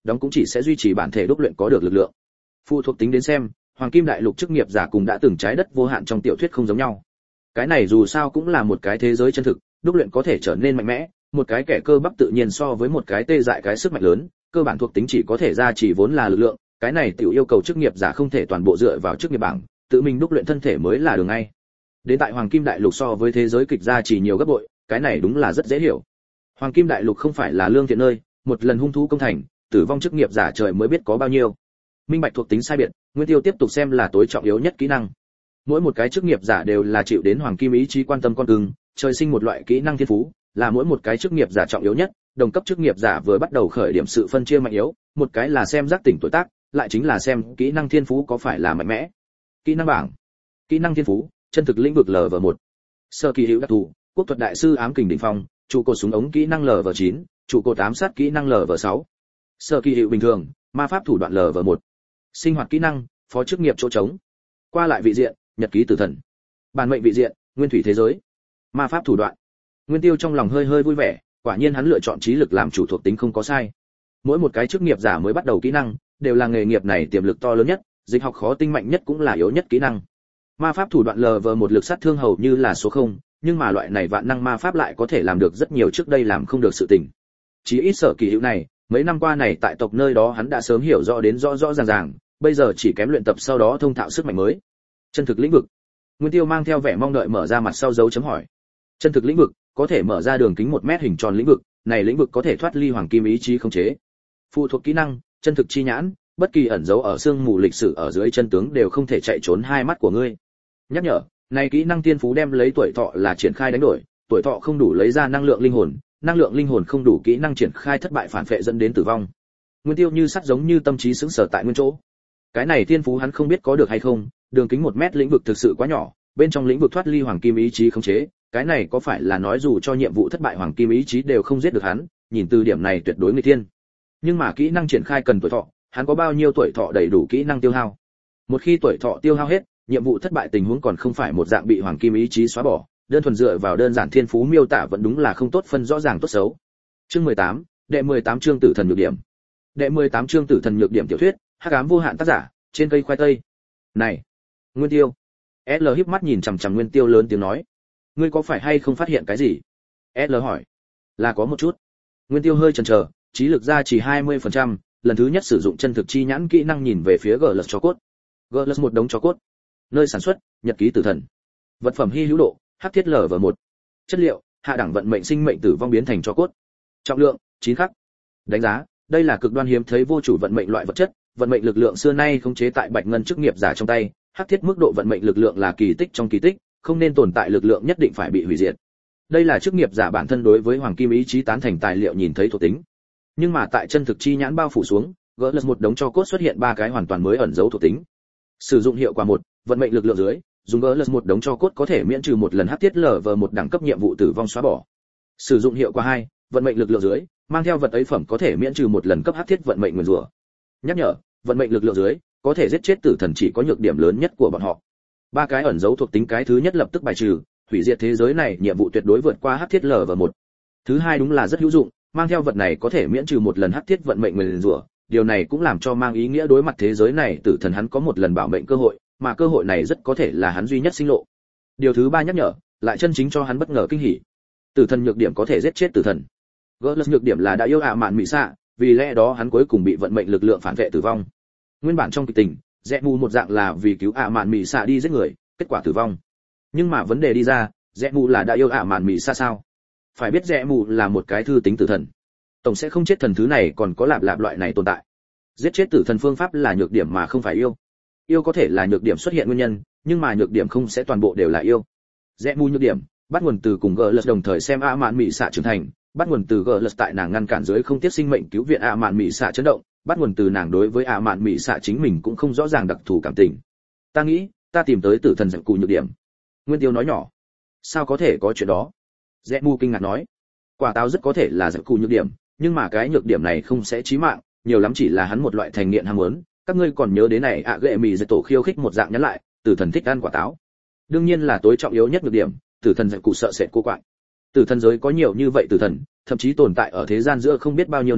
đóng cũng chỉ sẽ duy trì bản thể đúc luyện có được lực lượng. Phụ thuộc tính đến xem, hoàng kim đại lục chức nghiệp giả cùng đã từng trái đất vô hạn trong tiểu thuyết không giống nhau. Cái này dù sao cũng là một cái thế giới chân thực, đúc luyện có thể trở nên mạnh mẽ, một cái kẻ cơ bắp tự nhiên so với một cái tê dại cái sức mạnh lớn, cơ bản thuộc tính chỉ có thể ra chỉ vốn là lực lượng, cái này tiểu yêu cầu chức nghiệp giả không thể toàn bộ dựa vào chức nghiệp bảng, tự mình đúc luyện thân thể mới là đường ngay. Đến tại hoàng kim đại lục so với thế giới kịch ra chỉ nhiều gấp bội, cái này đúng là rất dễ hiểu. Hoàng kim đại lục không phải là lương thiện nơi, một lần hung thú công thành, tử vong chức nghiệp giả trời mới biết có bao nhiêu. Minh bạch thuộc tính sai biệt, Nguyên Tiêu tiếp tục xem là tối trọng yếu nhất kỹ năng. Mỗi một cái chức nghiệp giả đều là chịu đến hoàng kim ý chí quan tâm con cưng, trời sinh một loại kỹ năng thiên phú, là mỗi một cái chức nghiệp giả trọng yếu nhất. Đồng cấp chức nghiệp giả vừa bắt đầu khởi điểm sự phân chia mạnh yếu, một cái là xem giác tỉnh tuổi tác, lại chính là xem kỹ năng thiên phú có phải là mạnh mẽ. Kỹ năng bảng. Kỹ năng thiên phú, chân thực lĩnh vực LV1. Sơ kỳ hữu đặc thù, quốc thuật đại sư ám kình đỉnh phong, trụ cột súng ống kỹ năng LV9, trụ cột ám sát kỹ năng LV6. Sơ kỳ hữu bình thường, ma pháp thủ đoạn LV1. Sinh hoạt kỹ năng, phó chức nghiệp chỗ trống. Qua lại vị diện, nhật ký tử thần. Bản mệnh vị diện, nguyên thủy thế giới. Ma pháp thủ đoạn. Nguyên Tiêu trong lòng hơi hơi vui vẻ, quả nhiên hắn lựa chọn trí lực làm chủ thuộc tính không có sai. Mỗi một cái chức nghiệp giả mới bắt đầu kỹ năng, đều là nghề nghiệp này tiềm lực to lớn nhất, dịch học khó tinh mạnh nhất cũng là yếu nhất kỹ năng. Ma pháp thủ đoạn LV1 lực sát thương hầu như là số 0, nhưng mà loại này vạn năng ma pháp lại có thể làm được rất nhiều trước đây làm không được sự tình. Chí ít sở kỳ hữu này, mấy năm qua này tại tộc nơi đó hắn đã sớm hiểu rõ đến rõ rõ ràng ràng, bây giờ chỉ kém luyện tập sau đó thông thạo sức mạnh mới. Chân thực lĩnh vực. Nguyên Tiêu mang theo vẻ mong đợi mở ra mặt sau dấu chấm hỏi. Chân thực lĩnh vực có thể mở ra đường kính 1 mét hình tròn lĩnh vực, này lĩnh vực có thể thoát ly hoàng kim ý chí khống chế. Phụ thuộc kỹ năng, chân thực chi nhãn, bất kỳ ẩn dấu ở xương mù lịch sử ở dưới chân tướng đều không thể chạy trốn hai mắt của ngươi. Nhắc nhở, này kỹ năng tiên phú đem lấy tuổi thọ là triển khai đánh đổi, tuổi thọ không đủ lấy ra năng lượng linh hồn không đủ kỹ năng triển khai thất bại phản phệ dẫn đến tử vong. Nguyên Tiêu như sắt giống như tâm trí sững sờ tại nguyên chỗ. Cái này tiên phú hắn không biết có được hay không, đường kính 1 mét lĩnh vực thực sự quá nhỏ, bên trong lĩnh vực thoát ly hoàng kim ý chí khống chế, cái này có phải là nói dù cho nhiệm vụ thất bại hoàng kim ý chí đều không giết được hắn, nhìn từ điểm này tuyệt đối người tiên. Nhưng mà kỹ năng triển khai cần tuổi thọ, hắn có bao nhiêu tuổi thọ đầy đủ kỹ năng tiêu hao. Một khi tuổi thọ tiêu hao hết, nhiệm vụ thất bại tình huống còn không phải một dạng bị hoàng kim ý chí xóa bỏ, đơn thuần dựa vào đơn giản thiên phú miêu tả vẫn đúng là không tốt phân rõ ràng tốt xấu. Chương 18, đệ 18 chương tử thần nhược điểm. Đệ 18 chương tử thần nhược điểm tiểu thuyết, hắc ám vô hạn tác giả, trên cây khoai tây. Này, Nguyên Tiêu. L híp mắt nhìn chằm chằm Nguyên Tiêu lớn tiếng nói, ngươi có phải hay không phát hiện cái gì? L hỏi. Là có một chút. Nguyên Tiêu hơi chần chờ, trí lực ra chỉ 20%, lần thứ nhất sử dụng chân thực chi nhãn kỹ năng nhìn về phía GLS cho cốt. GLS một đống cho cốt. Nơi sản xuất, nhật ký tử thần. Vật phẩm hy hữu độ, hắc thiết LV1. Chất liệu, hạ đẳng vận mệnh sinh mệnh tử vong biến thành cho cốt. Trọng lượng, 9 khắc. Đánh giá, đây là cực đoan hiếm thấy vô chủ vận mệnh loại vật chất, vận mệnh lực lượng xưa nay khống chế tại bạch ngân chức nghiệp giả trong tay, hắc thiết mức độ vận mệnh lực lượng là kỳ tích trong kỳ tích, không nên tồn tại lực lượng nhất định phải bị hủy diệt. Đây là chức nghiệp giả bản thân đối với hoàng kim ý chí tán thành tài liệu nhìn thấy thuộc tính. Nhưng mà tại chân thực chi nhãn bao phủ xuống, gỡ lật một đống cho cốt xuất hiện ba cái hoàn toàn mới ẩn dấu thuộc tính. Sử dụng hiệu quả 1, vận mệnh lực lượng dưới, dùng gỡ lật một đống cho cốt có thể miễn trừ một lần hắc thiết LV1 đẳng cấp nhiệm vụ tử vong xóa bỏ. Sử dụng hiệu quả 2, vận mệnh lực lượng dưới, mang theo vật ấy phẩm có thể miễn trừ một lần cấp hắc thiết vận mệnh nguyên rủa. Nhắc nhở, vận mệnh lực lượng dưới, có thể giết chết tử thần chỉ có nhược điểm lớn nhất của bọn họ. Ba cái ẩn dấu thuộc tính cái thứ nhất lập tức bài trừ, hủy diệt thế giới này nhiệm vụ tuyệt đối vượt qua hắc thiết LV1. Thứ hai đúng là rất hữu dụng, mang theo vật này có thể miễn trừ một lần hắc thiết vận mệnh nguyên rủa, điều này cũng làm cho mang ý nghĩa đối mặt thế giới này tử thần hắn có một lần bảo mệnh cơ hội, mà cơ hội này rất có thể là hắn duy nhất sinh lộ. Điều thứ ba nhắc nhở, lại chân chính cho hắn bất ngờ kinh hỉ. Tử thần nhược điểm có thể giết chết tử thần. Gớt nhược điểm là đã yêu mạn mị xạ, vì lẽ đó hắn cuối cùng bị vận mệnh lực lượng phản vệ tử vong. Nguyên bản trong kịch tình, rẽ mù một dạng là vì cứu mạn mị xạ đi giết người, kết quả tử vong. Nhưng mà vấn đề đi ra, rẽ mù là đã yêu mạn mị xạ sao? Phải biết rẽ mù là một cái thư tính tử thần, tổng sẽ không chết thần thứ này còn có lạp loại này tồn tại. Giết chết tử thần phương pháp là nhược điểm mà không phải yêu. Yêu có thể là nhược điểm xuất hiện nguyên nhân, nhưng mà nhược điểm không sẽ toàn bộ đều là yêu. Rẽ mù nhược điểm bắt nguồn từ cùng Gớt đồng thời xem mạn mị xạ trưởng thành, bắt nguồn từ Gớt tại nàng ngăn cản dưới không tiếc sinh mệnh cứu viện mạn mị xạ chấn động, bắt nguồn từ nàng đối với mạn mị xạ chính mình cũng không rõ ràng đặc thù cảm tình. Ta nghĩ ta tìm tới tử thần giặc cù nhược điểm. Nguyên Tiêu nói nhỏ. Sao có thể có chuyện đó? Rẽ mù kinh ngạc nói. Quả táo rất có thể là giặc cù nhược điểm, nhưng mà cái nhược điểm này không sẽ chí mạng, nhiều lắm chỉ là hắn một loại thành nghiện ham muốn. Các ngươi còn nhớ đến này gệ mì giật tổ khiêu khích một dạng nhắn lại, tử thần thích ăn quả táo. Đương nhiên là tối trọng yếu nhất nhược điểm, tử thần giặc cụ sợ sệt cô quạng. Tử thần giới có nhiều như vậy tử thần, thậm chí tồn tại ở thế gian giữa không biết bao nhiêu năm,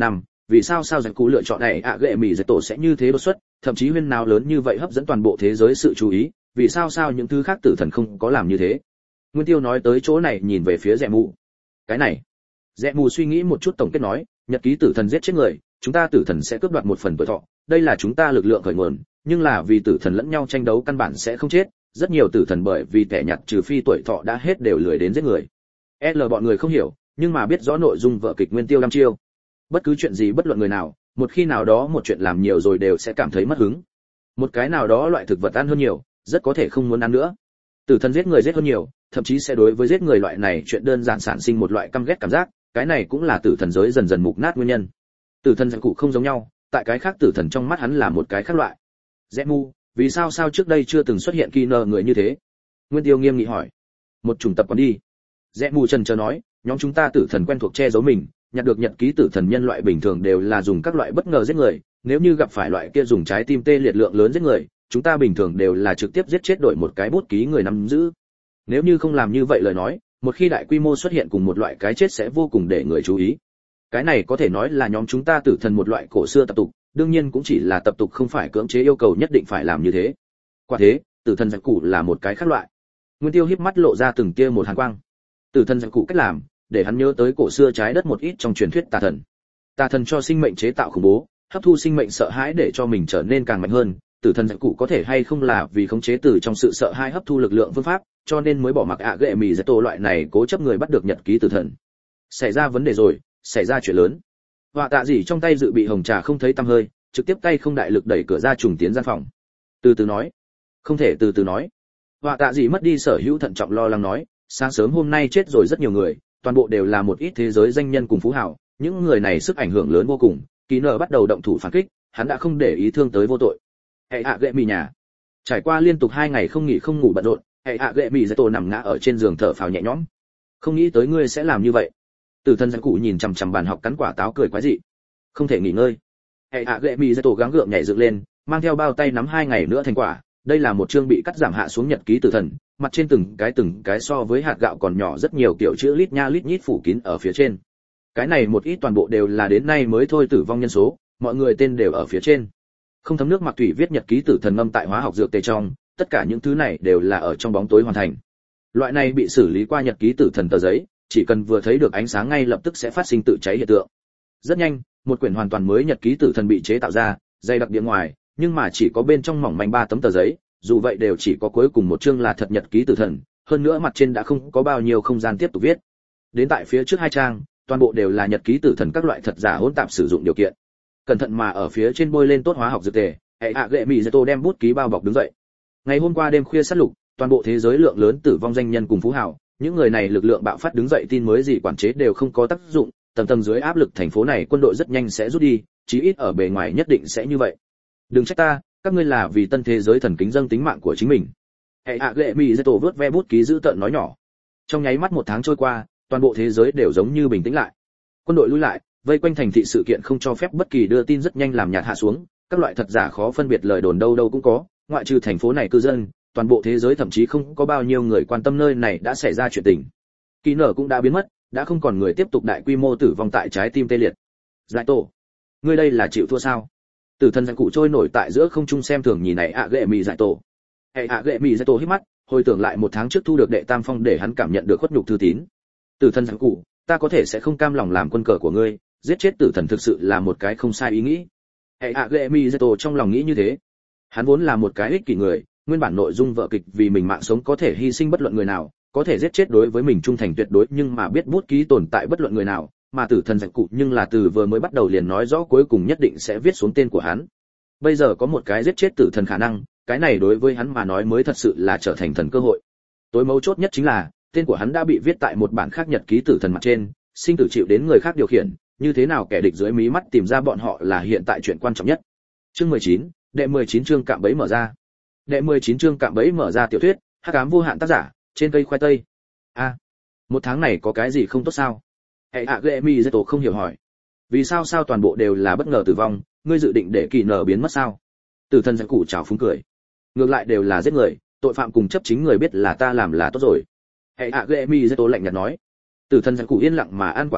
vì sao sao giặc cụ lựa chọn này gệ mì dạy tổ sẽ như thế đột xuất, thậm chí huyên nào lớn như vậy hấp dẫn toàn bộ thế giới sự chú ý, vì sao những thứ khác tử thần không có làm như thế. Nguyên Tiêu nói tới chỗ này nhìn về phía Rẽ Mù. Cái này, Rẽ Mù suy nghĩ một chút tổng kết nói, nhật ký tử thần giết chết người, chúng ta tử thần sẽ cướp đoạt một phần tuổi thọ, đây là chúng ta lực lượng khởi nguồn, nhưng là vì tử thần lẫn nhau tranh đấu căn bản sẽ không chết, rất nhiều tử thần bởi vì kẻ nhặt trừ phi tuổi thọ đã hết đều lười đến giết người. Bọn người không hiểu, nhưng mà biết rõ nội dung vở kịch Nguyên Tiêu đăm chiêu. Bất cứ chuyện gì bất luận người nào, một khi nào đó một chuyện làm nhiều rồi đều sẽ cảm thấy mất hứng. Một cái nào đó loại thực vật ăn hơn nhiều, rất có thể không muốn ăn nữa. Tử thần giết người giết hơn nhiều, thậm chí sẽ đối với giết người loại này chuyện đơn giản sản sinh một loại căm ghét cảm giác, cái này cũng là tử thần giới dần dần mục nát nguyên nhân. Tử thần giặc cụ không giống nhau, tại cái khác tử thần trong mắt hắn là một cái khác loại. Rẽ Mù, vì sao trước đây chưa từng xuất hiện kỳ nờ người như thế? Nguyên Tiêu nghiêm nghị hỏi. Một chủng tập còn đi. Rẽ Mù trần chờ nói, nhóm chúng ta tử thần quen thuộc che giấu mình, nhặt được nhật ký tử thần nhân loại bình thường đều là dùng các loại bất ngờ giết người, nếu như gặp phải loại kia dùng trái tim tê liệt lượng lớn giết người, chúng ta bình thường đều là trực tiếp giết chết đổi một cái bút ký người nắm giữ. Nếu như không làm như vậy lời nói, một khi đại quy mô xuất hiện cùng một loại cái chết sẽ vô cùng để người chú ý. Cái này có thể nói là nhóm chúng ta tử thần một loại cổ xưa tập tục, đương nhiên cũng chỉ là tập tục không phải cưỡng chế yêu cầu nhất định phải làm như thế. Quả thế, tử thần giặc cụ là một cái khác loại. Nguyên Tiêu híp mắt lộ ra từng tia một hàn quang. Tử thần giặc cụ cách làm, để hắn nhớ tới cổ xưa trái đất một ít trong truyền thuyết tà thần. Tà thần cho sinh mệnh chế tạo khủng bố, hấp thu sinh mệnh sợ hãi để cho mình trở nên càng mạnh hơn. Tử thần giặc cụ có thể hay không là vì khống chế từ trong sự sợ hãi hấp thu lực lượng phương pháp, cho nên mới bỏ mặc gệ mì dạy tổ loại này cố chấp người bắt được nhật ký tử thần. Xảy ra vấn đề rồi, xảy ra chuyện lớn. Họa tạ gì trong tay dự bị hồng trà không thấy tăm hơi, trực tiếp tay không đại lực đẩy cửa ra trùng tiến gian phòng. Từ từ nói, không thể từ từ nói. Họa tạ gì mất đi sở hữu thận trọng lo lắng nói, sáng sớm hôm nay chết rồi rất nhiều người, toàn bộ đều là một ít thế giới danh nhân cùng phú hào, những người này sức ảnh hưởng lớn vô cùng. Kỳ nở bắt đầu động thủ phản kích, hắn đã không để ý thương tới vô tội. Hệ gệ mì nhà, trải qua liên tục 2 ngày không nghỉ không ngủ bận rộn, hệ gệ mì dạy tổ nằm ngã ở trên giường thở phào nhẹ nhõm. Không nghĩ tới ngươi sẽ làm như vậy. Tử thần giặc cụ nhìn chằm chằm bàn học cắn quả táo cười quái dị. Không thể nghỉ ngơi. Hệ gệ mì dạy tổ gắng gượng nhảy dựng lên, mang theo bao tay nắm 2 ngày nữa thành quả. Đây là một chương bị cắt giảm hạ xuống nhật ký tử thần, mặt trên từng cái so với hạt gạo còn nhỏ rất nhiều kiểu chữ lít nha lít nhít phủ kín ở phía trên. Cái này một ít toàn bộ đều là đến nay mới thôi tử vong nhân số, mọi người tên đều ở phía trên. Không thấm nước mặc thủy viết nhật ký tử thần ngâm tại hóa học dược tề trong, tất cả những thứ này đều là ở trong bóng tối hoàn thành. Loại này bị xử lý qua nhật ký tử thần tờ giấy, chỉ cần vừa thấy được ánh sáng ngay lập tức sẽ phát sinh tự cháy hiện tượng. Rất nhanh, một quyển hoàn toàn mới nhật ký tử thần bị chế tạo ra, dày đặc địa ngoài, nhưng mà chỉ có bên trong mỏng manh 3 tấm tờ giấy, dù vậy đều chỉ có cuối cùng một chương là thật nhật ký tử thần, hơn nữa mặt trên đã không có bao nhiêu không gian tiếp tục viết. Đến tại phía trước 2 trang, toàn bộ đều là nhật ký tử thần các loại thật giả hỗn tạp sử dụng điều kiện. Cẩn thận mà ở phía trên bôi lên tốt hóa học dược tề, hệ gệ mì dạy tổ đem bút ký bao bọc đứng dậy. Ngày hôm qua đêm khuya sát lục, toàn bộ thế giới lượng lớn tử vong danh nhân cùng phú hào, những người này lực lượng bạo phát đứng dậy tin mới gì quản chế đều không có tác dụng, tầng tầng dưới áp lực thành phố này quân đội rất nhanh sẽ rút đi, chí ít ở bề ngoài nhất định sẽ như vậy. Đừng trách ta, các ngươi là vì tân thế giới thần kính dâng tính mạng của chính mình. Hệ gệ mì dạy tổ vớt ve bút ký giữ tợn nói nhỏ. Trong nháy mắt 1 tháng trôi qua, toàn bộ thế giới đều giống như bình tĩnh lại. Quân đội lui lại, vây quanh thành thị sự kiện không cho phép bất kỳ đưa tin rất nhanh làm nhạt hạ xuống, các loại thật giả khó phân biệt lời đồn đâu đâu cũng có, ngoại trừ thành phố này cư dân, toàn bộ thế giới thậm chí không có bao nhiêu người quan tâm nơi này đã xảy ra chuyện tình. Kỳ nở cũng đã biến mất, đã không còn người tiếp tục đại quy mô tử vong tại trái tim tê liệt. Giải tổ, ngươi đây là chịu thua sao? Tử thần giặc cụ trôi nổi tại giữa không trung xem thường nhìn này gệ mì giải tổ. Gệ mì giải tổ hít mắt, hồi tưởng lại 1 tháng trước thu được đệ tam phong để hắn cảm nhận được khuất nhục thư tín. Tử thần giặc cụ, ta có thể sẽ không cam lòng làm quân cờ của ngươi, giết chết tử thần thực sự là một cái không sai ý nghĩ. Gệ mì giải tổ trong lòng nghĩ như thế. Hắn vốn là một cái ích kỷ người, nguyên bản nội dung vở kịch vì mình mạng sống có thể hy sinh bất luận người nào, có thể giết chết đối với mình trung thành tuyệt đối, nhưng mà biết bút ký tồn tại bất luận người nào, mà tử thần giặc cụ nhưng là từ vừa mới bắt đầu liền nói rõ cuối cùng nhất định sẽ viết xuống tên của hắn. Bây giờ có một cái giết chết tử thần khả năng, cái này đối với hắn mà nói mới thật sự là trở thành thần cơ hội. Tối mấu chốt nhất chính là tên của hắn đã bị viết tại một bản khác nhật ký tử thần mặt trên, sinh tử chịu đến người khác điều khiển, như thế nào kẻ địch dưới mí mắt tìm ra bọn họ là hiện tại chuyện quan trọng nhất. Chương 19, đệ 19 chương cạm bẫy mở ra. Đệ 19 chương cạm bẫy mở ra tiểu thuyết, hắc ám vô hạn tác giả, trên cây khoai tây. A, 1 tháng này có cái gì không tốt sao? Gệ mì dạy tổ không hiểu hỏi. Vì sao toàn bộ đều là bất ngờ tử vong, ngươi dự định để kỳ nở biến mất sao? Tử thần giặc cụ chào phúng cười. Ngược lại đều là giết người, tội phạm cùng chấp chính người biết là ta làm là tốt rồi. Gệ mì dạy tổ lạnh nhạt nói. Tử thần giặc cụ yên lặng mà ăn quả táo,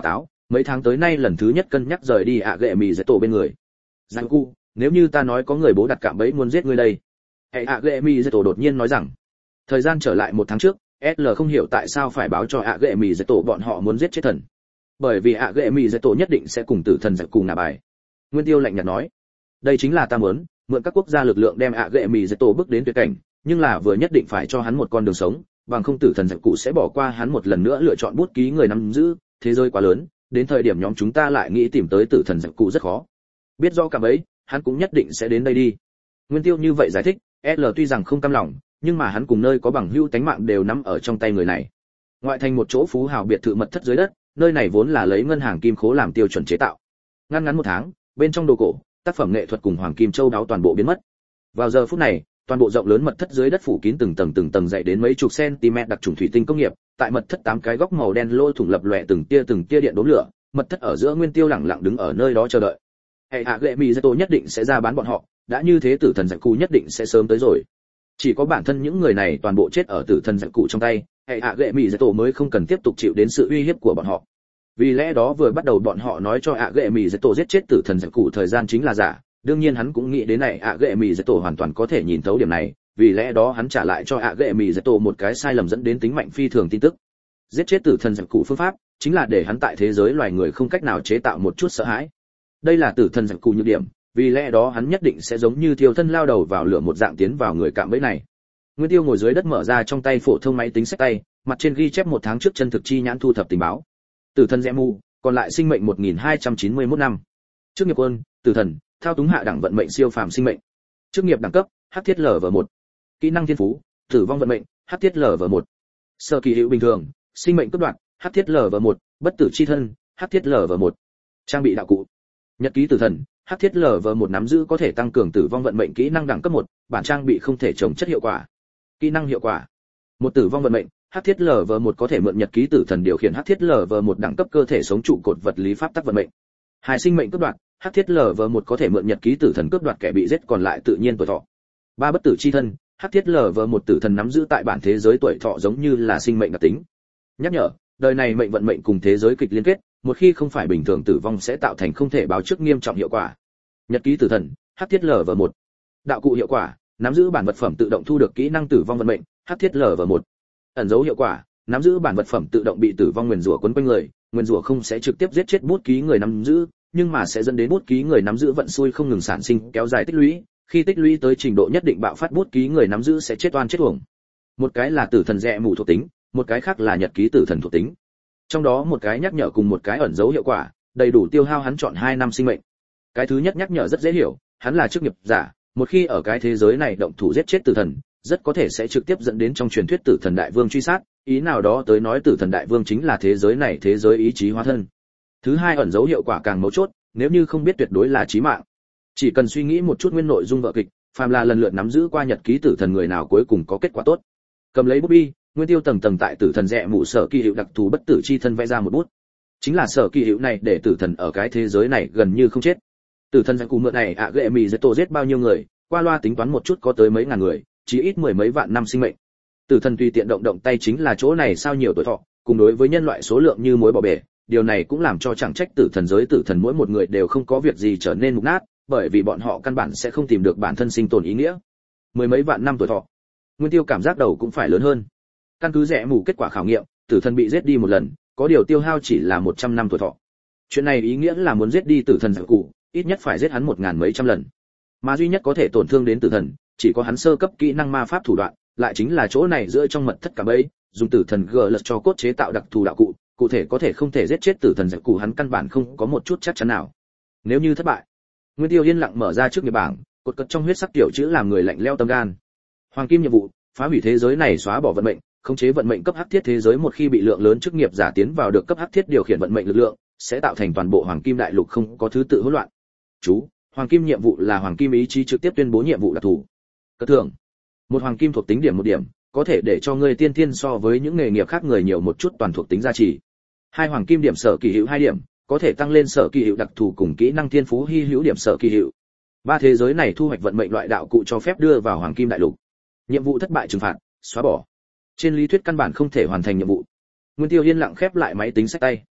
mấy tháng tới nay lần thứ nhất cân nhắc rời đi ạ ghệ mì dễ tổ bên người. Giang cu, nếu như ta nói có người bố đặt cạm bẫy muốn giết ngươi đây. Hệ ạ ghệ mì dễ tổ đột nhiên nói rằng, thời gian trở lại 1 tháng trước, SL không hiểu tại sao phải báo cho ạ ghệ mì dễ tổ bọn họ muốn giết chết thần. Bởi vì ạ ghệ mì dễ tổ nhất định sẽ cùng tử thần giặc cùng ngả bài. Nguyên Tiêu lạnh nhạt nói, đây chính là ta muốn, mượn các quốc gia lực lượng đem ạ ghệ mì dễ tổ bước đến tuyệt cảnh, nhưng là vừa nhất định phải cho hắn một con đường sống, bằng không tử thần giặc cụ sẽ bỏ qua hắn một lần nữa lựa chọn bút ký người nắm giữ, thế giới quá lớn, đến thời điểm nhóm chúng ta lại nghĩ tìm tới tử thần giặc cụ rất khó. Biết rõ cả ấy, hắn cũng nhất định sẽ đến đây đi. Nguyên Tiêu như vậy giải thích, L tuy rằng không cam lòng, nhưng mà hắn cùng nơi có bằng hữu tánh mạng đều nắm ở trong tay người này. Ngoại thành một chỗ phú hào biệt thự mật thất dưới đất, nơi này vốn là lấy ngân hàng kim khố làm tiêu chuẩn chế tạo. Ngắn 1 tháng, bên trong đồ cổ, tác phẩm nghệ thuật cùng hoàng kim châu đáo toàn bộ biến mất. Vào giờ phút này, toàn bộ rộng lớn mật thất dưới đất phủ kín từng tầng dày đến mấy chục cm đặc trùng thủy tinh công nghiệp, tại mật thất 8 cái góc màu đen lỗ thủng lập lòe từng tia điện đốm lửa, mật thất ở giữa Nguyên Tiêu lặng lặng đứng ở nơi đó chờ đợi. Hệ hạ lệ mì Zeto nhất định sẽ ra bán bọn họ, đã như thế tử thần giặc cụ nhất định sẽ sớm tới rồi. Chỉ có bản thân những người này toàn bộ chết ở tử thần giặc cụ trong tay, hệ hạ lệ mì Zeto mới không cần tiếp tục chịu đến sự uy hiếp của bọn họ. Vì lẽ đó vừa bắt đầu bọn họ nói cho ạ ghệ mì Zeto giết chết tử thần giặc cụ thời gian chính là giả, đương nhiên hắn cũng nghĩ đến này ạ ghệ mì Zeto hoàn toàn có thể nhìn thấu điểm này, vì lẽ đó hắn trả lại cho ạ ghệ mì Zeto một cái sai lầm dẫn đến tính mạnh phi thường tin tức. Giết chết tử thần giặc cụ phương pháp chính là để hắn tại thế giới loài người không cách nào chế tạo một chút sợ hãi. Đây là tử thần giặc cụ nhược điểm, vì lẽ đó hắn nhất định sẽ giống như thiêu thân lao đầu vào lửa một dạng tiến vào người cạm bẫy này. Nguyên Tiêu ngồi dưới đất mở ra trong tay phổ thông máy tính sách tay, mặt trên ghi chép 1 tháng trước chân thực chi nhãn thu thập tình báo. Tử thần rẽ mù, còn lại sinh mệnh 1291 năm. Chức nghiệp quân, tử thần, thao túng hạ đẳng vận mệnh siêu phàm sinh mệnh. Chức nghiệp đẳng cấp, hắc thiết LV1. Kỹ năng thiên phú, tử vong vận mệnh, hắc thiết LV1. Sở kỳ hữu bình thường, sinh mệnh cấp đoạn, hắc thiết LV1, bất tử chi thân, hắc thiết LV1. Trang bị đạo cụ. Nhật ký tử thần, hắc thiết LV1 nắm giữ có thể tăng cường tử vong vận mệnh kỹ năng đẳng cấp 1, bản trang bị không thể chống chất hiệu quả. Kỹ năng hiệu quả. Một tử vong vận mệnh, hắc thiết LV1 có thể mượn nhật ký tử thần điều khiển hắc thiết LV1 đẳng cấp cơ thể sống trụ cột vật lý pháp tắc vận mệnh. Hai sinh mệnh cướp đoạt, hắc thiết LV1 có thể mượn nhật ký tử thần cướp đoạt kẻ bị giết còn lại tự nhiên tuổi thọ. Ba bất tử chi thân, hắc thiết LV1 tử thần nắm giữ tại bản thế giới tuổi thọ giống như là sinh mệnh đặc tính. Nhắc nhở, đời này mệnh vận mệnh cùng thế giới kịch liên kết, một khi không phải bình thường tử vong sẽ tạo thành không thể báo trước nghiêm trọng hiệu quả. Nhật ký tử thần, hắc thiết LV1. Đạo cụ hiệu quả, nắm giữ bản vật phẩm tự động thu được kỹ năng tử vong vận mệnh, hắc thiết LV1. Ẩn dấu hiệu quả, nắm giữ bản vật phẩm tự động bị tử vong nguyền rủa quấn quanh người, nguyền rủa không sẽ trực tiếp giết chết bút ký người nắm giữ, nhưng mà sẽ dẫn đến bút ký người nắm giữ vận xui không ngừng sản sinh, kéo dài tích lũy, khi tích lũy tới trình độ nhất định bạo phát bút ký người nắm giữ sẽ chết oan chết uổng. Một cái là tử thần rẽ mù thuộc tính, một cái khác là nhật ký tử thần thuộc tính. Trong đó một cái nhắc nhở cùng một cái ẩn dấu hiệu quả, đầy đủ tiêu hao hắn chọn 2 năm sinh mệnh. Cái thứ nhất nhắc nhở rất dễ hiểu, hắn là chức nghiệp giả, một khi ở cái thế giới này động thủ giết chết tử thần, rất có thể sẽ trực tiếp dẫn đến trong truyền thuyết tử thần đại vương truy sát, ý nào đó tới nói tử thần đại vương chính là thế giới này thế giới ý chí hóa thân. Thứ hai ẩn dấu hiệu quả càng mấu chốt, nếu như không biết tuyệt đối là chí mạng. Chỉ cần suy nghĩ một chút nguyên nội dung vở kịch, phàm là lần lượt nắm giữ qua nhật ký tử thần người nào cuối cùng có kết quả tốt. Cầm lấy bút bi, Nguyên Tiêu tầng tầng tại tử thần rẽ mù sở kỳ hiệu đặc thù bất tử chi thân vẽ ra một bút. Chính là sở kỳ hiệu này để tử thần ở cái thế giới này gần như không chết. Tử thần giặc cụ mượn này ạ ghệ mì Zeto giết bao nhiêu người, qua loa tính toán một chút có tới mấy ngàn người, chỉ ít 10 mấy vạn năm sinh mệnh. Tử thần tùy tiện động tay chính là chỗ này sao nhiều tuổi thọ, cùng đối với nhân loại số lượng như muối bỏ bể, điều này cũng làm cho chẳng trách tử thần giới tử thần mỗi một người đều không có việc gì trở nên mục nát, bởi vì bọn họ căn bản sẽ không tìm được bản thân sinh tồn ý nghĩa. 10 mấy vạn năm tuổi thọ. Nguyên Tiêu cảm giác đầu cũng phải lớn hơn. Căn cứ rẽ mù kết quả khảo nghiệm, tử thần bị giết đi một lần, có điều tiêu hao chỉ là 100 năm tuổi thọ. Chuyện này ý nghĩa là muốn giết đi tử thần giặc cụ, ít nhất phải giết hắn 1000 mấy trăm lần. Mà duy nhất có thể tổn thương đến tử thần, chỉ có hắn sơ cấp kỹ năng ma pháp thủ đoạn, lại chính là chỗ này giữa trong mật thất cả bấy, dùng tử thần gờ lật cho cốt chế tạo đặc thù đạo cụ, cụ thể có thể không thể giết chết tử thần giặc cụ hắn căn bản không có một chút chắc chắn nào. Nếu như thất bại, Nguyên Tiêu yên lặng mở ra trước nghiệp bảng, cột cất trong huyết sắc tiểu chữ làm người lạnh lẽo tâm gan. Hoàng kim nhiệm vụ, phá hủy thế giới này, xóa bỏ vận mệnh, khống chế vận mệnh cấp hắc thiết thế giới. Một khi bị lượng lớn chức nghiệp giả tiến vào được cấp hắc thiết điều khiển vận mệnh lực lượng, sẽ tạo thành toàn bộ hoàng kim đại lục không có thứ tự hỗn loạn. Chú, hoàng kim nhiệm vụ là hoàng kim ý chí trực tiếp tuyên bố nhiệm vụ đặc thù. Cất thưởng, một hoàng kim thuộc tính điểm 1 điểm, có thể để cho người tiên thiên so với những nghề nghiệp khác người nhiều một chút toàn thuộc tính gia trì. 2 hoàng kim điểm sở kỳ hữu 2 điểm, có thể tăng lên sở kỳ hữu đặc thù cùng kỹ năng thiên phú hy hữu điểm sở kỳ hữu. 3 thế giới này thu hoạch vận mệnh loại đạo cụ cho phép đưa vào hoàng kim đại lục. Nhiệm vụ thất bại trừng phạt, xóa bỏ. Trên lý thuyết căn bản không thể hoàn thành nhiệm vụ. Nguyên Tiêu yên lặng khép lại máy tính sách tay.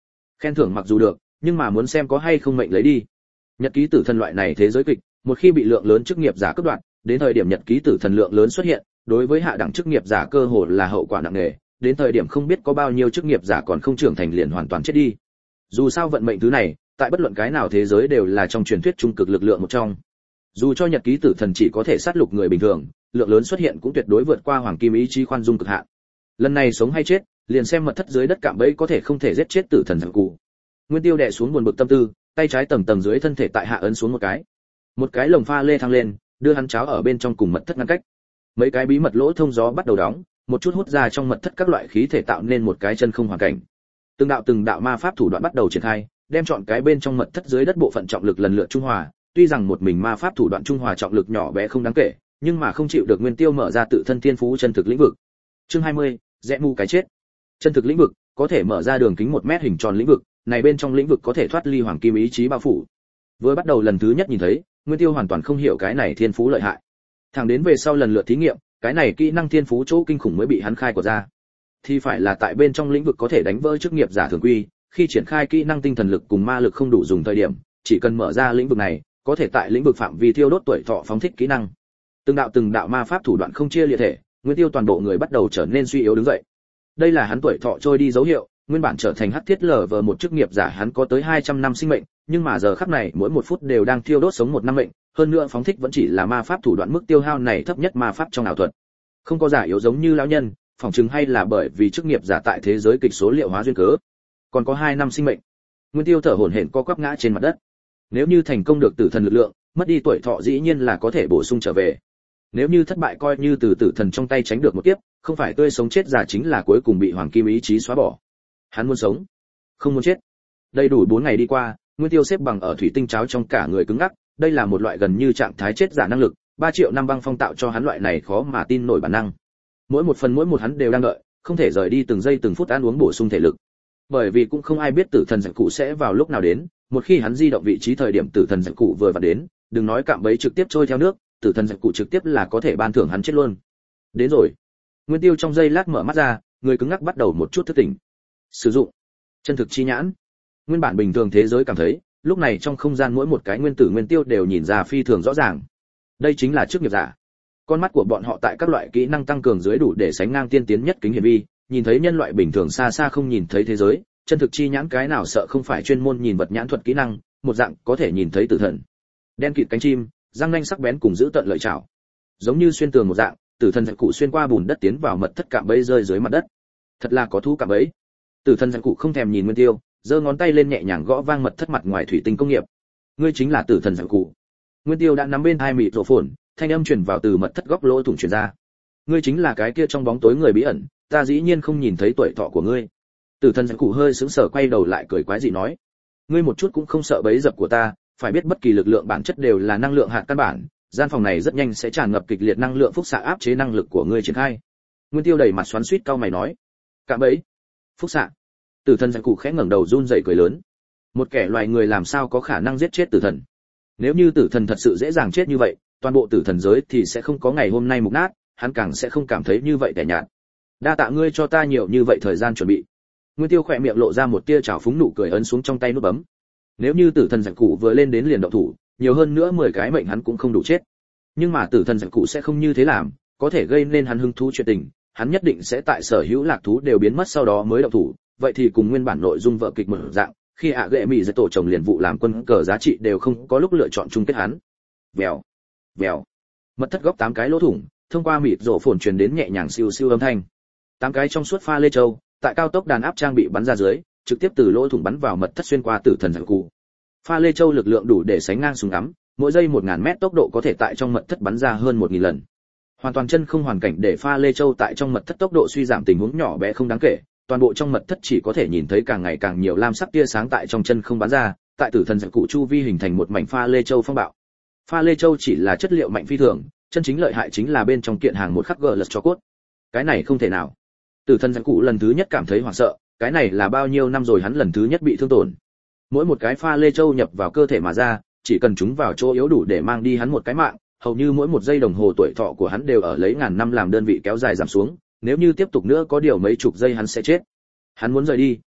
Khen thưởng mặc dù được, nhưng mà muốn xem có hay không mệnh lấy đi. Nhật ký tử thần loại này thế giới kịch, một khi bị lượng lớn chức nghiệp giả cướp đoạt, đến thời điểm nhật ký tử thần lượng lớn xuất hiện, đối với hạ đẳng chức nghiệp giả cơ hồ là hậu quả nặng nề, đến thời điểm không biết có bao nhiêu chức nghiệp giả còn không trưởng thành liền hoàn toàn chết đi. Dù sao vận mệnh thứ này, tại bất luận cái nào thế giới đều là trong truyền thuyết trung cực lực lượng một trong. Dù cho nhật ký tử thần chỉ có thể sát lục người bình thường, lượng lớn xuất hiện cũng tuyệt đối vượt qua hoàng kim ý chí khoan dung cực hạn. Lần này sống hay chết, liền xem mật thất dưới đất cạm bẫy có thể không thể giết chết tử thần giặc cụ. Nguyên Tiêu đè xuống buồn bực tâm tư, tay trái tầng tầng dưới thân thể tại hạ ấn xuống một cái lồng pha lê thăng lên, đưa hắn cháo ở bên trong cùng mật thất ngăn cách. Mấy cái bí mật lỗ thông gió bắt đầu đóng, một chút hút ra trong mật thất các loại khí thể tạo nên một cái chân không hoàn cảnh. Từng đạo ma pháp thủ đoạn bắt đầu triển khai, đem chọn cái bên trong mật thất dưới đất bộ phận trọng lực lần lượt trung hòa. Tuy rằng một mình ma pháp thủ đoạn trung hòa trọng lực nhỏ bé không đáng kể, nhưng mà không chịu được Nguyên Tiêu mở ra tự thân thiên phú chân thực lĩnh vực. Chương 20, rẽ mu cái chết. Chân thực lĩnh vực có thể mở ra đường kính 1 mét hình tròn lĩnh vực, này bên trong lĩnh vực có thể thoát ly hoàng kim ý chí bao phủ. Vừa bắt đầu lần thứ nhất nhìn thấy, Nguyên Tiêu hoàn toàn không hiểu cái này thiên phú lợi hại. Thẳng đến về sau lần lượt thí nghiệm, cái này kỹ năng thiên phú chỗ kinh khủng mới bị hắn khai quật ra. Thì phải là tại bên trong lĩnh vực có thể đánh vỡ chức nghiệp giả thường quy, khi triển khai kỹ năng tinh thần lực cùng ma lực không đủ dùng thời điểm, chỉ cần mở ra lĩnh vực này, có thể tại lĩnh vực phạm vi thiêu đốt tuổi thọ phóng thích kỹ năng. Từng đạo ma pháp thủ đoạn không chia liệt thể, Nguyên Tiêu toàn bộ người bắt đầu trở nên suy yếu đứng dậy. Đây là hắn tuổi thọ trôi đi dấu hiệu, nguyên bản trở thành hắc thiết lở vờ một chức nghiệp giả hắn có tới 200 năm sinh mệnh, nhưng mà giờ khắc này mỗi 1 phút đều đang thiêu đốt sống 1 năm mệnh, hơn nữa phóng thích vẫn chỉ là ma pháp thủ đoạn mức tiêu hao này thấp nhất ma pháp trong ảo thuật. Không có giả yếu giống như lão nhân, phỏng chừng hay là bởi vì chức nghiệp giả tại thế giới kịch số liệu hóa duyên cớ. Còn có 2 năm sinh mệnh. Nguyên Tiêu thở hổn hển co quắp ngã trên mặt đất. Nếu như thành công được tử thần lực lượng, mất đi tuổi thọ dĩ nhiên là có thể bổ sung trở về. Nếu như thất bại coi như từ tử thần trong tay tránh được một kiếp, không phải tươi sống chết giả chính là cuối cùng bị hoàng kim ý chí xóa bỏ. Hắn muốn sống, không muốn chết. Đầy đủ 4 ngày đi qua, Nguyên Tiêu xếp bằng ở thủy tinh cháo trong cả người cứng ngắc, đây là một loại gần như trạng thái chết giả năng lực, 3 triệu năm băng phong tạo cho hắn loại này khó mà tin nổi bản năng. Mỗi một hắn đều đang đợi, không thể rời đi từng giây từng phút ăn uống bổ sung thể lực. Bởi vì cũng không ai biết tử thần giặc cụ sẽ vào lúc nào đến, một khi hắn di động vị trí thời điểm tử thần giặc cụ vừa vặn đến, đừng nói cạm bẫy trực tiếp trôi theo nước, tử thần giặc cụ trực tiếp là có thể ban thưởng hắn chết luôn. Đến rồi. Nguyên Tiêu trong giây lát mở mắt ra, người cứng ngắc bắt đầu một chút thức tỉnh. Sử dụng chân thực chi nhãn. Nguyên bản bình thường thế giới cảm thấy, lúc này trong không gian mỗi một cái nguyên tử Nguyên Tiêu đều nhìn ra phi thường rõ ràng. Đây chính là chức nghiệp giả. Con mắt của bọn họ tại các loại kỹ năng tăng cường dưới đủ để sánh ngang tiên tiến nhất kính hiển vi, nhìn thấy nhân loại bình thường xa xa không nhìn thấy thế giới, chân thực chi nhãn cái nào sợ không phải chuyên môn nhìn vật nhãn thuật kỹ năng, một dạng có thể nhìn thấy tử thần. Đen kịt cánh chim, răng nanh sắc bén cùng giữ tận lợi chảo. Giống như xuyên tường một dạng, tử thần giặc cụ xuyên qua bùn đất tiến vào mật thất cạm bẫy rơi dưới mặt đất. Thật là có thú cạm bẫy. Tử thần giặc cụ không thèm nhìn Nguyên Tiêu, giơ ngón tay lên nhẹ nhàng gõ vang mật thất mặt ngoài thủy tinh công nghiệp. Ngươi chính là tử thần giặc cụ. Nguyên Tiêu đã nắm bên hai mịt rổ phồn, thanh âm truyền vào từ mật thất góc lỗ thủng truyền ra. Ngươi chính là cái kia trong bóng tối người bí ẩn, ta dĩ nhiên không nhìn thấy tuổi thọ của ngươi. Tử thần giặc cụ hơi sững sờ quay đầu lại cười quái dị nói, ngươi một chút cũng không sợ bẫy dập của ta, phải biết bất kỳ lực lượng bản chất đều là năng lượng hạt căn bản, gian phòng này rất nhanh sẽ tràn ngập kịch liệt năng lượng phúc xạ áp chế năng lực của ngươi triển khai. Nguyên Tiêu đầy mặt xoắn xuýt cau mày nói, cạm bẫy, phúc xạ. Tử thần giặc cụ khẽ ngẩng đầu run rẩy cười lớn. Một kẻ loài người làm sao có khả năng giết chết tử thần? Nếu như tử thần thật sự dễ dàng chết như vậy, toàn bộ tử thần giới thì sẽ không có ngày hôm nay mục nát, hắn càng sẽ không cảm thấy như vậy tẻ nhạt. Đa tạ ngươi cho ta nhiều như vậy thời gian chuẩn bị. Nguyên Tiêu khỏe miệng lộ ra một tia trào phúng nụ cười ấn xuống trong tay nút bấm. Nếu như tử thần giặc cụ vừa lên đến liền động thủ, nhiều hơn nữa 10 cái mệnh hắn cũng không đủ chết. Nhưng mà tử thần giặc cụ sẽ không như thế làm, có thể gây nên hắn hứng thú chuyện tình, hắn nhất định sẽ tại sở hữu lạc thú đều biến mất sau đó mới động thủ, vậy thì cùng nguyên bản nội dung vở kịch một dạng, khi ạ gệ mị giật tổ chồng liền vụ làm quân cờ giá trị đều không có lúc lựa chọn chung kết hắn. Vèo, vèo. Mật thất góc 8 cái lỗ thủng, thông qua mịt rổ phồn truyền đến nhẹ nhàng siêu siêu âm thanh. 8 cái trong suốt pha lê châu, tại cao tốc đàn áp trang bị bắn ra dưới, trực tiếp từ lỗ thủng bắn vào mật thất xuyên qua tử thần giặc cụ. Pha lê châu lực lượng đủ để sánh ngang súng ngắm, mỗi giây 1000 mét tốc độ có thể tại trong mật thất bắn ra hơn 1000 lần. Hoàn toàn chân không hoàn cảnh để pha lê châu tại trong mật thất tốc độ suy giảm tình huống nhỏ bé không đáng kể, toàn bộ trong mật thất chỉ có thể nhìn thấy càng ngày càng nhiều lam sắc tia sáng tại trong chân không bắn ra, tại tử thần giặc cụ chu vi hình thành một mảnh pha lê châu phong bạo. Pha lê châu chỉ là chất liệu mạnh phi thường, chân chính lợi hại chính là bên trong kiện hàng một khắc gờ lật cho cốt. Cái này không thể nào. Tử thần giặc cụ lần thứ nhất cảm thấy hoảng sợ, cái này là bao nhiêu năm rồi hắn lần thứ nhất bị thương tổn. Mỗi một cái pha lê châu nhập vào cơ thể mà ra, chỉ cần chúng vào chỗ yếu đủ để mang đi hắn một cái mạng, hầu như mỗi một giây đồng hồ tuổi thọ của hắn đều ở lấy ngàn năm làm đơn vị kéo dài giảm xuống, nếu như tiếp tục nữa có điều mấy chục giây hắn sẽ chết. Hắn muốn rời đi,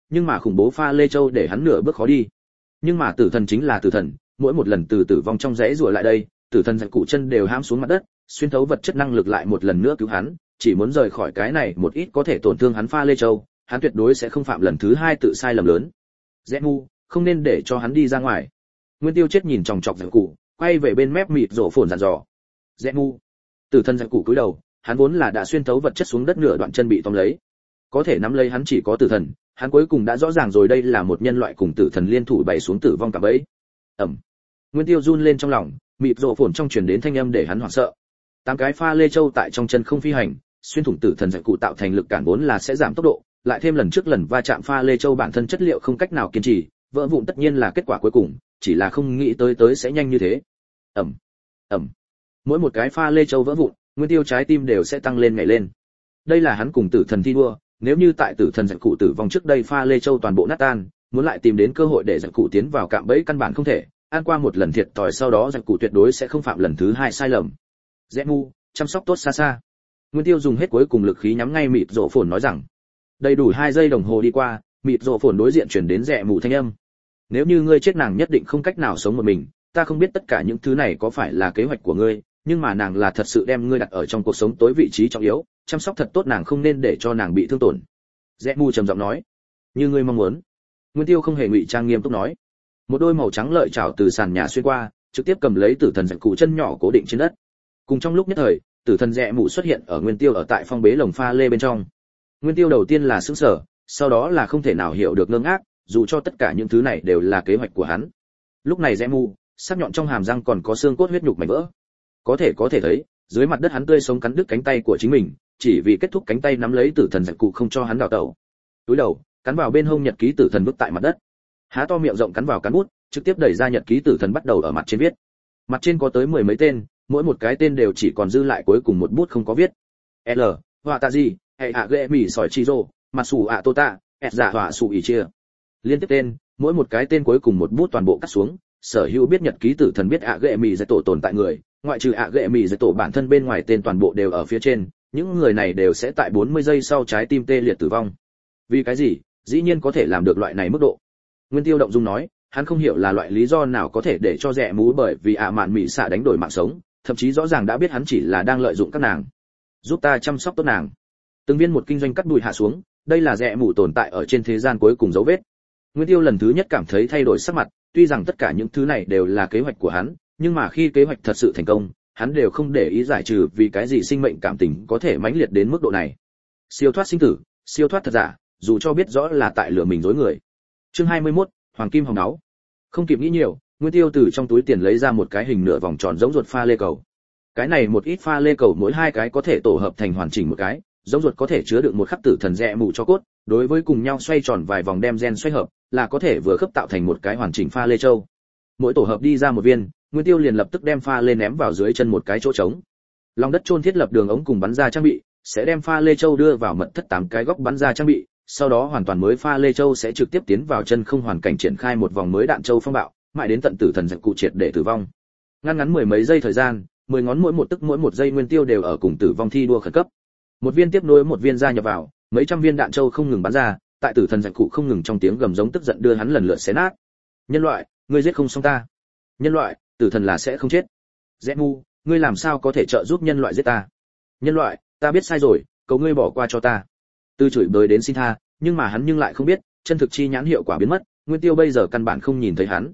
nhưng mà khủng bố pha lê châu để hắn nửa bước khó đi. Nhưng mà tử thần chính là tử thần, mỗi một lần từ tử vong trong rẽ rùa lại đây, tử thần giật cụ chân đều hãm xuống mặt đất, xuyên thấu vật chất năng lực lại một lần nữa cứu hắn, chỉ muốn rời khỏi cái này một ít có thể tổn thương hắn pha lê châu, hắn tuyệt đối sẽ không phạm lần thứ hai tự sai lầm lớn. Rẽ ngu, không nên để cho hắn đi ra ngoài. Nguyên Tiêu chết nhìn chòng chọc giật cụ, quay về bên mép mịt rổ phồn dặn dò. Rẽ ngu. Tử thần giật cụ cúi đầu, hắn vốn là đã xuyên thấu vật chất xuống đất, nửa đoạn chân bị tóm lấy. Có thể nắm lấy hắn chỉ có tử thần, hắn cuối cùng đã rõ ràng rồi đây là một nhân loại cùng tử thần liên thủ bày xuống tử vong cả bẫy. Ầm. Nguyên Tiêu run lên trong lòng, mịt rộ phồn trong truyền đến thanh âm để hắn hoảng sợ. 8 cái pha lê châu tại trong chân không phi hành, xuyên thủng tử thần giật cụ tạo thành lực cản vốn là sẽ giảm tốc độ, lại thêm lần trước lần va chạm pha lê châu bản thân chất liệu không cách nào kiên trì, vỡ vụn tất nhiên là kết quả cuối cùng, chỉ là không nghĩ tới sẽ nhanh như thế. Ầm. Ầm. Mỗi một cái pha lê châu vỡ vụn, Nguyên Tiêu trái tim đều sẽ tăng lên nhảy lên. Đây là hắn cùng tử thần thi đua, nếu như tại tử thần giật cụ tử vong trước đây pha lê châu toàn bộ nát tan, muốn lại tìm đến cơ hội để giật cụ tiến vào cạm bẫy căn bản không thể, ăn qua một lần thiệt thòi sau đó giật cụ tuyệt đối sẽ không phạm lần thứ hai sai lầm. Rẽ ngu, chăm sóc tốt xa xa. Nguyên Tiêu dùng hết cuối cùng lực khí nhắm ngay mịt rộ phồn nói rằng. Đầy đủ 2 giây đồng hồ đi qua, mịt rộ phồn đối diện chuyển đến rẽ mù thanh âm. Nếu như ngươi chết nàng nhất định không cách nào sống một mình, ta không biết tất cả những thứ này có phải là kế hoạch của ngươi, nhưng mà nàng là thật sự đem ngươi đặt ở trong cuộc sống tối vị trí trọng yếu, chăm sóc thật tốt nàng, không nên để cho nàng bị thương tổn. Rẽ mù trầm giọng nói. Như ngươi mong muốn. Nguyên Tiêu không hề ngụy trang, nghiêm túc nói. Một đôi màu trắng lợi chảo từ sàn nhà xuyên qua, trực tiếp cầm lấy tử thần giật cụ chân nhỏ cố định trên đất. Cùng trong lúc nhất thời, tử thần rẽ mù xuất hiện ở Nguyên Tiêu ở tại phong bế lồng pha lê bên trong. Nguyên Tiêu đầu tiên là sững sờ, sau đó là không thể nào hiểu được ngơ ngác, dù cho tất cả những thứ này đều là kế hoạch của hắn. Lúc này rẽ mù, sắc nhọn trong hàm răng còn có xương cốt huyết nhục mảnh vỡ. Có thể thấy, dưới mặt đất hắn tươi sống cắn đứt cánh tay của chính mình, chỉ vì kết thúc cánh tay nắm lấy tử thần giật cụ không cho hắn đào tẩu. Túi đầu, cắn vào bên hông nhật ký tử thần vứt tại mặt đất. Há to miệng rộng cắn vào cán bút, trực tiếp đẩy ra nhật ký tử thần bắt đầu ở mặt trên viết. Mặt trên có tới 10 mấy tên, mỗi một cái tên đều chỉ còn dư lại cuối cùng một bút không có viết. L, Wataji, hệ ạ ghệ mỉ sỏi chi rô, mặt sủ ạ tota, ẹt giả họa sủ ỉ chia. Liên tiếp tên, mỗi một cái tên cuối cùng một bút toàn bộ cắt xuống, sở hữu biết nhật ký tử thần biết ạ ghệ mỉ giải tổ tồn tại người, ngoại trừ ạ ghệ mỉ giải tổ bản thân bên ngoài tên toàn bộ đều ở phía trên, những người này đều sẽ tại 40 giây sau trái tim tê liệt tử vong. Vì cái gì, dĩ nhiên có thể làm được loại này mức độ. Nguyên Tiêu động dung nói, hắn không hiểu là loại lý do nào có thể để cho rẻ mú bởi vì ạ mạn mỹ xạ đánh đổi mạng sống, thậm chí rõ ràng đã biết hắn chỉ là đang lợi dụng các nàng. Giúp ta chăm sóc tốt nàng. Từng viên một kinh doanh cắt đùi hạ xuống, đây là rẻ mù tồn tại ở trên thế gian cuối cùng dấu vết. Nguyên Tiêu lần thứ nhất cảm thấy thay đổi sắc mặt, tuy rằng tất cả những thứ này đều là kế hoạch của hắn, nhưng mà khi kế hoạch thật sự thành công, hắn đều không để ý giải trừ vì cái gì sinh mệnh cảm tình có thể mãnh liệt đến mức độ này. Siêu thoát sinh tử, siêu thoát thật giả, dù cho biết rõ là tại lừa mình dối người. Chương 21, Hoàng kim hồng náu. Không kịp nghĩ nhiều, Nguyên Tiêu từ trong túi tiền lấy ra một cái hình nửa vòng tròn giống ruột pha lê cầu. Cái này một ít pha lê cầu mỗi 2 cái có thể tổ hợp thành hoàn chỉnh một cái, giống ruột có thể chứa đựng một khắc tử thần rẽ mù cho cốt, đối với cùng nhau xoay tròn vài vòng đem gen xoay hợp, là có thể vừa khớp tạo thành một cái hoàn chỉnh pha lê châu. Mỗi tổ hợp đi ra một viên, Nguyên Tiêu liền lập tức đem pha lê ném vào dưới chân một cái chỗ trống. Lòng đất chôn thiết lập đường ống cùng bắn ra trang bị, sẽ đem pha lê châu đưa vào mật thất 8 cái góc bắn ra trang bị, sau đó hoàn toàn mới pha lê châu sẽ trực tiếp tiến vào chân không hoàn cảnh triển khai một vòng mới đạn châu phong bạo, mãi đến tận tử thần giật cụ triệt để tử vong. Ngắn 10 mấy giây thời gian, 10 ngón mỗi một tức mỗi một giây Nguyên Tiêu đều ở cùng tử vong thi đua khẩn cấp. Một viên tiếp nối một viên gia nhập vào, mấy trăm viên đạn châu không ngừng bắn ra, tại tử thần giật cụ không ngừng trong tiếng gầm giống tức giận đưa hắn lần lượt xé nát. Nhân loại, ngươi giết không xong ta. Nhân loại, tử thần là sẽ không chết. Rẽ ngu, ngươi làm sao có thể trợ giúp nhân loại giết ta. Nhân loại, ta biết sai rồi, cầu ngươi bỏ qua cho ta. Từ chửi bới đến xin tha, nhưng mà hắn lại không biết, chân thực chi nhãn hiệu quả biến mất, Nguyên Tiêu bây giờ căn bản không nhìn thấy hắn.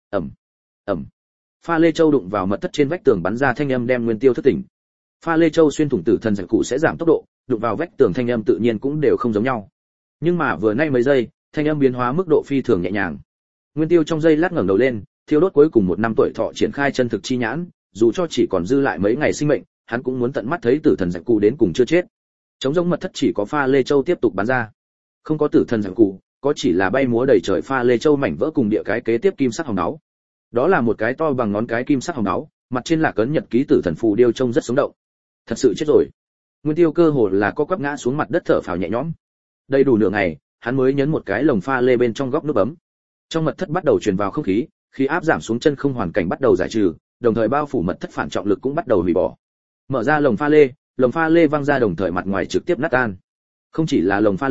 Ầm. Pha lê châu đụng vào mật thất trên vách tường bắn ra thanh âm đem Nguyên Tiêu thức tỉnh. Pha lê châu xuyên thủng tử thần giật cụ sẽ giảm tốc độ, đụng vào vách tường thanh âm tự nhiên cũng đều không giống nhau. Nhưng mà vừa nay mấy giây, thanh âm biến hóa mức độ phi thường nhẹ nhàng. Nguyên Tiêu trong giây lát ngẩng đầu lên, thiêu đốt cuối cùng 1 năm tuổi thọ triển khai chân thực chi nhãn, dù cho chỉ còn dư lại mấy ngày sinh mệnh, hắn cũng muốn tận mắt thấy tử thần giật cụ đến cùng chưa chết. Trống rỗng mật thất chỉ có pha lê châu tiếp tục bắn ra, không có tử thần giật cụ, có chỉ là bay múa đầy trời pha lê châu mảnh vỡ cùng địa cái kế tiếp kim sắc hồng náu. Đó là một cái to bằng ngón cái kim sắc hồng náu, mặt trên là cấn nhật ký tử thần phù điêu trông rất sống động. Thật sự chết rồi. Nguyên Tiêu cơ hồ là co quắp ngã xuống mặt đất thở phào nhẹ nhõm. Đầy đủ nửa ngày, hắn mới nhấn một cái lồng pha lê bên trong góc nút bấm. Trong mật thất bắt đầu truyền vào không khí, khí áp giảm xuống, chân không hoàn cảnh bắt đầu giải trừ, đồng thời bao phủ mật thất phản trọng lực cũng bắt đầu hủy bỏ. Mở ra lồng pha lê văng ra đồng thời mặt ngoài trực tiếp nát tan. Không chỉ là lồng pha lê,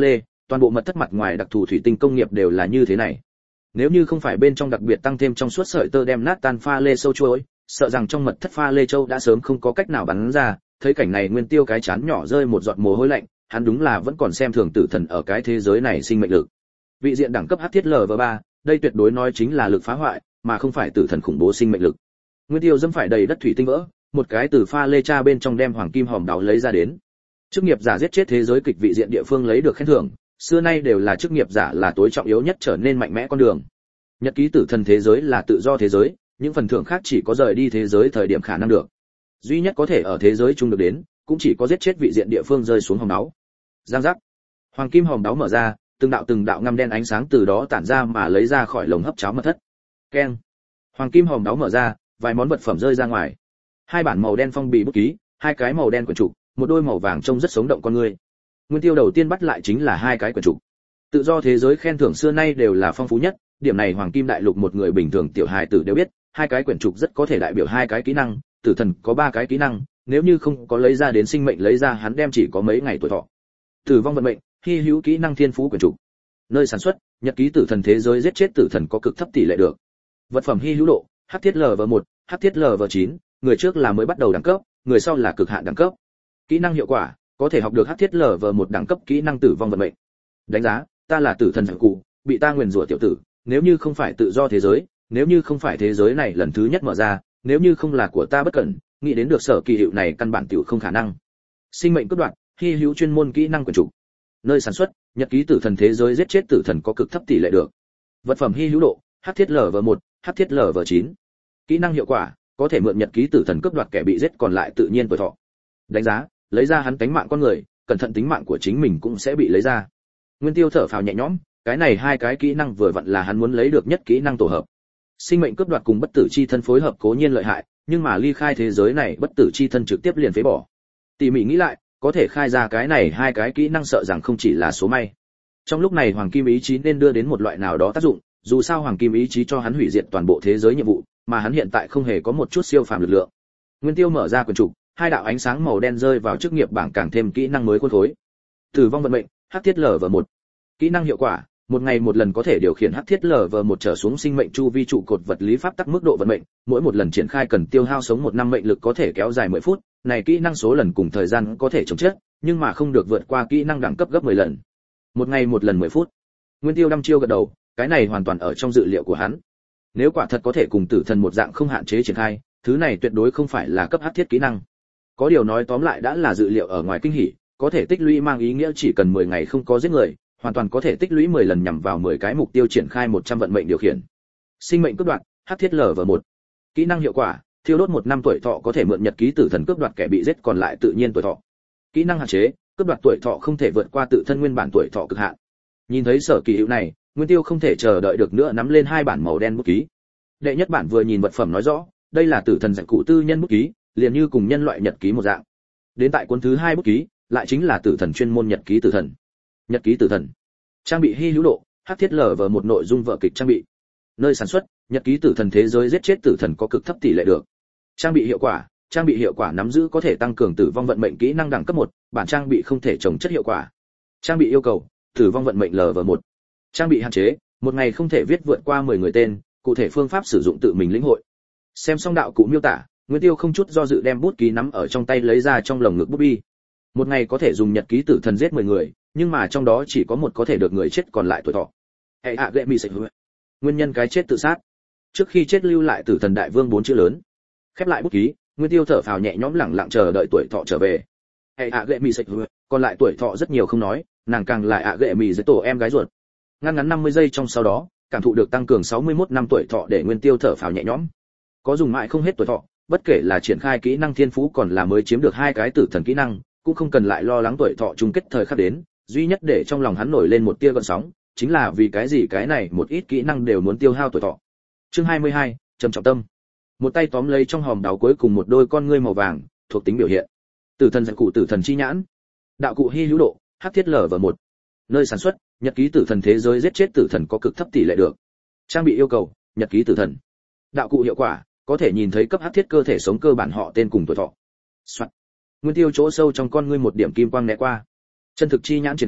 toàn bộ mật thất mặt ngoài đặc thù thủy tinh công nghiệp đều là như thế này. Nếu như không phải bên trong đặc biệt tăng thêm trong suốt sợi tơ đem nát tan pha lê sâu chuối, sợ rằng trong mật thất pha lê châu đã sớm không có cách nào bắn ra. Thấy cảnh này Nguyên Tiêu cái chán nhỏ rơi một giọt mồ hôi lạnh, hắn đúng là vẫn còn xem thường tử thần ở cái thế giới này sinh mệnh lực. Vị diện đẳng cấp hắc thiết LV3, đây tuyệt đối nói chính là lực phá hoại, mà không phải tử thần khủng bố sinh mệnh lực. Nguyên Tiêu dẫm phải đầy đất thủy tinh vỡ, một cái từ pha lê cha bên trong đem hoàng kim hòm đáo lấy ra đến. Chức nghiệp giả giết chết thế giới kịch vị diện địa phương lấy được khen thưởng, xưa nay đều là chức nghiệp giả là tối trọng yếu nhất trở nên mạnh mẽ con đường. Nhật ký tử thần thế giới là tự do thế giới, những phần thưởng khác chỉ có rời đi thế giới thời điểm khả năng được. Duy nhất có thể ở thế giới chung được đến, cũng chỉ có giết chết vị diện địa phương rơi xuống hòm đáo. Giang giác. Hoàng kim hòm đáo mở ra, từng đạo ngăm đen ánh sáng từ đó tản ra mà lấy ra khỏi lồng hấp cháo mật thất. Keng. Hoàng kim hòm đáo mở ra, vài món vật phẩm rơi ra ngoài. Hai bản màu đen phong bì bút ký, hai cái màu đen quyển trục, một đôi màu vàng trông rất sống động con người. Nguyên Tiêu đầu tiên bắt lại chính là hai cái quyển trục. Tự do thế giới khen thưởng xưa nay đều là phong phú nhất, điểm này Hoàng Kim Đại Lục một người bình thường tiểu hài tử đều biết, hai cái quyển trục rất có thể đại biểu hai cái kỹ năng, tử thần có ba cái kỹ năng, nếu như không có lấy ra đến sinh mệnh lấy ra hắn đem chỉ có mấy ngày tuổi thọ. Tử vong vận mệnh, hy hữu kỹ năng thiên phú quyển trục. Nơi sản xuất, nhật ký tử thần thế giới giết chết tử thần có cực thấp tỷ lệ được. Vật phẩm hy hữu độ, hắc thiết LV1, hắc thiết LV9, người trước là mới bắt đầu đẳng cấp, người sau là cực hạn đẳng cấp. Kỹ năng hiệu quả, có thể học được hắc thiết LV1 đẳng cấp kỹ năng tử vong vận mệnh. Đánh giá, ta là tử thần giặc cụ, bị ta nguyền rủa tiểu tử, nếu như không phải tự do thế giới, nếu như không phải thế giới này lần thứ nhất mở ra, nếu như không là của ta bất cẩn, nghĩ đến được sở kỳ hiệu này căn bản tiểu không khả năng. Sinh mệnh cướp đoạt, hy hữu chuyên môn kỹ năng quyền chủ. Nơi sản xuất, nhật ký tử thần thế giới giết chết tử thần có cực thấp tỷ lệ được. Vật phẩm hy hữu độ, hắc thiết LV1, hắc thiết LV9. Kỹ năng hiệu quả, có thể mượn nhật ký tử thần cướp đoạt kẻ bị giết còn lại tự nhiên tuổi thọ. Đánh giá, lấy ra hắn tính mạng con người, cẩn thận tính mạng của chính mình cũng sẽ bị lấy ra. Nguyên Tiêu thở phào nhẹ nhõm, cái này hai cái kỹ năng vừa vặn là hắn muốn lấy được nhất kỹ năng tổ hợp. Sinh mệnh cướp đoạt cùng bất tử chi thân phối hợp cố nhiên lợi hại, nhưng mà ly khai thế giới này bất tử chi thân trực tiếp liền phế bỏ. Tỉ mỉ nghĩ lại, có thể khai ra cái này hai cái kỹ năng sợ rằng không chỉ là số may. Trong lúc này hoàng kim ý chí nên đưa đến một loại nào đó tác dụng, dù sao hoàng kim ý chí cho hắn hủy diệt toàn bộ thế giới nhiệm vụ, mà hắn hiện tại không hề có một chút siêu phàm lực lượng. Nguyên Tiêu mở ra quyển trục, hai đạo ánh sáng màu đen rơi vào chức nghiệp bảng càng thêm kỹ năng mới khuôn khối. Tử vong vận mệnh, hắc thiết LV1. Kỹ năng hiệu quả, một ngày một lần có thể điều khiển hắc thiết LV1 trở xuống sinh mệnh chu vi trụ cột vật lý pháp tắc mức độ vận mệnh, mỗi một lần triển khai cần tiêu hao sống một năm mệnh lực có thể kéo dài 10 phút, này kỹ năng số lần cùng thời gian có thể chống chết, nhưng mà không được vượt qua kỹ năng đẳng cấp gấp 10 lần. Một ngày một lần 10 phút. Nguyên Tiêu đăm chiêu gật đầu, cái này hoàn toàn ở trong dự liệu của hắn. Nếu quả thật có thể cùng tử thần một dạng không hạn chế triển khai, thứ này tuyệt đối không phải là cấp hắc thiết kỹ năng. Có điều nói tóm lại đã là dự liệu ở ngoài kinh hỉ, có thể tích lũy mang ý nghĩa chỉ cần 10 ngày không có giết người, hoàn toàn có thể tích lũy 10 lần nhằm vào 10 cái mục tiêu triển khai 100 vận mệnh điều khiển. Sinh mệnh cướp đoạt, hắc thiết LV1. Kỹ năng hiệu quả, thiêu đốt 1 năm tuổi thọ có thể mượn nhật ký tử thần cướp đoạt kẻ bị giết còn lại tự nhiên tuổi thọ. Kỹ năng hạn chế, cướp đoạt tuổi thọ không thể vượt qua tự thân nguyên bản tuổi thọ cực hạn. Nhìn thấy sở kỳ hiệu này, Nguyên Tiêu không thể chờ đợi được nữa nắm lên hai bản màu đen bút ký. Đệ nhất bản vừa nhìn vật phẩm nói rõ, đây là tử thần giặc cụ tư nhân bút ký, liền như cùng nhân loại nhật ký một dạng. Đến tại cuốn thứ hai bút ký, lại chính là tử thần chuyên môn nhật ký tử thần. Nhật ký tử thần. Trang bị hy hữu độ, hắc thiết LV1 nội dung vở kịch trang bị. Nơi sản xuất, nhật ký tử thần thế giới giết chết tử thần có cực thấp tỷ lệ được. Trang bị hiệu quả nắm giữ có thể tăng cường tử vong vận mệnh kỹ năng đẳng cấp 1, bản trang bị không thể trồng chất hiệu quả. Trang bị yêu cầu, tử vong vận mệnh LV1. Trang bị hạn chế, một ngày không thể viết vượt qua 10 người tên, cụ thể phương pháp sử dụng tự mình lĩnh hội. Xem xong đạo cụ miêu tả, Nguyên Tiêu không chút do dự đem bút ký nắm ở trong tay lấy ra trong lồng ngực bút bi. Một ngày có thể dùng nhật ký tử thần giết 10 người, nhưng mà trong đó chỉ có một có thể được người chết còn lại tuổi thọ. Hệ hạ gệ mì sạch hứa. Nguyên nhân cái chết tự sát. Trước khi chết lưu lại tử thần đại vương 4 chữ lớn. Khép lại bút ký, Nguyên Tiêu thở phào nhẹ nhõm lặng lặng chờ đợi tuổi thọ trở về. Hệ hạ gệ mì sạch hứa, còn lại tuổi thọ rất nhiều không nói, nàng càng lại ạ gệ mì dưới tổ em gái ruột. Ngắn 50 giây trong sau đó, cảm thụ được tăng cường 61 năm tuổi thọ để Nguyên Tiêu thở phào nhẹ nhõm. Có dùng mãi không hết tuổi thọ, bất kể là triển khai kỹ năng thiên phú còn là mới chiếm được hai cái tử thần kỹ năng, cũng không cần lại lo lắng tuổi thọ chung kết thời khắc đến, duy nhất để trong lòng hắn nổi lên một tia gợn sóng, chính là vì cái gì cái này một ít kỹ năng đều muốn tiêu hao tuổi thọ. Chương 22, trầm trọng tâm. Một tay tóm lấy trong hòm đáo cuối cùng một đôi con ngươi màu vàng, thuộc tính biểu hiện. Tử thần giặc cụ tử thần chi nhãn. Đạo cụ hy hữu độ, hắc thiết LV1. Nơi sản xuất, nhật ký tử thần thế giới giết chết tử thần có cực thấp tỷ lệ được. Trang bị yêu cầu, nhật ký tử thần. Đạo cụ hiệu quả, có thể nhìn thấy cấp hắc thiết cơ thể sống cơ bản họ tên cùng tuổi thọ. Soạn. Nguyên Tiêu chỗ sâu trong con ngươi một điểm kim quang né qua. Chân thực chi nhãn triển khai,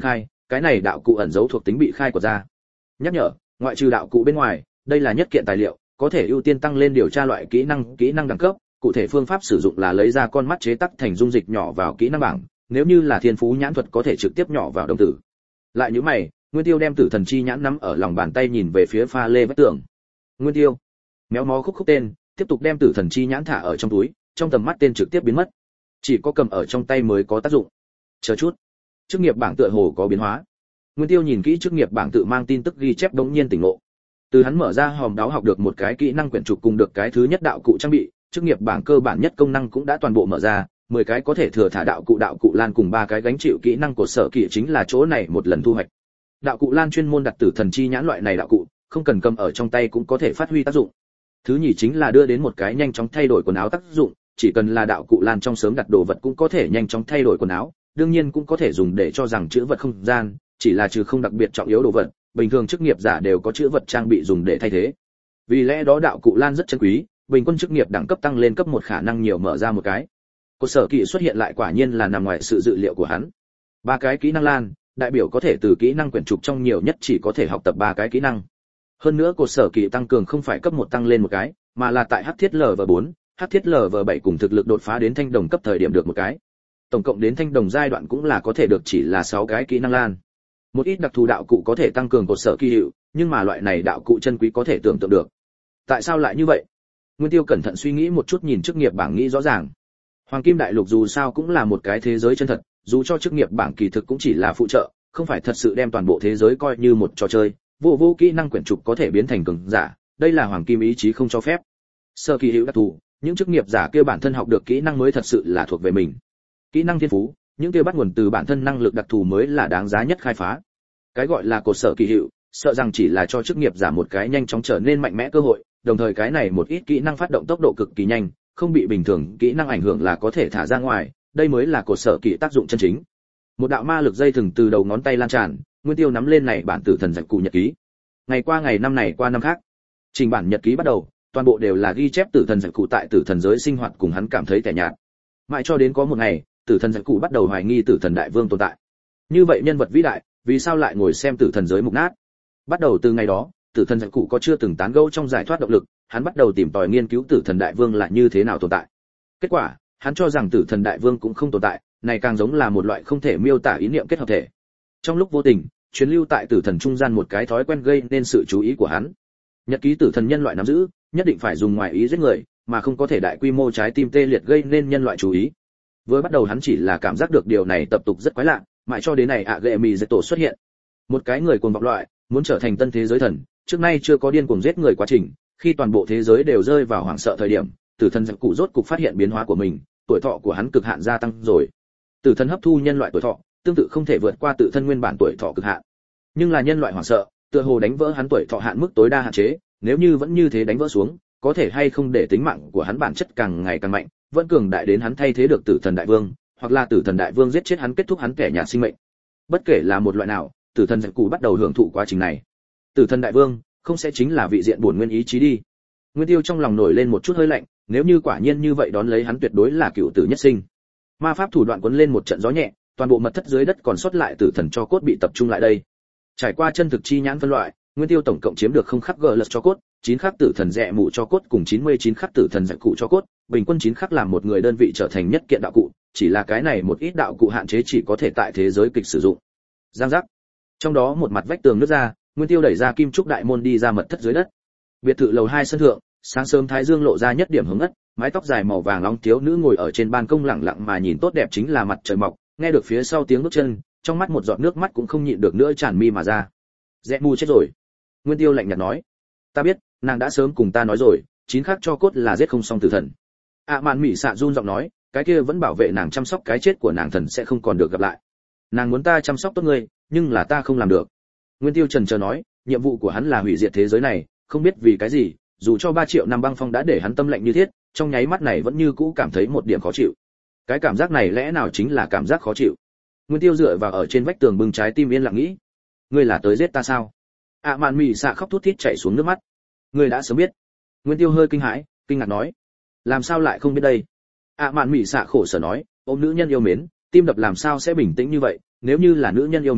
cái này đạo cụ ẩn dấu thuộc tính bị khai quật ra. Nhắc nhở, ngoại trừ đạo cụ bên ngoài, đây là nhất kiện tài liệu, có thể ưu tiên tăng lên điều tra loại kỹ năng đẳng cấp, cụ thể phương pháp sử dụng là lấy ra con mắt chế tác thành dung dịch nhỏ vào kỹ năng bảng, nếu như là thiên phú nhãn thuật có thể trực tiếp nhỏ vào đồng tử. Lại như mày, Nguyên Tiêu đem Tử Thần chi nhãn nắm ở lòng bàn tay nhìn về phía pha lê vách tường. Nguyên Tiêu méo mó khúc tên, tiếp tục đem Tử Thần chi nhãn thả ở trong túi, trong tầm mắt tên trực tiếp biến mất. Chỉ có cầm ở trong tay mới có tác dụng. Chờ chút, chức nghiệp bảng tựa hồ có biến hóa. Nguyên Tiêu nhìn kỹ chức nghiệp bảng tự mang tin tức ghi chép đống nhiên tỉnh ngộ. Từ hắn mở ra hòm đáo học được một cái kỹ năng quyển trục cùng được cái thứ nhất đạo cụ trang bị, chức nghiệp bảng cơ bản nhất công năng cũng đã toàn bộ mở ra, 10 cái có thể thừa thả đạo cụ lan cùng 3 cái gánh chịu kỹ năng của sở kỳ chính là chỗ này một lần thu hoạch. Đạo cụ lan chuyên môn đặt Tử Thần chi nhãn loại này đạo cụ, không cần cầm ở trong tay cũng có thể phát huy tác dụng. Thứ nhì chính là đưa đến một cái nhanh chóng thay đổi quần áo tác dụng, chỉ cần là đạo cụ lan trong sớm đặt đồ vật cũng có thể nhanh chóng thay đổi quần áo, đương nhiên cũng có thể dùng để cho rằng chữ vật không gian, chỉ là trừ không đặc biệt trọng yếu đồ vật, bình thường chức nghiệp giả đều có chữ vật trang bị dùng để thay thế. Vì lẽ đó đạo cụ lan rất chân quý, bình quân chức nghiệp đẳng cấp tăng lên cấp 1 khả năng nhiều mở ra một cái. Cột sở kỳ xuất hiện lại quả nhiên là nằm ngoài sự dự liệu của hắn. 3 cái kỹ năng lan, đại biểu có thể từ kỹ năng quyển trục trong nhiều nhất chỉ có thể học tập 3 cái kỹ năng. Hơn nữa cột sở kỳ tăng cường không phải cấp 1 tăng lên một cái, mà là tại hắc thiết LV4, hắc thiết LV7 cùng thực lực đột phá đến thanh đồng cấp thời điểm được một cái. Tổng cộng đến thanh đồng giai đoạn cũng là có thể được chỉ là 6 cái kỹ năng lan. Một ít đặc thù đạo cụ có thể tăng cường cột sở kỳ hiệu, nhưng mà loại này đạo cụ chân quý có thể tưởng tượng được. Tại sao lại như vậy? Nguyên Tiêu cẩn thận suy nghĩ một chút nhìn chức nghiệp bảng nghĩ rõ ràng. Hoàng Kim Đại Lục dù sao cũng là một cái thế giới chân thật, dù cho chức nghiệp bảng kỳ thực cũng chỉ là phụ trợ, không phải thật sự đem toàn bộ thế giới coi như một trò chơi, vô kỹ năng quyển trục có thể biến thành cường giả, đây là Hoàng Kim ý chí không cho phép. Sở kỳ hữu đặc thù, những chức nghiệp giả kia bản thân học được kỹ năng mới thật sự là thuộc về mình. Kỹ năng thiên phú, những kia bắt nguồn từ bản thân năng lực đặc thù mới là đáng giá nhất khai phá. Cái gọi là cột sở kỳ hữu, sợ rằng chỉ là cho chức nghiệp giả một cái nhanh chóng trở nên mạnh mẽ cơ hội, đồng thời cái này một ít kỹ năng phát động tốc độ cực kỳ nhanh, không bị bình thường kỹ năng ảnh hưởng là có thể thả ra ngoài, đây mới là cột sở kỳ tác dụng chân chính. Một đạo ma lực dây thừng từ đầu ngón tay lan tràn, Nguyên Tiêu nắm lên này bản Tử Thần Dạch Cụ nhật ký. Ngày qua ngày, năm này qua năm khác, trình bản nhật ký bắt đầu, toàn bộ đều là ghi chép Tử Thần Dạch Cụ tại Tử Thần giới sinh hoạt cùng hắn cảm thấy tẻ nhạt. Mãi cho đến có một ngày, Tử Thần Dạch Cụ bắt đầu hoài nghi Tử Thần Đại Vương tồn tại. Như vậy nhân vật vĩ đại, vì sao lại ngồi xem Tử Thần giới mục nát? Bắt đầu từ ngày đó, Tử Thần Dạch Cụ có chưa từng tán gẫu trong giải thoát động lực, hắn bắt đầu tìm tòi nghiên cứu Tử Thần Đại Vương là như thế nào tồn tại. Kết quả, hắn cho rằng Tử Thần Đại Vương cũng không tồn tại, này càng giống là một loại không thể miêu tả ý niệm kết hợp thể. Trong lúc vô tình, truyền lưu tại Tử Thần trung gian một cái thói quen gây nên sự chú ý của hắn. Nhật ký Tử Thần nhân loại nắm giữ, nhất định phải dùng ngoài ý giết người, mà không có thể đại quy mô trái tim tê liệt gây nên nhân loại chú ý. Vừa bắt đầu hắn chỉ là cảm giác được điều này tập tục rất quái lạ, mãi cho đến này gệ mì dệt tổ xuất hiện. Một cái người cuồng vọng loại, muốn trở thành tân thế giới thần, trước nay chưa có điên cuồng giết người quá trình, khi toàn bộ thế giới đều rơi vào hoảng sợ thời điểm, Tử Thần Dạch Cụ rốt cục phát hiện biến hóa của mình, tuổi thọ của hắn cực hạn gia tăng rồi. Tử Thần hấp thu nhân loại tuổi thọ, tương tự không thể vượt qua tự thân nguyên bản tuổi thọ cực hạn. Nhưng là nhân loại hoảng sợ, tựa hồ đánh vỡ hắn tuổi thọ hạn mức tối đa hạn chế, nếu như vẫn như thế đánh vỡ xuống, có thể hay không để tính mạng của hắn bản chất càng ngày càng mạnh, vẫn cường đại đến hắn thay thế được Tử Thần Đại Vương, hoặc là Tử Thần Đại Vương giết chết hắn kết thúc hắn kẻ nhạt sinh mệnh. Bất kể là một loại nào, Tử Thần Dạch Cụ bắt đầu hưởng thụ quá trình này. Tử Thần Đại Vương, không sẽ chính là vị diện bổn nguyên ý chí đi. Nguyên Tiêu trong lòng nổi lên một chút hơi lạnh, nếu như quả nhiên như vậy đón lấy hắn tuyệt đối là cựu tử nhất sinh. Ma pháp thủ đoạn cuốn lên một trận gió nhẹ, toàn bộ mật thất dưới đất còn sót lại Tử Thần cho cốt bị tập trung lại đây. Trải qua chân thực chi nhãn phân loại, Nguyên Tiêu tổng cộng chiếm được 0 khắc lật cho cốt, 9 khắc Tử Thần rẹ mụ cho cốt cùng 99 khắc Tử Thần Dạch Cụ cho cốt, bình quân 9 khắc làm một người đơn vị trở thành nhất kiện đạo cụ, chỉ là cái này một ít đạo cụ hạn chế chỉ có thể tại thế giới kịch sử dụng. Giang giác. Trong đó một mặt vách tường nứt ra, Nguyên Tiêu đẩy ra kim trúc đại môn đi ra mật thất dưới đất. Biệt thự lầu 2 sân thượng, sáng sớm thái dương lộ ra nhất điểm hướng ngất, mái tóc dài màu vàng nóng thiếu nữ ngồi ở trên ban công lặng lặng mà nhìn tốt đẹp chính là mặt trời mọc, nghe được phía sau tiếng bước chân, trong mắt một giọt nước mắt cũng không nhịn được nữa tràn mi mà ra. Rẽ mù chết rồi. Nguyên Tiêu lạnh nhạt nói. Ta biết, nàng đã sớm cùng ta nói rồi, 9 khắc cho cốt là giết không xong Tử Thần. Mạn Mị Xạ run giọng nói, cái kia vẫn bảo vệ nàng chăm sóc cái chết của nàng thần sẽ không còn được gặp lại. Nàng muốn ta chăm sóc tốt ngươi, nhưng là ta không làm được. Nguyên Tiêu trần chờ nói, nhiệm vụ của hắn là hủy diệt thế giới này, không biết vì cái gì, dù cho 3 triệu năm băng phong đã để hắn tâm lạnh như thiết, trong nháy mắt này vẫn như cũ cảm thấy một điểm khó chịu. Cái cảm giác này lẽ nào chính là cảm giác khó chịu? Nguyên Tiêu dựa vào ở trên vách tường bưng trái tim yên lặng nghĩ, ngươi là tới giết ta sao? Mạn Mị Xạ khóc thút thít chảy xuống nước mắt. Ngươi đã sớm biết. Nguyên Tiêu hơi kinh hãi, kinh ngạc nói, làm sao lại không biết đây? Mạn Mị Xạ khổ sở nói, ôm nữ nhân yêu mến, tim đập làm sao sẽ bình tĩnh như vậy, nếu như là nữ nhân yêu mến,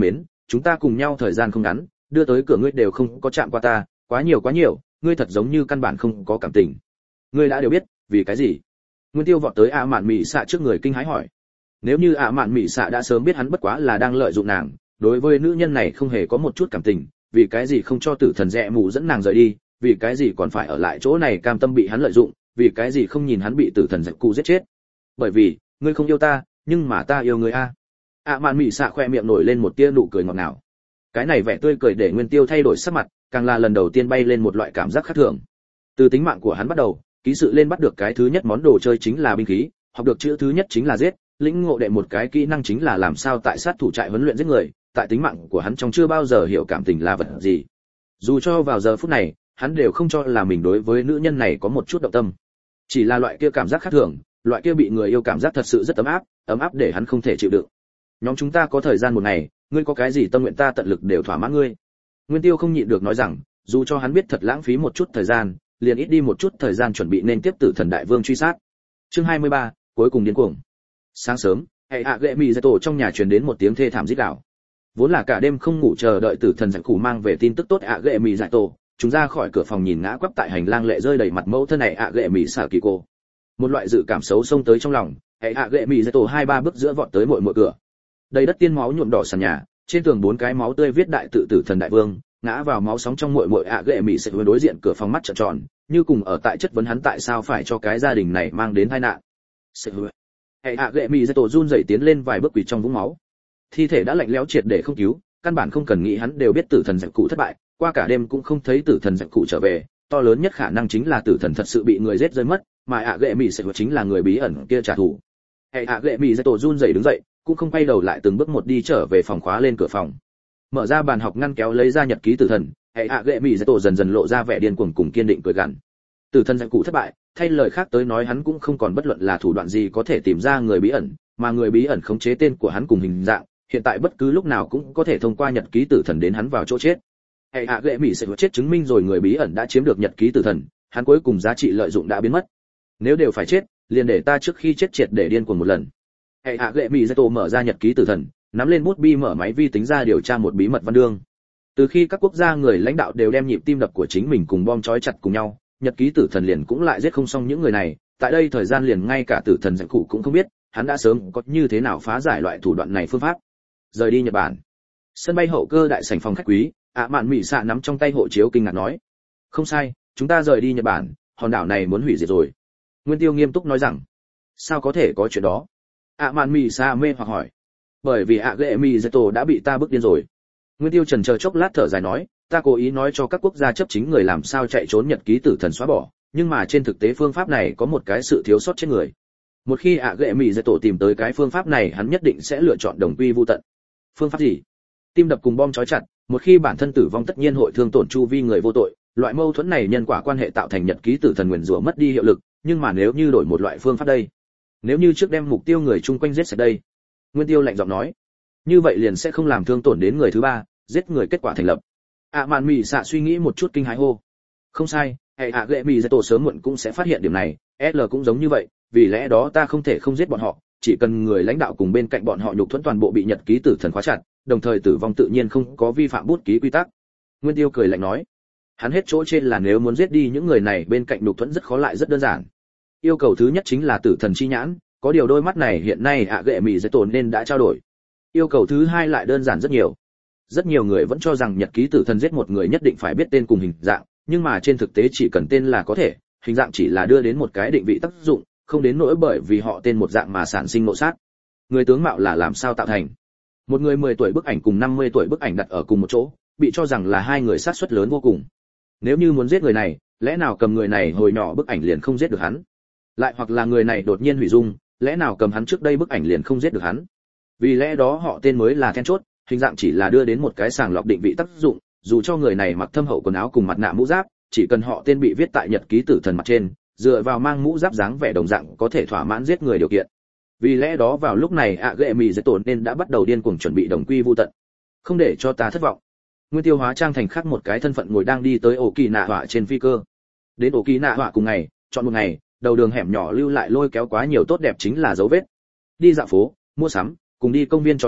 chúng ta cùng nhau thời gian không ngắn, đưa tới cửa ngươi đều không có chạm qua ta, quá nhiều, ngươi thật giống như căn bản không có cảm tình. Ngươi đã đều biết, vì cái gì? Nguyên Tiêu vọt tới Mạn Mị Xạ trước người kinh hãi hỏi. Nếu như Mạn Mị Xạ đã sớm biết hắn bất quá là đang lợi dụng nàng, đối với nữ nhân này không hề có một chút cảm tình, vì cái gì không cho Tử Thần Rẽ Mù dẫn nàng rời đi, vì cái gì còn phải ở lại chỗ này cam tâm bị hắn lợi dụng, vì cái gì không nhìn hắn bị Tử Thần Giặc Cụ giết chết? Bởi vì, ngươi không yêu ta, nhưng mà ta yêu ngươi a. Mạn Mị Xạ khoe miệng nổi lên một tia nụ cười ngọt ngào. Cái này vẻ tươi cười để Nguyên Tiêu thay đổi sắc mặt, càng là lần đầu tiên bay lên một loại cảm giác khác thường. Từ tính mạng của hắn bắt đầu, ký sự lên bắt được cái thứ nhất món đồ chơi chính là binh khí, học được chữ thứ nhất chính là giết, lĩnh ngộ đệ một cái kỹ năng chính là làm sao tại sát thủ trại huấn luyện giết người, tại tính mạng của hắn trong chưa bao giờ hiểu cảm tình là vật gì. Dù cho vào giờ phút này, hắn đều không cho là mình đối với nữ nhân này có một chút động tâm. Chỉ là loại kia cảm giác khác thường, loại kia bị người yêu cảm giác thật sự rất ấm áp để hắn không thể chịu đựng. Nhóm chúng ta có thời gian một ngày, ngươi có cái gì tâm nguyện ta tận lực đều thỏa mãn ngươi. Nguyên Tiêu không nhịn được nói rằng, dù cho hắn biết thật lãng phí một chút thời gian, liền ít đi một chút thời gian chuẩn bị nên tiếp Tử Thần Đại Vương truy sát. Chương 23, cuối cùng điên cuồng. Sáng sớm, gệ mì giải tổ trong nhà truyền đến một tiếng thê thảm rít gào. Vốn là cả đêm không ngủ chờ đợi Tử Thần Giặc Cụ mang về tin tức tốt gệ mì giải tổ, chúng ra khỏi cửa phòng nhìn ngã quắp tại hành lang lệ rơi đầy mặt mẫu thân này gệ mì xả kỳ cô. Một loại dự cảm xấu xông tới trong lòng, gệ mì giải tổ 2-3 bước giữa vọt tới muội cửa. Đầy đất tiên máu nhuộm đỏ sàn nhà, trên tường 4 cái máu tươi viết đại tự Tử Thần Đại Vương, ngã vào máu sóng trong muội gệ mì sẽ đối diện cửa phòng mắt trợn tròn, như cùng ở tại chất vấn hắn tại sao phải cho cái gia đình này mang đến tai nạn. Gệ mì giải tổ run rẩy tiến lên vài bước quỳ trong vũng máu. Thi thể đã lạnh lẽo triệt để không cứu, căn bản không cần nghĩ hắn đều biết Tử Thần Giặc Cụ thất bại, qua cả đêm cũng không thấy Tử Thần Giặc Cụ trở về, to lớn nhất khả năng chính là Tử Thần thật sự bị người giết rơi mất, mà gệ mì sẽ chính là người bí ẩn kia trả thù. Gệ mì giải tổ run rẩy đứng dậy, cũng không quay đầu lại từng bước một đi trở về phòng khóa lên cửa phòng. Mở ra bàn học ngăn kéo lấy ra nhật ký Tử Thần, gệ mì giải tổ dần dần lộ ra vẻ điên cuồng cùng kiên định cười gằn. Tử Thần Giặc Cụ thất bại, thay lời khác tới nói hắn cũng không còn bất luận là thủ đoạn gì có thể tìm ra người bí ẩn, mà người bí ẩn khống chế tên của hắn cùng hình dạng, hiện tại bất cứ lúc nào cũng có thể thông qua nhật ký Tử Thần đến hắn vào chỗ chết. Gệ mì sẽ chết chứng minh rồi người bí ẩn đã chiếm được nhật ký Tử Thần, hắn cuối cùng giá trị lợi dụng đã biến mất. Nếu đều phải chết, liền để ta trước khi chết triệt để điên cuồng một lần. Gệ mì giải tổ mở ra nhật ký Tử Thần, nắm lên bút bi mở máy vi tính ra điều tra một bí mật văn đương. Từ khi các quốc gia người lãnh đạo đều đem nhịp tim đập của chính mình cùng bom trói chặt cùng nhau, nhật ký Tử Thần liền cũng lại giết không xong những người này, tại đây thời gian liền ngay cả Tử Thần Giặc Cụ cũng không biết, hắn đã sớm có như thế nào phá giải loại thủ đoạn này phương pháp. Rời đi Nhật Bản. Sân bay hậu cơ đại sảnh phòng khách quý, Mạn Mị Xạ nắm trong tay hộ chiếu kinh ngạc nói: "Không sai, chúng ta rời đi Nhật Bản, hòn đảo này muốn hủy diệt rồi." Nguyên Tiêu nghiêm túc nói rằng: "Sao có thể có chuyện đó?" Mạn Mị Xạ mê hoặc hỏi: "Bởi vì gệ mì giải tổ đã bị ta bức điên rồi." Nguyên Tiêu chần chờ chốc lát thở dài nói: "Ta cố ý nói cho các quốc gia chấp chính người làm sao chạy trốn nhật ký Tử Thần xóa bỏ, nhưng mà trên thực tế phương pháp này có một cái sự thiếu sót trên người. Một khi gệ mì giải tổ tìm tới cái phương pháp này, hắn nhất định sẽ lựa chọn đồng quy vu tận." Phương pháp gì? Tim đập cùng bom trói chặt, một khi bản thân tử vong tất nhiên hội thương tổn chu vi người vô tội, loại mâu thuẫn này nhân quả quan hệ tạo thành nhật ký Tử Thần nguyền rủa mất đi hiệu lực, nhưng mà nếu như đổi một loại phương pháp đây, nếu như trước đem mục tiêu người chung quanh giết sạch đây. Nguyên Tiêu lạnh giọng nói: "Như vậy liền sẽ không làm thương tổn đến người thứ ba, giết người kết quả thành lập." Mạn Mị Xạ suy nghĩ một chút kinh hãi hô: "Không sai, gệ mì giải tổ sớm muộn cũng sẽ phát hiện điểm này, L cũng giống như vậy, vì lẽ đó ta không thể không giết bọn họ, chỉ cần người lãnh đạo cùng bên cạnh bọn họ nhục thuẫn toàn bộ bị nhật ký Tử Thần khóa chặt, đồng thời tử vong tự nhiên không có vi phạm bút ký quy tắc." Nguyên Tiêu cười lạnh nói: "Hắn hết chỗ trên là nếu muốn giết đi những người này bên cạnh nhục thuẫn rất khó lại rất đơn giản. Yêu cầu thứ nhất chính là Tử Thần chi nhãn, có điều đôi mắt này hiện nay gệ mì giải tổ nên đã trao đổi. Yêu cầu thứ hai lại đơn giản rất nhiều. Rất nhiều người vẫn cho rằng nhật ký Tử Thần giết một người nhất định phải biết tên cùng hình dạng, nhưng mà trên thực tế chỉ cần tên là có thể, hình dạng chỉ là đưa đến một cái định vị tác dụng, không đến nỗi bởi vì họ tên một dạng mà sản sinh nộ sát. Người tướng mạo là làm sao tạo thành? Một người 10 tuổi bức ảnh cùng 50 tuổi bức ảnh đặt ở cùng một chỗ, bị cho rằng là hai người sát suất lớn vô cùng. Nếu như muốn giết người này, lẽ nào cầm người này hồi nhỏ bức ảnh liền không giết được hắn? Lại hoặc là người này đột nhiên hủy dung, lẽ nào cầm hắn trước đây bức ảnh liền không giết được hắn? Vì lẽ đó họ tên mới là then chốt, hình dạng chỉ là đưa đến một cái sàng lọc định vị tác dụng, dù cho người này mặc thâm hậu quần áo cùng mặt nạ mũ giáp, chỉ cần họ tên bị viết tại nhật ký Tử Thần mặt trên, dựa vào mang mũ giáp dáng vẻ đồng dạng có thể thỏa mãn giết người điều kiện. Vì lẽ đó vào lúc này gệ mì giải tổ nên đã bắt đầu điên cuồng chuẩn bị đồng quy vu tận. Không để cho ta thất vọng. Nguyên Tiêu hóa trang thành khác một cái thân phận ngồi đang đi tới ổ kỳ nạ họa trên phi cơ. Đến ổ kỳ nạ họa cùng ngày, chọn một ngày, đầu đường hẻm nhỏ lưu lại lôi kéo quá nhiều tốt đẹp chính là dấu vết. Đi dạo phố, mua sắm, cùng đi công viên trò chơi,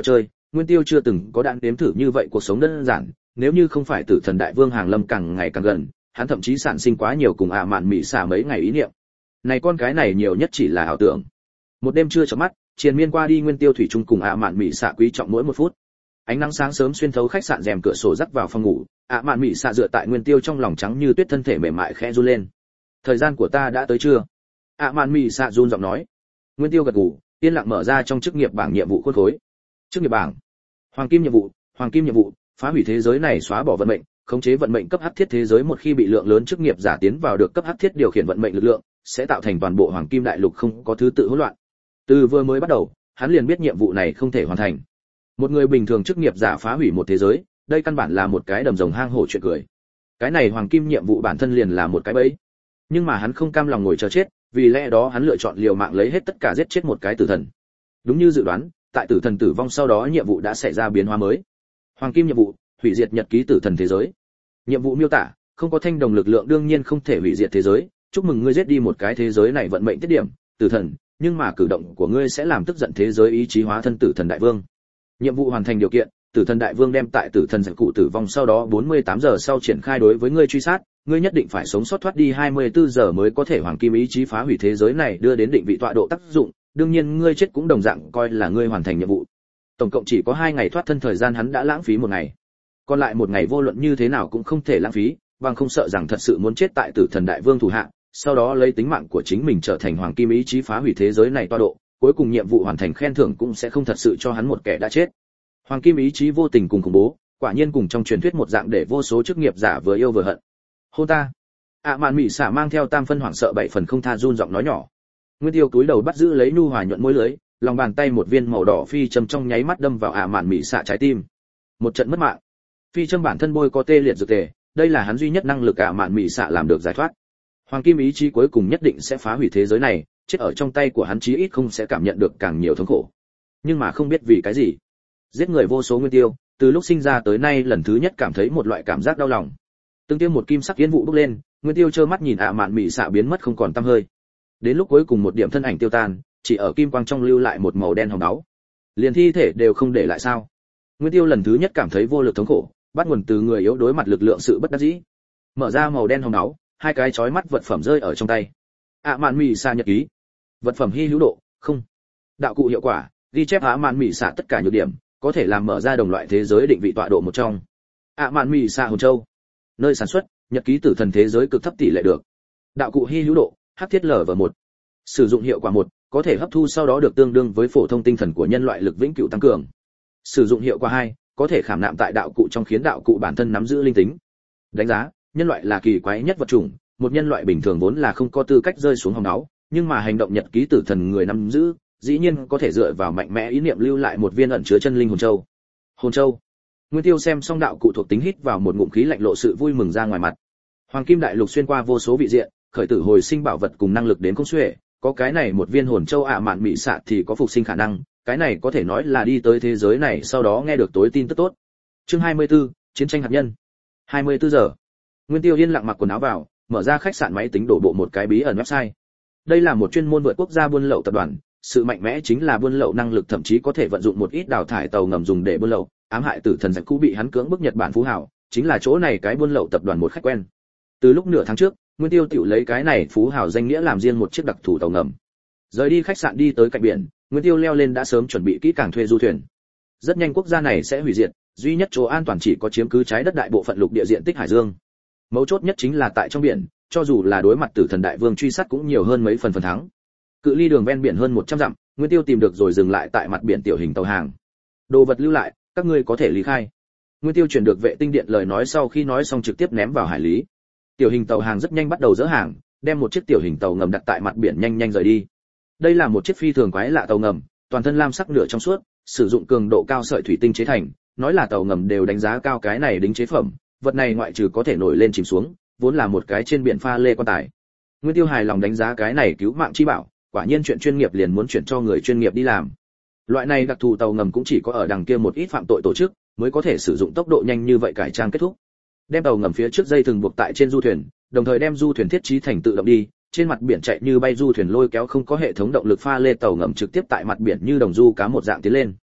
Nguyên Tiêu chưa từng có đạn đếm thử như vậy cuộc sống đơn giản, nếu như không phải Tử Thần Đại Vương hàng lâm càng ngày càng gần, hắn thậm chí sản sinh quá nhiều cùng mạn mị xả mấy ngày ý niệm. Này con cái này nhiều nhất chỉ là ảo tưởng. Một đêm chưa chợp mắt, triền miên qua đi, Nguyên Tiêu thủy chung cùng mạn mị xả quý trọng mỗi một phút. Ánh nắng sáng sớm xuyên thấu khách sạn rèm cửa sổ rắc vào phòng ngủ, mạn mị xả dựa tại Nguyên Tiêu trong lòng trắng như tuyết, thân thể mềm mại khẽ run lên. Thời gian của ta đã tới chưa? Mạn mị xả run giọng nói. Nguyên Tiêu gật gù, yên lặng mở ra trong chức nghiệp bảng nhiệm vụ khuôn khối. Chức nghiệp bảng. Hoàng kim nhiệm vụ, phá hủy thế giới này, xóa bỏ vận mệnh, khống chế vận mệnh cấp hắc thiết thế giới. Một khi bị lượng lớn chức nghiệp giả tiến vào được cấp hắc thiết điều khiển vận mệnh lực lượng, sẽ tạo thành toàn bộ hoàng kim đại lục không có thứ tự hỗn loạn. Từ vừa mới bắt đầu, hắn liền biết nhiệm vụ này không thể hoàn thành. Một người bình thường chức nghiệp giả phá hủy một thế giới, đây căn bản là một cái đầm rồng hang hổ chuyện cười. Cái này hoàng kim nhiệm vụ bản thân liền là một cái bẫy. Nhưng mà hắn không cam lòng ngồi chờ chết, vì lẽ đó hắn lựa chọn liều mạng lấy hết tất cả giết chết một cái tử thần. Đúng như dự đoán, tại tử thần tử vong sau đó, nhiệm vụ đã xảy ra biến hóa mới. Hoàng kim nhiệm vụ, hủy diệt nhật ký tử thần thế giới. Nhiệm vụ miêu tả, không có thanh đồng lực lượng đương nhiên không thể hủy diệt thế giới, chúc mừng ngươi giết đi một cái thế giới này vận mệnh tiết điểm, tử thần, nhưng mà cử động của ngươi sẽ làm tức giận thế giới ý chí hóa thân tử thần đại vương. Nhiệm vụ hoàn thành điều kiện, tử thần đại vương đem tại tử thần giải cụ tử vong sau đó 48 giờ sau triển khai đối với ngươi truy sát, ngươi nhất định phải sống sót thoát đi 24 giờ mới có thể hoàng kim ý chí phá hủy thế giới này đưa đến định vị tọa độ tác dụng, đương nhiên ngươi chết cũng đồng dạng coi là ngươi hoàn thành nhiệm vụ. Tổng cộng chỉ có 2 ngày thoát thân thời gian, hắn đã lãng phí 1 ngày. Còn lại 1 ngày vô luận như thế nào cũng không thể lãng phí, bằng không sợ rằng thật sự muốn chết tại tử thần đại vương thủ hạ, sau đó lấy tính mạng của chính mình trở thành hoàng kim ý chí phá hủy thế giới này tọa độ, cuối cùng nhiệm vụ hoàn thành khen thưởng cũng sẽ không thật sự cho hắn một kẻ đã chết. Hoàng kim ý chí vô tình cùng khủng bố, quả nhiên cùng trong truyền thuyết một dạng để vô số chức nghiệp giả vừa yêu vừa hận. Hôn ta. Mạn mị xả mang theo tam phân hoảng sợ 7 phần không tha run giọng nói nhỏ. Nguyên Tiêu túi đầu bắt giữ lấy nhu hòa nhuận môi lưới, lòng bàn tay một viên màu đỏ phi châm trong nháy mắt đâm vào mạn mị xả trái tim. Một trận mất mạng. Phi châm bản thân bôi có tê liệt dược tề, đây là hắn duy nhất năng lực mạn mị xả làm được giải thoát. Hoàng kim ý chí cuối cùng nhất định sẽ phá hủy thế giới này, chết ở trong tay của hắn chí ít không sẽ cảm nhận được càng nhiều thống khổ. Nhưng mà không biết vì cái gì, giết người vô số Nguyên Tiêu, từ lúc sinh ra tới nay lần thứ nhất cảm thấy một loại cảm giác đau lòng. Từng tiêm một kim sắc yên vụ bốc lên, Nguyên Tiêu trơ mắt nhìn mạn mị xạ biến mất không còn tăm hơi. Đến lúc cuối cùng một điểm thân ảnh tiêu tan, chỉ ở kim quang trong lưu lại một màu đen hồng máu. Liền thi thể đều không để lại sao? Nguyên Tiêu lần thứ nhất cảm thấy vô lực thống khổ, bắt nguồn từ người yếu đối mặt lực lượng sự bất đắc dĩ. Mở ra màu đen hồng máu, 2 cái chói mắt vật phẩm rơi ở trong tay. Mạn mị xạ nhật ký. Vật phẩm hi hữu độ, không. Đạo cụ hiệu quả, ghi chép mạn mị xạ tất cả nhược điểm, có thể làm mở ra đồng loại thế giới định vị tọa độ một trong. Mạn mị xạ hồn châu. Nơi sản xuất, nhật ký tử thần thế giới cực thấp tỷ lệ được. Đạo cụ hi hữu độ, hắc thiết LV1. Sử dụng hiệu quả 1, có thể hấp thu sau đó được tương đương với phổ thông tinh thần của nhân loại lực vĩnh cửu tăng cường. Sử dụng hiệu quả 2, có thể khảm nạm tại đạo cụ trong khiến đạo cụ bản thân nắm giữ linh tính. Đánh giá, nhân loại là kỳ quái nhất vật chủng, một nhân loại bình thường vốn là không có tư cách rơi xuống hồng áo, nhưng mà hành động nhật ký tử thần người nắm giữ, dĩ nhiên có thể dựa vào mạnh mẽ ý niệm lưu lại một viên ẩn chứa chân linh hồn châu. Hồn châu. Nguyên Tiêu xem xong đạo cụ thuộc tính hít vào một ngụm khí lạnh, lộ sự vui mừng ra ngoài mặt. Hoàng kim đại lục xuyên qua vô số vị diện, khởi tử hồi sinh bảo vật cùng năng lực đến không xuể, có cái này một viên hồn châu mạn mị xạ thì có phục sinh khả năng, cái này có thể nói là đi tới thế giới này sau đó nghe được tối tin tức tốt. Chương 24, chiến tranh hạt nhân. 24 giờ. Nguyên Tiêu yên lặng mặc quần áo vào, mở ra khách sạn máy tính đổ bộ một cái bí ẩn website. Đây là một chuyên môn vượt quốc gia buôn lậu tập đoàn, sự mạnh mẽ chính là buôn lậu năng lực, thậm chí có thể vận dụng một ít đào thải tàu ngầm dùng để buôn lậu, ám hại tử thần giặc cũ bị hắn cưỡng bức Nhật Bản phú hào, chính là chỗ này cái buôn lậu tập đoàn một khách quen. Từ lúc nửa tháng trước, Nguyên Tiêu tiểu lấy cái này phú hào danh nghĩa làm riêng một chiếc đặc thù tàu ngầm. Rời đi khách sạn đi tới cạnh biển, Nguyên Tiêu leo lên đã sớm chuẩn bị kỹ càng thuê du thuyền. Rất nhanh quốc gia này sẽ hủy diệt, duy nhất chỗ an toàn chỉ có chiếm cứ trái đất đại bộ phận lục địa diện tích hải dương. Mấu chốt nhất chính là tại trong biển, cho dù là đối mặt tử thần đại vương truy sát cũng nhiều hơn mấy phần thắng. Cự ly đường ven biển hơn 100 dặm, Nguyên Tiêu tìm được rồi dừng lại tại mặt biển tiểu hình tàu hàng. Đồ vật lưu lại, các ngươi có thể lý khai. Nguyên Tiêu chuyển được vệ tinh điện lời nói sau khi nói xong trực tiếp ném vào hải lý. Tiểu hình tàu hàng rất nhanh bắt đầu dỡ hàng, đem một chiếc tiểu hình tàu ngầm đặt tại mặt biển nhanh nhanh rời đi. Đây là một chiếc phi thường quái lạ tàu ngầm, toàn thân lam sắc nửa trong suốt, sử dụng cường độ cao sợi thủy tinh chế thành, nói là tàu ngầm đều đánh giá cao cái này đính chế phẩm, vật này ngoại trừ có thể nổi lên chìm xuống, vốn là một cái trên biển pha lê quan tài. Nguyên Tiêu hài lòng đánh giá cái này cứu mạng chi bảo, quả nhiên chuyện chuyên nghiệp liền muốn chuyển cho người chuyên nghiệp đi làm. Loại này đặc thù tàu ngầm cũng chỉ có ở đằng kia một ít phạm tội tổ chức mới có thể sử dụng tốc độ nhanh như vậy cải trang kết thúc. Đem tàu ngầm phía trước dây thừng buộc tại trên du thuyền, đồng thời đem du thuyền thiết trí thành tự động đi, trên mặt biển chạy như bay du thuyền lôi kéo không có hệ thống động lực pha lê tàu ngầm trực tiếp tại mặt biển như đồng du cá một dạng tiến lên.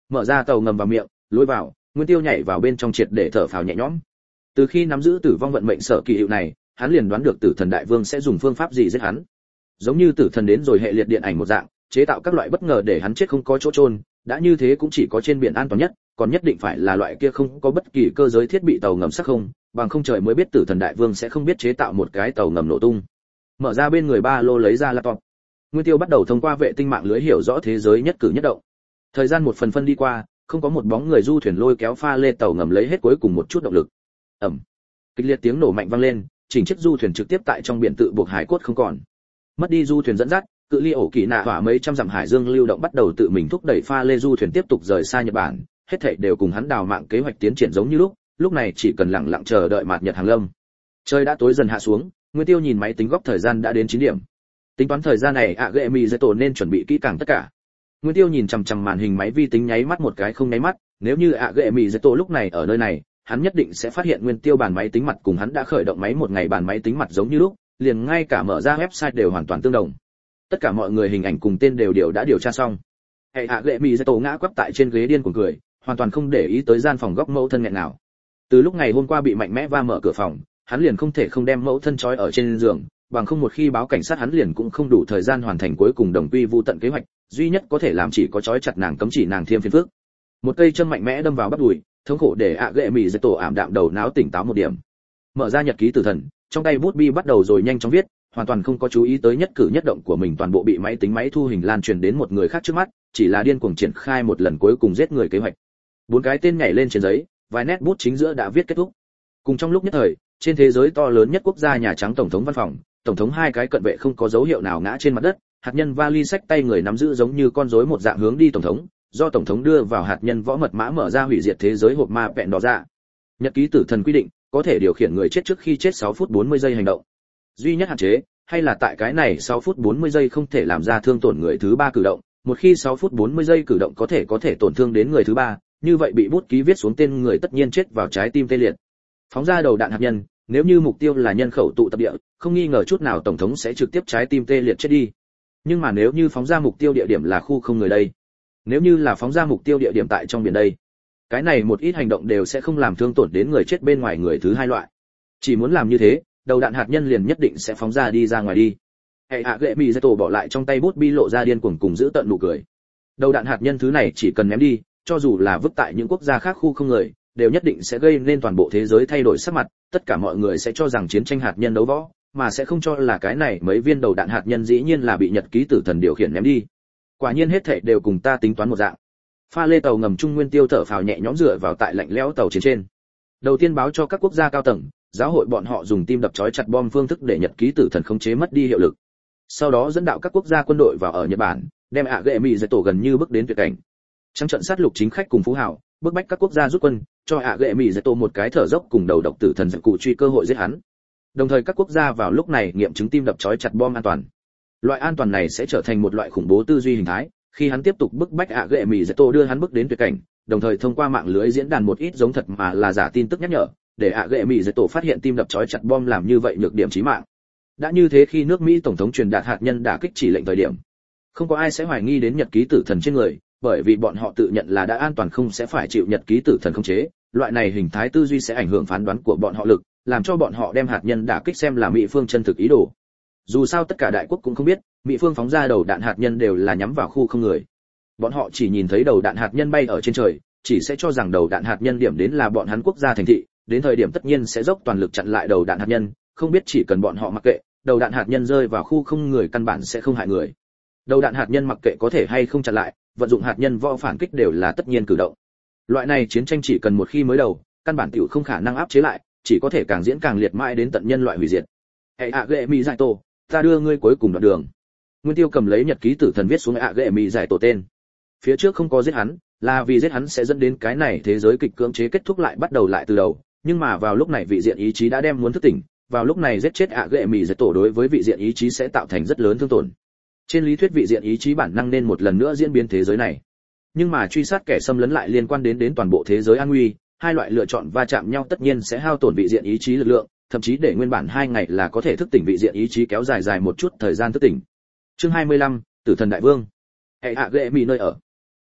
Mở ra tàu ngầm vào miệng, lối vào, Nguyên Tiêu nhảy vào bên trong triệt để thở phào nhẹ nhõm. Từ khi nắm giữ tử vong vận mệnh sở kỳ hiệu này, hắn liền đoán được Tử Thần Đại Vương sẽ dùng phương pháp gì giết hắn. Giống như Tử Thần đến rồi hệ liệt điện ảnh một dạng, chế tạo các loại bất ngờ để hắn chết không có chỗ chôn, đã như thế cũng chỉ có trên biển an toàn nhất, còn nhất định phải là loại kia không có bất kỳ cơ giới thiết bị tàu ngầm sắc không, bằng không trời mới biết Tử Thần Đại Vương sẽ không biết chế tạo một cái tàu ngầm nổ tung. Mở ra bên người ba lô lấy ra laptop. Nguyên Tiêu bắt đầu thông qua vệ tinh mạng lưới hiểu rõ thế giới nhất cử nhất động. Thời gian một phần phân đi qua, không có một bóng người du thuyền lôi kéo pha lê tàu ngầm lấy hết cuối cùng một chút động lực. Ầm. Kịch liệt tiếng nổ mạnh vang lên, chỉnh chiếc du thuyền trực tiếp tại trong biển tự buộc hải cốt không còn. Mất đi du thuyền dẫn dắt, cự ly ổ kỳ nạ hỏa mấy trăm dặm hải dương lưu động bắt đầu tự mình thúc đẩy pha lê du thuyền tiếp tục rời xa Nhật Bản, hết thảy đều cùng hắn đào mạng kế hoạch tiến triển giống như lúc này chỉ cần lặng lặng chờ đợi mạt nhật hàng lâm. Trời đã tối dần hạ xuống, Nguyên Tiêu nhìn máy tính góc thời gian đã đến 9 điểm. Tính toán thời gian này Agemi Zeto nên chuẩn bị kỹ càng tất cả. Nguyên Tiêu nhìn chằm chằm màn hình máy vi tính nháy mắt một cái không nháy mắt, nếu như Agemi Zeto lúc này ở nơi này, hắn nhất định sẽ phát hiện Nguyên Tiêu bàn máy tính mặt cùng hắn đã khởi động máy một ngày bàn máy tính mặt giống như lúc, liền ngay cả mở ra website đều hoàn toàn tương đồng. Tất cả mọi người hình ảnh cùng tên đều đã điều tra xong. Hệ Agemi Zeto ngã quắp tại trên ghế điên cuồng cười, hoàn toàn không để ý tới gian phòng góc mẫu thân nghẹn nào. Từ lúc ngày hôm qua bị mạnh mẽ va mở cửa phòng, hắn liền không thể không đem mẫu thân trói ở trên giường, bằng không một khi báo cảnh sát hắn liền cũng không đủ thời gian hoàn thành cuối cùng đồng quy vu tận kế hoạch, duy nhất có thể làm chỉ có trói chặt nàng, cấm chỉ nàng thêm phiền phức. Một cây châm mạnh mẽ đâm vào bắp đùi, thống khổ để Agemi Zeto ảm đạm đầu não tỉnh táo một điểm. Mở ra nhật ký tử thần, trong tay bút bi bắt đầu rồi nhanh chóng viết, hoàn toàn không có chú ý tới nhất cử nhất động của mình toàn bộ bị máy tính máy thu hình lan truyền đến một người khác trước mắt, chỉ là điên cuồng triển khai một lần cuối cùng giết người kế hoạch. 4 cái tên nhảy lên trên giấy, vài nét bút chính giữa đã viết kết thúc. Cùng trong lúc nhất thời, trên thế giới to lớn nhất quốc gia Nhà Trắng tổng thống văn phòng, tổng thống hai cái cận vệ không có dấu hiệu nào ngã trên mặt đất, hạt nhân vali sách tay người nắm giữ giống như con rối một dạng hướng đi tổng thống, do tổng thống đưa vào hạt nhân võ mật mã mở ra hủy diệt thế giới hộp ma vẹn đỏ ra. Nhật ký tử thần quy định, có thể điều khiển người chết trước khi chết 6 phút 40 giây hành động. Duy nhất hạn chế, hay là tại cái này 6 phút 40 giây không thể làm ra thương tổn người thứ ba cử động, một khi 6 phút 40 giây cử động có thể tổn thương đến người thứ ba, như vậy bị bút ký viết xuống tên người tất nhiên chết vào trái tim tê liệt. Phóng ra đầu đạn hạt nhân, nếu như mục tiêu là nhân khẩu tụ tập địa, không nghi ngờ chút nào tổng thống sẽ trực tiếp trái tim tê liệt chết đi. Nhưng mà nếu như phóng ra mục tiêu địa điểm là khu không người đây, nếu như là phóng ra mục tiêu địa điểm tại trong biển đây, cái này một ít hành động đều sẽ không làm thương tổn đến người chết bên ngoài người thứ hai loại. Chỉ muốn làm như thế, đầu đạn hạt nhân liền nhất định sẽ phóng ra đi ra ngoài đi. Hệ hạ gệ mì Zeto bỏ lại trong tay bút bi lộ ra điên cuồng cùng giữ tận nụ cười. Đầu đạn hạt nhân thứ này chỉ cần ném đi, cho dù là vứt tại những quốc gia khác khu không người, đều nhất định sẽ gây nên toàn bộ thế giới thay đổi sắc mặt, tất cả mọi người sẽ cho rằng chiến tranh hạt nhân đấu võ, mà sẽ không cho là cái này mấy viên đầu đạn hạt nhân dĩ nhiên là bị nhật ký tử thần điều khiển ném đi. Quả nhiên hết thảy đều cùng ta tính toán một dạng. Pha lê tàu ngầm Trung Nguyên Tiêu thở phào nhẹ nhõm dựa vào tại lạnh lẽo tàu chiến trên. Đầu tiên báo cho các quốc gia cao tầng, giáo hội bọn họ dùng tim đập chói chặt bom phương thức để nhật ký tử thần khống chế mất đi hiệu lực. Sau đó dẫn đạo các quốc gia quân đội vào ở Nhật Bản, đem Agemi Zeto gần như bước đến tuyệt cảnh. Trong trận sát lục chính khách cùng phú hào, bức bách các quốc gia rút quân, cho Agemi Zeto một cái thở dốc cùng đầu độc tử thần giặc cụ truy cơ hội giết hắn. Đồng thời các quốc gia vào lúc này nghiệm chứng tim đập chói chặt bom an toàn. Loại an toàn này sẽ trở thành một loại khủng bố tư duy hình thái, khi hắn tiếp tục bức bách Agemi Zeto đưa hắn bước đến tuyệt cảnh, đồng thời thông qua mạng lưới diễn đàn một ít giống thật mà là giả tin tức nhắc nhở, để Agemi Zeto phát hiện tim đập chói chặt bom làm như vậy nhược điểm chí mạng. Đã như thế khi nước Mỹ tổng thống truyền đạt hạt nhân đả kích chỉ lệnh thời điểm, không có ai sẽ hoài nghi đến nhật ký tử thần trên người, bởi vì bọn họ tự nhận là đã an toàn không sẽ phải chịu nhật ký tử thần khống chế, loại này hình thái tư duy sẽ ảnh hưởng phán đoán của bọn họ lực, làm cho bọn họ đem hạt nhân đả kích xem là Mỹ phương chân thực ý đồ. Dù sao tất cả đại quốc cũng không biết, Mỹ phương phóng ra đầu đạn hạt nhân đều là nhắm vào khu không người. Bọn họ chỉ nhìn thấy đầu đạn hạt nhân bay ở trên trời, chỉ sẽ cho rằng đầu đạn hạt nhân điểm đến là bọn hắn quốc gia thành thị, đến thời điểm tất nhiên sẽ dốc toàn lực chặn lại đầu đạn hạt nhân, không biết chỉ cần bọn họ mặc kệ, đầu đạn hạt nhân rơi vào khu không người căn bản sẽ không hại người. Đầu đạn hạt nhân mặc kệ có thể hay không chặn lại, vận dụng hạt nhân võ phản kích đều là tất nhiên cử động. Loại này chiến tranh chỉ cần một khi mới đầu, căn bản tiểu không khả năng áp chế lại, chỉ có thể càng diễn càng liệt mãi đến tận nhân loại hủy diệt. Hệ Agemi Zeto, ta đưa ngươi cuối cùng đoạn đường. Nguyên Tiêu cầm lấy nhật ký tử thần viết xuống Agemi Zeto tên. Phía trước không có giết hắn, là vì giết hắn sẽ dẫn đến cái này thế giới kịch cưỡng chế kết thúc lại bắt đầu lại từ đầu, nhưng mà vào lúc này vị diện ý chí đã đem muốn thức tỉnh, vào lúc này giết chết Agemi Zeto đối với vị diện ý chí sẽ tạo thành rất lớn thương tổn. Trên lý thuyết vị diện ý chí bản năng nên một lần nữa diễn biến thế giới này, nhưng mà truy sát kẻ xâm lấn lại liên quan đến toàn bộ thế giới an nguy, hai loại lựa chọn va chạm nhau tất nhiên sẽ hao tổn vị diện ý chí lực lượng, thậm chí để nguyên bản 2 ngày là có thể thức tỉnh vị diện ý chí kéo dài một chút thời gian thức tỉnh. Chương 25, Tử thần đại vương. Hệ Agemi nơi ở.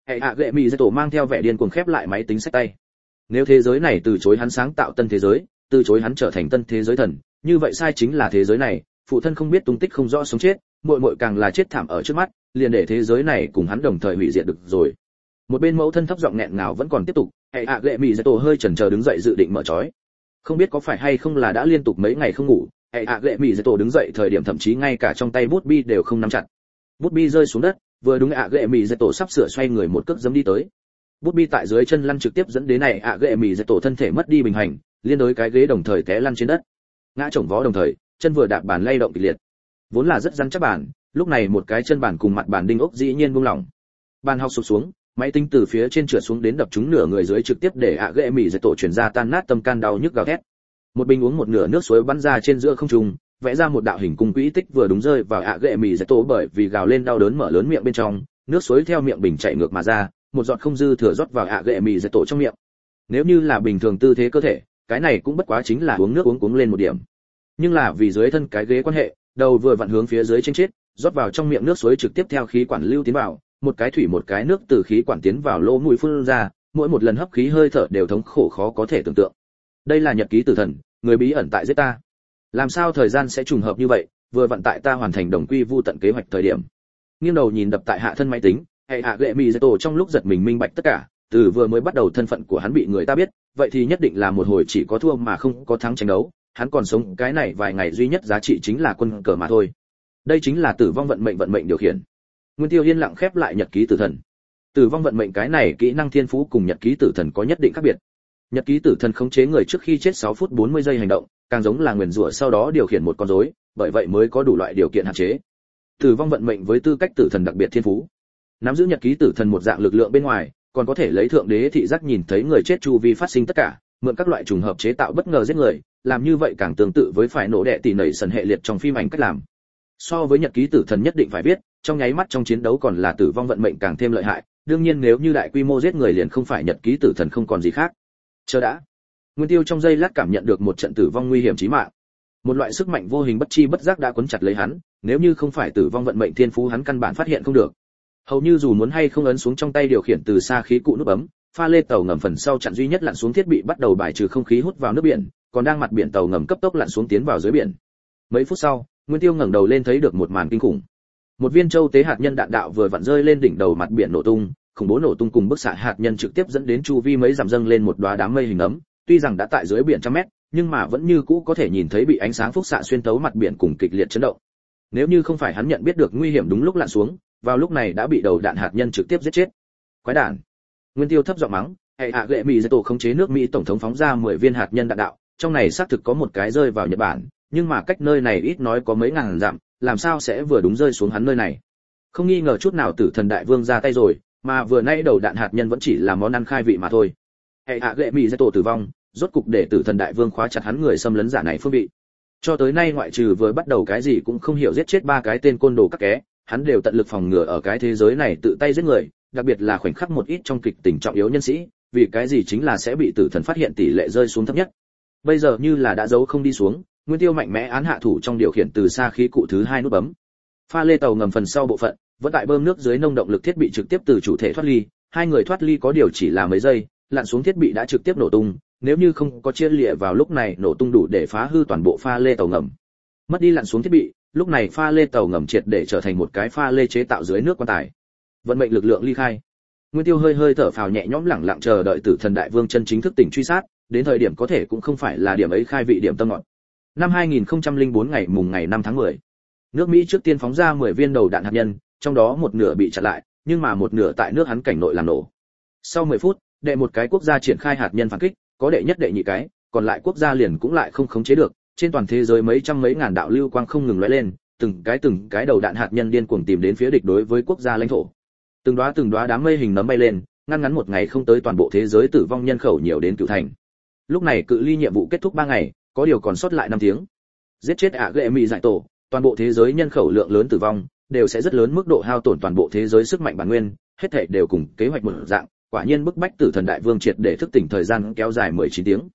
Hệ hạ gệ mì dây tổ mang theo vẻ điên cuồng khép lại máy tính sách tay. Nếu thế giới này từ chối hắn sáng tạo tân thế giới, từ chối hắn trở thành tân thế giới thần, như vậy sai chính là thế giới này, phụ thân không biết tung tích không rõ sống chết, muội muội càng là chết thảm ở trước mắt, liền để thế giới này cùng hắn đồng thời hủy diệt được rồi. Một bên mẫu thân thấp giọng nghẹn ngào vẫn còn tiếp tục, hệ hạ gệ mì dây tổ hơi chần chờ đứng dậy dự định mở chói. Không biết có phải hay không là đã liên tục mấy ngày không ngủ, hệ hạ gệ mì dây tổ đứng dậy thời điểm thậm chí ngay cả trong tay bút bi đều không nắm chặt. Bút bi rơi xuống đất, vừa đúng ạ gệ mì dây tổ sắp sửa xoay người một cước giẫm đi tới. Bút bi tại dưới chân lăn trực tiếp dẫn đến này ạ gệ mì dây tổ thân thể mất đi bình hành, liên đối cái ghế đồng thời té lăn trên đất. Ngã chồng vó đồng thời, chân vừa đạp bàn lay động kịch liệt. Vốn là rất rắn chắc bàn, lúc này một cái chân bàn cùng mặt bàn đinh ốc dĩ nhiên buông lỏng. Bàn học sụp xuống, máy tính từ phía trên trượt xuống đến đập trúng nửa người dưới trực tiếp để ạ gệ mì dây tổ chuyển ra tan nát tâm can đau nhức gào thét. Một bình uống một nửa nước suối bắn ra trên giữa không trung, vẽ ra một đạo hình cung quỹ tích vừa đúng rơi vào ạ gệ mì dây tổ bởi vì gào lên đau đớn mở lớn miệng bên trong, nước suối theo miệng bình chảy ngược mà ra, một giọt không dư thừa rót vào ạ gệ mì dây tổ trong miệng. Nếu như là bình thường tư thế cơ thể, cái này cũng bất quá chính là uống nước uống cuống lên một điểm. Nhưng là vì dưới thân cái ghế quan hệ, đầu vừa vặn hướng phía dưới trên chết, rót vào trong miệng nước suối trực tiếp theo khí quản lưu tiến vào, một cái thủy một cái nước từ khí quản tiến vào lỗ mũi phun ra, mỗi một lần hấp khí hơi thở đều thống khổ khó có thể tưởng tượng. Đây là nhật ký tử thần, người bí ẩn tại giết ta. Làm sao thời gian sẽ trùng hợp như vậy, vừa vặn tại ta hoàn thành đồng quy vu tận kế hoạch thời điểm. Nghiêng đầu nhìn đập tại hạ thân máy tính, hệ hạ gệ mì dây tổ trong lúc giật mình minh bạch tất cả, từ vừa mới bắt đầu thân phận của hắn bị người ta biết, vậy thì nhất định là một hồi chỉ có thua mà không có thắng tranh đấu, hắn còn sống cái này vài ngày duy nhất giá trị chính là quân cờ mà thôi. Đây chính là tử vong vận mệnh điều khiển. Nguyên Tiêu yên lặng khép lại nhật ký tử thần. Tử vong vận mệnh cái này kỹ năng thiên phú cùng nhật ký tử thần có nhất định khác biệt. Nhật ký tử thần khống chế người trước khi chết 6 phút 40 giây hành động, càng giống là nguyền rủa sau đó điều khiển một con rối, bởi vậy mới có đủ loại điều kiện hạn chế. Tử vong vận mệnh với tư cách tử thần đặc biệt thiên phú, nắm giữ nhật ký tử thần một dạng lực lượng bên ngoài, còn có thể lấy thượng đế thị giác nhìn thấy người chết chu vi phát sinh tất cả, mượn các loại trùng hợp chế tạo bất ngờ giết người, làm như vậy càng tương tự với phải nổ đệ tỷ nảy sần hệ liệt trong phim ảnh cách làm. So với nhật ký tử thần nhất định phải biết, trong nháy mắt trong chiến đấu còn là tử vong vận mệnh càng thêm lợi hại, đương nhiên nếu như đại quy mô giết người liền không phải nhật ký tử thần không còn gì khác. Chờ đã. Nguyên Tiêu trong giây lát cảm nhận được một trận tử vong nguy hiểm chí mạng. Một loại sức mạnh vô hình bất chi bất giác đã cuốn chặt lấy hắn, nếu như không phải tử vong vận mệnh thiên phú hắn căn bản phát hiện không được. Hầu như dù muốn hay không ấn xuống trong tay điều khiển từ xa khí cụ nút bấm, pha lê tàu ngầm phần sau chặn duy nhất lặn xuống thiết bị bắt đầu bài trừ không khí hút vào nước biển, còn đang mặt biển tàu ngầm cấp tốc lặn xuống tiến vào dưới biển. Mấy phút sau, Nguyên Tiêu ngẩng đầu lên thấy được một màn kinh khủng. Một viên châu tế hạt nhân đạn đạo vừa vặn rơi lên đỉnh đầu mặt biển nổ tung, khủng bố nổ tung cùng bức xạ hạt nhân trực tiếp dẫn đến chu vi mấy dặm dâng lên một đóa đám mây hình ấm, tuy rằng đã tại dưới biển trăm mét, nhưng mà vẫn như cũ có thể nhìn thấy bị ánh sáng phúc xạ xuyên tấu mặt biển cùng kịch liệt chấn động. Nếu như không phải hắn nhận biết được nguy hiểm đúng lúc lặn xuống, vào lúc này đã bị đầu đạn hạt nhân trực tiếp giết chết. Quái đản! Nguyên Tiêu thấp giọng mắng, hệ hạ gệ mỹ dây tổ khống chế nước Mỹ tổng thống phóng ra 10 viên hạt nhân đạn đạo, trong này xác thực có một cái rơi vào Nhật Bản, nhưng mà cách nơi này ít nói có mấy ngàn dặm, làm sao sẽ vừa đúng rơi xuống hắn nơi này? Không nghi ngờ chút nào Tử Thần Đại Vương ra tay rồi, mà vừa nãy đầu đạn hạt nhân vẫn chỉ là món ăn khai vị mà thôi. Hệ hạ gệ mỹ dây tổ tử vong, rốt cục để Tử Thần Đại Vương khóa chặt hắn người xâm lấn giả này phương vị. Cho tới nay ngoại trừ vừa bắt đầu cái gì cũng không hiểu giết chết 3 cái tên côn đồ các ké, hắn đều tận lực phòng ngừa ở cái thế giới này tự tay giết người, đặc biệt là khoảnh khắc một ít trong kịch tình trọng yếu nhân sĩ, vì cái gì chính là sẽ bị Tử Thần phát hiện tỷ lệ rơi xuống thấp nhất. Bây giờ như là đã giấu không đi xuống, Nguyên Tiêu mạnh mẽ án hạ thủ trong điều khiển từ xa khí cụ thứ 2 nút bấm. Pha lê tàu ngầm phần sau bộ phận, vẫn tại bơm nước dưới nông động lực thiết bị trực tiếp từ chủ thể thoát ly, hai người thoát ly có điều chỉ là mấy giây, lặn xuống thiết bị đã trực tiếp nổ tung, nếu như không có chia lịa vào lúc này nổ tung đủ để phá hư toàn bộ pha lê tàu ngầm. Mất đi lặn xuống thiết bị, lúc này pha lê tàu ngầm triệt để trở thành một cái pha lê chế tạo dưới nước quan tài. Vận mệnh lực lượng ly khai. Nguyên Tiêu hơi thở phào nhẹ nhõm lẳng lặng chờ đợi Tử Thần Đại Vương chân chính thức tỉnh truy sát, đến thời điểm có thể cũng không phải là điểm ấy khai vị điểm tâm ngọn. Năm 2004 ngày mùng ngày 5 tháng 10, nước Mỹ trước tiên phóng ra 10 viên đầu đạn hạt nhân, trong đó một nửa bị chặn lại, nhưng mà một nửa tại nước hắn cảnh nội làm nổ. Sau 10 phút, đệ một cái quốc gia triển khai hạt nhân phản kích, có đệ nhất đệ nhị cái, còn lại quốc gia liền cũng lại không khống chế được, trên toàn thế giới mấy trăm mấy ngàn đạo lưu quang không ngừng lóe lên, từng cái đầu đạn hạt nhân điên cuồng tìm đến phía địch đối với quốc gia lãnh thổ. Từng đóa đám mây hình nấm bay lên, ngăn ngắn một ngày không tới toàn bộ thế giới tử vong nhân khẩu nhiều đến cửu thành. Lúc này cự ly nhiệm vụ kết thúc 3 ngày, có điều còn sót lại 5 tiếng. Giết chết ạ gệ mị giải tổ, toàn bộ thế giới nhân khẩu lượng lớn tử vong, đều sẽ rất lớn mức độ hao tổn toàn bộ thế giới sức mạnh bản nguyên, hết thảy đều cùng kế hoạch một dạng, quả nhiên bức bách Tử Thần Đại Vương triệt để thức tỉnh thời gian kéo dài 19 tiếng.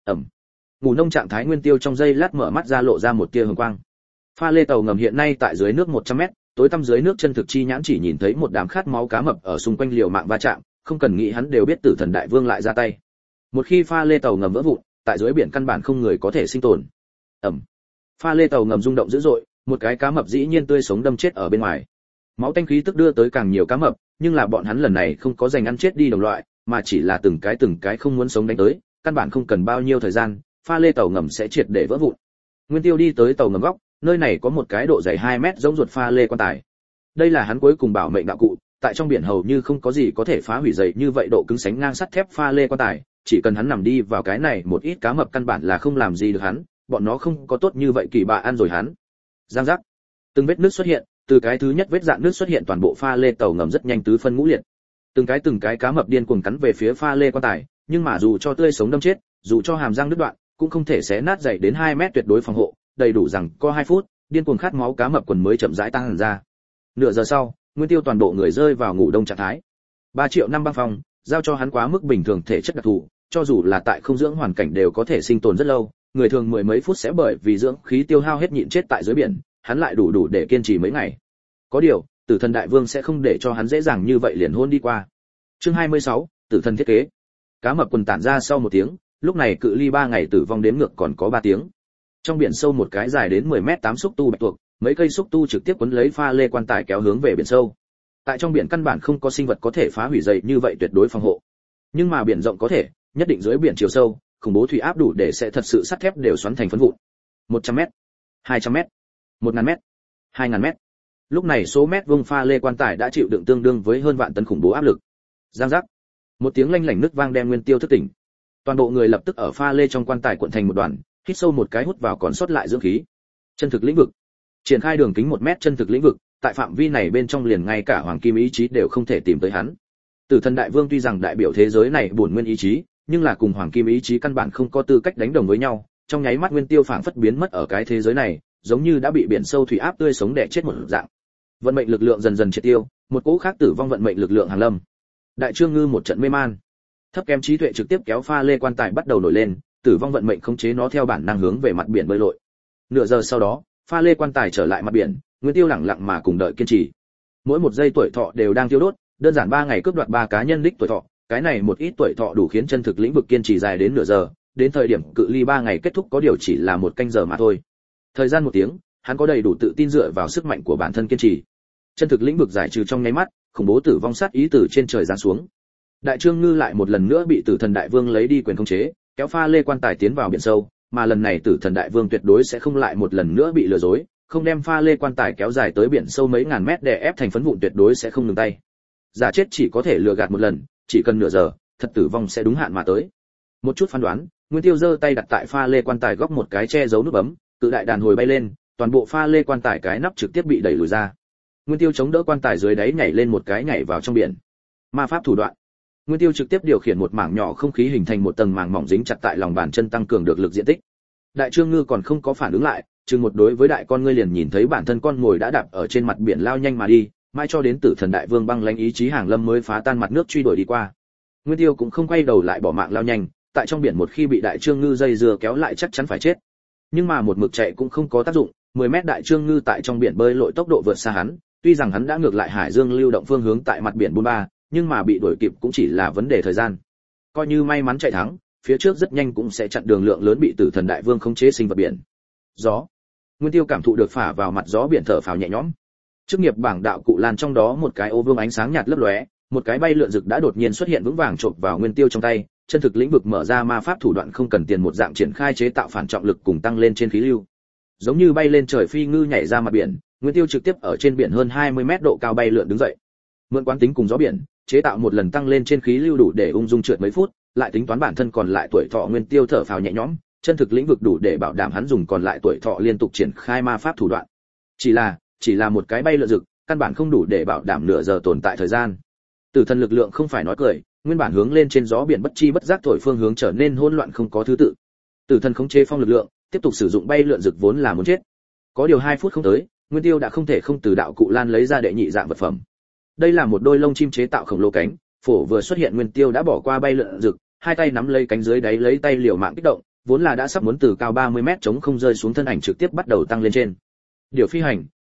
Ngủ nông trạng thái Nguyên Tiêu trong giây lát mở mắt ra lộ ra một tia hồng quang. Pha lê tàu ngầm hiện nay tại dưới nước 100 mét, tối tăm dưới nước chân thực chi nhãn chỉ nhìn thấy một đám khát máu cá mập ở xung quanh liều mạng va chạm, không cần nghĩ hắn đều biết Tử Thần Đại Vương lại ra tay. Một khi pha lê tàu ngầm vỡ vụn, tại dưới biển căn bản không người có thể sinh tồn. Ầm. Pha lê tàu ngầm rung động dữ dội, một cái cá mập dĩ nhiên tươi sống đâm chết ở bên ngoài. Máu tanh khí tức đưa tới càng nhiều cá mập, nhưng là bọn hắn lần này không có giành ăn chết đi đồng loại, mà chỉ là từng cái không muốn sống đánh tới, căn bản không cần bao nhiêu thời gian, pha lê tàu ngầm sẽ triệt để vỡ vụn. Nguyên Tiêu đi tới tàu ngầm góc, nơi này có một cái độ dày 2 mét giống ruột pha lê quan tài. Đây là hắn cuối cùng bảo mệnh đạo cụ, tại trong biển hầu như không có gì có thể phá hủy dày như vậy độ cứng sánh ngang sắt thép pha lê quan tài, chỉ cần hắn nằm đi vào cái này một ít cá mập căn bản là không làm gì được hắn, bọn nó không có tốt như vậy kỳ bạ ăn rồi hắn. Giang giác. Từng vết nước xuất hiện, từ cái thứ nhất vết dạn nước xuất hiện toàn bộ pha lê tàu ngầm rất nhanh tứ phân ngũ liệt. Từng cái cá mập điên cuồng cắn về phía pha lê quan tài, nhưng mà dù cho tươi sống đâm chết, dù cho hàm răng đứt đoạn, cũng không thể xé nát dày đến 2 mét tuyệt đối phòng hộ, đầy đủ rằng có 2 phút, điên cuồng khát máu cá mập quần mới chậm rãi tăng ra. Nửa giờ sau, Nguyên Tiêu toàn bộ người rơi vào ngủ đông trạng thái. 3 triệu năm băng phong, giao cho hắn quá mức bình thường thể chất đặc thù, cho dù là tại không dưỡng hoàn cảnh đều có thể sinh tồn rất lâu, người thường mười mấy phút sẽ bởi vì dưỡng khí tiêu hao hết nhịn chết tại dưới biển, hắn lại đủ để kiên trì mấy ngày. Có điều, Tử Thần Đại Vương sẽ không để cho hắn dễ dàng như vậy liền hôn đi qua. Chương 26, Tử Thần thiết kế. Cá mập quần tản ra sau 1 tiếng, lúc này cự ly 3 ngày tử vong đếm ngược còn có 3 tiếng. Trong biển sâu một cái dài đến 10 mét 8 xúc tu bạch tuộc, mấy cây xúc tu trực tiếp quấn lấy pha lê quan tài kéo hướng về biển sâu. Tại trong biển căn bản không có sinh vật có thể phá hủy dày như vậy tuyệt đối phòng hộ. Nhưng mà biển rộng có thể, nhất định dưới biển chiều sâu, khủng bố thủy áp đủ để sẽ thật sự sắt thép đều xoắn thành phấn vụn. 100m, 200m, 1000m, 2000m. Lúc này số mét vuông pha lê quan tài đã chịu đựng tương đương với hơn vạn tấn khủng bố áp lực. Giang giác. Một tiếng lanh lảnh nứt vang đem Nguyên Tiêu thức tỉnh. Toàn bộ người lập tức ở pha lê trong quan tài cuộn thành một đoàn, hít sâu một cái hút vào còn sót lại dưỡng khí. Chân thực lĩnh vực. Triển khai đường kính 1 mét chân thực lĩnh vực, tại phạm vi này bên trong liền ngay cả hoàng kim ý chí đều không thể tìm tới hắn. Tử Thần Đại Vương tuy rằng đại biểu thế giới này bổn nguyên ý chí, nhưng là cùng hoàng kim ý chí căn bản không có tư cách đánh đồng với nhau, trong nháy mắt Nguyên Tiêu phảng phất biến mất ở cái thế giới này, giống như đã bị biển sâu thủy áp tươi sống đè chết một dạng. Vận mệnh lực lượng dần dần triệt tiêu, một cỗ khác tử vong vận mệnh lực lượng hàng lâm. Đại Trương Ngư một trận mê man. Thấp kém trí tuệ trực tiếp kéo pha lê quan tài bắt đầu nổi lên, tử vong vận mệnh khống chế nó theo bản năng hướng về mặt biển bơi lội. Nửa giờ sau đó, pha lê quan tài trở lại mặt biển, Nguyên Tiêu lặng lặng mà cùng đợi kiên trì. Mỗi một giây tuổi thọ đều đang tiêu đốt, đơn giản 3 ngày cướp đoạt 3 cá nhân đích tuổi thọ, cái này một ít tuổi thọ đủ khiến chân thực lĩnh vực kiên trì dài đến nửa giờ, đến thời điểm cự ly 3 ngày kết thúc có điều chỉ là 1 canh giờ mà thôi. Thời gian 1 tiếng, hắn có đầy đủ tự tin dựa vào sức mạnh của bản thân kiên trì. Chân thực lĩnh vực giải trừ trong nháy mắt, khủng bố tử vong sát ý từ trên trời giáng xuống. Đại Trương Ngư lại một lần nữa bị Tử Thần Đại Vương lấy đi quyền khống chế, kéo pha lê quan tài tiến vào biển sâu, mà lần này Tử Thần Đại Vương tuyệt đối sẽ không lại một lần nữa bị lừa dối, không đem pha lê quan tài kéo dài tới biển sâu mấy ngàn mét để ép thành phấn vụn tuyệt đối sẽ không ngừng tay. Giả chết chỉ có thể lừa gạt một lần, chỉ cần nửa giờ, thật tử vong sẽ đúng hạn mà tới. Một chút phán đoán, Nguyên Tiêu giơ tay đặt tại pha lê quan tài góc một cái che giấu nút bấm, cự đại đàn hồi bay lên, toàn bộ pha lê quan tài cái nắp trực tiếp bị đẩy lùi ra. Nguyên Tiêu chống đỡ quan tài dưới đáy nhảy lên một cái nhảy vào trong biển. Ma pháp thủ đoạn. Nguyên Tiêu trực tiếp điều khiển một mảng nhỏ không khí hình thành một tầng màng mỏng dính chặt tại lòng bàn chân tăng cường được lực diện tích. Đại Trương Ngư còn không có phản ứng lại, chừng một đối với đại con ngươi liền nhìn thấy bản thân con ngồi đã đạp ở trên mặt biển lao nhanh mà đi, mãi cho đến Tử Thần Đại Vương băng lãnh ý chí hàng lâm mới phá tan mặt nước truy đuổi đi qua. Nguyên Tiêu cũng không quay đầu lại bỏ mạng lao nhanh, tại trong biển một khi bị Đại Trương Ngư dây dưa kéo lại chắc chắn phải chết. Nhưng mà một mực chạy cũng không có tác dụng, 10 mét Đại Trương Ngư tại trong biển bơi lội tốc độ vượt xa hắn, tuy rằng hắn đã ngược lại hải dương lưu động phương hướng tại mặt biển 43, nhưng mà bị đuổi kịp cũng chỉ là vấn đề thời gian. Coi như may mắn chạy thắng, phía trước rất nhanh cũng sẽ chặn đường lượng lớn bị Tử Thần Đại Vương khống chế sinh vật biển. Gió. Nguyên Tiêu cảm thụ được phả vào mặt gió biển thở phào nhẹ nhõm. Chức nghiệp bảng đạo cụ lan trong đó một cái ô vương ánh sáng nhạt lấp lóe, một cái bay lượn rực đã đột nhiên xuất hiện vững vàng chộp vào Nguyên Tiêu trong tay, chân thực lĩnh vực mở ra ma pháp thủ đoạn không cần tiền một dạng triển khai chế tạo phản trọng lực cùng tăng lên trên khí lưu. Giống như bay lên trời phi ngư nhảy ra mặt biển, Nguyên Tiêu trực tiếp ở trên biển hơn 20 mét độ cao bay lượn đứng dậy. Mượn quán tính cùng gió biển, chế tạo một lần tăng lên trên khí lưu đủ để ung dung trượt mấy phút, lại tính toán bản thân còn lại tuổi thọ Nguyên Tiêu thở phào nhẹ nhõm, chân thực lĩnh vực đủ để bảo đảm hắn dùng còn lại tuổi thọ liên tục triển khai ma pháp thủ đoạn. Chỉ là một cái bay lượn rực, căn bản không đủ để bảo đảm nửa giờ tồn tại thời gian. Tử thần lực lượng không phải nói cười, nguyên bản hướng lên trên gió biển bất chi bất giác thổi phương hướng trở nên hỗn loạn không có thứ tự. Tử thần khống chế phong lực lượng, tiếp tục sử dụng bay lượn rực vốn là muốn chết. Có điều 2 phút không tới, Nguyên Tiêu đã không thể không từ đạo cụ lan lấy ra đệ nhị dạng vật phẩm. Đây là một đôi lông chim chế tạo khổng lồ cánh, phổ vừa xuất hiện Nguyên Tiêu đã bỏ qua bay lượn rực, hai tay nắm lấy cánh dưới đáy lấy tay liều mạng kích động, vốn là đã sắp muốn từ cao 30 mét chống không rơi xuống thân ảnh trực tiếp bắt đầu tăng lên trên. Điều phi hành,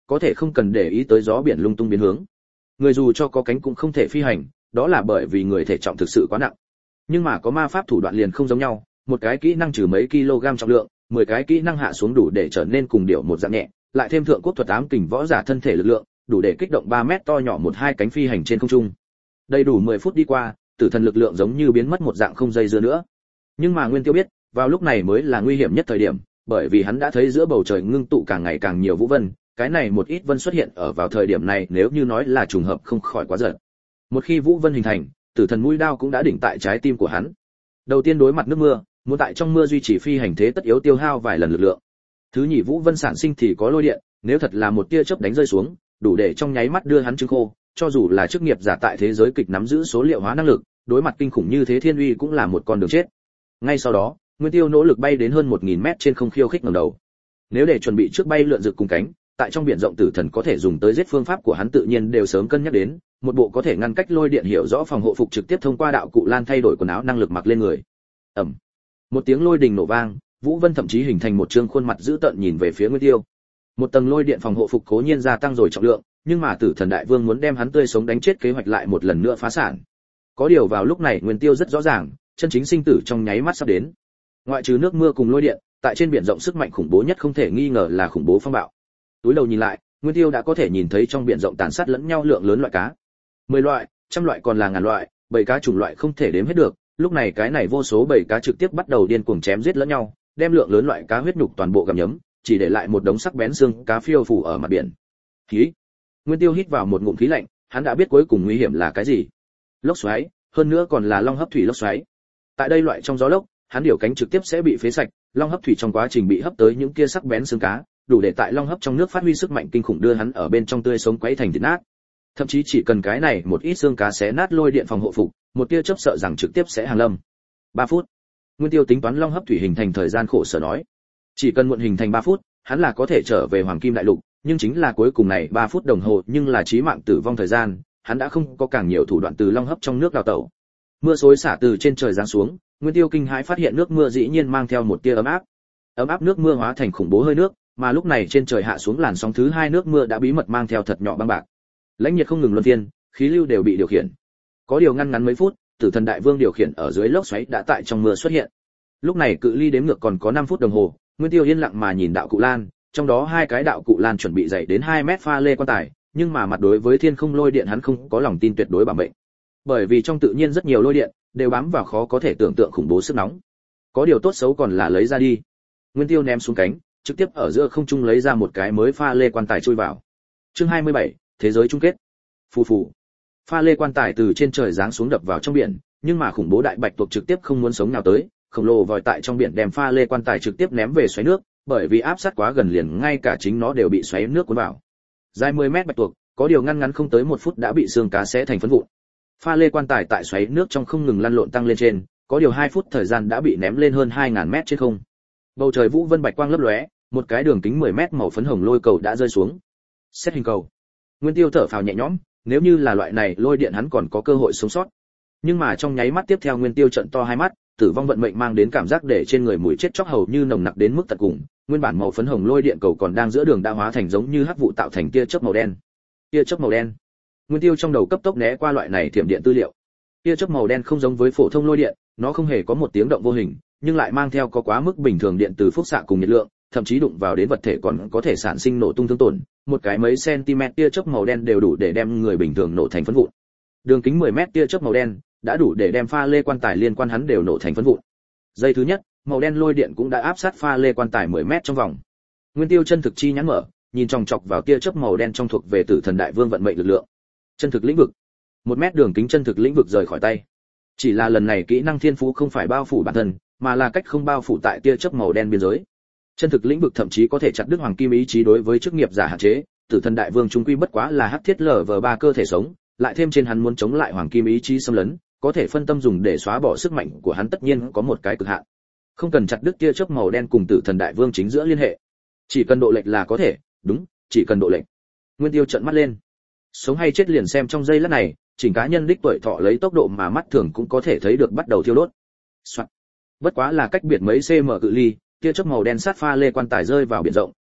có thể không cần để ý tới gió biển lung tung biến hướng. Người dù cho có cánh cũng không thể phi hành, đó là bởi vì người thể trọng thực sự quá nặng. Nhưng mà có ma pháp thủ đoạn liền không giống nhau, một cái kỹ năng trừ mấy kg trọng lượng, 10 cái kỹ năng hạ xuống đủ để trở nên cùng điệu một dạng nhẹ, lại thêm thượng quốc thuật ám kình võ giả thân thể lực lượng, đủ để kích động 3 mét to nhỏ một hai cánh phi hành trên không trung. Đầy đủ 10 phút đi qua, tử thần lực lượng giống như biến mất một dạng không dây dưa nữa. Nhưng mà Nguyên Tiêu biết, vào lúc này mới là nguy hiểm nhất thời điểm, bởi vì hắn đã thấy giữa bầu trời ngưng tụ càng ngày càng nhiều vũ vân, cái này một ít vân xuất hiện ở vào thời điểm này, nếu như nói là trùng hợp không khỏi quá giật. Một khi vũ vân hình thành, tử thần mũi đao cũng đã đỉnh tại trái tim của hắn. Đầu tiên đối mặt nước mưa, muốn tại trong mưa duy trì phi hành thế tất yếu tiêu hao vài lần lực lượng. Thứ nhì vũ vân sản sinh thì có lôi điện, nếu thật là một tia chớp đánh rơi xuống, đủ để trong nháy mắt đưa hắn trứng khô, cho dù là chức nghiệp giả tại thế giới kịch nắm giữ số liệu hóa năng lực, đối mặt kinh khủng như thế thiên uy cũng là một con đường chết. Ngay sau đó, Nguyên Tiêu nỗ lực bay đến hơn 1000 mét trên không khiêu khích ngẩng đầu. Nếu để chuẩn bị trước bay lượn rực cùng cánh, tại trong biển rộng tử thần có thể dùng tới giết phương pháp của hắn tự nhiên đều sớm cân nhắc đến, một bộ có thể ngăn cách lôi điện hiểu rõ phòng hộ phục trực tiếp thông qua đạo cụ lan thay đổi quần áo năng lực mặc lên người. Ầm. Một tiếng lôi đình nổ vang, Vũ Vân thậm chí hình thành một trương khuôn mặt dữ tợn nhìn về phía Nguyên Tiêu. Một tầng lôi điện phòng hộ phục cố nhiên gia tăng rồi trọng lượng, nhưng mà Tử Thần Đại Vương muốn đem hắn tươi sống đánh chết kế hoạch lại một lần nữa phá sản. Có điều vào lúc này Nguyên Tiêu rất rõ ràng, chân chính sinh tử trong nháy mắt sắp đến. Ngoại trừ nước mưa cùng lôi điện, tại trên biển rộng sức mạnh khủng bố nhất không thể nghi ngờ là khủng bố phong bạo. Túi đầu nhìn lại, Nguyên Tiêu đã có thể nhìn thấy trong biển rộng tàn sát lẫn nhau lượng lớn loại cá. 10 loại, trăm loại còn là ngàn loại, bầy cá chủng loại không thể đếm hết được. Lúc này cái này vô số bầy cá trực tiếp bắt đầu điên cuồng chém giết lẫn nhau, đem lượng lớn loại cá huyết nhục toàn bộ gặm nhấm, chỉ để lại một đống sắc bén xương cá phiêu phù ở mặt biển. Khí. Nguyên Tiêu hít vào một ngụm khí lạnh, hắn đã biết cuối cùng nguy hiểm là cái gì. Lốc xoáy, hơn nữa còn là long hấp thủy lốc xoáy. Tại đây loại trong gió lốc, hắn điều cánh trực tiếp sẽ bị phế sạch, long hấp thủy trong quá trình bị hấp tới những kia sắc bén xương cá, đủ để tại long hấp trong nước phát huy sức mạnh kinh khủng đưa hắn ở bên trong tươi sống quấy thành thịt nát. Thậm chí chỉ cần cái này một ít xương cá xé nát lôi điện phòng hộ phục, một tia chớp sợ rằng trực tiếp sẽ hàng lâm. 3 phút. Nguyên Tiêu tính toán long hấp thủy hình thành thời gian khổ sở nói. Chỉ cần muộn hình thành 3 phút, hắn là có thể trở về Hoàng Kim Đại Lục, nhưng chính là cuối cùng này 3 phút đồng hồ nhưng là chí mạng tử vong thời gian, hắn đã không có càng nhiều thủ đoạn từ long hấp trong nước đào tẩu. Mưa xối xả từ trên trời giáng xuống, Nguyên Tiêu kinh hãi phát hiện nước mưa dĩ nhiên mang theo một tia ấm áp. Ấm áp nước mưa hóa thành khủng bố hơi nước, mà lúc này trên trời hạ xuống làn sóng thứ 2 nước mưa đã bí mật mang theo thật nhỏ băng bạc. Lãnh nhiệt không ngừng luân phiên, khí lưu đều bị điều khiển. Có điều ngăn ngắn mấy phút, Tử Thần Đại Vương điều khiển ở dưới lốc xoáy đã tại trong mưa xuất hiện. Lúc này cự ly đếm ngược còn có 5 phút đồng hồ, Nguyên Tiêu yên lặng mà nhìn đạo cụ lan, trong đó 2 cái đạo cụ lan chuẩn bị dày đến 2 mét pha lê quan tài, nhưng mà mặt đối với thiên không lôi điện hắn không có lòng tin tuyệt đối bảo mệnh. Bởi vì trong tự nhiên rất nhiều lôi điện đều bám vào khó có thể tưởng tượng khủng bố sức nóng. Có điều tốt xấu còn là lấy ra đi. Nguyên Tiêu ném xuống cánh, trực tiếp ở giữa không trung lấy ra một cái mới pha lê quan tài chui vào. Chương 27, thế giới chung kết. Phù phù. Pha lê quan tài từ trên trời giáng xuống đập vào trong biển, nhưng mà khủng bố đại bạch tuộc trực tiếp không muốn sống nào tới, khổng lồ vòi tại trong biển đem pha lê quan tài trực tiếp ném về xoáy nước, bởi vì áp sát quá gần liền ngay cả chính nó đều bị xoáy nước cuốn vào. Dài 10 mét bạch tuộc, có điều ngăn ngắn không tới 1 phút đã bị xương cá xé thành phấn vụn. Pha lê quan tài tại xoáy nước trong không ngừng lăn lộn tăng lên trên, có điều 2 phút thời gian đã bị ném lên hơn 2000 mét trên không. Bầu trời vũ vân bạch quang lấp lóe, một cái đường kính 10 mét màu phấn hồng lôi cầu đã rơi xuống. Xét hình cầu. Nguyên Tiêu thở phào nhẹ nhõm, nếu như là loại này lôi điện hắn còn có cơ hội sống sót. Nhưng mà trong nháy mắt tiếp theo Nguyên Tiêu trợn to hai mắt, tử vong vận mệnh mang đến cảm giác để trên người mùi chết chóc hầu như nồng nặc đến mức tận cùng, nguyên bản màu phấn hồng lôi điện cầu còn đang giữa đường đã hóa thành giống như hắc vụ tạo thành tia chớp màu đen. Tia chớp màu đen. Nguyên Tiêu trong đầu cấp tốc né qua loại này thiểm điện tư liệu. Tia chớp màu đen không giống với phổ thông lôi điện, nó không hề có một tiếng động vô hình, nhưng lại mang theo có quá mức bình thường điện từ phúc xạ cùng nhiệt lượng, thậm chí đụng vào đến vật thể còn có thể sản sinh nổ tung thương tổn, một cái mấy cm tia chớp màu đen đều đủ để đem người bình thường nổ thành phấn vụn. Đường kính 10 mét tia chớp màu đen đã đủ để đem pha lê quan tài liên quan hắn đều nổ thành phấn vụn. Giây thứ nhất, màu đen lôi điện cũng đã áp sát pha lê quan tài 10 mét trong vòng. Nguyên Tiêu chân thực chi nhãn mở, nhìn chòng chọc vào tia chớp màu đen trong thuộc về Tử Thần Đại Vương vận mệnh lực lượng. Chân thực lĩnh vực. 1 mét đường kính chân thực lĩnh vực rời khỏi tay. Chỉ là lần này kỹ năng thiên phú không phải bao phủ bản thân, mà là cách không bao phủ tại tia chớp màu đen biên giới. Chân thực lĩnh vực thậm chí có thể chặt đứt hoàng kim ý chí đối với chức nghiệp giả hạn chế, Tử Thần Đại Vương trung quy bất quá là hắc thiết LV3 cơ thể sống, lại thêm trên hắn muốn chống lại hoàng kim ý chí xâm lấn, có thể phân tâm dùng để xóa bỏ sức mạnh của hắn tất nhiên có một cái cực hạn. Không cần chặt đứt tia chớp màu đen cùng Tử Thần Đại Vương chính giữa liên hệ. Chỉ cần độ lệch là có thể, đúng, chỉ cần độ lệch. Nguyên Tiêu trợn mắt lên. Sống hay chết liền xem trong giây lát này, chỉnh cá nhân đích tuổi thọ lấy tốc độ mà mắt thường cũng có thể thấy được bắt đầu thiêu đốt. Soạn. Bất quá là cách biệt mấy cm cự ly, tia chớp màu đen sát pha lê quan tài rơi vào biển rộng,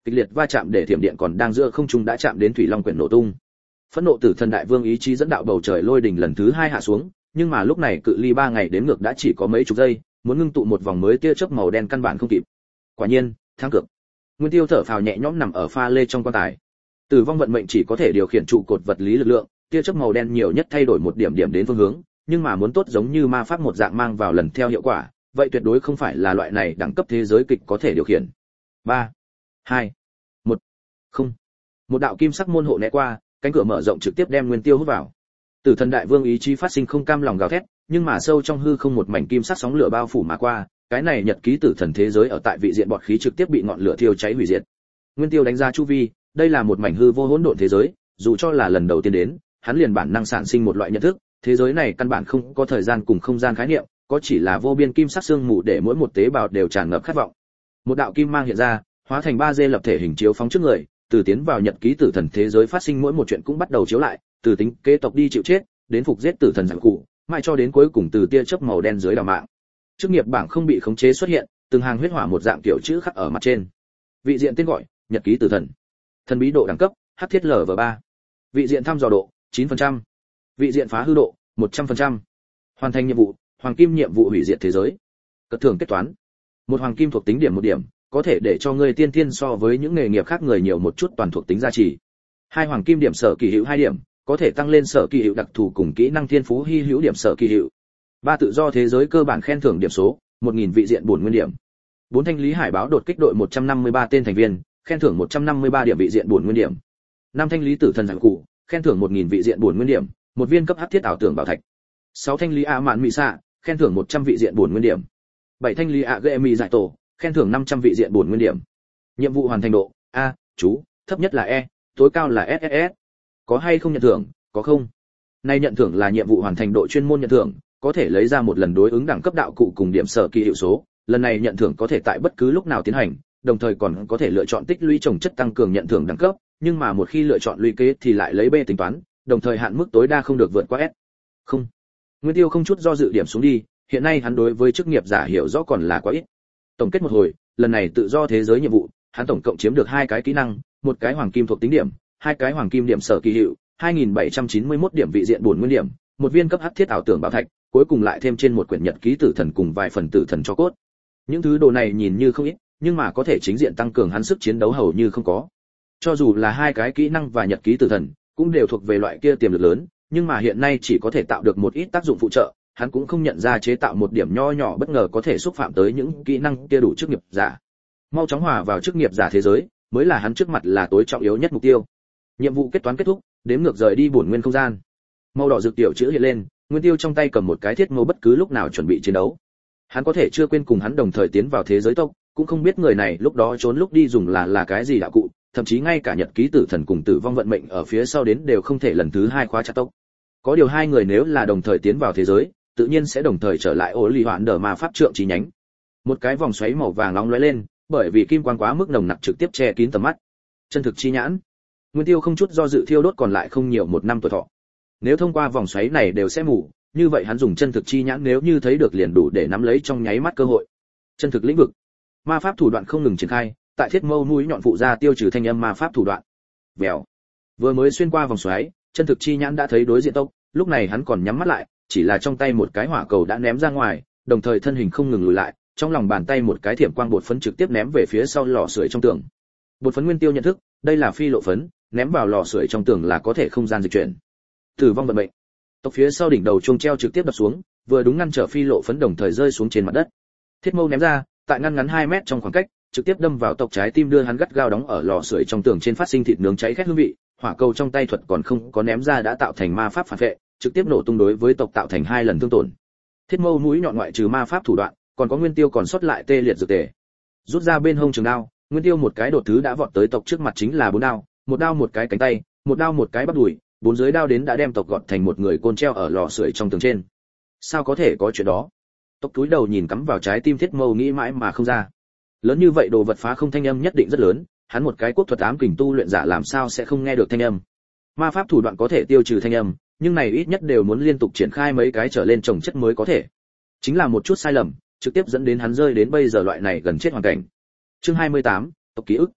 kịch liệt va chạm để thiểm điện còn đang giữa không trung đã chạm đến thủy long quyển nổ tung. Phẫn nộ tử thần đại vương ý chí dẫn đạo bầu trời lôi đỉnh lần thứ 2 hạ xuống, nhưng mà lúc này cự ly 3 ngày đến ngược đã chỉ có mấy chục giây, muốn ngưng tụ một vòng mới tia chớp màu đen căn bản không kịp. Quả nhiên, thắng cược. Nguyên Tiêu thở phào nhẹ nhõm nằm ở pha lê trong quan tài. Tử vong vận mệnh chỉ có thể điều khiển trụ cột vật lý lực lượng, tia chớp màu đen nhiều nhất thay đổi một điểm điểm đến phương hướng, nhưng mà muốn tốt giống như ma pháp một dạng mang vào lần theo hiệu quả, vậy tuyệt đối không phải là loại này đẳng cấp thế giới kịch có thể điều khiển. 3, 2, 1. Không. Một đạo kim sắc môn hộ né qua, cánh cửa mở rộng trực tiếp đem Nguyên Tiêu hút vào. Tử thần đại vương ý chí phát sinh không cam lòng gào thét, nhưng mà sâu trong hư không một mảnh kim sắc sóng lửa bao phủ mà qua, cái này nhật ký tử thần thế giới ở tại vị diện bọt khí trực tiếp bị ngọn lửa thiêu cháy hủy diệt. Nguyên Tiêu đánh ra chu vi, đây là một mảnh hư vô hỗn độn thế giới, dù cho là lần đầu tiên đến, hắn liền bản năng sản sinh một loại nhận thức, thế giới này căn bản không có thời gian cùng không gian khái niệm, có chỉ là vô biên kim sắc xương mù để mỗi một tế bào đều tràn ngập khát vọng. Một đạo kim mang hiện ra, hóa thành 3D lập thể hình chiếu phóng trước người, từ tiến vào nhật ký tử thần thế giới phát sinh mỗi một chuyện cũng bắt đầu chiếu lại, từ tính kế tộc đi chịu chết, đến phục giết tử thần giặc cụ, mãi cho đến cuối cùng từ tia chớp màu đen dưới đào mạng. Chức nghiệp bảng không bị khống chế xuất hiện, từng hàng huyết hỏa một dạng kiểu chữ khắc ở mặt trên. Vị diện tên gọi: Nhật ký tử thần. Thần bí độ đẳng cấp: Hắc thiết LV3. Vị diện thăm dò độ: 9%. Vị diện phá hư độ: 100%. Hoàn thành nhiệm vụ: Hoàng kim nhiệm vụ hủy diệt thế giới. Cất thưởng kết toán: một hoàng kim thuộc tính điểm 1 điểm, có thể để cho ngươi tiên tiên so với những nghề nghiệp khác người nhiều một chút toàn thuộc tính gia trì. 2 hoàng kim điểm sở kỳ hữu 2 điểm, có thể tăng lên sở kỳ hữu đặc thù cùng kỹ năng thiên phú hi hữu điểm sở kỳ hữu. 3 tự do thế giới cơ bản khen thưởng điểm số: 1000 vị diện bổn nguyên điểm. 4 thanh lý hải báo đột kích đội 153 tên thành viên, khen thưởng 153 điểm vị diện bổn nguyên điểm. 5 thanh lý tử thần giảng cụ, khen thưởng 1000 vị diện bổn nguyên điểm, 1 viên cấp hắc thiết ảo tưởng bảo thạch. 6 thanh lý a mạn mị xạ, khen thưởng 100 vị diện bổn nguyên điểm. 7 thanh lý a gệ mị giải tổ, khen thưởng 500 vị diện bổn nguyên điểm. Nhiệm vụ hoàn thành độ: A, chú, thấp nhất là E, tối cao là SSS. Có hay không nhận thưởng? Có không. Nay nhận thưởng là nhiệm vụ hoàn thành độ chuyên môn nhận thưởng, có thể lấy ra một lần đối ứng đẳng cấp đạo cụ cùng điểm sở kỳ hiệu số, lần này nhận thưởng có thể tại bất cứ lúc nào tiến hành, đồng thời còn có thể lựa chọn tích lũy trồng chất tăng cường nhận thưởng đẳng cấp, nhưng mà một khi lựa chọn lũy kế thì lại lấy B tính toán, đồng thời hạn mức tối đa không được vượt qua S. Không. Nguyên Tiêu không chút do dự điểm xuống đi, hiện nay hắn đối với chức nghiệp giả hiểu rõ còn là quá ít. Tổng kết một hồi, lần này tự do thế giới nhiệm vụ, hắn tổng cộng chiếm được 2 cái kỹ năng, 1 cái hoàng kim thuộc tính điểm, 2 cái hoàng kim điểm sở kỳ hiệu, 2791 điểm vị diện bổn nguyên điểm, 1 viên cấp hắc thiết ảo tưởng bảo thạch, cuối cùng lại thêm trên một quyển nhật ký tử thần cùng vài phần tử thần cho cốt. Những thứ đồ này nhìn như không ít, nhưng mà có thể chính diện tăng cường hắn sức chiến đấu hầu như không có. Cho dù là 2 cái kỹ năng và nhật ký tử thần, cũng đều thuộc về loại kia tiềm lực lớn, nhưng mà hiện nay chỉ có thể tạo được một ít tác dụng phụ trợ, hắn cũng không nhận ra chế tạo một điểm nho nhỏ bất ngờ có thể xúc phạm tới những kỹ năng kia đủ chức nghiệp giả. Mau chóng hòa vào chức nghiệp giả thế giới, mới là hắn trước mặt là tối trọng yếu nhất mục tiêu. Nhiệm vụ kết toán kết thúc, đếm ngược rời đi bổn nguyên không gian. Màu đỏ rực tiểu chữ hiện lên, Nguyên Tiêu trong tay cầm một cái thiết mâu bất cứ lúc nào chuẩn bị chiến đấu. Hắn có thể chưa quên cùng hắn đồng thời tiến vào thế giới tộc, cũng không biết người này lúc đó trốn lúc đi dùng là cái gì đạo cụ, thậm chí ngay cả nhật ký tử thần cùng tử vong vận mệnh ở phía sau đến đều không thể lần thứ 2 khóa chặt tộc. Có điều 2 người nếu là đồng thời tiến vào thế giới, tự nhiên sẽ đồng thời trở lại ổ lì hoạn đờ ma pháp trượng chi nhánh. Một cái vòng xoáy màu vàng nóng lóe lên, bởi vì kim quang quá mức nồng nặc trực tiếp che kín tầm mắt. Chân thực chi nhãn. Nguyên Tiêu không chút do dự thiêu đốt còn lại không nhiều 1 năm tuổi thọ. Nếu thông qua vòng xoáy này đều sẽ mù, như vậy hắn dùng chân thực chi nhãn nếu như thấy được liền đủ để nắm lấy trong nháy mắt cơ hội. Chân thực lĩnh vực. Ma pháp thủ đoạn không ngừng triển khai, tại thiết mâu mũi nhọn phụ ra tiêu trừ thanh âm ma pháp thủ đoạn. Vèo. Vừa mới xuyên qua vòng xoáy, chân thực chi nhãn đã thấy đối diện tốc, lúc này hắn còn nhắm mắt lại, chỉ là trong tay một cái hỏa cầu đã ném ra ngoài, đồng thời thân hình không ngừng lùi lại, trong lòng bàn tay một cái thiểm quang bột phấn trực tiếp ném về phía sau lò sưởi trong tường. Bột phấn Nguyên Tiêu nhận thức, đây là phi lộ phấn, ném vào lò sưởi trong tường là có thể không gian dịch chuyển. Tử vong vận mệnh. Tộc phía sau đỉnh đầu chuông treo trực tiếp đập xuống, vừa đúng ngăn trở phi lộ phấn đồng thời rơi xuống trên mặt đất. Thiết mâu ném ra, tại ngăn ngắn 2 mét trong khoảng cách, trực tiếp đâm vào tộc trái tim đưa hắn gắt gao đóng ở lò sưởi trong tường trên phát sinh thịt nướng cháy khét hương vị, hỏa cầu trong tay thuật còn không có ném ra đã tạo thành ma pháp phản vệ, trực tiếp nổ tung đối với tộc tạo thành 2 lần thương tổn. Thiết mâu mũi nhọn ngoại trừ ma pháp thủ đoạn, còn có Nguyên Tiêu còn sót lại tê liệt dược tề. Rút ra bên hông trường đao, Nguyên Tiêu một cái đột thứ đã vọt tới tộc trước mặt chính là 4 đao, một đao một cái cánh tay, một đao một cái bắp đùi, 4 dưới đao đến đã đem tộc gọt thành một người côn treo ở lò sưởi trong tường trên. Sao có thể có chuyện đó? Tộc túi đầu nhìn cắm vào trái tim thiết mâu nghĩ mãi mà không ra. Lớn như vậy đồ vật phá không thanh âm nhất định rất lớn, hắn một cái quốc thuật ám kình tu luyện giả làm sao sẽ không nghe được thanh âm. Ma pháp thủ đoạn có thể tiêu trừ thanh âm, nhưng này ít nhất đều muốn liên tục triển khai mấy cái trở lên trồng chất mới có thể. Chính là một chút sai lầm, trực tiếp dẫn đến hắn rơi đến bây giờ loại này gần chết hoàn cảnh. Chương 28, tộc ký ức.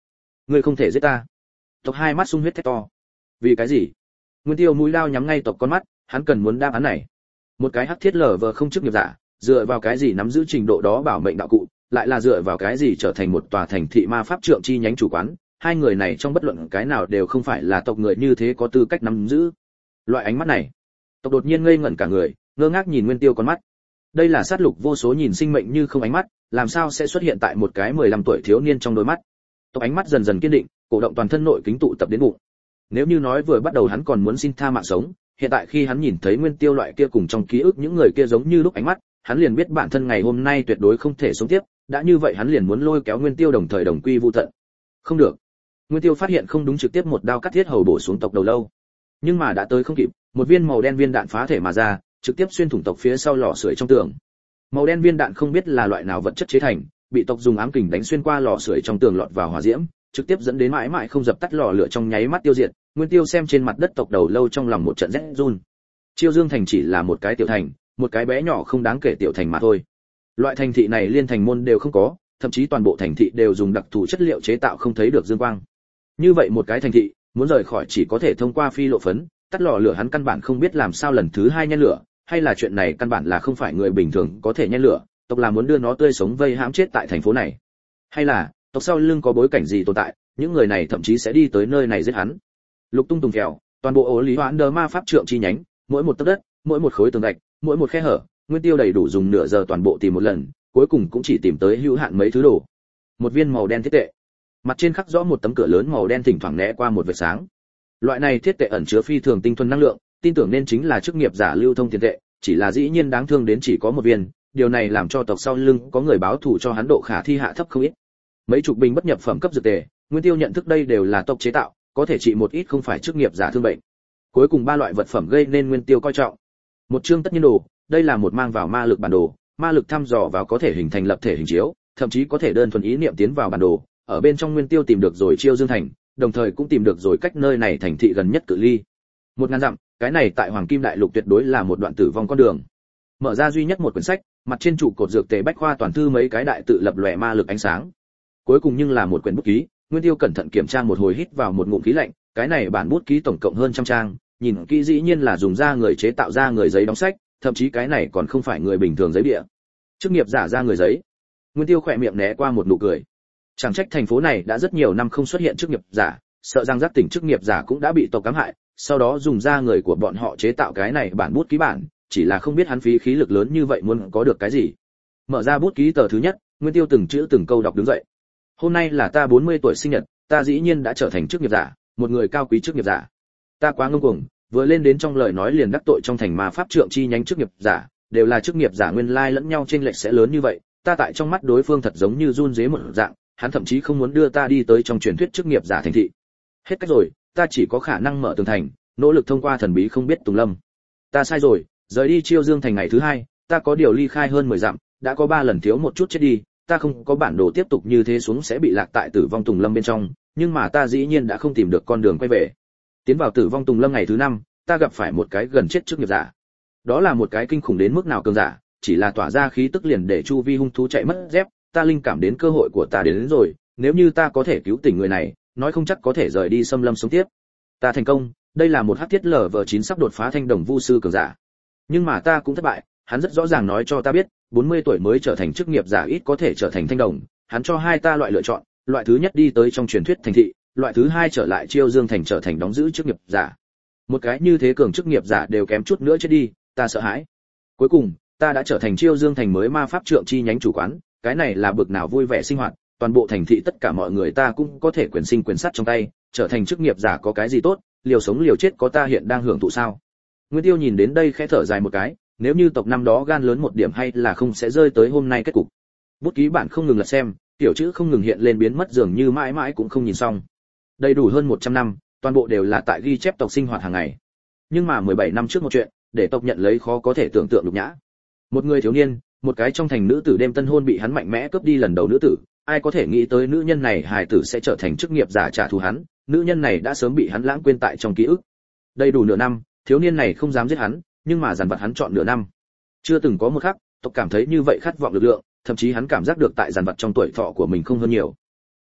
Ngươi không thể giết ta. Tộc hai mắt sung huyết thét to. Vì cái gì? Nguyên Tiêu mũi lao nhắm ngay tộc con mắt, hắn cần muốn đáp án này. Một cái hắc thiết lở vờ không chức nghiệp giả, dựa vào cái gì nắm giữ trình độ đó bảo mệnh đạo cụ, lại là dựa vào cái gì trở thành một tòa thành thị ma pháp trượng chi nhánh chủ quán, hai người này trong bất luận cái nào đều không phải là tộc người như thế có tư cách nắm giữ. Loại ánh mắt này, tộc đột nhiên ngây ngẩn cả người, ngơ ngác nhìn Nguyên Tiêu con mắt. Đây là sát lục vô số nhìn sinh mệnh như không ánh mắt, làm sao sẽ xuất hiện tại một cái 15 tuổi thiếu niên trong đôi mắt. Tộc ánh mắt dần dần kiên định, cổ động toàn thân nội kính tụ tập đến bụng. Nếu như nói vừa bắt đầu hắn còn muốn xin tha mạng sống, hiện tại khi hắn nhìn thấy Nguyên Tiêu loại kia cùng trong ký ức những người kia giống như lúc ánh mắt, hắn liền biết bản thân ngày hôm nay tuyệt đối không thể sống tiếp, đã như vậy hắn liền muốn lôi kéo Nguyên Tiêu đồng thời đồng quy vu tận. Không được. Nguyên Tiêu phát hiện không đúng, trực tiếp một đao cắt thiết hầu bổ xuống tộc đầu lâu. Nhưng mà đã tới không kịp, một viên màu đen viên đạn phá thể mà ra, trực tiếp xuyên thủng tộc phía sau lò sưởi trong tường. Màu đen viên đạn không biết là loại nào vật chất chế thành, bị tộc dùng ám kình đánh xuyên qua lò sưởi trong tường lọt vào hỏa diễm, trực tiếp dẫn đến mãi mãi không dập tắt lò lửa trong nháy mắt tiêu diệt. Nguyên Tiêu xem trên mặt đất tộc đầu lâu trong lòng một trận rét run. Chiêu Dương thành chỉ là một cái tiểu thành, một cái bé nhỏ không đáng kể tiểu thành mà thôi. Loại thành thị này liên thành môn đều không có, thậm chí toàn bộ thành thị đều dùng đặc thù chất liệu chế tạo không thấy được dương quang. Như vậy một cái thành thị, muốn rời khỏi chỉ có thể thông qua phi lộ phấn, tắt lò lửa hắn căn bản không biết làm sao lần thứ hai nhen lửa, hay là chuyện này căn bản là không phải người bình thường có thể nhen lửa, tộc là muốn đưa nó tươi sống vây hãm chết tại thành phố này. Hay là, tộc sau lưng có bối cảnh gì tồn tại, những người này thậm chí sẽ đi tới nơi này giết hắn. Lục tung tùng kẹo, toàn bộ ổ lý hoãn đờ ma pháp trượng chi nhánh, mỗi một tấc đất, mỗi một khối tường gạch, mỗi một khe hở, Nguyên Tiêu đầy đủ dùng nửa giờ toàn bộ tìm một lần, cuối cùng cũng chỉ tìm tới hữu hạn mấy thứ đồ. Một viên màu đen thiết tệ, mặt trên khắc rõ một tấm cửa lớn màu đen thỉnh thoảng né qua một vệt sáng. Loại này thiết tệ ẩn chứa phi thường tinh thuần năng lượng, tin tưởng nên chính là chức nghiệp giả lưu thông tiền tệ, chỉ là dĩ nhiên đáng thương đến chỉ có một viên, điều này làm cho tộc sau lưng có người báo thù cho hắn độ khả thi hạ thấp không ít. Mấy chục bình bất nhập phẩm cấp dược tề, Nguyên Tiêu nhận thức đây đều là tộc chế tạo, có thể trị một ít không phải chức nghiệp giả thương bệnh. Cuối cùng ba loại vật phẩm gây nên Nguyên Tiêu coi trọng. Một chương tất nhiên đồ, đây là một mang vào ma lực bản đồ, ma lực thăm dò vào có thể hình thành lập thể hình chiếu, thậm chí có thể đơn thuần ý niệm tiến vào bản đồ. Ở bên trong Nguyên Tiêu tìm được rồi Chiêu Dương thành, đồng thời cũng tìm được rồi cách nơi này thành thị gần nhất cự ly 1000 dặm, cái này tại Hoàng Kim Đại Lục tuyệt đối là một đoạn tử vong con đường. Mở ra duy nhất một quyển sách, mặt trên trụ cột dược tề bách khoa toàn thư mấy cái đại tự lập lòe ma lực ánh sáng. Cuối cùng nhưng là một quyển bút ký, Nguyên Tiêu cẩn thận kiểm tra một hồi, hít vào một ngụm khí lạnh, cái này bản bút ký tổng cộng hơn 100 trang, nhìn kỹ dĩ nhiên là dùng da người chế tạo ra người giấy đóng sách, thậm chí cái này còn không phải người bình thường giấy bìa. Chức nghiệp giả ra người giấy. Nguyên Tiêu khỏe miệng né qua một nụ cười. Chẳng trách thành phố này đã rất nhiều năm không xuất hiện chức nghiệp giả, sợ rằng giác tỉnh chức nghiệp giả cũng đã bị tộc cám hại, sau đó dùng da người của bọn họ chế tạo cái này bản bút ký bản, chỉ là không biết hắn phí khí lực lớn như vậy muốn có được cái gì. Mở ra bút ký tờ thứ nhất, Nguyên Tiêu từng chữ từng câu đọc đứng dậy. Hôm nay là ta 40 tuổi sinh nhật, ta dĩ nhiên đã trở thành chức nghiệp giả, một người cao quý chức nghiệp giả. Ta quá ngông cuồng, vừa lên đến trong lời nói liền đắc tội trong thành ma pháp trượng chi nhánh chức nghiệp giả, đều là chức nghiệp giả nguyên lai lẫn nhau chênh lệch sẽ lớn như vậy, ta tại trong mắt đối phương thật giống như run rế một dạng, hắn thậm chí không muốn đưa ta đi tới trong truyền thuyết chức nghiệp giả thành thị. Hết cách rồi, ta chỉ có khả năng mở tường thành, nỗ lực thông qua thần bí không biết tùng lâm. Ta sai rồi, rời đi Chiêu Dương thành ngày thứ hai, ta có điều ly khai hơn 10 dặm, đã có 3 lần thiếu một chút chết đi, ta không có bản đồ tiếp tục như thế xuống sẽ bị lạc tại tử vong tùng lâm bên trong, nhưng mà ta dĩ nhiên đã không tìm được con đường quay về. Tiến vào tử vong tùng lâm ngày thứ 5, ta gặp phải một cái gần chết chức nghiệp giả. Đó là một cái kinh khủng đến mức nào cường giả, chỉ là tỏa ra khí tức liền để chu vi hung thú chạy mất dép, ta linh cảm đến cơ hội của ta đến rồi, nếu như ta có thể cứu tỉnh người này, nói không chắc có thể rời đi xâm lâm sống tiếp. Ta thành công, đây là một hắc thiết LV9 sắp đột phá thanh đồng vu sư cường giả. Nhưng mà ta cũng thất bại, hắn rất rõ ràng nói cho ta biết, 40 tuổi mới trở thành chức nghiệp giả ít có thể trở thành thanh đồng, hắn cho hai ta loại lựa chọn, loại thứ nhất đi tới trong truyền thuyết thành thị, loại thứ hai trở lại Chiêu Dương thành trở thành đóng giữ chức nghiệp giả. Một cái như thế cường chức nghiệp giả đều kém chút nữa chết đi, ta sợ hãi. Cuối cùng, ta đã trở thành Chiêu Dương thành mới ma pháp trượng chi nhánh chủ quán, cái này là bực nào vui vẻ sinh hoạt, toàn bộ thành thị tất cả mọi người ta cũng có thể quyền sinh quyền sát trong tay, trở thành chức nghiệp giả có cái gì tốt, liều sống liều chết có ta hiện đang hưởng thụ sao? Nguyên Tiêu nhìn đến đây khẽ thở dài một cái, nếu như tộc năm đó gan lớn một điểm hay là không sẽ rơi tới hôm nay kết cục. Bút ký bản không ngừng lật xem, tiểu chữ không ngừng hiện lên biến mất dường như mãi mãi cũng không nhìn xong. Đầy đủ hơn 100 năm, toàn bộ đều là tại ghi chép tộc sinh hoạt hàng ngày. Nhưng mà 17 năm trước một chuyện, để tộc nhận lấy khó có thể tưởng tượng nhục nhã. Một người thiếu niên, một cái trong thành nữ tử đêm tân hôn bị hắn mạnh mẽ cướp đi lần đầu nữ tử, ai có thể nghĩ tới nữ nhân này hài tử sẽ trở thành chức nghiệp giả trả thù hắn, nữ nhân này đã sớm bị hắn lãng quên tại trong ký ức. Đầy đủ nửa năm, thiếu niên này không dám giết hắn, nhưng mà dằn vặt hắn chọn nửa năm. Chưa từng có một khắc, tộc cảm thấy như vậy khát vọng lực lượng, thậm chí hắn cảm giác được tại dằn vặt trong tuổi thọ của mình không hơn nhiều.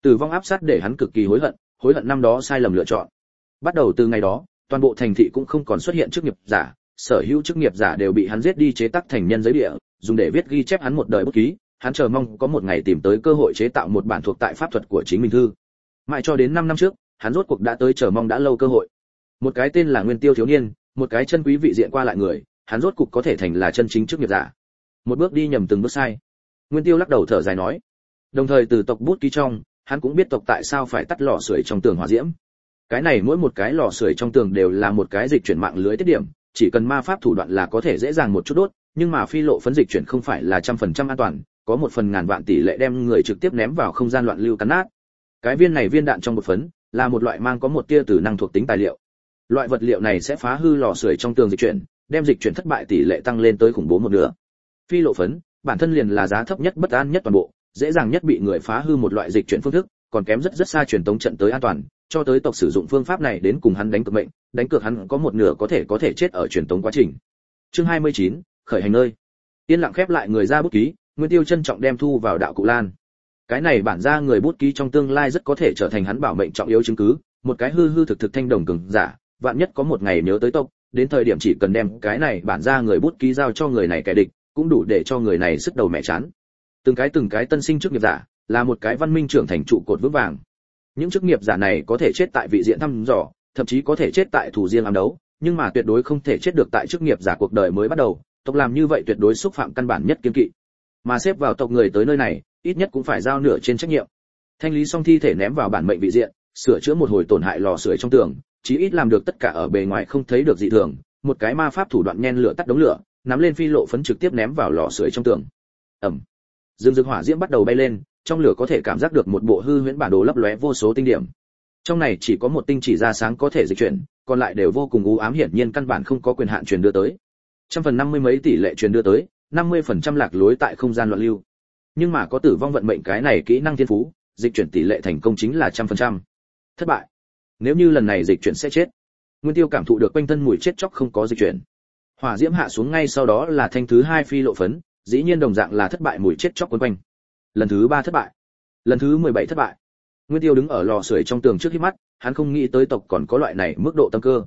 Tử vong áp sát để hắn cực kỳ hối hận năm đó sai lầm lựa chọn. Bắt đầu từ ngày đó, toàn bộ thành thị cũng không còn xuất hiện chức nghiệp giả, sở hữu chức nghiệp giả đều bị hắn giết đi chế tác thành nhân giấy địa, dùng để viết ghi chép hắn một đời bút ký. Hắn chờ mong có một ngày tìm tới cơ hội chế tạo một bản thuộc tại pháp thuật của chính mình thư. Mãi cho đến 5 năm trước, hắn rốt cuộc đã tới chờ mong đã lâu cơ hội. Một cái tên là Nguyên Tiêu thiếu niên, một cái chân quý vị diện qua lại người, hắn rốt cuộc có thể thành là chân chính chức nghiệp giả. Một bước đi nhầm từng bước sai. Nguyên Tiêu lắc đầu thở dài nói. Đồng thời từ tộc bút ký trong, hắn cũng biết tộc tại sao phải tắt lò sưởi trong tường hỏa diễm. Cái này mỗi một cái lò sưởi trong tường đều là một cái dịch chuyển mạng lưới tiết điểm, chỉ cần ma pháp thủ đoạn là có thể dễ dàng một chút đốt, nhưng mà phi lộ phấn dịch chuyển không phải là 100% an toàn, có 1/1000 tỷ lệ đem người trực tiếp ném vào không gian loạn lưu cắn nát. Cái viên này viên đạn trong bột phấn là một loại mang có một tia tử năng thuộc tính tài liệu. Loại vật liệu này sẽ phá hư lò sưởi trong tường dịch chuyển, đem dịch chuyển thất bại tỷ lệ tăng lên tới khủng bố một nửa. Phi lộ phấn bản thân liền là giá thấp nhất bất an nhất toàn bộ, dễ dàng nhất bị người phá hư một loại dịch chuyển phương thức, còn kém rất xa truyền tống trận tới an toàn, cho tới tộc sử dụng phương pháp này đến cùng hắn đánh cược mệnh, đánh cược hắn có một nửa có thể chết ở truyền tống quá trình. Chương 29, khởi hành nơi. Yên lặng khép lại người ra bút ký, Nguyên Tiêu trân trọng đem thu vào đạo cụ lan. Cái này bản ra người bút ký trong tương lai rất có thể trở thành hắn bảo mệnh trọng yếu chứng cứ, một cái hư thực thanh đồng cường giả, vạn nhất có một ngày nhớ tới tộc, đến thời điểm chỉ cần đem cái này bản ra người bút ký giao cho người này kẻ địch, cũng đủ để cho người này sức đầu mẹ chán. Từng cái tân sinh chức nghiệp giả, là một cái văn minh trưởng thành trụ cột vững vàng. Những chức nghiệp giả này có thể chết tại vị diện thăm dò, thậm chí có thể chết tại thủ riêng ám đấu, nhưng mà tuyệt đối không thể chết được tại chức nghiệp giả cuộc đời mới bắt đầu, tộc làm như vậy tuyệt đối xúc phạm căn bản nhất kiêng kỵ. Mà xếp vào tộc người tới nơi này, ít nhất cũng phải giao nửa trên trách nhiệm. Thanh lý xong thi thể ném vào bản mệnh vị diện, sửa chữa một hồi tổn hại lò sưởi trong tường, chí ít làm được tất cả ở bề ngoài không thấy được dị thường, một cái ma pháp thủ đoạn nhen lửa tắt đống lửa, nắm lên phi lộ phấn trực tiếp ném vào lò sưởi trong tường. Ầm. Dương hỏa diễm bắt đầu bay lên, trong lửa có thể cảm giác được một bộ hư huyễn bản đồ lấp lóe vô số tinh điểm. Trong này chỉ có một tinh chỉ ra sáng có thể dịch chuyển, còn lại đều vô cùng u ám, hiển nhiên căn bản không có quyền hạn truyền đưa tới. 150 mấy tỷ lệ truyền đưa tới, 50% lạc lối tại không gian loạn lưu. Nhưng mà có tử vong vận mệnh cái này kỹ năng thiên phú, dịch chuyển tỷ lệ thành công chính là 100%. Thất bại. Nếu như lần này dịch chuyển sẽ chết. Nguyên Tiêu cảm thụ được quanh thân mùi chết chóc không có dịch chuyển. Hỏa diễm hạ xuống ngay sau đó là thanh thứ 2 phi lộ phấn, dĩ nhiên đồng dạng là thất bại, mùi chết chóc quấn quanh. Lần thứ 3 thất bại. Lần thứ 17 thất bại. Nguyên Tiêu đứng ở lò sưởi trong tường trước híp mắt, hắn không nghĩ tới tộc còn có loại này mức độ tâm cơ.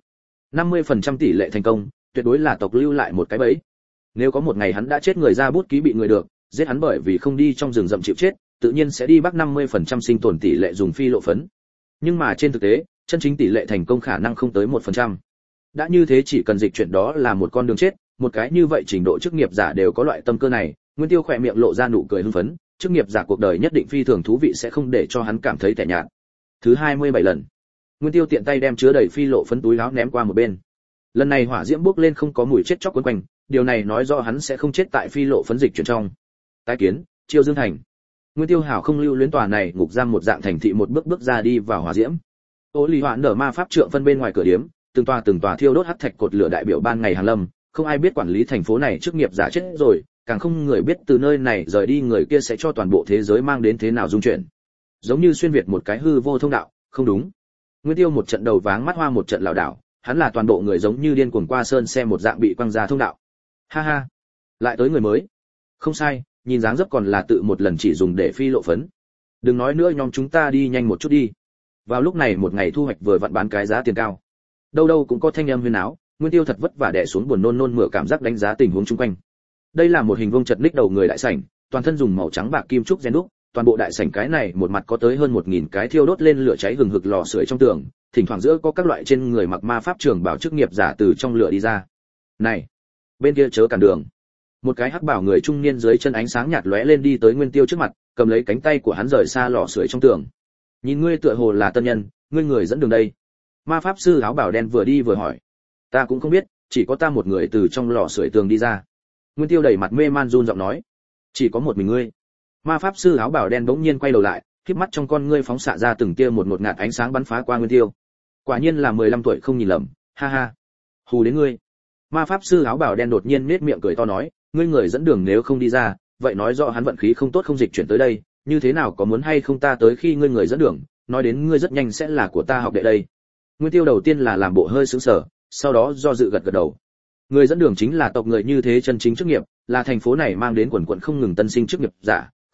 50% tỷ lệ thành công, tuyệt đối là tộc lưu lại một cái bẫy. Nếu có một ngày hắn đã chết, người ra bút ký bị người được, giết hắn bởi vì không đi trong rừng rậm chịu chết, tự nhiên sẽ đi bắt 50% sinh tồn tỷ lệ dùng phi lộ phấn. Nhưng mà trên thực tế, chân chính tỷ lệ thành công khả năng không tới 1%. Đã như thế chỉ cần dịch chuyển đó là một con đường chết, một cái như vậy trình độ chức nghiệp giả đều có loại tâm cơ này, Nguyên Tiêu khỏe miệng lộ ra nụ cười hưng phấn, chức nghiệp giả cuộc đời nhất định phi thường thú vị, sẽ không để cho hắn cảm thấy tẻ nhạt. Thứ 27 lần, Nguyên Tiêu tiện tay đem chứa đầy phi lộ phấn túi áo ném qua một bên. Lần này hỏa diễm bốc lên không có mùi chết chóc quấn quanh, điều này nói rõ hắn sẽ không chết tại phi lộ phấn dịch chuyển trong. Tái kiến, Chiêu Dương Thành. Nguyên Tiêu hảo không lưu luyến tòa này ngục giam một dạng thành thị, một bước ra đi vào hỏa diễm. Ô Lý Hoạn nở ma pháp trượng phân bên ngoài cửa điếm, từng tòa thiêu đốt hắc thạch cột lửa đại biểu ban ngày hàng lâm, không ai biết quản lý thành phố này chức nghiệp giả chết rồi, càng không người biết từ nơi này rời đi người kia sẽ cho toàn bộ thế giới mang đến thế nào dung chuyển. Giống như xuyên việt một cái hư vô thông đạo, không đúng. Nguyên Tiêu một trận đầu váng mắt hoa, một trận lảo đảo, hắn là toàn bộ người giống như điên cuồng qua sơn xe một dạng bị quăng ra thông đạo. Ha ha, lại tới người mới. Không sai, nhìn dáng dấp còn là tự một lần chỉ dùng để phi lộ phấn. Đừng nói nữa, nhóm chúng ta đi nhanh một chút đi. Vào lúc này một ngày thu hoạch vừa vặn bán cái giá tiền cao. Đâu cũng có thanh âm huyên áo, Nguyên Tiêu thật vất vả đè xuống buồn nôn mửa cảm giác đánh giá tình huống xung quanh. Đây là một hình vuông chật ních đầu người đại sảnh, toàn thân dùng màu trắng bạc kim trúc rèn đúc, toàn bộ đại sảnh cái này một mặt có tới hơn 1000 cái thiêu đốt lên lửa cháy hừng hực lò sưởi trong tường, thỉnh thoảng giữa có các loại trên người mặc ma pháp trường bảo chức nghiệp giả từ trong lửa đi ra. Này, bên kia chớ cản đường. Một cái hắc bảo người trung niên dưới chân ánh sáng nhạt lóe lên đi tới Nguyên Tiêu trước mặt, cầm lấy cánh tay của hắn rời xa lò sưởi trong tường. Nhìn ngươi tựa hồ là tân nhân, ngươi người dẫn đường đây. Ma pháp sư áo bảo đen vừa đi vừa hỏi. Ta cũng không biết, chỉ có ta một người từ trong lò sưởi tường đi ra. Nguyên Tiêu đầy mặt mê man run giọng nói. Chỉ có một mình ngươi. Ma pháp sư áo bảo đen bỗng nhiên quay đầu lại, khép mắt trong con ngươi phóng xạ ra từng tia một ngạt ánh sáng bắn phá qua Nguyên Tiêu. Quả nhiên là 15 tuổi không nhìn lầm, ha ha. Hù đến ngươi. Ma pháp sư áo bảo đen đột nhiên nhếch miệng cười to nói, ngươi người dẫn đường nếu không đi ra, vậy nói rõ hắn vận khí không tốt không dịch chuyển tới đây, như thế nào có muốn hay không ta tới khi ngươi người dẫn đường, nói đến ngươi rất nhanh sẽ là của ta học đệ đây. Nguyên Tiêu đầu tiên là làm bộ hơi sững sờ, sau đó do dự gật đầu. Người dẫn đường chính là tộc người như thế chân chính chức nghiệp, là thành phố này mang đến quần quần không ngừng tân sinh chức nghiệp giả,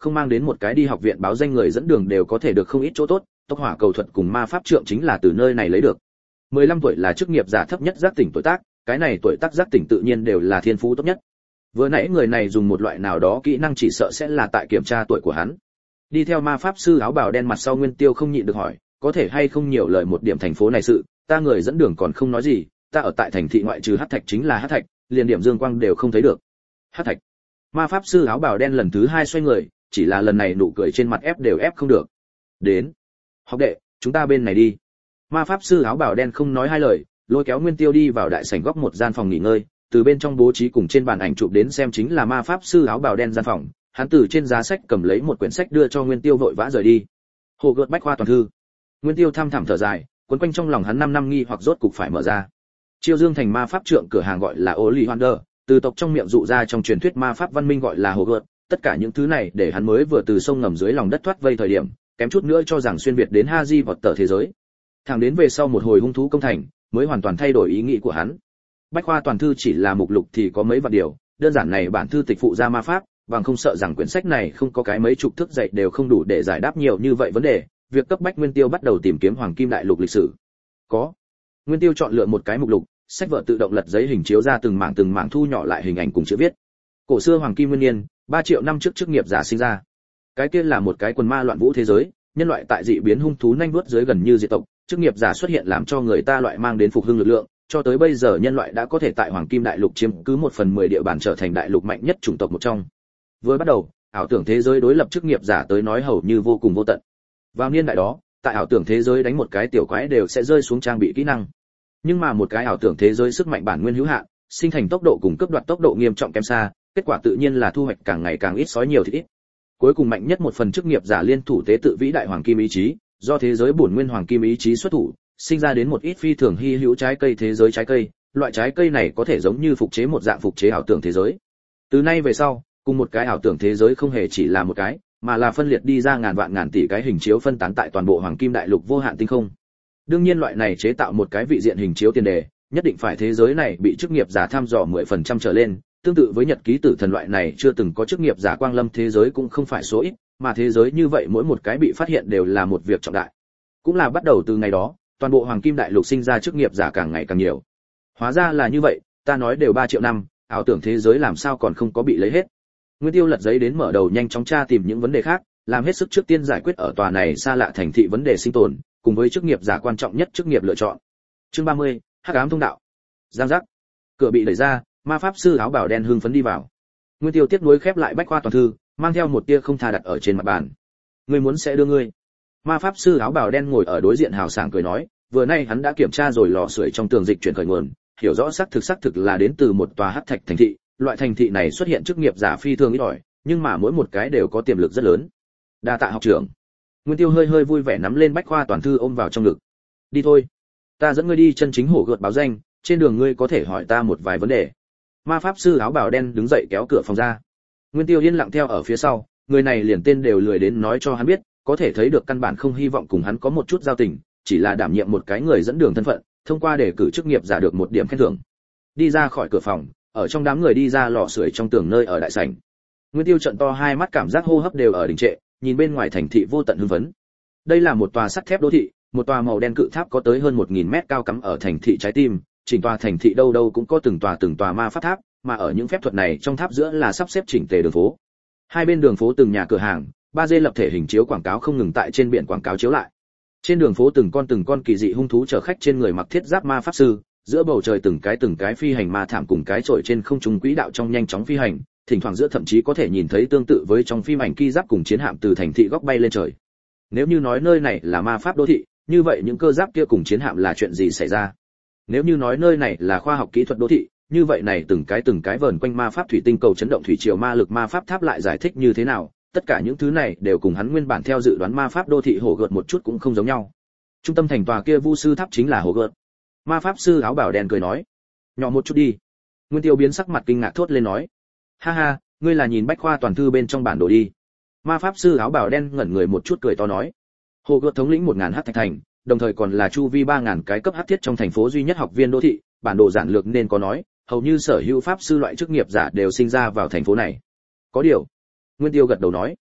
không mang đến một cái đi học viện báo danh người dẫn đường đều có thể được không ít chỗ tốt, tốc hỏa cầu thuật cùng ma pháp trượng chính là từ nơi này lấy được. 15 tuổi là chức nghiệp giả thấp nhất giác tỉnh tuổi tác, cái này tuổi tác giác tỉnh tự nhiên đều là thiên phú tốt nhất. Vừa nãy người này dùng một loại nào đó kỹ năng chỉ sợ sẽ là tại kiểm tra tuổi của hắn. Đi theo ma pháp sư áo bào đen mặt sau Nguyên Tiêu không nhịn được hỏi, có thể hay không nhiều lời một điểm thành phố này sự, ta người dẫn đường còn không nói gì, ta ở tại thành thị ngoại trừ hắc thạch chính là hắc thạch, liền điểm dương quang đều không thấy được. Hắc thạch. Ma pháp sư áo bào đen lần thứ 2 xoay người, chỉ là lần này nụ cười trên mặt ép đều ép không được. Đến. Học đệ, chúng ta bên này đi. Ma pháp sư áo bào đen không nói hai lời, lôi kéo Nguyên Tiêu đi vào đại sảnh góc một gian phòng nghỉ ngơi, từ bên trong bố trí cùng trên bàn ảnh chụp đến xem chính là ma pháp sư áo bào đen gian phòng, hắn từ trên giá sách cầm lấy một quyển sách đưa cho Nguyên Tiêu vội vã rời đi. Hồ gợt bách khoa toàn thư. Nguyên Tiêu thăm thẳm thở dài, quấn quanh trong lòng hắn 5 năm nghi hoặc rốt cục phải mở ra. Chiêu Dương thành ma pháp trượng cửa hàng gọi là Oli Wonder, từ tộc trong miệng dụ ra trong truyền thuyết ma pháp văn minh gọi là hồ gợt, tất cả những thứ này để hắn mới vừa từ sông ngầm dưới lòng đất thoát vây thời điểm, kém chút nữa cho rằng xuyên việt đến Haji vọt tờ thế giới. Thẳng đến về sau một hồi hung thú công thành, mới hoàn toàn thay đổi ý nghĩ của hắn. Bách khoa toàn thư chỉ là mục lục thì có mấy vạn điều, đơn giản này bản thư tịch phụ ra ma pháp, bằng không sợ rằng quyển sách này không có cái mấy chục thước dày đều không đủ để giải đáp nhiều như vậy vấn đề. Việc cấp bách Nguyên Tiêu bắt đầu tìm kiếm Hoàng Kim Đại Lục lịch sử. Có. Nguyên Tiêu chọn lựa một cái mục lục, sách vở tự động lật giấy hình chiếu ra từng mảng thu nhỏ lại hình ảnh cùng chữ viết. Cổ xưa Hoàng Kim Nguyên Niên, 3 triệu năm trước chức nghiệp giả sinh ra. Cái kia là một cái quần ma loạn vũ thế giới, nhân loại tại dị biến hung thú nhanh vuốt dưới gần như diệt tộc, chức nghiệp giả xuất hiện làm cho người ta loại mang đến phục hưng lực lượng, cho tới bây giờ nhân loại đã có thể tại Hoàng Kim Đại Lục chiếm cứ 1/10 địa bàn trở thành đại lục mạnh nhất chủng tộc một trong. Vừa bắt đầu, ảo tưởng thế giới đối lập chức nghiệp giả tới nói hầu như vô cùng vô tận. Vào niên đại đó, tại ảo tưởng thế giới đánh một cái tiểu quái đều sẽ rơi xuống trang bị kỹ năng. Nhưng mà một cái ảo tưởng thế giới sức mạnh bản nguyên hữu hạn, sinh thành tốc độ cùng cấp đoạt tốc độ nghiêm trọng kém xa, kết quả tự nhiên là thu hoạch càng ngày càng ít sói nhiều thì ít. Cuối cùng mạnh nhất một phần chức nghiệp giả liên thủ tế tự vĩ đại hoàng kim ý chí, do thế giới bổn nguyên hoàng kim ý chí xuất thủ, sinh ra đến một ít phi thường hy hữu trái cây thế giới trái cây, loại trái cây này có thể giống như phục chế một dạng phục chế ảo tưởng thế giới. Từ nay về sau, cùng một cái ảo tưởng thế giới không hề chỉ là một cái, mà là phân liệt đi ra ngàn vạn ngàn tỷ cái hình chiếu phân tán tại toàn bộ hoàng kim đại lục vô hạn tinh không. Đương nhiên loại này chế tạo một cái vị diện hình chiếu tiền đề, nhất định phải thế giới này bị chức nghiệp giả thăm dò 10% trở lên, tương tự với nhật ký tử thần loại này chưa từng có chức nghiệp giả quang lâm thế giới cũng không phải số ít, mà thế giới như vậy mỗi một cái bị phát hiện đều là một việc trọng đại. Cũng là bắt đầu từ ngày đó, toàn bộ hoàng kim đại lục sinh ra chức nghiệp giả càng ngày càng nhiều. Hóa ra là như vậy, ta nói đều 3 triệu năm, ảo tưởng thế giới làm sao còn không có bị lấy hết. Nguyên Tiêu lật giấy đến mở đầu nhanh chóng tra tìm những vấn đề khác, làm hết sức trước tiên giải quyết ở tòa này xa lạ thành thị vấn đề sinh tồn, cùng với chức nghiệp giả quan trọng nhất chức nghiệp lựa chọn. Chương 30, Hắc ám thông đạo. Giang giác. Cửa bị đẩy ra, ma pháp sư áo bào đen hưng phấn đi vào. Nguyên Tiêu tiếc nuối khép lại bách khoa toàn thư, mang theo một tia không tha đặt ở trên mặt bàn. Ngươi muốn sẽ đưa ngươi. Ma pháp sư áo bào đen ngồi ở đối diện hào sảng cười nói, vừa nay hắn đã kiểm tra rồi lò sưởi trong tường dịch chuyển khởi nguồn, hiểu rõ xác thực là đến từ một tòa hắc thạch thành thị, loại thành thị này xuất hiện chức nghiệp giả phi thường ít ỏi, nhưng mà mỗi một cái đều có tiềm lực rất lớn. Đa tạ học trưởng. Nguyên Tiêu hơi vui vẻ nắm lên bách khoa toàn thư ôm vào trong ngực. Đi thôi, ta dẫn ngươi đi chân chính hổ gợt báo danh, trên đường ngươi có thể hỏi ta một vài vấn đề. Ma pháp sư áo bào đen đứng dậy kéo cửa phòng ra. Nguyên Tiêu yên lặng theo ở phía sau, người này liền tên đều lười đến nói cho hắn biết, có thể thấy được căn bản không hy vọng cùng hắn có một chút giao tình, chỉ là đảm nhiệm một cái người dẫn đường thân phận, thông qua đề cử chức nghiệp giả được một điểm khen thưởng. Đi ra khỏi cửa phòng, ở trong đám người đi ra lò sưởi trong tường nơi ở đại sảnh. Nguyên Tiêu trợn to hai mắt cảm giác hô hấp đều ở đình trệ, nhìn bên ngoài thành thị vô tận hưng phấn. Đây là một tòa sắt thép đô thị, một tòa màu đen cự tháp có tới hơn 1000 mét cao cắm ở thành thị trái tim, chỉnh tòa thành thị đâu đâu cũng có từng tòa ma pháp tháp, mà ở những phép thuật này trong tháp giữa là sắp xếp chỉnh tề đường phố. Hai bên đường phố từng nhà cửa hàng, 3D lập thể hình chiếu quảng cáo không ngừng tại trên biển quảng cáo chiếu lại. Trên đường phố từng con kỳ dị hung thú chở khách trên người mặc thiết giáp ma pháp sư, giữa bầu trời từng cái phi hành ma thảm cùng cái trội trên không trung quỹ đạo trong nhanh chóng phi hành, thỉnh thoảng giữa thậm chí có thể nhìn thấy tương tự với trong phim ảnh ki giáp cùng chiến hạm từ thành thị góc bay lên trời. Nếu như nói nơi này là ma pháp đô thị, như vậy những cơ giáp kia cùng chiến hạm là chuyện gì xảy ra? Nếu như nói nơi này là khoa học kỹ thuật đô thị, như vậy này từng cái vờn quanh ma pháp thủy tinh cầu chấn động thủy triều ma lực ma pháp tháp lại giải thích như thế nào? Tất cả những thứ này đều cùng hắn nguyên bản theo dự đoán ma pháp đô thị hổ gợt một chút cũng không giống nhau. Trung tâm thành tòa kia vu sư tháp chính là hổ gợt. Ma pháp sư áo bảo đen cười nói, nhỏ một chút đi. Nguyên Tiêu biến sắc mặt kinh ngạc thốt lên nói, ha ha, ngươi là nhìn bách khoa toàn thư bên trong bản đồ đi. Ma pháp sư áo bào đen ngẩn người một chút cười to nói, hồ gợt thống lĩnh 1000 hắc thạch thành, đồng thời còn là chu vi 3000 cái cấp hắc thiết trong thành phố duy nhất học viên đô thị, bản đồ giản lược nên có nói, hầu như sở hữu pháp sư loại chức nghiệp giả đều sinh ra vào thành phố này. Có điều, Nguyên Tiêu gật đầu nói,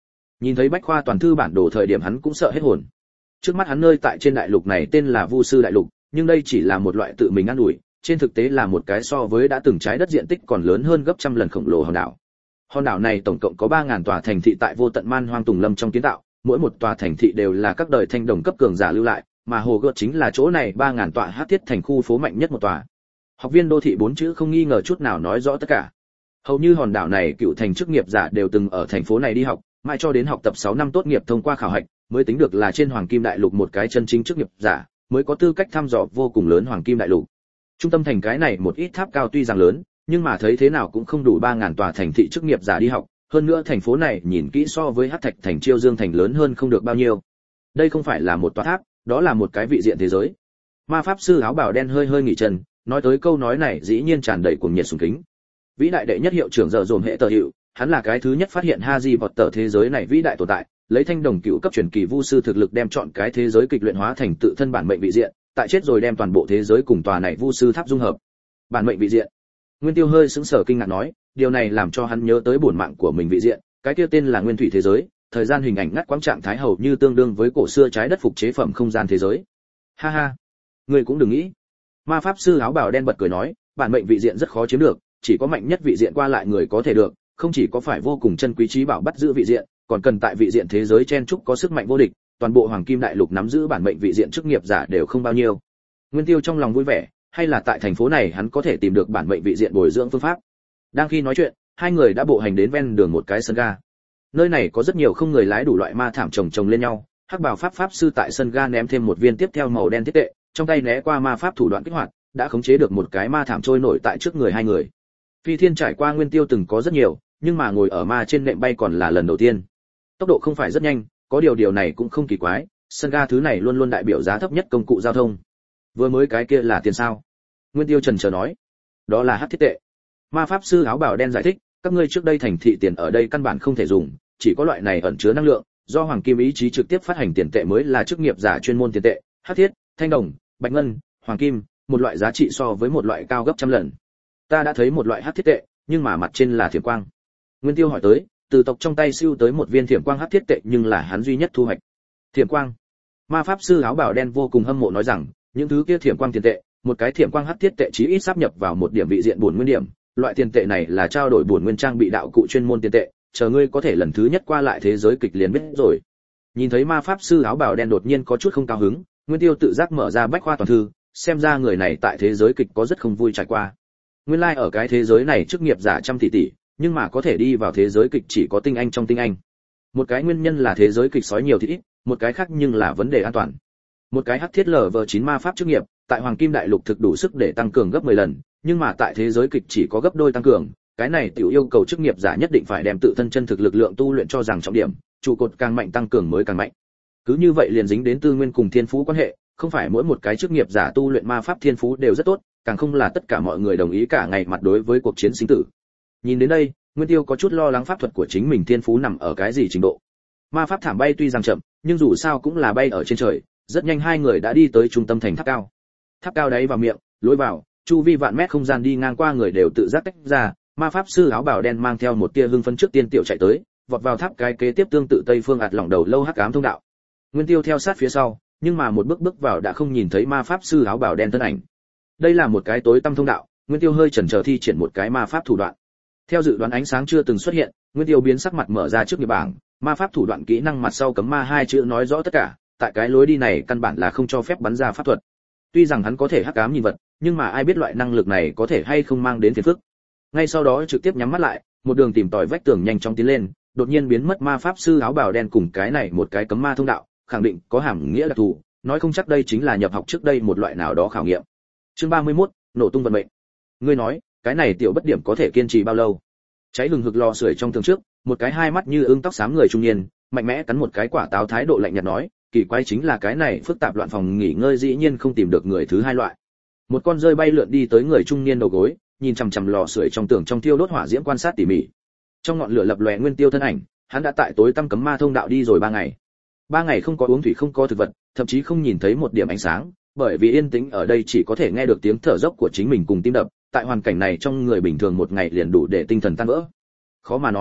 Nhìn thấy bách khoa toàn thư bản đồ thời điểm hắn cũng sợ hết hồn. Trước mắt hắn nơi tại trên đại lục này tên là Vu Sư đại lục, nhưng đây chỉ là một loại tự mình ăn ủi, trên thực tế là một cái so với đã từng trái đất diện tích còn lớn hơn gấp trăm lần khổng lồ hòn đảo. Hòn đảo này tổng cộng có 3000 tòa thành thị tại vô tận man hoang tùng lâm trong kiến tạo, mỗi một tòa thành thị đều là các đời thanh đồng cấp cường giả lưu lại, mà hồ gợt chính là chỗ này 3000 tòa hắc thiết thành khu phố mạnh nhất một tòa. Học viên đô thị 4 chữ không nghi ngờ chút nào nói rõ tất cả. Hầu như hòn đảo này cựu thành chức nghiệp giả đều từng ở thành phố này đi học, mãi cho đến học tập 6 năm tốt nghiệp thông qua khảo hạch, mới tính được là trên Hoàng Kim Đại Lục một cái chân chính chức nghiệp giả, mới có tư cách thăm dò vô cùng lớn Hoàng Kim Đại Lục. Trung tâm thành cái này một ít tháp cao tuy rằng lớn, nhưng mà thấy thế nào cũng không đủ 3000 tòa thành thị chức nghiệp giả đi học, hơn nữa thành phố này nhìn kỹ so với Hắc Thạch thành Chiêu Dương thành lớn hơn không được bao nhiêu. Đây không phải là một tòa tháp, đó là một cái vị diện thế giới. Ma pháp sư áo bào đen hơi hơi nghỉ chân, nói tới câu nói này dĩ nhiên tràn đầy cuồng nhiệt sùng kính. Vĩ đại đệ nhất hiệu trưởng giờ dồn hệ tờ hiệu, hắn là cái thứ nhất phát hiện Haji vọt tờ thế giới này vĩ đại tồn tại, lấy thanh đồng cựu cấp truyền kỳ vu sư thực lực đem chọn cái thế giới kịch luyện hóa thành tự thân bản mệnh vị diện, tại chết rồi đem toàn bộ thế giới cùng tòa này vu sư tháp dung hợp. Bản mệnh vị diện. Nguyên Tiêu hơi sững sờ kinh ngạc nói, điều này làm cho hắn nhớ tới bổn mạng của mình vị diện, cái kia tên là Nguyên Thủy thế giới, thời gian hình ảnh ngắt quãng trạng thái hầu như tương đương với cổ xưa trái đất phục chế phẩm không gian thế giới. Ha ha, ngươi cũng đừng nghĩ. Ma pháp sư áo bào đen bật cười nói, bản mệnh vị diện rất khó chiếm được, chỉ có mạnh nhất vị diện qua lại người có thể được, không chỉ có phải vô cùng chân quý trí bảo bắt giữ vị diện, còn cần tại vị diện thế giới chen trúc có sức mạnh vô địch, toàn bộ Hoàng Kim Đại Lục nắm giữ bản mệnh vị diện chức nghiệp giả đều không bao nhiêu. Nguyên Tiêu trong lòng vui vẻ, hay là tại thành phố này hắn có thể tìm được bản mệnh vị diện bồi dưỡng phương pháp. Đang khi nói chuyện, hai người đã bộ hành đến ven đường một cái sân ga. Nơi này có rất nhiều không người lái đủ loại ma thảm chồng lên nhau, hắc bào pháp sư tại sân ga ném thêm một viên tiếp theo màu đen thiết tệ, trong tay né qua ma pháp thủ đoạn kích hoạt, đã khống chế được một cái ma thảm trôi nổi tại trước người hai người. Phi thiên trải qua Nguyên Tiêu từng có rất nhiều, nhưng mà ngồi ở ma trên nệm bay còn là lần đầu tiên. Tốc độ không phải rất nhanh, có điều này cũng không kỳ quái, sân ga thứ này luôn luôn đại biểu giá thấp nhất công cụ giao thông. Vừa mới cái kia là tiền sao? Nguyên Tiêu chần chờ nói. Đó là hắc thiết tệ. Ma pháp sư áo bào đen giải thích, các ngươi trước đây thành thị tiền ở đây căn bản không thể dùng, chỉ có loại này ẩn chứa năng lượng, do Hoàng Kim ý chí trực tiếp phát hành tiền tệ mới là chức nghiệp giả chuyên môn tiền tệ, hắc thiết, thanh đồng, bạch ngân, hoàng kim, một loại giá trị so với một loại cao gấp trăm lần. Ta đã thấy một loại hắc thiết tệ, nhưng mà mặt trên là thiểm quang. Nguyên Tiêu hỏi tới, từ tộc trong tay siêu tới một viên thiểm quang hắc thiết tệ nhưng là hắn duy nhất thu hoạch. Thiểm quang. Ma pháp sư áo bào đen vô cùng hâm mộ nói rằng, những thứ kia thiểm quang tiền tệ, một cái thiểm quang hắc thiết tệ chí ít sáp nhập vào một điểm vị diện bổn nguyên điểm, loại tiền tệ này là trao đổi bổn nguyên trang bị đạo cụ chuyên môn tiền tệ, chờ ngươi có thể lần thứ nhất qua lại thế giới kịch liền biết rồi. Nhìn thấy ma pháp sư áo bào đen đột nhiên có chút không cao hứng, Nguyên Tiêu tự giác mở ra bách khoa toàn thư, xem ra người này tại thế giới kịch có rất không vui trải qua. Nguyên lai ở cái thế giới này chức nghiệp giả trăm tỷ tỷ, nhưng mà có thể đi vào thế giới kịch chỉ có tinh anh trong tinh anh. Một cái nguyên nhân là thế giới kịch sói nhiều thì ít, một cái khác nhưng là vấn đề an toàn. Một cái hắc thiết LV9 ma pháp chức nghiệp, tại Hoàng Kim Đại Lục thực đủ sức để tăng cường gấp 10 lần, nhưng mà tại thế giới kịch chỉ có gấp đôi tăng cường, cái này tiểu yêu cầu chức nghiệp giả nhất định phải đem tự thân chân thực lực lượng tu luyện cho rằng trọng điểm, trụ cột càng mạnh tăng cường mới càng mạnh. Cứ như vậy liền dính đến tư nguyên cùng thiên phú quan hệ, không phải mỗi một cái chức nghiệp giả tu luyện ma pháp thiên phú đều rất tốt, càng không là tất cả mọi người đồng ý cả ngày mặt đối với cuộc chiến sinh tử. Nhìn đến đây, Nguyên Tiêu có chút lo lắng pháp thuật của chính mình thiên phú nằm ở cái gì trình độ. Ma pháp thảm bay tuy rằng chậm, nhưng dù sao cũng là bay ở trên trời, rất nhanh hai người đã đi tới trung tâm thành tháp cao. Tháp cao đáy vào miệng, lối vào, chu vi vạn mét không gian đi ngang qua người đều tự giác tách ra, ma pháp sư áo bào đen mang theo một tia hưng phấn trước tiên tiểu chạy tới, vọt vào tháp cái kế tiếp tương tự tây phương ạt lỏng đầu lâu hắc ám thông đạo. Nguyên Tiêu theo sát phía sau, nhưng mà một bước vào đã không nhìn thấy ma pháp sư áo bào đen thân ảnh. Đây là một cái tối tăm thông đạo, Nguyên Tiêu hơi chần chờ thi triển một cái ma pháp thủ đoạn. Theo dự đoán ánh sáng chưa từng xuất hiện, Nguyên Tiêu biến sắc mặt mở ra trước nghiệp bảng, ma pháp thủ đoạn kỹ năng mặt sau cấm ma hai chữ nói rõ tất cả, tại cái lối đi này căn bản là không cho phép bắn ra pháp thuật. Tuy rằng hắn có thể hắc ám nhìn vật, nhưng mà ai biết loại năng lực này có thể hay không mang đến phiền phức. Ngay sau đó trực tiếp nhắm mắt lại, một đường tìm tòi vách tường nhanh chóng tiến lên, đột nhiên biến mất ma pháp sư áo bào đen cùng cái này một cái cấm ma thông đạo, khẳng định có hàm nghĩa đặc thù, nói không chắc đây chính là nhập học trước đây một loại nào đó khảo nghiệm. Chương 31, nổ tung vận mệnh. Ngươi nói, cái này tiểu bất điểm có thể kiên trì bao lâu? Cháy hừng hực lò sưởi trong tường trước, một cái hai mắt như ưng tóc xám người trung niên, mạnh mẽ cắn một cái quả táo thái độ lạnh nhạt nói, kỳ quái chính là cái này phức tạp loạn phòng nghỉ ngơi dĩ nhiên không tìm được người thứ hai loại. Một con rơi bay lượn đi tới người trung niên đầu gối, nhìn chằm chằm lò sưởi trong tường trong thiêu đốt hỏa diễm quan sát tỉ mỉ. Trong ngọn lửa lập lòe Nguyên Tiêu thân ảnh, hắn đã tại tối tăm cấm ma thông đạo đi rồi 3 ngày. 3 ngày không có uống thủy không có thực vật, thậm chí không nhìn thấy một điểm ánh sáng, bởi vì yên tĩnh ở đây chỉ có thể nghe được tiếng thở dốc của chính mình cùng tim đập, tại hoàn cảnh này trong người bình thường một ngày liền đủ để tinh thần tan vỡ. Khó mà nói,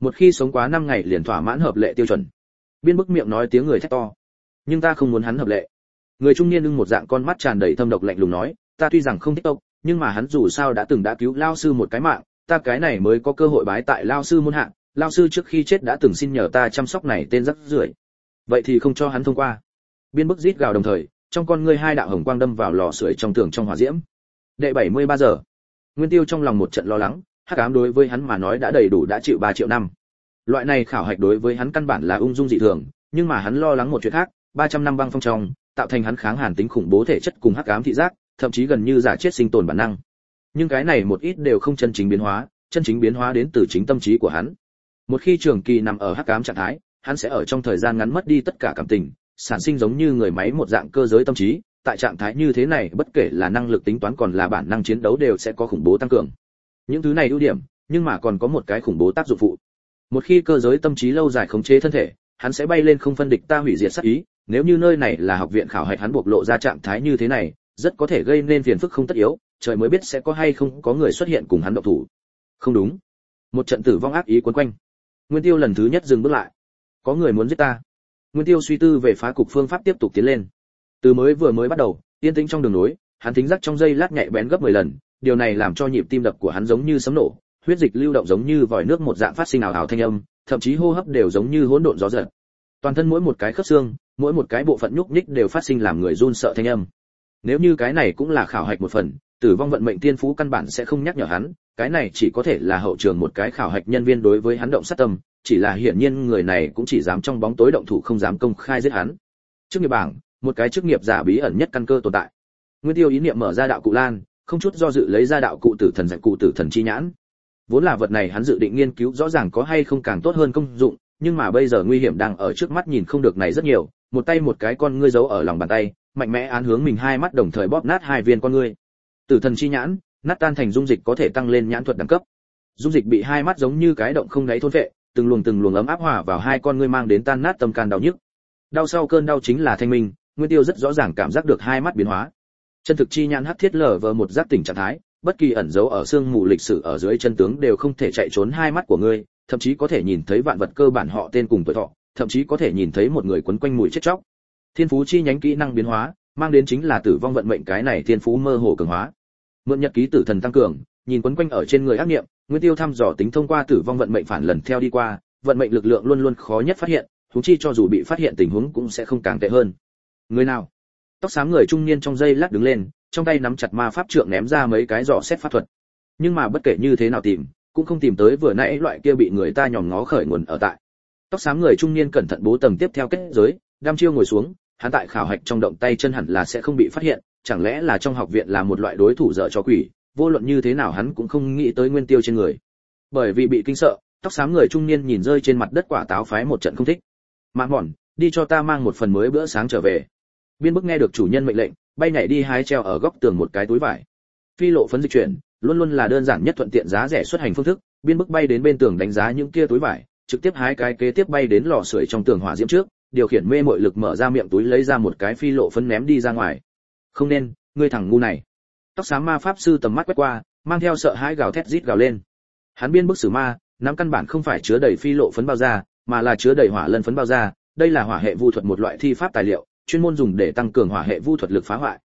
một khi sống quá 5 ngày liền thỏa mãn hợp lệ tiêu chuẩn. Biên bức miệng nói tiếng người thét to. Nhưng ta không muốn hắn hợp lệ. Người trung niên lưng một dạng con mắt tràn đầy thâm độc lạnh lùng nói, ta tuy rằng không thích tộc, nhưng mà hắn dù sao đã từng đã cứu lao sư một cái mạng, ta cái này mới có cơ hội bái tại lao sư môn hạ, lao sư trước khi chết đã từng xin nhờ ta chăm sóc này tên rắc rưởi. Vậy thì không cho hắn thông qua. Biên bức rít gào đồng thời, trong con ngươi hai đạo hồng quang đâm vào lò sưởi trong tường trong hỏa diễm. Đệ 73 giờ. Nguyên Tiêu trong lòng một trận lo lắng, hắc ám đối với hắn mà nói đã đầy đủ đã chịu 3 triệu năm. Loại này khảo hạch đối với hắn căn bản là ung dung dị thường, nhưng mà hắn lo lắng một chuyện khác, 300 năm băng phong trong, tạo thành hắn kháng hàn tính khủng bố thể chất cùng hắc ám thị giác, thậm chí gần như giả chết sinh tồn bản năng. Nhưng cái này một ít đều không chân chính biến hóa, chân chính biến hóa đến từ chính tâm trí của hắn. Một khi trường kỳ nằm ở hắc ám trạng thái, hắn sẽ ở trong thời gian ngắn mất đi tất cả cảm tình, sản sinh giống như người máy một dạng cơ giới tâm trí, tại trạng thái như thế này bất kể là năng lực tính toán còn là bản năng chiến đấu đều sẽ có khủng bố tăng cường. Những thứ này ưu điểm, nhưng mà còn có một cái khủng bố tác dụng phụ. Một khi cơ giới tâm trí lâu dài khống chế thân thể, hắn sẽ bay lên không phân địch ta hủy diệt sát ý, nếu như nơi này là học viện khảo hạch hắn bộc lộ ra trạng thái như thế này, rất có thể gây nên phiền phức không tất yếu, trời mới biết sẽ có hay không có người xuất hiện cùng hắn động thủ. Không đúng. Một trận tử vong ác ý quấn quanh. Nguyên Tiêu lần thứ nhất dừng bước lại. Có người muốn giết ta. Nguyên Tiêu suy tư về phá cục phương pháp tiếp tục tiến lên. Từ vừa mới bắt đầu, yên tĩnh trong đường nối, hắn thính giác trong giây lát nhạy bén gấp 10 lần, điều này làm cho nhịp tim đập của hắn giống như sấm nổ, huyết dịch lưu động giống như vòi nước một dạng phát sinh ào ào thanh âm, thậm chí hô hấp đều giống như hỗn độn gió giật. Toàn thân mỗi một cái khớp xương, mỗi một cái bộ phận nhúc nhích đều phát sinh làm người run sợ thanh âm. Nếu như cái này cũng là khảo hạch một phần, tử vong vận mệnh tiên phú căn bản sẽ không nhắc nhở hắn, cái này chỉ có thể là hậu trường một cái khảo hạch nhân viên đối với hắn động sát tâm, chỉ là hiển nhiên người này cũng chỉ dám trong bóng tối động thủ không dám công khai giết hắn. Chức nghiệp bảng, một cái chức nghiệp giả bí ẩn nhất căn cơ tồn tại. Nguyên Tiêu ý niệm mở ra đạo cụ lan, không chút do dự lấy ra đạo cụ tử thần giải cụ tử thần chi nhãn. Vốn là vật này hắn dự định nghiên cứu rõ ràng có hay không càng tốt hơn công dụng, nhưng mà bây giờ nguy hiểm đang ở trước mắt nhìn không được này rất nhiều, một tay một cái con ngươi giấu ở lòng bàn tay, mạnh mẽ án hướng mình hai mắt đồng thời bóp nát hai viên con ngươi. Tử thần chi nhãn, nát tan thành dung dịch có thể tăng lên nhãn thuật đẳng cấp. Dung dịch bị hai mắt giống như cái động không đáy thôn phệ, từng luồng ấm áp hòa vào hai con ngươi mang đến tan nát tâm can đau nhức. Đau sau cơn đau chính là thanh minh, Nguyên Tiêu rất rõ ràng cảm giác được hai mắt biến hóa. Chân thực chi nhãn hắc thiết lở vờ một giác tỉnh trạng thái, bất kỳ ẩn dấu ở xương mù lịch sử ở dưới chân tướng đều không thể chạy trốn hai mắt của ngươi, thậm chí có thể nhìn thấy vạn vật cơ bản họ tên cùng tuổi thọ, thậm chí có thể nhìn thấy một người quấn quanh mùi chết chóc. Thiên phú chi nhánh kỹ năng biến hóa, mang đến chính là tử vong vận mệnh cái này thiên phú mơ hồ cường hóa. Mượn nhật ký tử thần tăng cường, nhìn quấn quanh ở trên người ác niệm, Nguyên Tiêu thăm dò tính thông qua tử vong vận mệnh phản lần theo đi qua, vận mệnh lực lượng luôn luôn khó nhất phát hiện, huống chi cho dù bị phát hiện tình huống cũng sẽ không càng tệ hơn. Người nào? Tóc xám người trung niên trong giây lát đứng lên, trong tay nắm chặt ma pháp trượng ném ra mấy cái giỏ xét pháp thuật. Nhưng mà bất kể như thế nào tìm, cũng không tìm tới vừa nãy loại kia bị người ta nhòm ngó khởi nguồn ở tại. Tóc xám người trung niên cẩn thận bố tầng tiếp theo kết giới, đăm chiêu ngồi xuống, hắn tại khảo hạch trong động tay chân hẳn là sẽ không bị phát hiện, chẳng lẽ là trong học viện là một loại đối thủ dở cho quỷ, vô luận như thế nào hắn cũng không nghĩ tới Nguyên Tiêu trên người. Bởi vì bị kinh sợ, tóc xám người trung niên nhìn rơi trên mặt đất quả táo phái một trận không thích. Mạn mòn, đi cho ta mang một phần mới bữa sáng trở về. Biên bức nghe được chủ nhân mệnh lệnh, bay nhảy đi hái treo ở góc tường một cái túi vải. Phi lộ phấn dịch chuyển, luôn luôn là đơn giản nhất thuận tiện giá rẻ xuất hành phương thức, biên bức bay đến bên tường đánh giá những kia túi vải, trực tiếp hái cái kế tiếp bay đến lò sưởi trong tường hỏa diễm trước, điều khiển mê mội lực mở ra miệng túi lấy ra một cái phi lộ phấn ném đi ra ngoài. Không nên, ngươi thằng ngu này. Tóc xám ma pháp sư tầm mắt quét qua, mang theo sợ hãi gào thét rít gào lên. Hắn biên bức sử ma, nắm căn bản không phải chứa đầy phi lộ phấn bao da, mà là chứa đầy hỏa lân phấn bao da, đây là hỏa hệ vu thuật một loại thi pháp tài liệu, chuyên môn dùng để tăng cường hỏa hệ vu thuật lực phá hoại.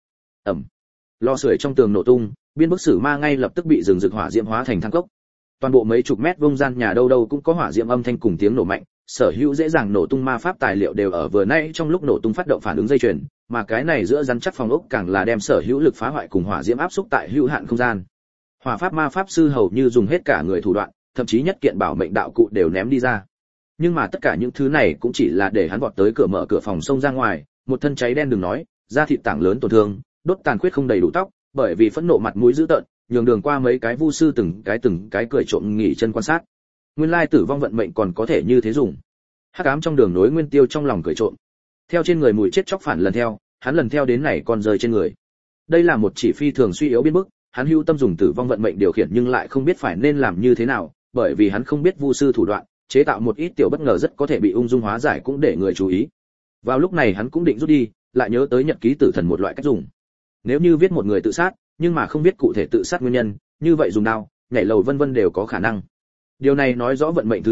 Lò sưởi trong tường nổ tung, biên bức sử ma ngay lập tức bị rừng rực hỏa diễm hóa thành than cốc. Toàn bộ mấy chục mét vuông gian nhà đâu đâu cũng có hỏa diễm âm thanh cùng tiếng nổ mạnh, sở hữu dễ dàng nổ tung ma pháp tài liệu đều ở vừa nãy trong lúc nổ tung phát động phản ứng dây chuyền, mà cái này giữa rắn chắc phòng ốc càng là đem sở hữu lực phá hoại cùng hỏa diễm áp xúc tại hữu hạn không gian. Hỏa pháp ma pháp sư hầu như dùng hết cả người thủ đoạn, thậm chí nhất kiện bảo mệnh đạo cụ đều ném đi ra. Nhưng mà tất cả những thứ này cũng chỉ là để hắn vọt tới cửa mở cửa phòng xông ra ngoài, một thân cháy đen đừng nói, da thịt tảng lớn tổn thương, đốt tàn khuyết không đầy đủ tóc, bởi vì phẫn nộ mặt mũi dữ tợn, nhường đường qua mấy cái vu sư từng cái cười trộm nghỉ chân quan sát. Nguyên lai tử vong vận mệnh còn có thể như thế dùng. Hắc ám trong đường nối Nguyên Tiêu trong lòng cười trộm. Theo trên người mùi chết chóc phản lần theo, hắn lần theo đến này còn rơi trên người. Đây là một chỉ phi thường suy yếu biến bức, hắn hưu tâm dùng tử vong vận mệnh điều khiển nhưng lại không biết phải nên làm như thế nào, bởi vì hắn không biết vu sư thủ đoạn, chế tạo một ít tiểu bất ngờ rất có thể bị ung dung hóa giải cũng để người chú ý. Vào lúc này hắn cũng định rút đi, lại nhớ tới nhật ký tử thần một loại cách dùng. Nếu như viết một người tự sát, nhưng mà không biết cụ thể tự sát nguyên nhân, như vậy dùng đao, nhảy lầu vân vân đều có khả năng. Điều này nói rõ vận mệnh thứ này,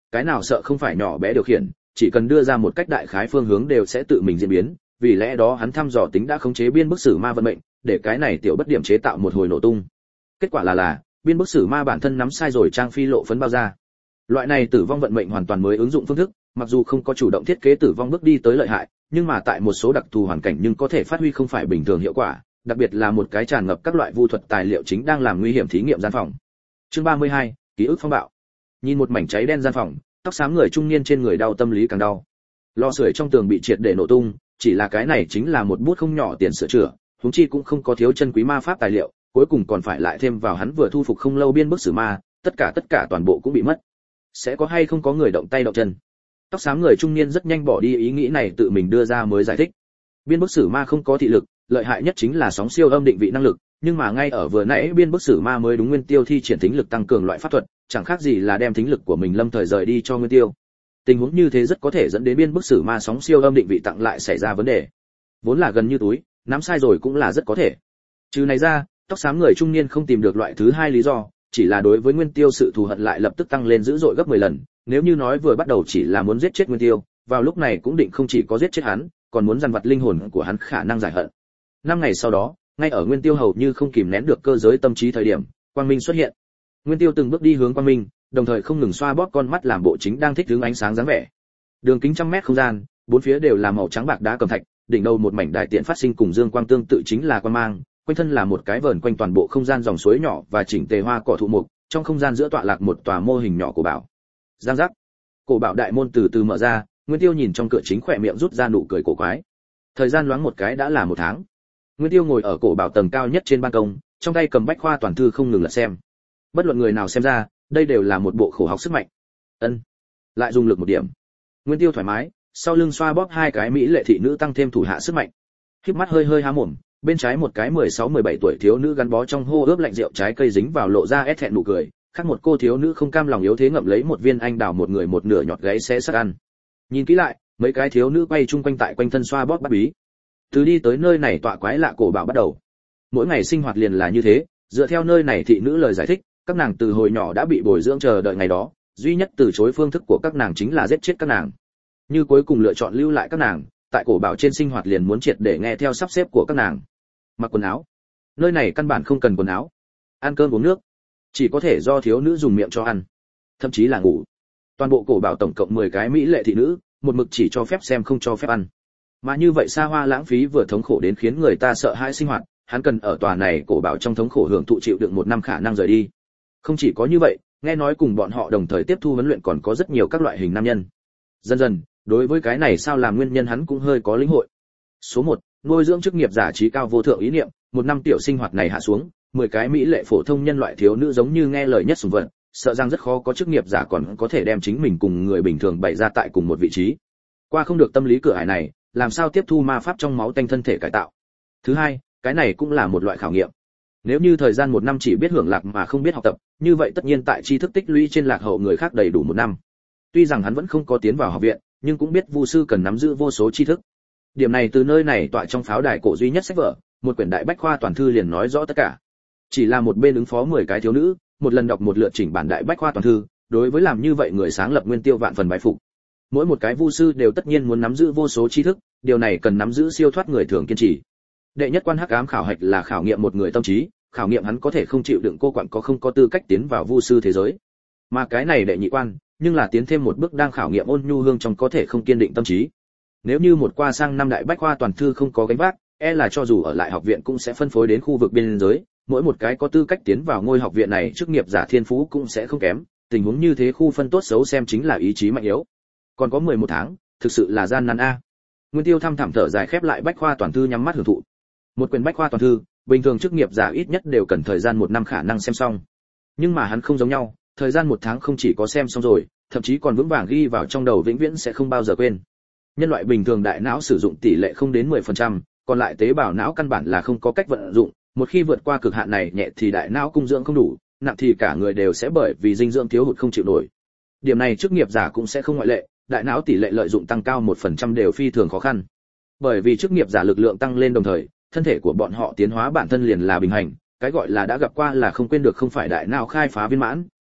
cái nào sợ không phải nhỏ bé điều khiển, chỉ cần đưa ra một cách đại khái phương hướng đều sẽ tự mình diễn biến, vì lẽ đó hắn thăm dò tính đã khống chế biên bức sử ma vận mệnh, để cái này tiểu bất điểm chế tạo một hồi nổ tung. Kết quả là biên bức sử ma bản thân nắm sai rồi trang phi lộ phấn bao ra. Loại này tử vong vận mệnh hoàn toàn mới ứng dụng phương thức, mặc dù không có chủ động thiết kế tử vong bước đi tới lợi hại, nhưng mà tại một số đặc thù hoàn cảnh nhưng có thể phát huy không phải bình thường hiệu quả, đặc biệt là một cái tràn ngập các loại vu thuật tài liệu chính đang làm nguy hiểm thí nghiệm gian phòng. Chương 32, ký ức phong bạo. Nhìn một mảnh cháy đen gian phòng, tóc xám người trung niên trên người đau tâm lý càng đau. Lò sưởi trong tường bị triệt để nổ tung, chỉ là cái này chính là một bút không nhỏ tiền sửa chữa, huống chi cũng không có thiếu chân quý ma pháp tài liệu, cuối cùng còn phải lại thêm vào hắn vừa thu phục không lâu biên bức sử ma, tất cả toàn bộ cũng bị mất. Sẽ có hay không có người động tay động chân? Tóc xám người trung niên rất nhanh bỏ đi ý nghĩ này, tự mình đưa ra mới giải thích. Biên bức sử ma không có thị lực, lợi hại nhất chính là sóng siêu âm định vị năng lực, nhưng mà ngay ở vừa nãy biên bức sử ma mới đúng Nguyên Tiêu thi triển thính lực tăng cường loại pháp thuật, chẳng khác gì là đem thính lực của mình lâm thời rời đi cho Nguyên Tiêu. Tình huống như thế rất có thể dẫn đến biên bức sử ma sóng siêu âm định vị tặng lại xảy ra vấn đề. Vốn là gần như túi, nắm sai rồi cũng là rất có thể. Trừ này ra, tóc xám người trung niên không tìm được loại thứ hai lý do, chỉ là đối với Nguyên Tiêu sự thù hận lại lập tức tăng lên dữ dội gấp 10 lần, nếu như nói vừa bắt đầu chỉ là muốn giết chết Nguyên Tiêu, vào lúc này cũng định không chỉ có giết chết hắn, còn muốn dằn vặt linh hồn của hắn khả năng giải hận. 5 ngày sau đó, ngay ở Nguyên Tiêu hầu như không kìm nén được cơ giới tâm trí thời điểm, quang minh xuất hiện. Nguyên Tiêu từng bước đi hướng quang minh, đồng thời không ngừng xoa bóp con mắt làm bộ chính đang thích hướng ánh sáng dáng vẻ. Đường kính trăm mét không gian, bốn phía đều là màu trắng bạc đá cẩm thạch, đỉnh đầu một mảnh đại tiện phát sinh cùng dương quang tương tự chính là quang mang, quanh thân là một cái vờn quanh toàn bộ không gian dòng suối nhỏ và chỉnh tề hoa cỏ thụ mục, trong không gian giữa tọa lạc một tòa mô hình nhỏ của bảo. Giang giác. Cổ bảo đại môn từ từ mở ra, Nguyên Tiêu nhìn trong cửa chính khỏe miệng rút ra nụ cười cổ quái. Thời gian loáng một cái đã là 1 tháng. Nguyên Tiêu ngồi ở cổ bảo tầng cao nhất trên ban công, trong tay cầm bách khoa toàn thư không ngừng lật xem. Bất luận người nào xem ra, đây đều là một bộ khổ học sức mạnh. Ân, lại dùng lực một điểm. Nguyên Tiêu thoải mái, sau lưng xoa bóp hai cái mỹ lệ thị nữ tăng thêm thủ hạ sức mạnh. Khép mắt hơi hơi há mồm, bên trái một cái 16-17 tuổi thiếu nữ gắn bó trong hô ướp lạnh rượu trái cây dính vào lộ ra ét thẹn nụ cười, khác một cô thiếu nữ không cam lòng yếu thế ngậm lấy một viên anh đào một người một nửa nhọt gáy xé xác ăn. Nhìn kỹ lại, mấy cái thiếu nữ quay chung quanh tại quanh thân xoa bóp bắt bí. Từ đi tới nơi này tọa quái lạ cổ bảo bắt đầu. Mỗi ngày sinh hoạt liền là như thế, dựa theo nơi này thị nữ lời giải thích, các nàng từ hồi nhỏ đã bị bồi dưỡng chờ đợi ngày đó, duy nhất từ chối phương thức của các nàng chính là giết chết các nàng. Như cuối cùng lựa chọn lưu lại các nàng, tại cổ bảo trên sinh hoạt liền muốn triệt để nghe theo sắp xếp của các nàng. Mặc quần áo, nơi này căn bản không cần quần áo. Ăn cơm uống nước, chỉ có thể do thiếu nữ dùng miệng cho ăn, thậm chí là ngủ. Toàn bộ cổ bảo tổng cộng 10 cái mỹ lệ thị nữ, một mực chỉ cho phép xem không cho phép ăn. Mà như vậy xa hoa lãng phí vừa thống khổ đến khiến người ta sợ hãi sinh hoạt, hắn cần ở tòa này cổ bảo trong thống khổ hưởng thụ chịu đựng 1 năm khả năng rời đi. Không chỉ có như vậy, nghe nói cùng bọn họ đồng thời tiếp thu huấn luyện còn có rất nhiều các loại hình nam nhân. Dần dần, đối với cái này sao làm nguyên nhân hắn cũng hơi có lĩnh hội. Số 1, nuôi dưỡng chức nghiệp giả trí cao vô thượng ý niệm, 1 năm tiểu sinh hoạt này hạ xuống, 10 cái mỹ lệ phổ thông nhân loại thiếu nữ giống như nghe lời nhất sủng vật, sợ rằng rất khó có chức nghiệp giả còn có thể đem chính mình cùng người bình thường bày ra tại cùng một vị trí. Qua không được tâm lý cửa ải này, làm sao tiếp thu ma pháp trong máu tanh thân thể cải tạo. Thứ hai, cái này cũng là một loại khảo nghiệm. Nếu như thời gian 1 năm chỉ biết hưởng lạc mà không biết học tập, như vậy tất nhiên tại tri thức tích lũy trên lạc hậu người khác đầy đủ 1 năm. Tuy rằng hắn vẫn không có tiến vào học viện, nhưng cũng biết vu sư cần nắm giữ vô số tri thức. Điểm này từ nơi này tọa trong pháo đài cổ duy nhất sách vở, một quyển đại bách khoa toàn thư liền nói rõ tất cả. Chỉ là một bên ứng phó 10 cái thiếu nữ, một lần đọc một lượt chỉnh bản đại bách khoa toàn thư, đối với làm như vậy người sáng lập Nguyên Tiêu vạn phần bái phục. Mỗi một cái vu sư đều tất nhiên muốn nắm giữ vô số tri thức, điều này cần nắm giữ siêu thoát người thường kiên trì. Đệ nhất quan hắc ám khảo hạch là khảo nghiệm một người tâm trí, khảo nghiệm hắn có thể không chịu đựng cô quặn có không có tư cách tiến vào vu sư thế giới. Mà cái này đệ nhị quan, nhưng là tiến thêm một bước đang khảo nghiệm ôn nhu hương trong có thể không kiên định tâm trí. Nếu như một qua sang năm đại bách khoa toàn thư không có gánh vác, là cho dù ở lại học viện cũng sẽ phân phối đến khu vực biên giới, mỗi một cái có tư cách tiến vào ngôi học viện này chức nghiệp giả thiên phú cũng sẽ không kém, tình huống như thế khu phân tốt xấu xem chính là ý chí mạnh yếu. Còn có 11 tháng, thực sự là gian nan a. Nguyên Tiêu thăm thẳm thở dài khép lại bách khoa toàn thư nhắm mắt hưởng thụ. Một quyển bách khoa toàn thư, bình thường chức nghiệp giả ít nhất đều cần thời gian 1 năm khả năng xem xong. Nhưng mà hắn không giống nhau, thời gian 1 tháng không chỉ có xem xong rồi, thậm chí còn vững vàng ghi vào trong đầu vĩnh viễn sẽ không bao giờ quên. Nhân loại bình thường đại não sử dụng tỷ lệ không đến 10%, còn lại tế bào não căn bản là không có cách vận dụng, một khi vượt qua cực hạn này nhẹ thì đại não cung dưỡng không đủ, nặng thì cả người đều sẽ bởi vì dinh dưỡng thiếu hụt không chịu nổi. Điểm này chức nghiệp giả cũng sẽ không ngoại lệ, đại não tỷ lệ lợi dụng tăng cao 1% đều phi thường khó khăn. Bởi vì chức nghiệp giả lực lượng tăng lên đồng thời, thân thể của bọn họ tiến hóa bản thân liền là bình hành, cái gọi là đã gặp qua là không quên được không phải đại não khai phá viên mãn,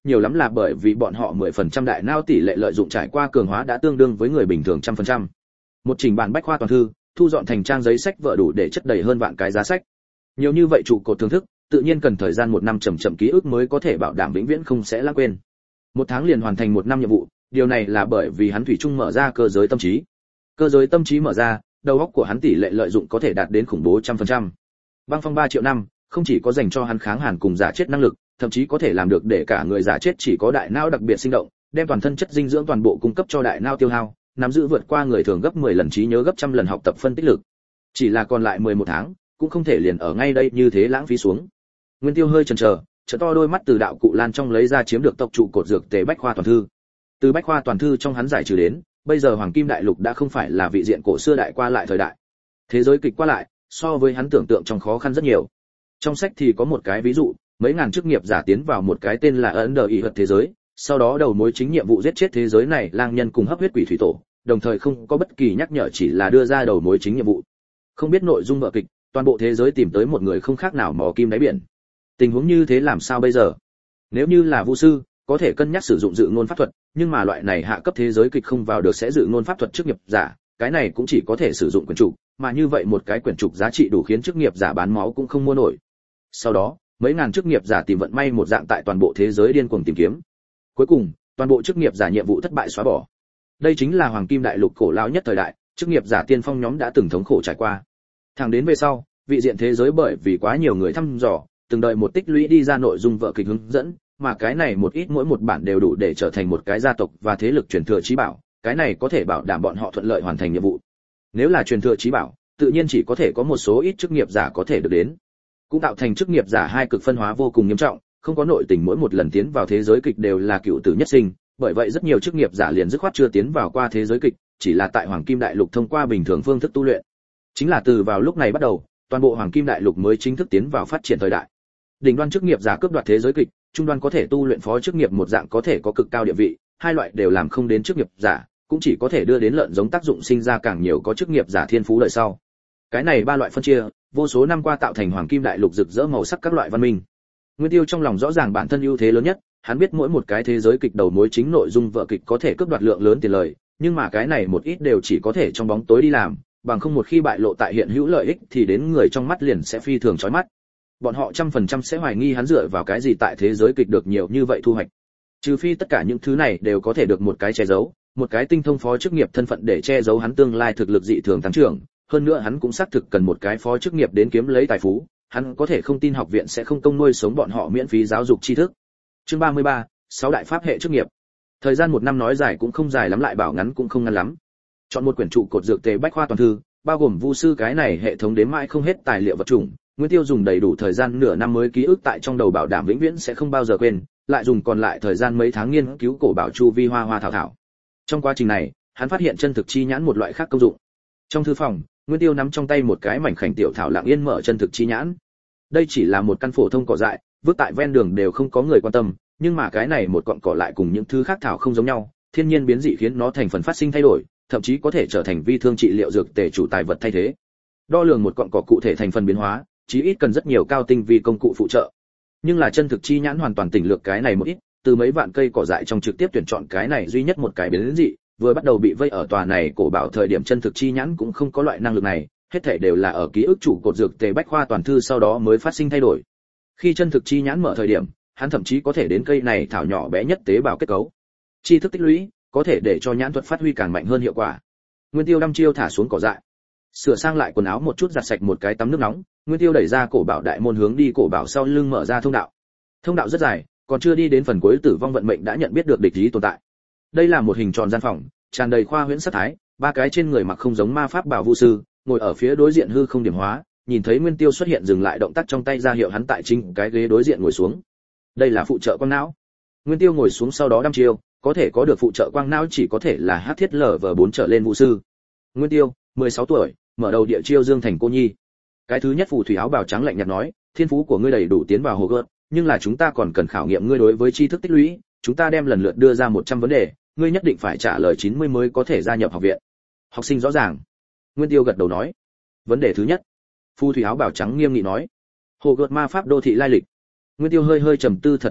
nhiều lắm là bởi vì bọn họ 10% đại não tỷ lệ lợi dụng trải qua cường hóa đã tương đương với người bình thường 100%. Một trình bản bách khoa toàn thư, thu dọn thành trang giấy sách vở đủ để chất đầy hơn vạn cái giá sách. Nhiều như vậy trụ cột thưởng thức, tự nhiên cần thời gian 1 năm chậm ký ức mới có thể bảo đảm vĩnh viễn không sẽ lãng quên. 1 tháng liền hoàn thành 1 năm nhiệm vụ, điều này là bởi vì hắn thủy chung mở ra cơ giới tâm trí. Cơ giới tâm trí mở ra, đầu óc của hắn tỷ lệ lợi dụng có thể đạt đến khủng bố 100%. Băng phong 3 triệu năm, không chỉ có dành cho hắn kháng hàn cùng giả chết năng lực, thậm chí có thể làm được để cả người giả chết chỉ có đại não đặc biệt sinh động, đem toàn thân chất dinh dưỡng toàn bộ cung cấp cho đại não tiêu hao, nắm giữ vượt qua người thường gấp 10 lần trí nhớ gấp trăm lần học tập phân tích lực. Chỉ là còn lại 11 tháng, cũng không thể liền ở ngay đây như thế lãng phí xuống. Nguyên Tiêu hơi chần chờ, trợ to đôi mắt từ đạo cụ lan trong lấy ra chiếm được tộc trụ cột dược tề bách khoa toàn thư. Từ bách khoa toàn thư trong hắn giải trừ đến, bây giờ Hoàng Kim Đại Lục đã không phải là vị diện cổ xưa đại qua lại thời đại. Thế giới kịch qua lại, so với hắn tưởng tượng trong khó khăn rất nhiều. Trong sách thì có một cái ví dụ, mấy ngàn chức nghiệp giả tiến vào một cái tên là Ấn Đờ Y Hật thế giới, sau đó đầu mối chính nhiệm vụ giết chết thế giới này lang nhân cùng hấp huyết quỷ thủy tổ, đồng thời không có bất kỳ nhắc nhở, chỉ là đưa ra đầu mối chính nhiệm vụ. Không biết nội dung vở kịch, toàn bộ thế giới tìm tới một người không khác nào mò kim đáy biển. Tình huống như thế làm sao bây giờ? Nếu như là vu sư, có thể cân nhắc sử dụng dự ngôn pháp thuật, nhưng mà loại này hạ cấp thế giới kịch không vào được sẽ dự ngôn pháp thuật chức nghiệp giả, cái này cũng chỉ có thể sử dụng quyển trục, mà như vậy một cái quyển trục giá trị đủ khiến chức nghiệp giả bán máu cũng không mua nổi. Sau đó, mấy ngàn chức nghiệp giả tìm vận may một dạng tại toàn bộ thế giới điên cuồng tìm kiếm. Cuối cùng, toàn bộ chức nghiệp giả nhiệm vụ thất bại xóa bỏ. Đây chính là Hoàng Kim Đại Lục cổ lão nhất thời đại, chức nghiệp giả tiên phong nhóm đã từng thống khổ trải qua. Thẳng đến về sau, vị diện thế giới bởi vì quá nhiều người thăm dò, từng đợi một tích lũy đi ra nội dung vở kịch hướng dẫn, mà cái này một ít mỗi một bản đều đủ để trở thành một cái gia tộc và thế lực truyền thừa chí bảo, cái này có thể bảo đảm bọn họ thuận lợi hoàn thành nhiệm vụ. Nếu là truyền thừa chí bảo, tự nhiên chỉ có thể có một số ít chức nghiệp giả có thể được đến. Cũng tạo thành chức nghiệp giả hai cực phân hóa vô cùng nghiêm trọng, không có nội tình, mỗi một lần tiến vào thế giới kịch đều là cựu tử nhất sinh, bởi vậy rất nhiều chức nghiệp giả liền dứt khoát chưa tiến vào qua thế giới kịch, chỉ là tại Hoàng Kim Đại Lục thông qua bình thường phương thức tu luyện. Chính là từ vào lúc này bắt đầu, toàn bộ Hoàng Kim Đại Lục mới chính thức tiến vào phát triển thời đại. Đỉnh đoan chức nghiệp giả cướp đoạt thế giới kịch, trung đoan có thể tu luyện phó chức nghiệp một dạng có thể có cực cao địa vị, hai loại đều làm không đến chức nghiệp giả, cũng chỉ có thể đưa đến lợn giống tác dụng sinh ra càng nhiều có chức nghiệp giả thiên phú đời sau. Cái này ba loại phân chia, vô số năm qua tạo thành Hoàng Kim Đại Lục rực rỡ màu sắc các loại văn minh. Nguyên Tiêu trong lòng rõ ràng bản thân ưu thế lớn nhất, hắn biết mỗi một cái thế giới kịch đầu mối chính nội dung vở kịch có thể cướp đoạt lượng lớn tiền lời, nhưng mà cái này một ít đều chỉ có thể trong bóng tối đi làm, bằng không một khi bại lộ tại hiện hữu lợi ích thì đến người trong mắt liền sẽ phi thường chói mắt. Bọn họ 100% sẽ hoài nghi hắn dựa vào cái gì tại thế giới kịch được nhiều như vậy thu hoạch. Trừ phi tất cả những thứ này đều có thể được một cái che giấu, một cái tinh thông phó chức nghiệp thân phận để che giấu hắn tương lai thực lực dị thường tăng trưởng, hơn nữa hắn cũng xác thực cần một cái phó chức nghiệp đến kiếm lấy tài phú, hắn có thể không tin học viện sẽ không công nuôi sống bọn họ miễn phí giáo dục tri thức. Chương 33, 6 đại pháp hệ chức nghiệp. Thời gian 1 năm nói dài cũng không dài lắm, lại bảo ngắn cũng không ngắn lắm. Chọn một quyển trụ cột dược tề bách khoa toàn thư, bao gồm vu sư cái này hệ thống đếm mãi không hết tài liệu vật chủng, Nguyên Tiêu dùng đầy đủ thời gian nửa năm mới ký ức tại trong đầu bảo đảm vĩnh viễn sẽ không bao giờ quên, lại dùng còn lại thời gian mấy tháng nghiên cứu cổ bảo chu vi hoa hoa thảo thảo. Trong quá trình này, hắn phát hiện chân thực chi nhãn một loại khác công dụng. Trong thư phòng, Nguyên Tiêu nắm trong tay một cái mảnh khảnh tiểu thảo lặng yên mở chân thực chi nhãn. Đây chỉ là một căn phổ thông cỏ dại, vứt tại ven đường đều không có người quan tâm, nhưng mà cái này một cọng cỏ lại cùng những thứ khác thảo không giống nhau, thiên nhiên biến dị khiến nó thành phần phát sinh thay đổi, thậm chí có thể trở thành vi thương trị liệu dược tề chủ tài vật thay thế. Đo lường một cọng cỏ cụ thể thành phần biến hóa, chí ít cần rất nhiều cao tinh vi công cụ phụ trợ. Nhưng là chân thực chi nhãn hoàn toàn tỉnh lược cái này một ít, từ mấy vạn cây cỏ dại trong trực tiếp tuyển chọn cái này duy nhất một cái biến dị, vừa bắt đầu bị vây ở tòa này cổ bảo thời điểm chân thực chi nhãn cũng không có loại năng lực này, hết thảy đều là ở ký ức chủ cột dược tề bách khoa toàn thư sau đó mới phát sinh thay đổi. Khi chân thực chi nhãn mở thời điểm, hắn thậm chí có thể đến cây này thảo nhỏ bé nhất tế bào kết cấu. Tri thức tích lũy có thể để cho nhãn thuật phát huy càng mạnh hơn hiệu quả. Nguyên Tiêu đăm chiêu thả xuống cỏ dại, sửa sang lại quần áo một chút, giặt sạch một cái tắm nước nóng, Nguyên Tiêu đẩy ra cổ bảo đại môn hướng đi cổ bảo sau lưng mở ra thông đạo. Thông đạo rất dài, còn chưa đi đến phần cuối tử vong vận mệnh đã nhận biết được địch ý tồn tại. Đây là một hình tròn gian phòng, tràn đầy khoa huyễn sắc thái, ba cái trên người mặc không giống ma pháp bảo vu sư, ngồi ở phía đối diện hư không điểm hóa, nhìn thấy Nguyên Tiêu xuất hiện dừng lại động tác trong tay ra hiệu hắn tại chính cái ghế đối diện ngồi xuống. Đây là phụ trợ quang não. Nguyên Tiêu ngồi xuống sau đó đăm chiêu, có thể có được phụ trợ quang não chỉ có thể là hắc thiết LV4 trở lên vu sư. Nguyên Tiêu, 16 tuổi, mở đầu địa chiêu Dương Thành cô nhi. Cái thứ nhất phù thủy áo bào trắng lạnh nhạt nói, thiên phú của ngươi đầy đủ tiến vào hồ gợt, nhưng là chúng ta còn cần khảo nghiệm ngươi đối với tri thức tích lũy, chúng ta đem lần lượt đưa ra 100 vấn đề, ngươi nhất định phải trả lời 90 mới có thể gia nhập học viện. Học sinh rõ ràng. Nguyên Tiêu gật đầu nói. Vấn đề thứ nhất. Phù thủy áo bào trắng nghiêm nghị nói. Hồ gợt ma pháp đô thị lai lịch. Nguyên Tiêu hơi trầm tư thật lòng đáp,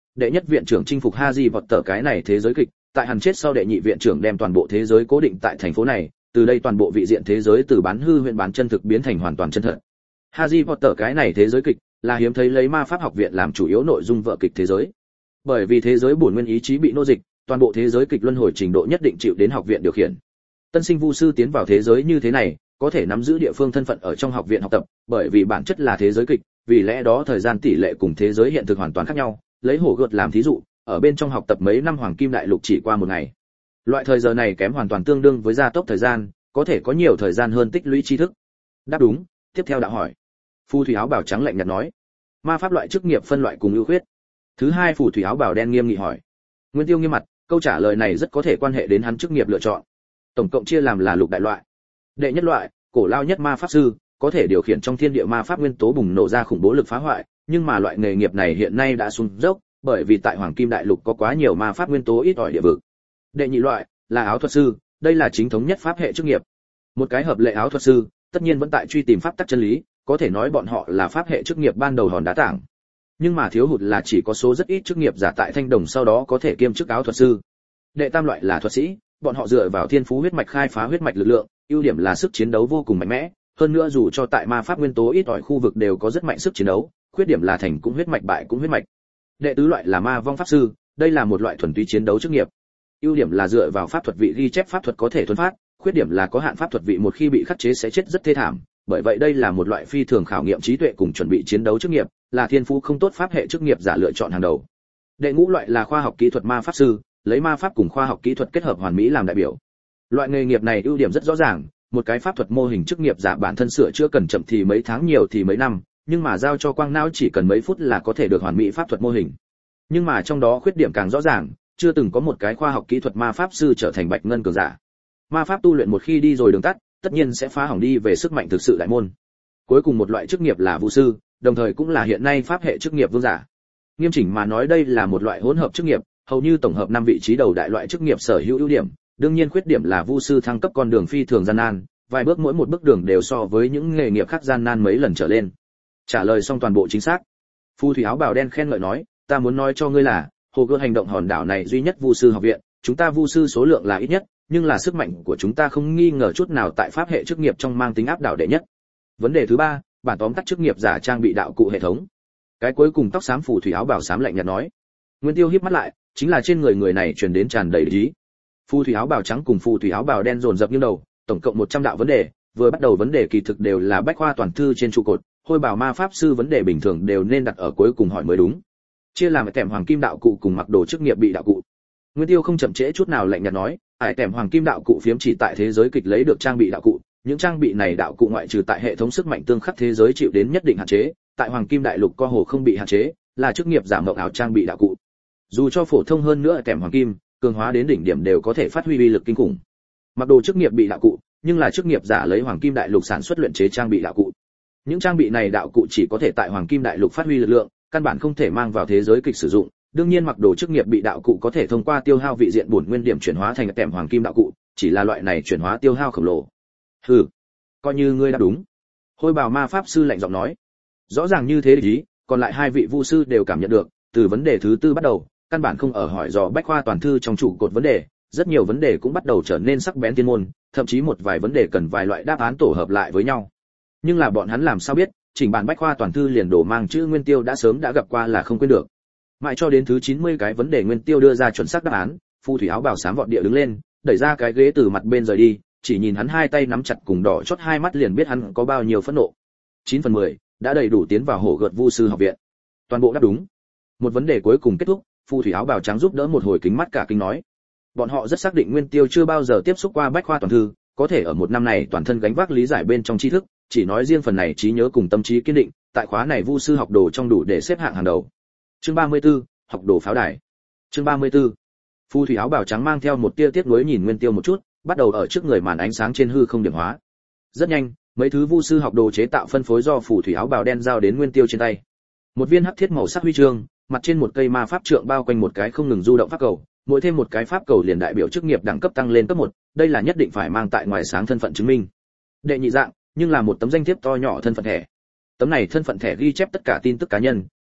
đệ nhất viện trưởng chinh phục Harry Potter cái này thế giới kịch, tại hắn chết sau đệ nhị viện trưởng đem toàn bộ thế giới cố định tại thành phố này, từ đây toàn bộ vị diện thế giới từ bán hư huyện bán chân thực biến thành hoàn toàn chân thật. Harry Potter cái này thế giới kịch là hiếm thấy lấy ma pháp học viện làm chủ yếu nội dung vở kịch thế giới. Bởi vì thế giới bổn nguyên ý chí bị nô dịch, toàn bộ thế giới kịch luân hồi trình độ nhất định chịu đến học viện điều khiển. Tân sinh vu sư tiến vào thế giới như thế này, có thể nắm giữ địa phương thân phận ở trong học viện học tập, bởi vì bản chất là thế giới kịch, vì lẽ đó thời gian tỷ lệ cùng thế giới hiện thực hoàn toàn khác nhau. Lấy hổ gợt làm thí dụ, ở bên trong học tập mấy năm hoàng kim đại lục chỉ qua một ngày. Loại thời giờ này kém hoàn toàn tương đương với gia tốc thời gian, có thể có nhiều thời gian hơn tích lũy tri thức. Đáp đúng, tiếp theo đạo hỏi. Phù thủy áo bào trắng lạnh nhạt nói, ma pháp loại chức nghiệp phân loại cùng ưu khuyết. Thứ hai phù thủy áo bào đen nghiêm nghị hỏi. Nguyên Tiêu nghiêm mặt, câu trả lời này rất có thể quan hệ đến hắn chức nghiệp lựa chọn. Tổng cộng chia làm là lục đại loại. Đệ nhất loại, cổ lao nhất ma pháp sư, có thể điều khiển trong thiên địa ma pháp nguyên tố bùng nổ ra khủng bố lực phá hoại, nhưng mà loại nghề nghiệp này hiện nay đã xuống dốc, bởi vì tại Hoàng Kim Đại Lục có quá nhiều ma pháp nguyên tố ít ỏi địa vực. Đệ nhị loại là áo thuật sư, đây là chính thống nhất pháp hệ chức nghiệp. Một cái hợp lệ áo thuật sư, tất nhiên vẫn tại truy tìm pháp tắc chân lý, có thể nói bọn họ là pháp hệ chức nghiệp ban đầu hòn đá tảng. Nhưng mà thiếu hụt là chỉ có số rất ít chức nghiệp giả tại Thanh Đồng sau đó có thể kiêm chức áo thuật sư. Đệ tam loại là thuật sĩ, bọn họ dựa vào thiên phú huyết mạch khai phá huyết mạch lực lượng, ưu điểm là sức chiến đấu vô cùng mạnh mẽ, hơn nữa dù cho tại ma pháp nguyên tố ít ỏi khu vực đều có rất mạnh sức chiến đấu, khuyết điểm là thành cũng huyết mạch bại cũng huyết mạch. Đệ tứ loại là ma vong pháp sư, đây là một loại thuần túy chiến đấu chức nghiệp. Ưu điểm là dựa vào pháp thuật vị ghi chép pháp thuật có thể thuần phát, khuyết điểm là có hạn pháp thuật vị một khi bị khắc chế sẽ chết rất thê thảm, bởi vậy đây là một loại phi thường khảo nghiệm trí tuệ cùng chuẩn bị chiến đấu chức nghiệp, là thiên phú không tốt pháp hệ chức nghiệp giả lựa chọn hàng đầu. Đệ ngũ loại là khoa học kỹ thuật ma pháp sư, lấy ma pháp cùng khoa học kỹ thuật kết hợp hoàn mỹ làm đại biểu. Loại nghề nghiệp này ưu điểm rất rõ ràng, một cái pháp thuật mô hình chức nghiệp giả bản thân sửa chữa cần chậm thì mấy tháng nhiều thì mấy năm, nhưng mà giao cho quang não chỉ cần mấy phút là có thể được hoàn mỹ pháp thuật mô hình. Nhưng mà trong đó khuyết điểm càng rõ ràng, chưa từng có một cái khoa học kỹ thuật ma pháp sư trở thành bạch ngân cường giả. Ma pháp tu luyện một khi đi rồi đường tắt, tất nhiên sẽ phá hỏng đi về sức mạnh thực sự đại môn. Cuối cùng một loại chức nghiệp là vu sư, đồng thời cũng là hiện nay pháp hệ chức nghiệp vương giả. Nghiêm chỉnh mà nói đây là một loại hỗn hợp chức nghiệp, hầu như tổng hợp 5 vị trí đầu đại loại chức nghiệp sở hữu ưu điểm, đương nhiên khuyết điểm là vu sư thăng cấp con đường phi thường gian nan, vài bước mỗi một bước đường đều so với những nghề nghiệp khác gian nan mấy lần trở lên. Trả lời xong toàn bộ chính xác. Phù thủy áo bào đen khen ngợi nói, ta muốn nói cho ngươi là, hồ gươm hành động hòn đảo này duy nhất vu sư học viện, chúng ta vu sư số lượng là ít nhất, nhưng là sức mạnh của chúng ta không nghi ngờ chút nào tại pháp hệ chức nghiệp trong mang tính áp đảo đệ nhất. Vấn đề thứ ba, bản tóm tắt chức nghiệp giả trang bị đạo cụ hệ thống. Cái cuối cùng tóc xám phù thủy áo bào xám lạnh nhạt nói. Nguyên Tiêu híp mắt lại, chính là trên người này truyền đến tràn đầy ý. Phù thủy áo bào trắng cùng phù thủy áo bào đen dồn dập nghiêng đầu, tổng cộng 100 đạo vấn đề, vừa bắt đầu vấn đề kỳ thực đều là bách khoa toàn thư trên trụ cột, hôi bảo ma pháp sư vấn đề bình thường đều nên đặt ở cuối cùng hỏi mới đúng. Chia làm kèm hoàng kim đạo cụ cùng mặc đồ chức nghiệp bị đạo cụ. Nguyên Tiêu không chậm trễ chút nào lạnh nhạt nói, ải kèm hoàng kim đạo cụ phiếm chỉ tại thế giới kịch lấy được trang bị đạo cụ, những trang bị này đạo cụ ngoại trừ tại hệ thống sức mạnh tương khắc thế giới chịu đến nhất định hạn chế, tại hoàng kim đại lục co hồ không bị hạn chế, là chức nghiệp giả mộng ảo trang bị đạo cụ. Dù cho phổ thông hơn nữa kèm hoàng kim, cường hóa đến đỉnh điểm đều có thể phát huy uy lực kinh khủng. Mặc đồ chức nghiệp bị đạo cụ, nhưng là chức nghiệp giả lấy hoàng kim đại lục sản xuất luyện chế trang bị đạo cụ. Những trang bị này đạo cụ chỉ có thể tại hoàng kim đại lục phát huy lực lượng, căn bản không thể mang vào thế giới kịch sử dụng. Đương nhiên mặc đồ chức nghiệp bị đạo cụ có thể thông qua tiêu hao vị diện bổn nguyên điểm chuyển hóa thành kèm hoàng kim đạo cụ, chỉ là loại này chuyển hóa tiêu hao khổng lồ. Hừ, coi như ngươi đã đúng. Hôi bào ma pháp sư lạnh giọng nói. Rõ ràng như thế ý, còn lại hai vị vu sư đều cảm nhận được, từ vấn đề thứ tư bắt đầu, căn bản không ở hỏi dò bách khoa toàn thư trong trụ cột vấn đề, rất nhiều vấn đề cũng bắt đầu trở nên sắc bén tiên môn, thậm chí một vài vấn đề cần vài loại đáp án tổ hợp lại với nhau. Nhưng là bọn hắn làm sao biết, chỉnh bản bách khoa toàn thư liền đổ mang chữ Nguyên Tiêu đã sớm đã gặp qua là không quên được. Mãi cho đến thứ 90 cái vấn đề Nguyên Tiêu đưa ra chuẩn xác đáp án, phù thủy áo bào xám vọt địa đứng lên, đẩy ra cái ghế từ mặt bên rời đi, chỉ nhìn hắn hai tay nắm chặt cùng đỏ chót hai mắt liền biết hắn có bao nhiêu phẫn nộ. 9/10 đã đầy đủ tiến vào hổ gợt vu sư học viện. Toàn bộ đáp đúng. Một vấn đề cuối cùng kết thúc, phù thủy áo bào trắng giúp đỡ một hồi kính mắt cả kinh nói. Bọn họ rất xác định Nguyên Tiêu chưa bao giờ tiếp xúc qua bách khoa toàn thư, có thể ở một năm này toàn thân gánh vác lý giải bên trong tri thức, chỉ nói riêng phần này trí nhớ cùng tâm trí kiên định, tại khóa này vu sư học đồ trong đủ để xếp hạng hàng đầu. Chương 34, học đồ pháo đài. Chương 34. Phù thủy áo bào trắng mang theo một tia tiếc nuối nhìn Nguyên Tiêu một chút, bắt đầu ở trước người màn ánh sáng trên hư không điểm hóa. Rất nhanh, mấy thứ vu sư học đồ chế tạo phân phối do phù thủy áo bào đen giao đến Nguyên Tiêu trên tay. Một viên hắc thiết màu sắc huy chương, mặt trên một cây ma pháp trượng bao quanh một cái không ngừng du động pháp cầu, mỗi thêm một cái pháp cầu liền đại biểu chức nghiệp đẳng cấp tăng lên cấp 1, đây là nhất định phải mang tại ngoài sáng thân phận chứng minh. Đệ nhị dạng, nhưng là một tấm danh thiếp to nhỏ thân phận thẻ. Tấm này thân phận thẻ ghi chép tất cả tin tức cá nhân,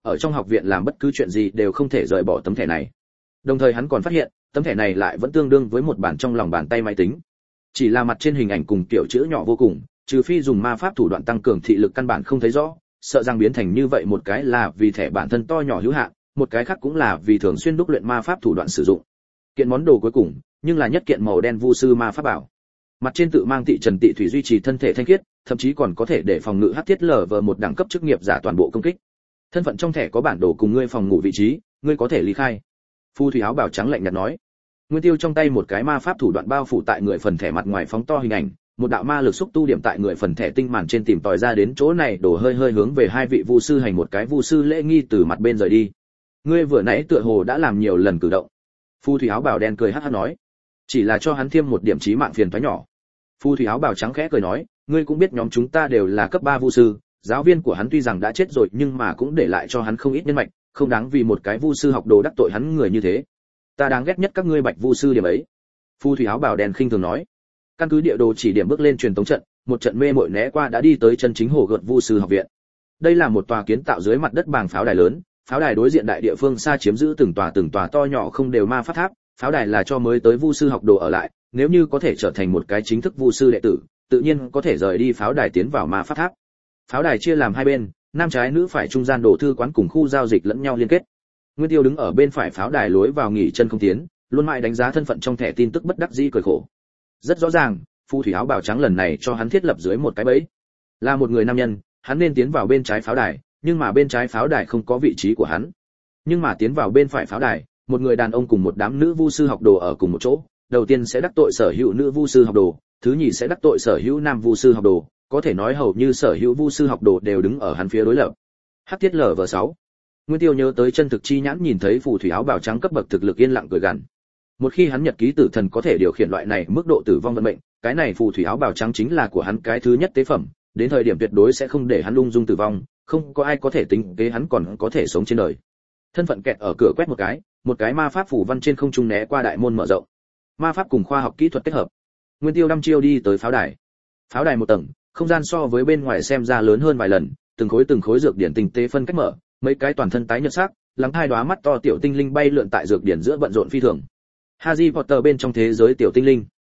ở trong học viện làm bất cứ chuyện gì đều không thể rời bỏ tấm thẻ này. Đồng thời hắn còn phát hiện, tấm thẻ này lại vẫn tương đương với một bản trong lòng bàn tay máy tính. Chỉ là mặt trên hình ảnh cùng kiểu chữ nhỏ vô cùng, trừ phi dùng ma pháp thủ đoạn tăng cường thị lực căn bản không thấy rõ, sợ rằng biến thành như vậy một cái là vì thẻ bản thân to nhỏ hữu hạn, một cái khác cũng là vì thường xuyên đúc luyện ma pháp thủ đoạn sử dụng. Kiện món đồ cuối cùng, nhưng là nhất kiện màu đen vu sư ma pháp bảo. Mặt trên tự mang thị trần tị thủy duy trì thân thể thanh khiết, thậm chí còn có thể để phòng ngự hắc thiết lở vờ một đẳng cấp chức nghiệp giả toàn bộ công kích. Thân phận trong thẻ có bản đồ cùng ngươi phòng ngủ vị trí, ngươi có thể ly khai. Phù thủy áo bào trắng lạnh nhạt nói. Nguyên Tiêu trong tay một cái ma pháp thủ đoạn bao phủ tại người phần thẻ mặt ngoài phóng to hình ảnh, một đạo ma lực xúc tu điểm tại người phần thẻ tinh màn trên tìm tòi ra đến chỗ này, đổ hơi hơi hướng về hai vị vu sư hành một cái vu sư lễ nghi từ mặt bên rời đi. Ngươi vừa nãy tựa hồ đã làm nhiều lần cử động. Phù thủy áo bào đen cười hắc hắc nói, chỉ là cho hắn thêm một điểm chí mạng phiền toái nhỏ. Phù thủy áo bào trắng khẽ cười nói, ngươi cũng biết nhóm chúng ta đều là cấp 3 vu sư, giáo viên của hắn tuy rằng đã chết rồi nhưng mà cũng để lại cho hắn không ít nhân mạch, không đáng vì một cái vu sư học đồ đắc tội hắn người như thế. Ta đáng ghét nhất các ngươi bạch vu sư điểm ấy. Phù thủy áo bào đen khinh thường nói. Căn cứ địa đồ chỉ điểm bước lên truyền tống trận, một trận mê mội né qua đã đi tới chân chính hồ gợt vu sư học viện. Đây là một tòa kiến tạo dưới mặt đất bằng pháo đài lớn, pháo đài đối diện đại địa phương xa chiếm giữ từng tòa to nhỏ không đều ma pháp tháp, pháo đài là cho mới tới vu sư học đồ ở lại, nếu như có thể trở thành một cái chính thức vu sư đệ tử, tự nhiên có thể rời đi pháo đài tiến vào ma pháp tháp. Pháo đài chia làm hai bên, nam trái nữ phải trung gian đồ thư quán cùng khu giao dịch lẫn nhau liên kết. Nguyên Tiêu đứng ở bên phải pháo đài lối vào nghỉ chân không tiến, luôn mãi đánh giá thân phận trong thẻ tin tức bất đắc dĩ cười khổ. Rất rõ ràng, phù thủy áo bào trắng lần này cho hắn thiết lập dưới một cái bẫy. Là một người nam nhân, hắn nên tiến vào bên trái pháo đài, nhưng mà bên trái pháo đài không có vị trí của hắn. Nhưng mà tiến vào bên phải pháo đài, một người đàn ông cùng một đám nữ vu sư học đồ ở cùng một chỗ, đầu tiên sẽ đắc tội sở hữu nữ vu sư học đồ, thứ nhì sẽ đắc tội sở hữu nam vu sư học đồ, có thể nói hầu như sở hữu vu sư học đồ đều đứng ở hắn phía đối lập. Hắc thiết LV6. Nguyên Tiêu nhớ tới chân thực chi nhãn nhìn thấy phù thủy áo bào trắng cấp bậc thực lực yên lặng cười gằn. Một khi hắn nhật ký tử thần có thể điều khiển loại này mức độ tử vong vận mệnh, cái này phù thủy áo bào trắng chính là của hắn cái thứ nhất tế phẩm, đến thời điểm tuyệt đối sẽ không để hắn lung dung tử vong, không có ai có thể tính kế hắn còn có thể sống trên đời. Thân phận kẹt ở cửa quét một cái ma pháp phủ văn trên không trung né qua đại môn mở rộng. Ma pháp cùng khoa học kỹ thuật kết hợp. Nguyên Tiêu đăm chiêu đi tới pháo đài. Pháo đài một tầng, không gian so với bên ngoài xem ra lớn hơn vài lần, từng khối dược điển tinh tế phân cách mở, mấy cái toàn thân tái nhợt sắc, lắng hai đóa mắt to tiểu tinh linh bay lượn tại dược điển giữa bận rộn phi thường. Harry Potter bên trong thế giới tiểu tinh linh.